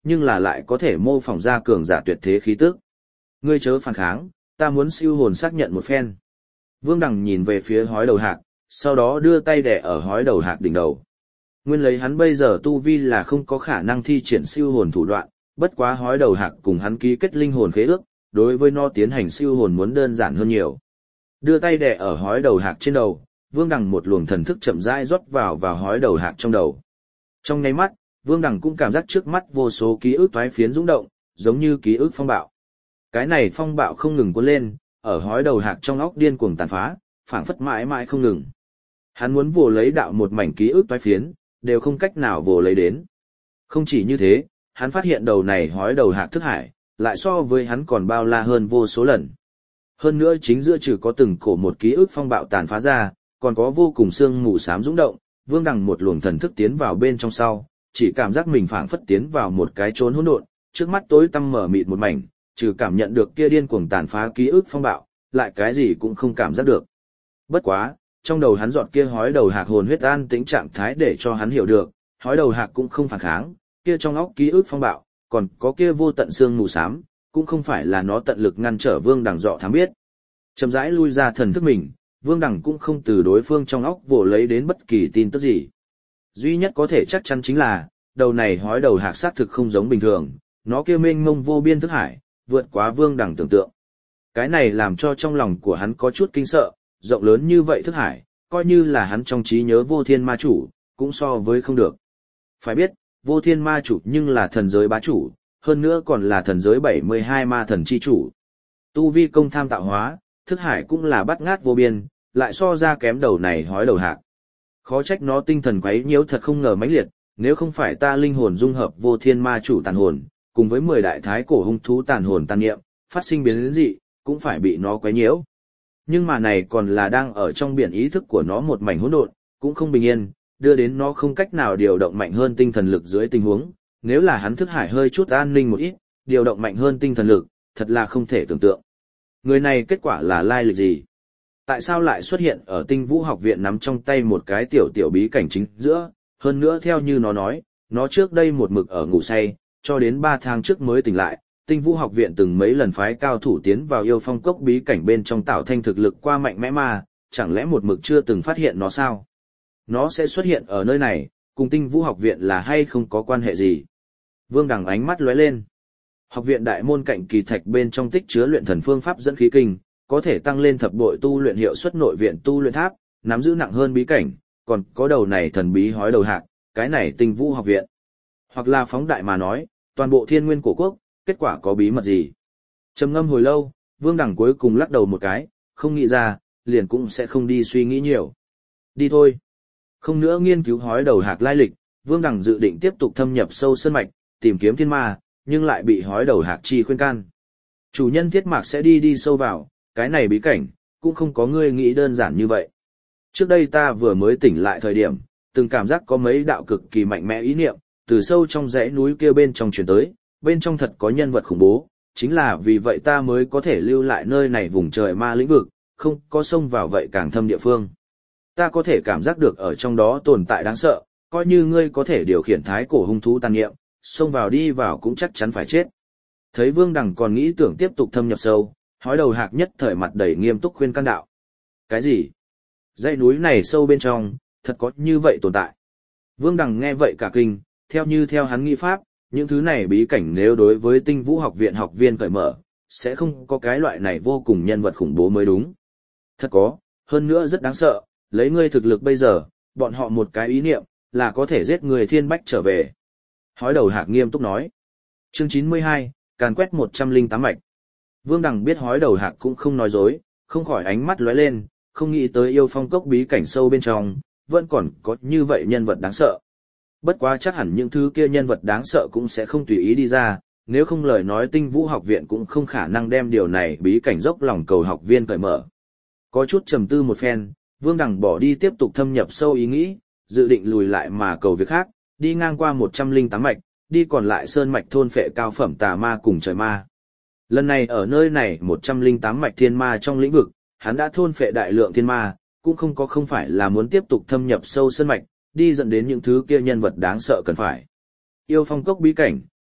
nhưng là lại có thể mô phỏng ra cường giả tuyệt thế khí tức. Ngươi chớ phản kháng, ta muốn siêu hồn xác nhận một phen. Vương Đằng nhìn về phía hói đầu hạc, sau đó đưa tay đè ở hói đầu hạc đỉnh đầu. Nguyên lấy hắn bây giờ tu vi là không có khả năng thi triển siêu hồn thủ đoạn, bất quá hói đầu hạc cùng hắn ký kết linh hồn khế ước, đối với nó tiến hành siêu hồn muốn đơn giản hơn nhiều. Đưa tay đè ở hói đầu hạc trên đầu, Vương Đằng một luồng thần thức chậm rãi rót vào hói đầu hạc trong đầu. Trong nháy mắt, Vương Đằng cũng cảm giác trước mắt vô số ký ức toái phiến rung động, giống như ký ức phong bạo. Cái này phong bạo không ngừng cuốn lên, ở hói đầu hạc trong óc điên cuồng tàn phá, phảng phất mãi mãi không ngừng. Hắn muốn vồ lấy đạo một mảnh ký ức toái phiến, đều không cách nào vồ lấy đến. Không chỉ như thế, hắn phát hiện đầu này hói đầu hạc thức hải, lại so với hắn còn bao la hơn vô số lần. Hơn nữa chính giữa trừ có từng cổ một ký ức phong bạo tàn phá ra, còn có vô cùng sương mù xám rung động, Vương Đằng một luồng thần thức tiến vào bên trong sau, chỉ cảm giác mình phảng phất tiến vào một cái chốn hỗn độn, trước mắt tối tăm mở mịt một mảnh, trừ cảm nhận được kia điên cuồng tàn phá ký ức phong bạo, lại cái gì cũng không cảm giác được. Bất quá, trong đầu hắn dọn kia hói đầu hạc hồn huyết an tĩnh trạng thái để cho hắn hiểu được, hói đầu hạc cũng không phản kháng, kia trong óc ký ức phong bạo, còn có kia vô tận xương mù xám, cũng không phải là nó tận lực ngăn trở Vương Đằng dọ thám biết. Chậm rãi lui ra thần thức mình, Vương Đằng cũng không từ đối phương trong óc vồ lấy đến bất kỳ tin tức gì. Duy nhất có thể chắc chắn chính là, đầu này hói đầu hạc xác thực không giống bình thường, nó kia mênh mông vô biên thức hải, vượt quá Vương Đằng tưởng tượng. Cái này làm cho trong lòng của hắn có chút kinh sợ, rộng lớn như vậy thức hải, coi như là hắn trong trí nhớ vô thiên ma chủ, cũng so với không được. Phải biết, vô thiên ma chủ nhưng là thần giới bá chủ, hơn nữa còn là thần giới 72 ma thần chi chủ. Tu vi công tham tạo hóa, thức hải cũng là bát ngát vô biên, lại so ra kém đầu này hói đầu hạc. Khó trách nó tinh thần quấy nhiễu thật không ngờ mãnh liệt, nếu không phải ta linh hồn dung hợp vô thiên ma chủ tàn hồn, cùng với 10 đại thái cổ hung thú tàn hồn tàn niệm, phát sinh biến dị, cũng phải bị nó quấy nhiễu. Nhưng mà này còn là đang ở trong biển ý thức của nó một mảnh hỗn độn, cũng không bình yên, đưa đến nó không cách nào điều động mạnh hơn tinh thần lực dưới tình huống, nếu là hắn thức hải hơi chút an ninh một ít, điều động mạnh hơn tinh thần lực, thật là không thể tưởng tượng. Người này kết quả là lai lịch gì? Tại sao lại xuất hiện ở Tinh Vũ học viện nắm trong tay một cái tiểu bí cảnh chính giữa, hơn nữa theo như nó nói, nó trước đây một mực ở ngủ say, cho đến 3 tháng trước mới tỉnh lại. Tinh Vũ học viện từng mấy lần phái cao thủ tiến vào yêu phong cốc bí cảnh bên trong tạo thanh thực lực qua mạnh mẽ mà, chẳng lẽ một mực chưa từng phát hiện nó sao? Nó sẽ xuất hiện ở nơi này, cùng Tinh Vũ học viện là hay không có quan hệ gì? Vương Đằng ánh mắt lóe lên. Học viện đại môn cạnh kỳ thạch bên trong tích chứa luyện thần phương pháp dẫn khí kinh, có thể tăng lên thập bội tu luyện hiệu suất nội viện tu luyện tháp, nắm giữ nặng hơn bí cảnh, còn có đầu này thần bí hói đầu hạc, cái này Tinh Vũ học viện. Hoặc là phóng đại mà nói, toàn bộ thiên nguyên cổ quốc, kết quả có bí mật gì? Trầm ngâm hồi lâu, Vương Đằng cuối cùng lắc đầu một cái, không nghĩ ra, liền cũng sẽ không đi suy nghĩ nhiều. Đi thôi. Không nữa nghiên cứu hói đầu hạc lai lịch, Vương Đằng dự định tiếp tục thâm nhập sâu sơn mạch, tìm kiếm thiên ma, nhưng lại bị hói đầu hạc chi khuyên can. Chủ nhân Thiết Mạc sẽ đi sâu vào, cái này bí cảnh, cũng không có ngươi nghĩ đơn giản như vậy. Trước đây ta vừa mới tỉnh lại thời điểm, từng cảm giác có mấy đạo cực kỳ mạnh mẽ ý niệm, từ sâu trong dãy núi kia bên trong truyền tới, bên trong thật có nhân vật khủng bố, chính là vì vậy ta mới có thể lưu lại nơi này vùng trời ma lĩnh vực, không có xông vào vậy càng thâm địa phương. Ta có thể cảm giác được ở trong đó tồn tại đáng sợ, coi như ngươi có thể điều khiển thái cổ hung thú tàn niệm, xông vào đi vào cũng chắc chắn phải chết. Thấy Vương Đằng còn nghĩ tưởng tiếp tục thâm nhập sâu, hói đầu hạc nhất thời mặt đầy nghiêm túc khuyên can đạo. Cái gì? Dãy núi này sâu bên trong, thật có như vậy tồn tại. Vương Đằng nghe vậy cả kinh, theo hắn nghĩ pháp, những thứ này bí cảnh nếu đối với Tinh Vũ học viện học viên cởi mở, sẽ không có cái loại này vô cùng nhân vật khủng bố mới đúng. Thật có, hơn nữa rất đáng sợ, lấy ngươi thực lực bây giờ, bọn họ một cái ý niệm, là có thể giết người thiên bách trở về. Hói đầu hạc nghiêm túc nói. Chương 92, càn quét 108 mạch. Vương Đằng biết hói đầu hạc cũng không nói dối, không khỏi ánh mắt lóe lên, không nghĩ tới yêu phong cốc bí cảnh sâu bên trong, vẫn còn có như vậy nhân vật đáng sợ. Bất quá chắc hẳn những thứ kia nhân vật đáng sợ cũng sẽ không tùy ý đi ra, nếu không lời nói Tinh Vũ học viện cũng không khả năng đem điều này bí cảnh dốc lòng cầu học viên cởi mở. Có chút trầm tư một phen, Vương Đằng bỏ đi tiếp tục thâm nhập sâu ý nghĩ, dự định lùi lại mà cầu việc khác, đi ngang qua 108 mạch, đi còn lại sơn mạch thôn phệ cao phẩm tà ma cùng trời ma. Lần này ở nơi này 108 mạch thiên ma trong lĩnh vực, hắn đã thôn phệ đại lượng thiên ma, cũng không phải là muốn tiếp tục thâm nhập sâu sơn mạch, đi dẫn đến những thứ kia nhân vật đáng sợ cần phải. Yêu phong cốc bí cảnh,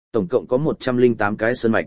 tổng cộng có 108 cái sơn mạch.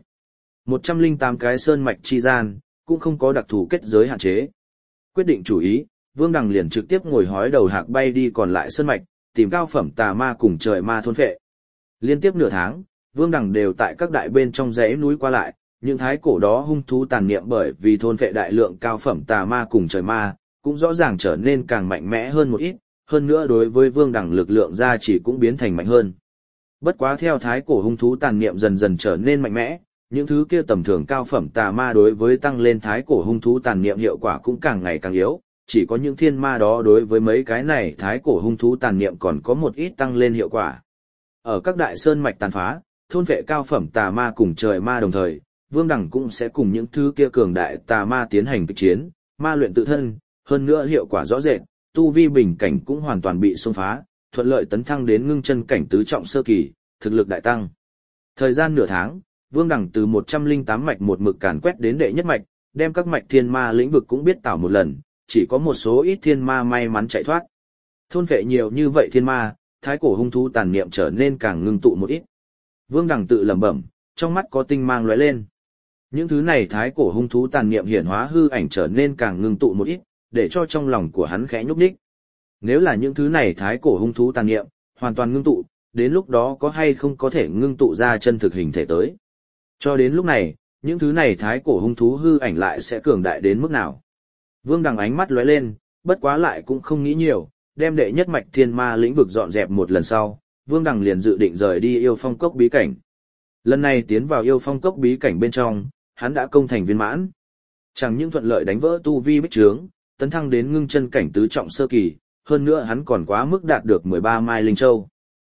108 cái sơn mạch chi gian, cũng không có đặc thù kết giới hạn chế. Quyết định chủ ý, Vương Đằng liền trực tiếp ngồi hói đầu hạc bay đi còn lại sơn mạch, tìm cao phẩm tà ma cùng trời ma thôn phệ. Liên tiếp nửa tháng, Vương Đằng đều tại các đại bên trong dãy núi qua lại, những thái cổ đó hung thú tàn niệm bởi vì thôn phệ đại lượng cao phẩm tà ma cùng trời ma, cũng rõ ràng trở nên càng mạnh mẽ hơn một ít, hơn nữa đối với Vương Đằng lực lượng gia chỉ cũng biến thành mạnh hơn. Bất quá theo thái cổ hung thú tàn niệm dần dần trở nên mạnh mẽ, những thứ kia tầm thường cao phẩm tà ma đối với tăng lên thái cổ hung thú tàn niệm hiệu quả cũng càng ngày càng yếu, chỉ có những thiên ma đó đối với mấy cái này thái cổ hung thú tàn niệm còn có một ít tăng lên hiệu quả. Ở các đại sơn mạch tàn phá, thôn vệ cao phẩm tà ma cùng trời ma đồng thời, Vương Đằng cũng sẽ cùng những thứ kia cường đại tà ma tiến hành kịch chiến, ma luyện tự thân, hơn nữa hiệu quả rõ rệt, tu vi bình cảnh cũng hoàn toàn bị xông phá, thuận lợi tấn thăng đến ngưng chân cảnh tứ trọng sơ kỳ, thực lực đại tăng. Thời gian nửa tháng, Vương Đằng từ 108 mạch một mực càn quét đến đệ nhất mạch, đem các mạch thiên ma lĩnh vực cũng biết tảo một lần, chỉ có một số ít thiên ma may mắn chạy thoát. Thôn vệ nhiều như vậy thiên ma, thái cổ hung thú tàn niệm trở nên càng ngưng tụ một ít. Vương Đằng tự lẩm bẩm, trong mắt có tinh mang lóe lên. Những thứ này thái cổ hung thú tàn niệm hiển hóa hư ảnh trở nên càng ngưng tụ một ít, để cho trong lòng của hắn khẽ nhúc nhích. Nếu là những thứ này thái cổ hung thú tàn niệm hoàn toàn ngưng tụ, đến lúc đó có hay không có thể ngưng tụ ra chân thực hình thể tới. Cho đến lúc này, những thứ này thái cổ hung thú hư ảnh lại sẽ cường đại đến mức nào. Vương Đằng ánh mắt lóe lên, bất quá lại cũng không nghĩ nhiều, đem đệ nhất mạch thiên ma lĩnh vực dọn dẹp một lần sau, Vương Đằng liền dự định rời đi yêu phong cốc bí cảnh. Lần này tiến vào yêu phong cốc bí cảnh bên trong, hắn đã công thành viên mãn. Chẳng những thuận lợi đánh vỡ tu vi bích trướng, tấn thăng đến ngưng chân cảnh tứ trọng sơ kỳ, hơn nữa hắn còn quá mức đạt được 13 mai linh châu.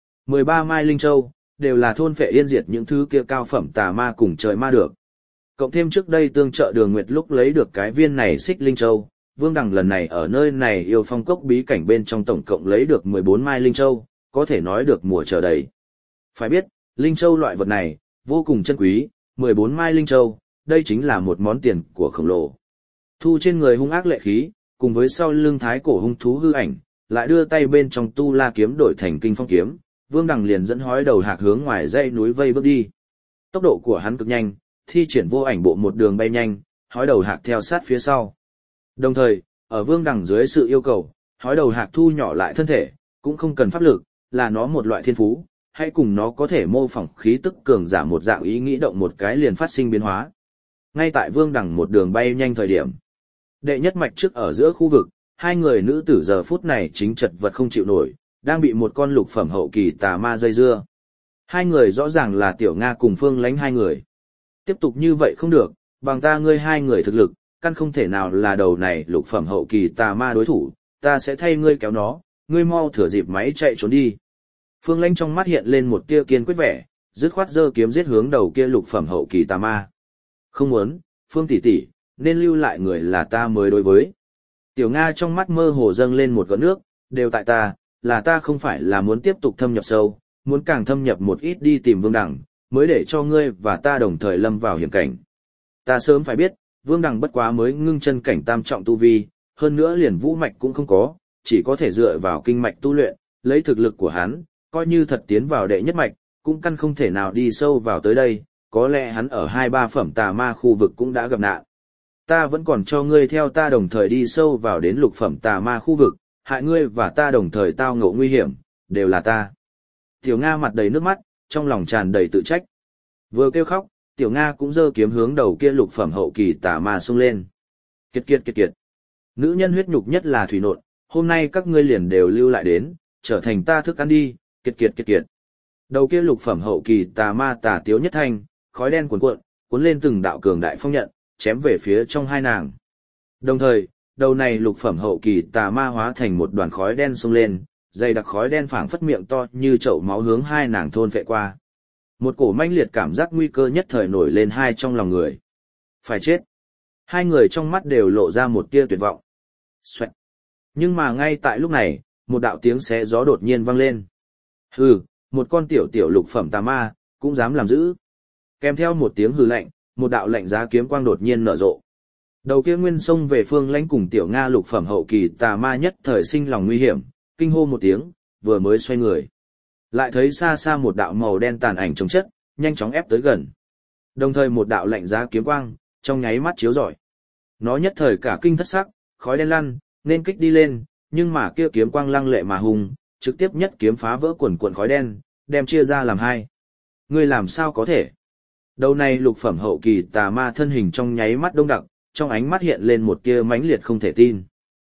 13 mai linh châu, đều là thôn phệ yên diệt những thứ kia cao phẩm tà ma cùng trời ma được. Cộng thêm trước đây tương trợ Đường Nguyệt lúc lấy được cái viên này xích linh châu, Vương Đằng lần này ở nơi này yêu phong cốc bí cảnh bên trong tổng cộng lấy được 14 mai linh châu, có thể nói được mùa chờ đầy. Phải biết, linh châu loại vật này, vô cùng chân quý, 14 mai linh châu, đây chính là một món tiền của khổng lồ. Thu trên người hung ác lệ khí, cùng với sau lưng thái cổ hung thú hư ảnh, lại đưa tay bên trong tu la kiếm đổi thành kinh phong kiếm, Vương Đằng liền dẫn hói đầu hạc hướng ngoài dãy núi vây bước đi. Tốc độ của hắn cực nhanh, thi triển vô ảnh bộ một đường bay nhanh, hói đầu hạc theo sát phía sau. Đồng thời, ở Vương Đằng dưới sự yêu cầu, hói đầu hạc thu nhỏ lại thân thể, cũng không cần pháp lực, là nó một loại thiên phú, hay cùng nó có thể mô phỏng khí tức cường giả một dạng ý nghĩ động một cái liền phát sinh biến hóa. Ngay tại Vương Đằng một đường bay nhanh thời điểm, đệ nhất mạch trước ở giữa khu vực, hai người nữ tử giờ phút này chính chật vật không chịu nổi, đang bị một con lục phẩm hậu kỳ tà ma dây dưa. Hai người rõ ràng là Tiểu Nga cùng Phương Lánh hai người. Tiếp tục như vậy không được, bằng ta ngươi hai người thực lực, căn không thể nào là đầu này lục phẩm hậu kỳ tà ma đối thủ, ta sẽ thay ngươi kéo nó, ngươi mau thừa dịp máy chạy trốn đi. Phương Lánh trong mắt hiện lên một tia kiên quyết vẻ, dứt khoát giơ kiếm giết hướng đầu kia lục phẩm hậu kỳ tà ma. Không muốn, Phương tỷ tỷ, nên lưu lại người là ta mới đối với. Tiểu Nga trong mắt mơ hồ dâng lên một gợn nước, đều tại ta, là ta không phải là muốn tiếp tục thâm nhập sâu, muốn càng thâm nhập một ít đi tìm Vương Đằng, mới để cho ngươi và ta đồng thời lâm vào hiểm cảnh. Ta sớm phải biết, Vương Đằng bất quá mới ngưng chân cảnh tam trọng tu vi, hơn nữa liền vũ mạch cũng không có, chỉ có thể dựa vào kinh mạch tu luyện, lấy thực lực của hắn, coi như thật tiến vào đệ nhất mạch, cũng căn không thể nào đi sâu vào tới đây, có lẽ hắn ở 2-3 phẩm tà ma khu vực cũng đã gặp nạn. Ta vẫn còn cho ngươi theo ta đồng thời đi sâu vào đến lục phẩm tà ma khu vực, hại ngươi và ta đồng thời tao ngộ nguy hiểm, đều là ta. Tiểu Nga mặt đầy nước mắt, trong lòng tràn đầy tự trách. Vừa kêu khóc, Tiểu Nga cũng giơ kiếm hướng đầu kia lục phẩm hậu kỳ tà ma xông lên. Kiệt kiệt kiệt kiệt. Nữ nhân huyết nhục nhất là thủy nộn, hôm nay các ngươi liền đều lưu lại đến, trở thành ta thức ăn đi, kiệt kiệt kiệt kiệt. Đầu kia lục phẩm hậu kỳ tà ma tà tiếu nhất thanh, khói đen cuồn cuộn, cuốn lên từng đạo cường đại phong nhận, chém về phía trong hai nàng. Đồng thời, đầu này lục phẩm hậu kỳ tà ma hóa thành một đoàn khói đen xông lên, dày đặc khói đen phảng phất miệng to như chậu máu hướng hai nàng thôn phệ qua. Một cổ manh liệt cảm giác nguy cơ nhất thời nổi lên hai trong lòng người. Phải chết. Hai người trong mắt đều lộ ra một tia tuyệt vọng. Xoẹt. Nhưng mà ngay tại lúc này, một đạo tiếng xé gió đột nhiên vang lên. Hừ, một con tiểu tiểu lục phẩm tà ma, cũng dám làm dữ. Kèm theo một tiếng hừ lạnh, một đạo lạnh giá kiếm quang đột nhiên nở rộ. Đầu kia nguyên xông về Phương Lãnh cùng Tiểu Nga lục phẩm hậu kỳ tà ma nhất thời sinh lòng nguy hiểm, kinh hô một tiếng, vừa mới xoay người. Lại thấy xa xa một đạo màu đen tàn ảnh chống chất, nhanh chóng ép tới gần. Đồng thời một đạo lạnh giá kiếm quang, trong nháy mắt chiếu rọi. Nó nhất thời cả kinh thất sắc, khói đen lăn, nên kích đi lên, nhưng mà kia kiếm quang lăng lệ mà hùng, trực tiếp nhất kiếm phá vỡ quần quần khói đen, đem chia ra làm hai. Ngươi làm sao có thể? Đầu này lục phẩm hậu kỳ tà ma thân hình trong nháy mắt đông đặc, trong ánh mắt hiện lên một tia mãnh liệt không thể tin.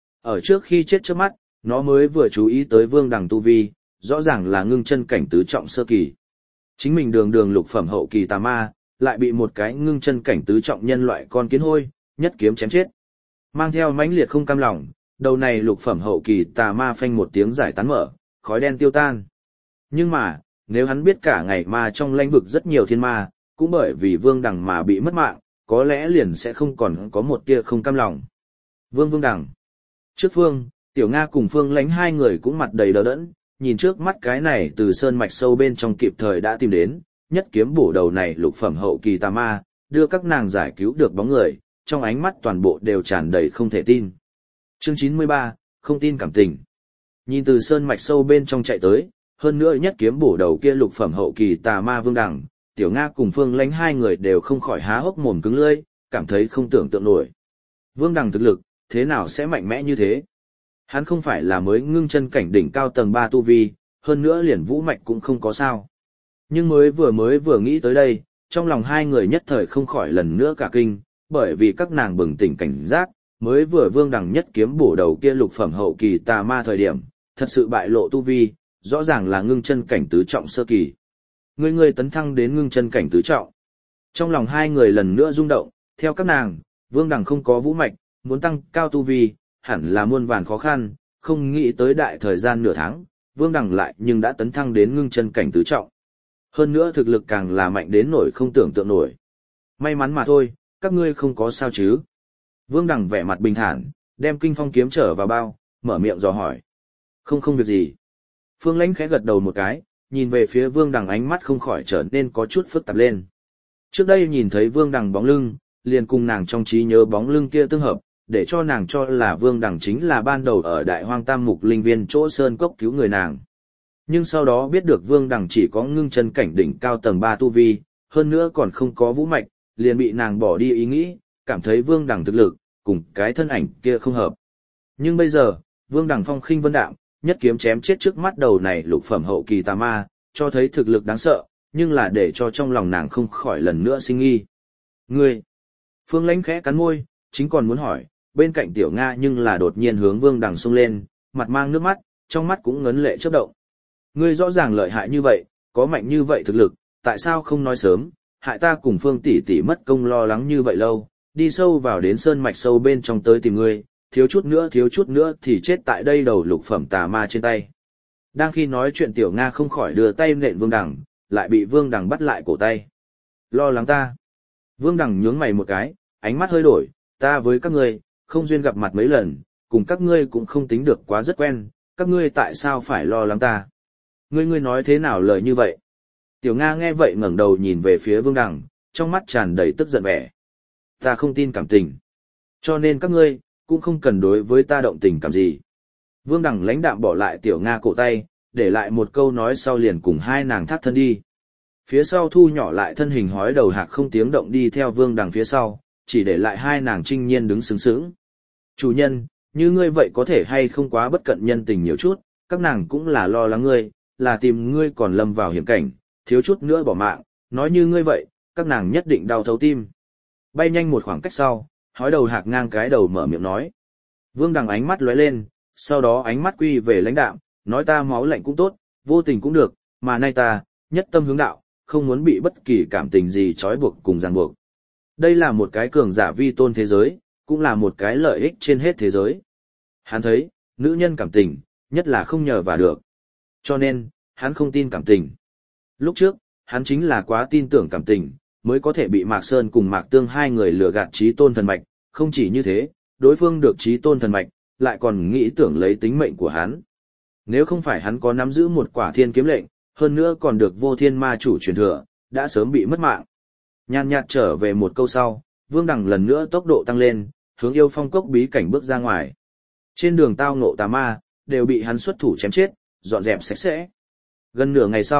Ở trước khi chết trước mắt, nó mới vừa chú ý tới Vương Đằng tu vi, rõ ràng là ngưng chân cảnh tứ trọng sơ kỳ. Chính mình đường đường lục phẩm hậu kỳ tà ma, lại bị một cái ngưng chân cảnh tứ trọng nhân loại con kiến hôi, nhất kiếm chém chết. Mang theo mãnh liệt không cam lòng, đầu này lục phẩm hậu kỳ tà ma phanh một tiếng giải tán mở, khói đen tiêu tan. Nhưng mà, nếu hắn biết cả ngày ma trong lãnh vực rất nhiều thiên ma, cũng bởi vì Vương Đằng mà bị mất mạng, có lẽ liền sẽ không còn có một tia không cam lòng. Vương Đằng. Trước Phương, Tiểu Nga cùng Phương Lãnh hai người cũng mặt đầy đờ đẫn, nhìn trước mắt cái này từ sơn mạch sâu bên trong kịp thời đã tìm đến, nhất kiếm bổ đầu này lục phẩm hậu kỳ tà ma, đưa các nàng giải cứu được bóng người, trong ánh mắt toàn bộ đều tràn đầy không thể tin. Chương 93, không tin cảm tình. Nhìn từ sơn mạch sâu bên trong chạy tới, hơn nữa nhất kiếm bổ đầu kia lục phẩm hậu kỳ tà ma Vương Đằng, Tiểu Nga cùng Phương Lãnh hai người đều không khỏi há hốc mồm cứng lưỡi, cảm thấy không tưởng tượng nổi. Vương Đằng thực lực, thế nào sẽ mạnh mẽ như thế? Hắn không phải là mới ngưng chân cảnh đỉnh cao tầng 3 tu vi, hơn nữa liền vũ mạch cũng không có sao. Nhưng mới vừa nghĩ tới đây, trong lòng hai người nhất thời không khỏi lần nữa cả kinh, bởi vì các nàng bừng tỉnh cảnh giác, mới vừa Vương Đằng nhất kiếm bổ đầu kia lục phẩm hậu kỳ tà ma thời điểm, thật sự bại lộ tu vi, rõ ràng là ngưng chân cảnh tứ trọng sơ kỳ. Người tấn thăng đến ngưng chân cảnh tứ trọng. Trong lòng hai người lần nữa rung động, theo các nàng, Vương Đằng không có vũ mạch, muốn tăng cao tu vi, hẳn là muôn vàn khó khăn, không nghĩ tới đại thời gian nửa tháng, Vương Đằng lại nhưng đã tấn thăng đến ngưng chân cảnh tứ trọng. Hơn nữa thực lực càng là mạnh đến nổi không tưởng tượng nổi. May mắn mà thôi, các ngươi không có sao chứ. Vương Đằng vẻ mặt bình thản, đem kinh phong kiếm trở vào bao, mở miệng dò hỏi. Không việc gì. Phương Lãnh khẽ gật đầu một cái, nhìn về phía Vương Đằng ánh mắt không khỏi trở nên có chút phức tạp lên. Trước đây nhìn thấy Vương Đằng bóng lưng, liền cùng nàng trong trí nhớ bóng lưng kia tương hợp, để cho nàng cho là Vương Đằng chính là ban đầu ở Đại Hoang Tam Mục Linh Viên chỗ sơn cốc cứu người nàng. Nhưng sau đó biết được Vương Đằng chỉ có ngưng chân cảnh đỉnh cao tầng 3 tu vi, hơn nữa còn không có vũ mạch, liền bị nàng bỏ đi ý nghĩ, cảm thấy Vương Đằng thực lực, cùng cái thân ảnh kia không hợp. Nhưng bây giờ, Vương Đằng phong khinh vân đạm, nhất kiếm chém chết trước mắt đầu này lục phẩm hậu kỳ tà ma, cho thấy thực lực đáng sợ, nhưng là để cho trong lòng nàng không khỏi lần nữa sinh nghi. Ngươi! Phương Lãnh khẽ cắn môi, chính còn muốn hỏi, bên cạnh Tiểu Nga nhưng là đột nhiên hướng Vương Đằng xông lên, mặt mang nước mắt, trong mắt cũng ngấn lệ chớp động. Ngươi rõ ràng lợi hại như vậy, có mạnh như vậy thực lực, tại sao không nói sớm, hại ta cùng Phương tỷ tỷ mất công lo lắng như vậy lâu, đi sâu vào đến sơn mạch sâu bên trong tới tìm ngươi, thiếu chút nữa thì chết tại đây đầu lục phẩm tà ma trên tay. Đang khi nói chuyện Tiểu Nga không khỏi đưa tay nện Vương Đằng, lại bị Vương Đằng bắt lại cổ tay. Lo lắng ta. Vương Đằng nhướng mày một cái, ánh mắt hơi đổi, ta với các ngươi, không duyên gặp mặt mấy lần, cùng các ngươi cũng không tính được quá rất quen, các ngươi tại sao phải lo lắng ta? Ngươi nói thế nào lời như vậy? Tiểu Nga nghe vậy ngẩng đầu nhìn về phía Vương Đằng, trong mắt tràn đầy tức giận vẻ. Ta không tin cảm tình. Cho nên các ngươi, cũng không cần đối với ta động tình cảm gì. Vương Đằng lãnh đạm bỏ lại Tiểu Nga cổ tay, để lại một câu nói sau liền cùng hai nàng thác thân đi. Phía sau thu nhỏ lại thân hình hói đầu hạc không tiếng động đi theo Vương Đằng phía sau, chỉ để lại hai nàng trinh nhiên đứng sướng sướng. Chủ nhân, như ngươi vậy có thể hay không quá bất cận nhân tình nhiều chút, các nàng cũng là lo lắng ngươi, là tìm ngươi còn lâm vào hiểm cảnh, thiếu chút nữa bỏ mạng, nói như ngươi vậy, các nàng nhất định đau thấu tim. Bay nhanh một khoảng cách sau, hói đầu hạc ngang cái đầu mở miệng nói. Vương Đằng ánh mắt lóe lên, sau đó ánh mắt quy về lãnh đạm, nói ta máu lạnh cũng tốt, vô tình cũng được, mà nay ta, nhất tâm hướng đạo, không muốn bị bất kỳ cảm tình gì trói buộc cùng ràng buộc. Đây là một cái cường giả vi tôn thế giới, cũng là một cái lợi ích trên hết thế giới. Hắn thấy, nữ nhân cảm tình, nhất là không nhờ vào được. Cho nên, hắn không tin cảm tình. Lúc trước, hắn chính là quá tin tưởng cảm tình, mới có thể bị Mạc Sơn cùng Mạc Tương hai người lừa gạt trí tôn thần mạch, không chỉ như thế, đối phương được trí tôn thần mạch, lại còn nghĩ tưởng lấy tính mệnh của hắn. Nếu không phải hắn có nắm giữ một quả thiên kiếm lệnh, hơn nữa còn được vô thiên ma chủ truyền thừa, đã sớm bị mất mạng. Nhàn nhạt trở về một câu sau, Vương Đằng lần nữa tốc độ tăng lên, hướng yêu phong cốc bí cảnh bước ra ngoài. Trên đường tao ngộ tà ma, đều bị hắn xuất thủ chém chết, dọn dẹp sạch sẽ. Gần nửa ngày sau,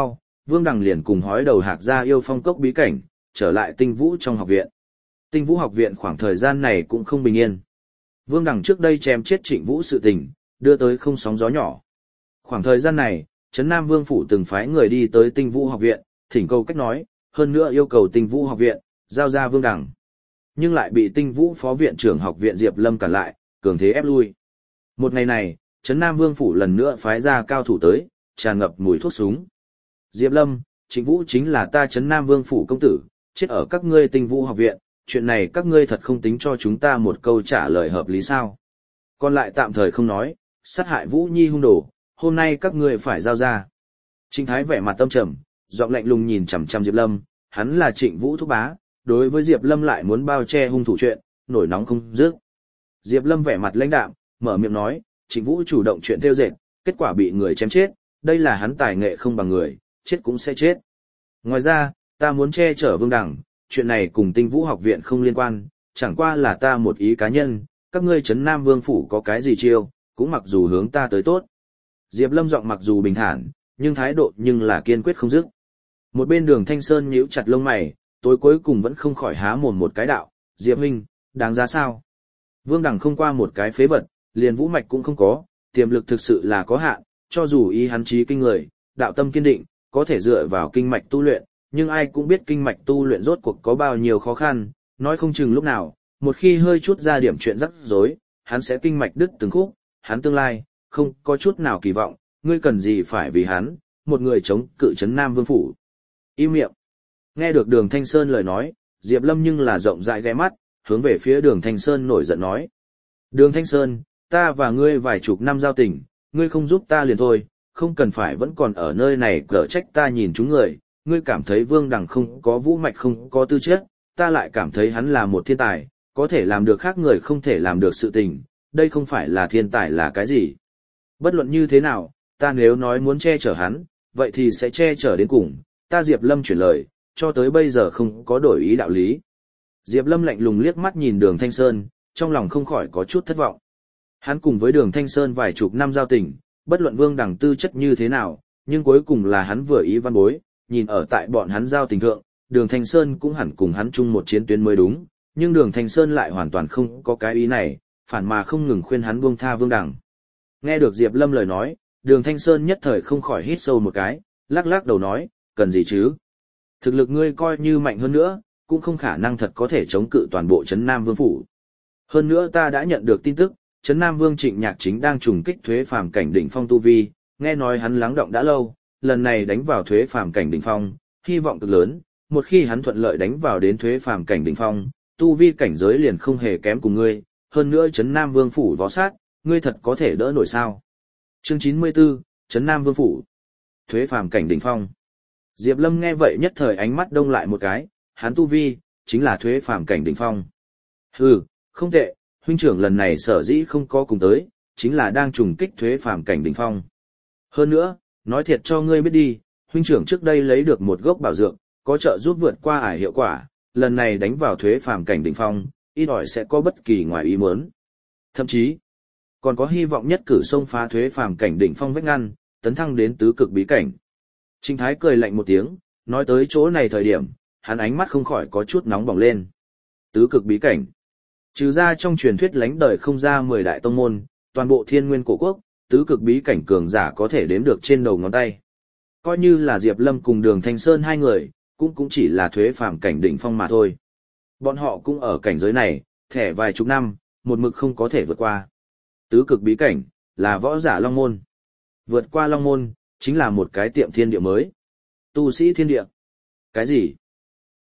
Vương Đằng liền cùng hói đầu hạc ra yêu phong cốc bí cảnh, trở lại Tinh Vũ trong học viện. Tinh Vũ học viện khoảng thời gian này cũng không bình yên. Vương Đằng trước đây chém chết Trịnh Vũ sự tình, đưa tới không sóng gió nhỏ. Khoảng thời gian này, Trấn Nam Vương phủ từng phái người đi tới Tinh Vũ học viện, thỉnh cầu cách nói, hơn nữa yêu cầu Tinh Vũ học viện giao ra Vương Đằng. Nhưng lại bị Tinh Vũ phó viện trưởng học viện Diệp Lâm cản lại, cường thế ép lui. Một ngày này, Trấn Nam Vương phủ lần nữa phái ra cao thủ tới, tràn ngập mùi thuốc súng. Diệp Lâm, Trịnh Vũ chính là ta Trấn Nam Vương phủ công tử, chết ở các ngươi Tinh Vũ học viện, chuyện này các ngươi thật không tính cho chúng ta một câu trả lời hợp lý sao? Còn lại tạm thời không nói, sát hại Vũ Nhi hung đồ, hôm nay các ngươi phải giao ra. Trịnh Thái vẻ mặt tâm trầm, giọng lạnh lùng nhìn chằm chằm Diệp Lâm, hắn là Trịnh Vũ thúc bá, đối với Diệp Lâm lại muốn bao che hung thủ chuyện, nổi nóng không dứt. Diệp Lâm vẻ mặt lãnh đạm, mở miệng nói, Trịnh Vũ chủ động chuyện theo dệt, kết quả bị người chém chết, đây là hắn tài nghệ không bằng người, chết cũng sẽ chết. Ngoài ra, ta muốn che chở Vương Đằng, chuyện này cùng Tinh Vũ học viện không liên quan, chẳng qua là ta một ý cá nhân, các ngươi Trấn Nam Vương phủ có cái gì chiêu, cũng mặc dù hướng ta tới tốt. Diệp Lâm giọng mặc dù bình thản, nhưng thái độ nhưng là kiên quyết không dứt. Một bên Đường Thanh Sơn nhíu chặt lông mày, tối cuối cùng vẫn không khỏi há mồm một cái đạo, Diệp huynh, đáng giá sao? Vương Đằng không qua một cái phế vật, liền vũ mạch cũng không có, tiềm lực thực sự là có hạn, cho dù ý hắn trí kinh người, đạo tâm kiên định, có thể dựa vào kinh mạch tu luyện, nhưng ai cũng biết kinh mạch tu luyện rốt cuộc có bao nhiêu khó khăn, nói không chừng lúc nào, một khi hơi chút ra điểm chuyện rắc rối, hắn sẽ kinh mạch đứt từng khúc, hắn tương lai, không có chút nào kỳ vọng, ngươi cần gì phải vì hắn, một người chống cự Trấn Nam Vương phủ. Im miệng. Nghe được Đường Thanh Sơn lời nói, Diệp Lâm nhưng là rộng rãi ghé mắt, hướng về phía Đường Thanh Sơn nổi giận nói. Đường Thanh Sơn, ta và ngươi vài chục năm giao tình, ngươi không giúp ta liền thôi, không cần phải vẫn còn ở nơi này cở trách ta nhìn chúng người, ngươi cảm thấy Vương Đằng không có vũ mạch không có tư chất, ta lại cảm thấy hắn là một thiên tài, có thể làm được khác người không thể làm được sự tình, đây không phải là thiên tài là cái gì. Bất luận như thế nào, ta nếu nói muốn che chở hắn, vậy thì sẽ che chở đến cùng, ta Diệp Lâm chuyển lời, cho tới bây giờ không có đổi ý đạo lý. Diệp Lâm lạnh lùng liếc mắt nhìn Đường Thanh Sơn, trong lòng không khỏi có chút thất vọng. Hắn cùng với Đường Thanh Sơn vài chục năm giao tình, bất luận Vương Đằng tư chất như thế nào, nhưng cuối cùng là hắn vừa ý văn bối, nhìn ở tại bọn hắn giao tình thượng, Đường Thanh Sơn cũng hẳn cùng hắn chung một chiến tuyến mới đúng, nhưng Đường Thanh Sơn lại hoàn toàn không có cái ý này, phản mà không ngừng khuyên hắn buông tha Vương Đằng. Nghe được Diệp Lâm lời nói, Đường Thanh Sơn nhất thời không khỏi hít sâu một cái, lắc lắc đầu nói, cần gì chứ? Thực lực ngươi coi như mạnh hơn nữa, cũng không khả năng thật có thể chống cự toàn bộ Trấn Nam Vương phủ. Hơn nữa ta đã nhận được tin tức, Trấn Nam Vương Trịnh Nhạc Chính đang trùng kích thuế phàm cảnh đỉnh phong tu vi, nghe nói hắn lắng động đã lâu, lần này đánh vào thuế phàm cảnh đỉnh phong, hy vọng cực lớn, một khi hắn thuận lợi đánh vào đến thuế phàm cảnh đỉnh phong, tu vi cảnh giới liền không hề kém cùng ngươi, hơn nữa Trấn Nam Vương phủ võ sát, ngươi thật có thể đỡ nổi sao? Chương 94, Trấn Nam Vương phủ. Thuế phàm cảnh đỉnh phong. Diệp Lâm nghe vậy nhất thời ánh mắt đông lại một cái, hắn tu vi chính là thuế phàm cảnh đỉnh phong. Hừ, không tệ, huynh trưởng lần này sở dĩ không có cùng tới, chính là đang trùng kích thuế phàm cảnh đỉnh phong. Hơn nữa, nói thiệt cho ngươi biết đi, huynh trưởng trước đây lấy được một gốc bảo dược, có trợ giúp vượt qua ải hiệu quả, lần này đánh vào thuế phàm cảnh đỉnh phong, ít ỏi sẽ có bất kỳ ngoài ý muốn. Thậm chí, còn có hy vọng nhất cử xông phá thuế phàm cảnh đỉnh phong vách ngăn, tấn thăng đến tứ cực bí cảnh. Trịnh Thái cười lạnh một tiếng, nói tới chỗ này thời điểm, hắn ánh mắt không khỏi có chút nóng bỏng lên. Tứ cực bí cảnh. Trừ ra trong truyền thuyết lánh đời không ra 10 đại tông môn, toàn bộ thiên nguyên cổ quốc, tứ cực bí cảnh cường giả có thể đếm được trên đầu ngón tay. Coi như là Diệp Lâm cùng Đường Thanh Sơn hai người, cũng chỉ là thuế phàm cảnh đỉnh phong mà thôi. Bọn họ cũng ở cảnh giới này, thẻ vài chục năm, một mực không có thể vượt qua. Tứ cực bí cảnh, là võ giả Long Môn. Vượt qua Long Môn, chính là một cái tiệm thiên địa mới. Tu sĩ thiên địa. Cái gì?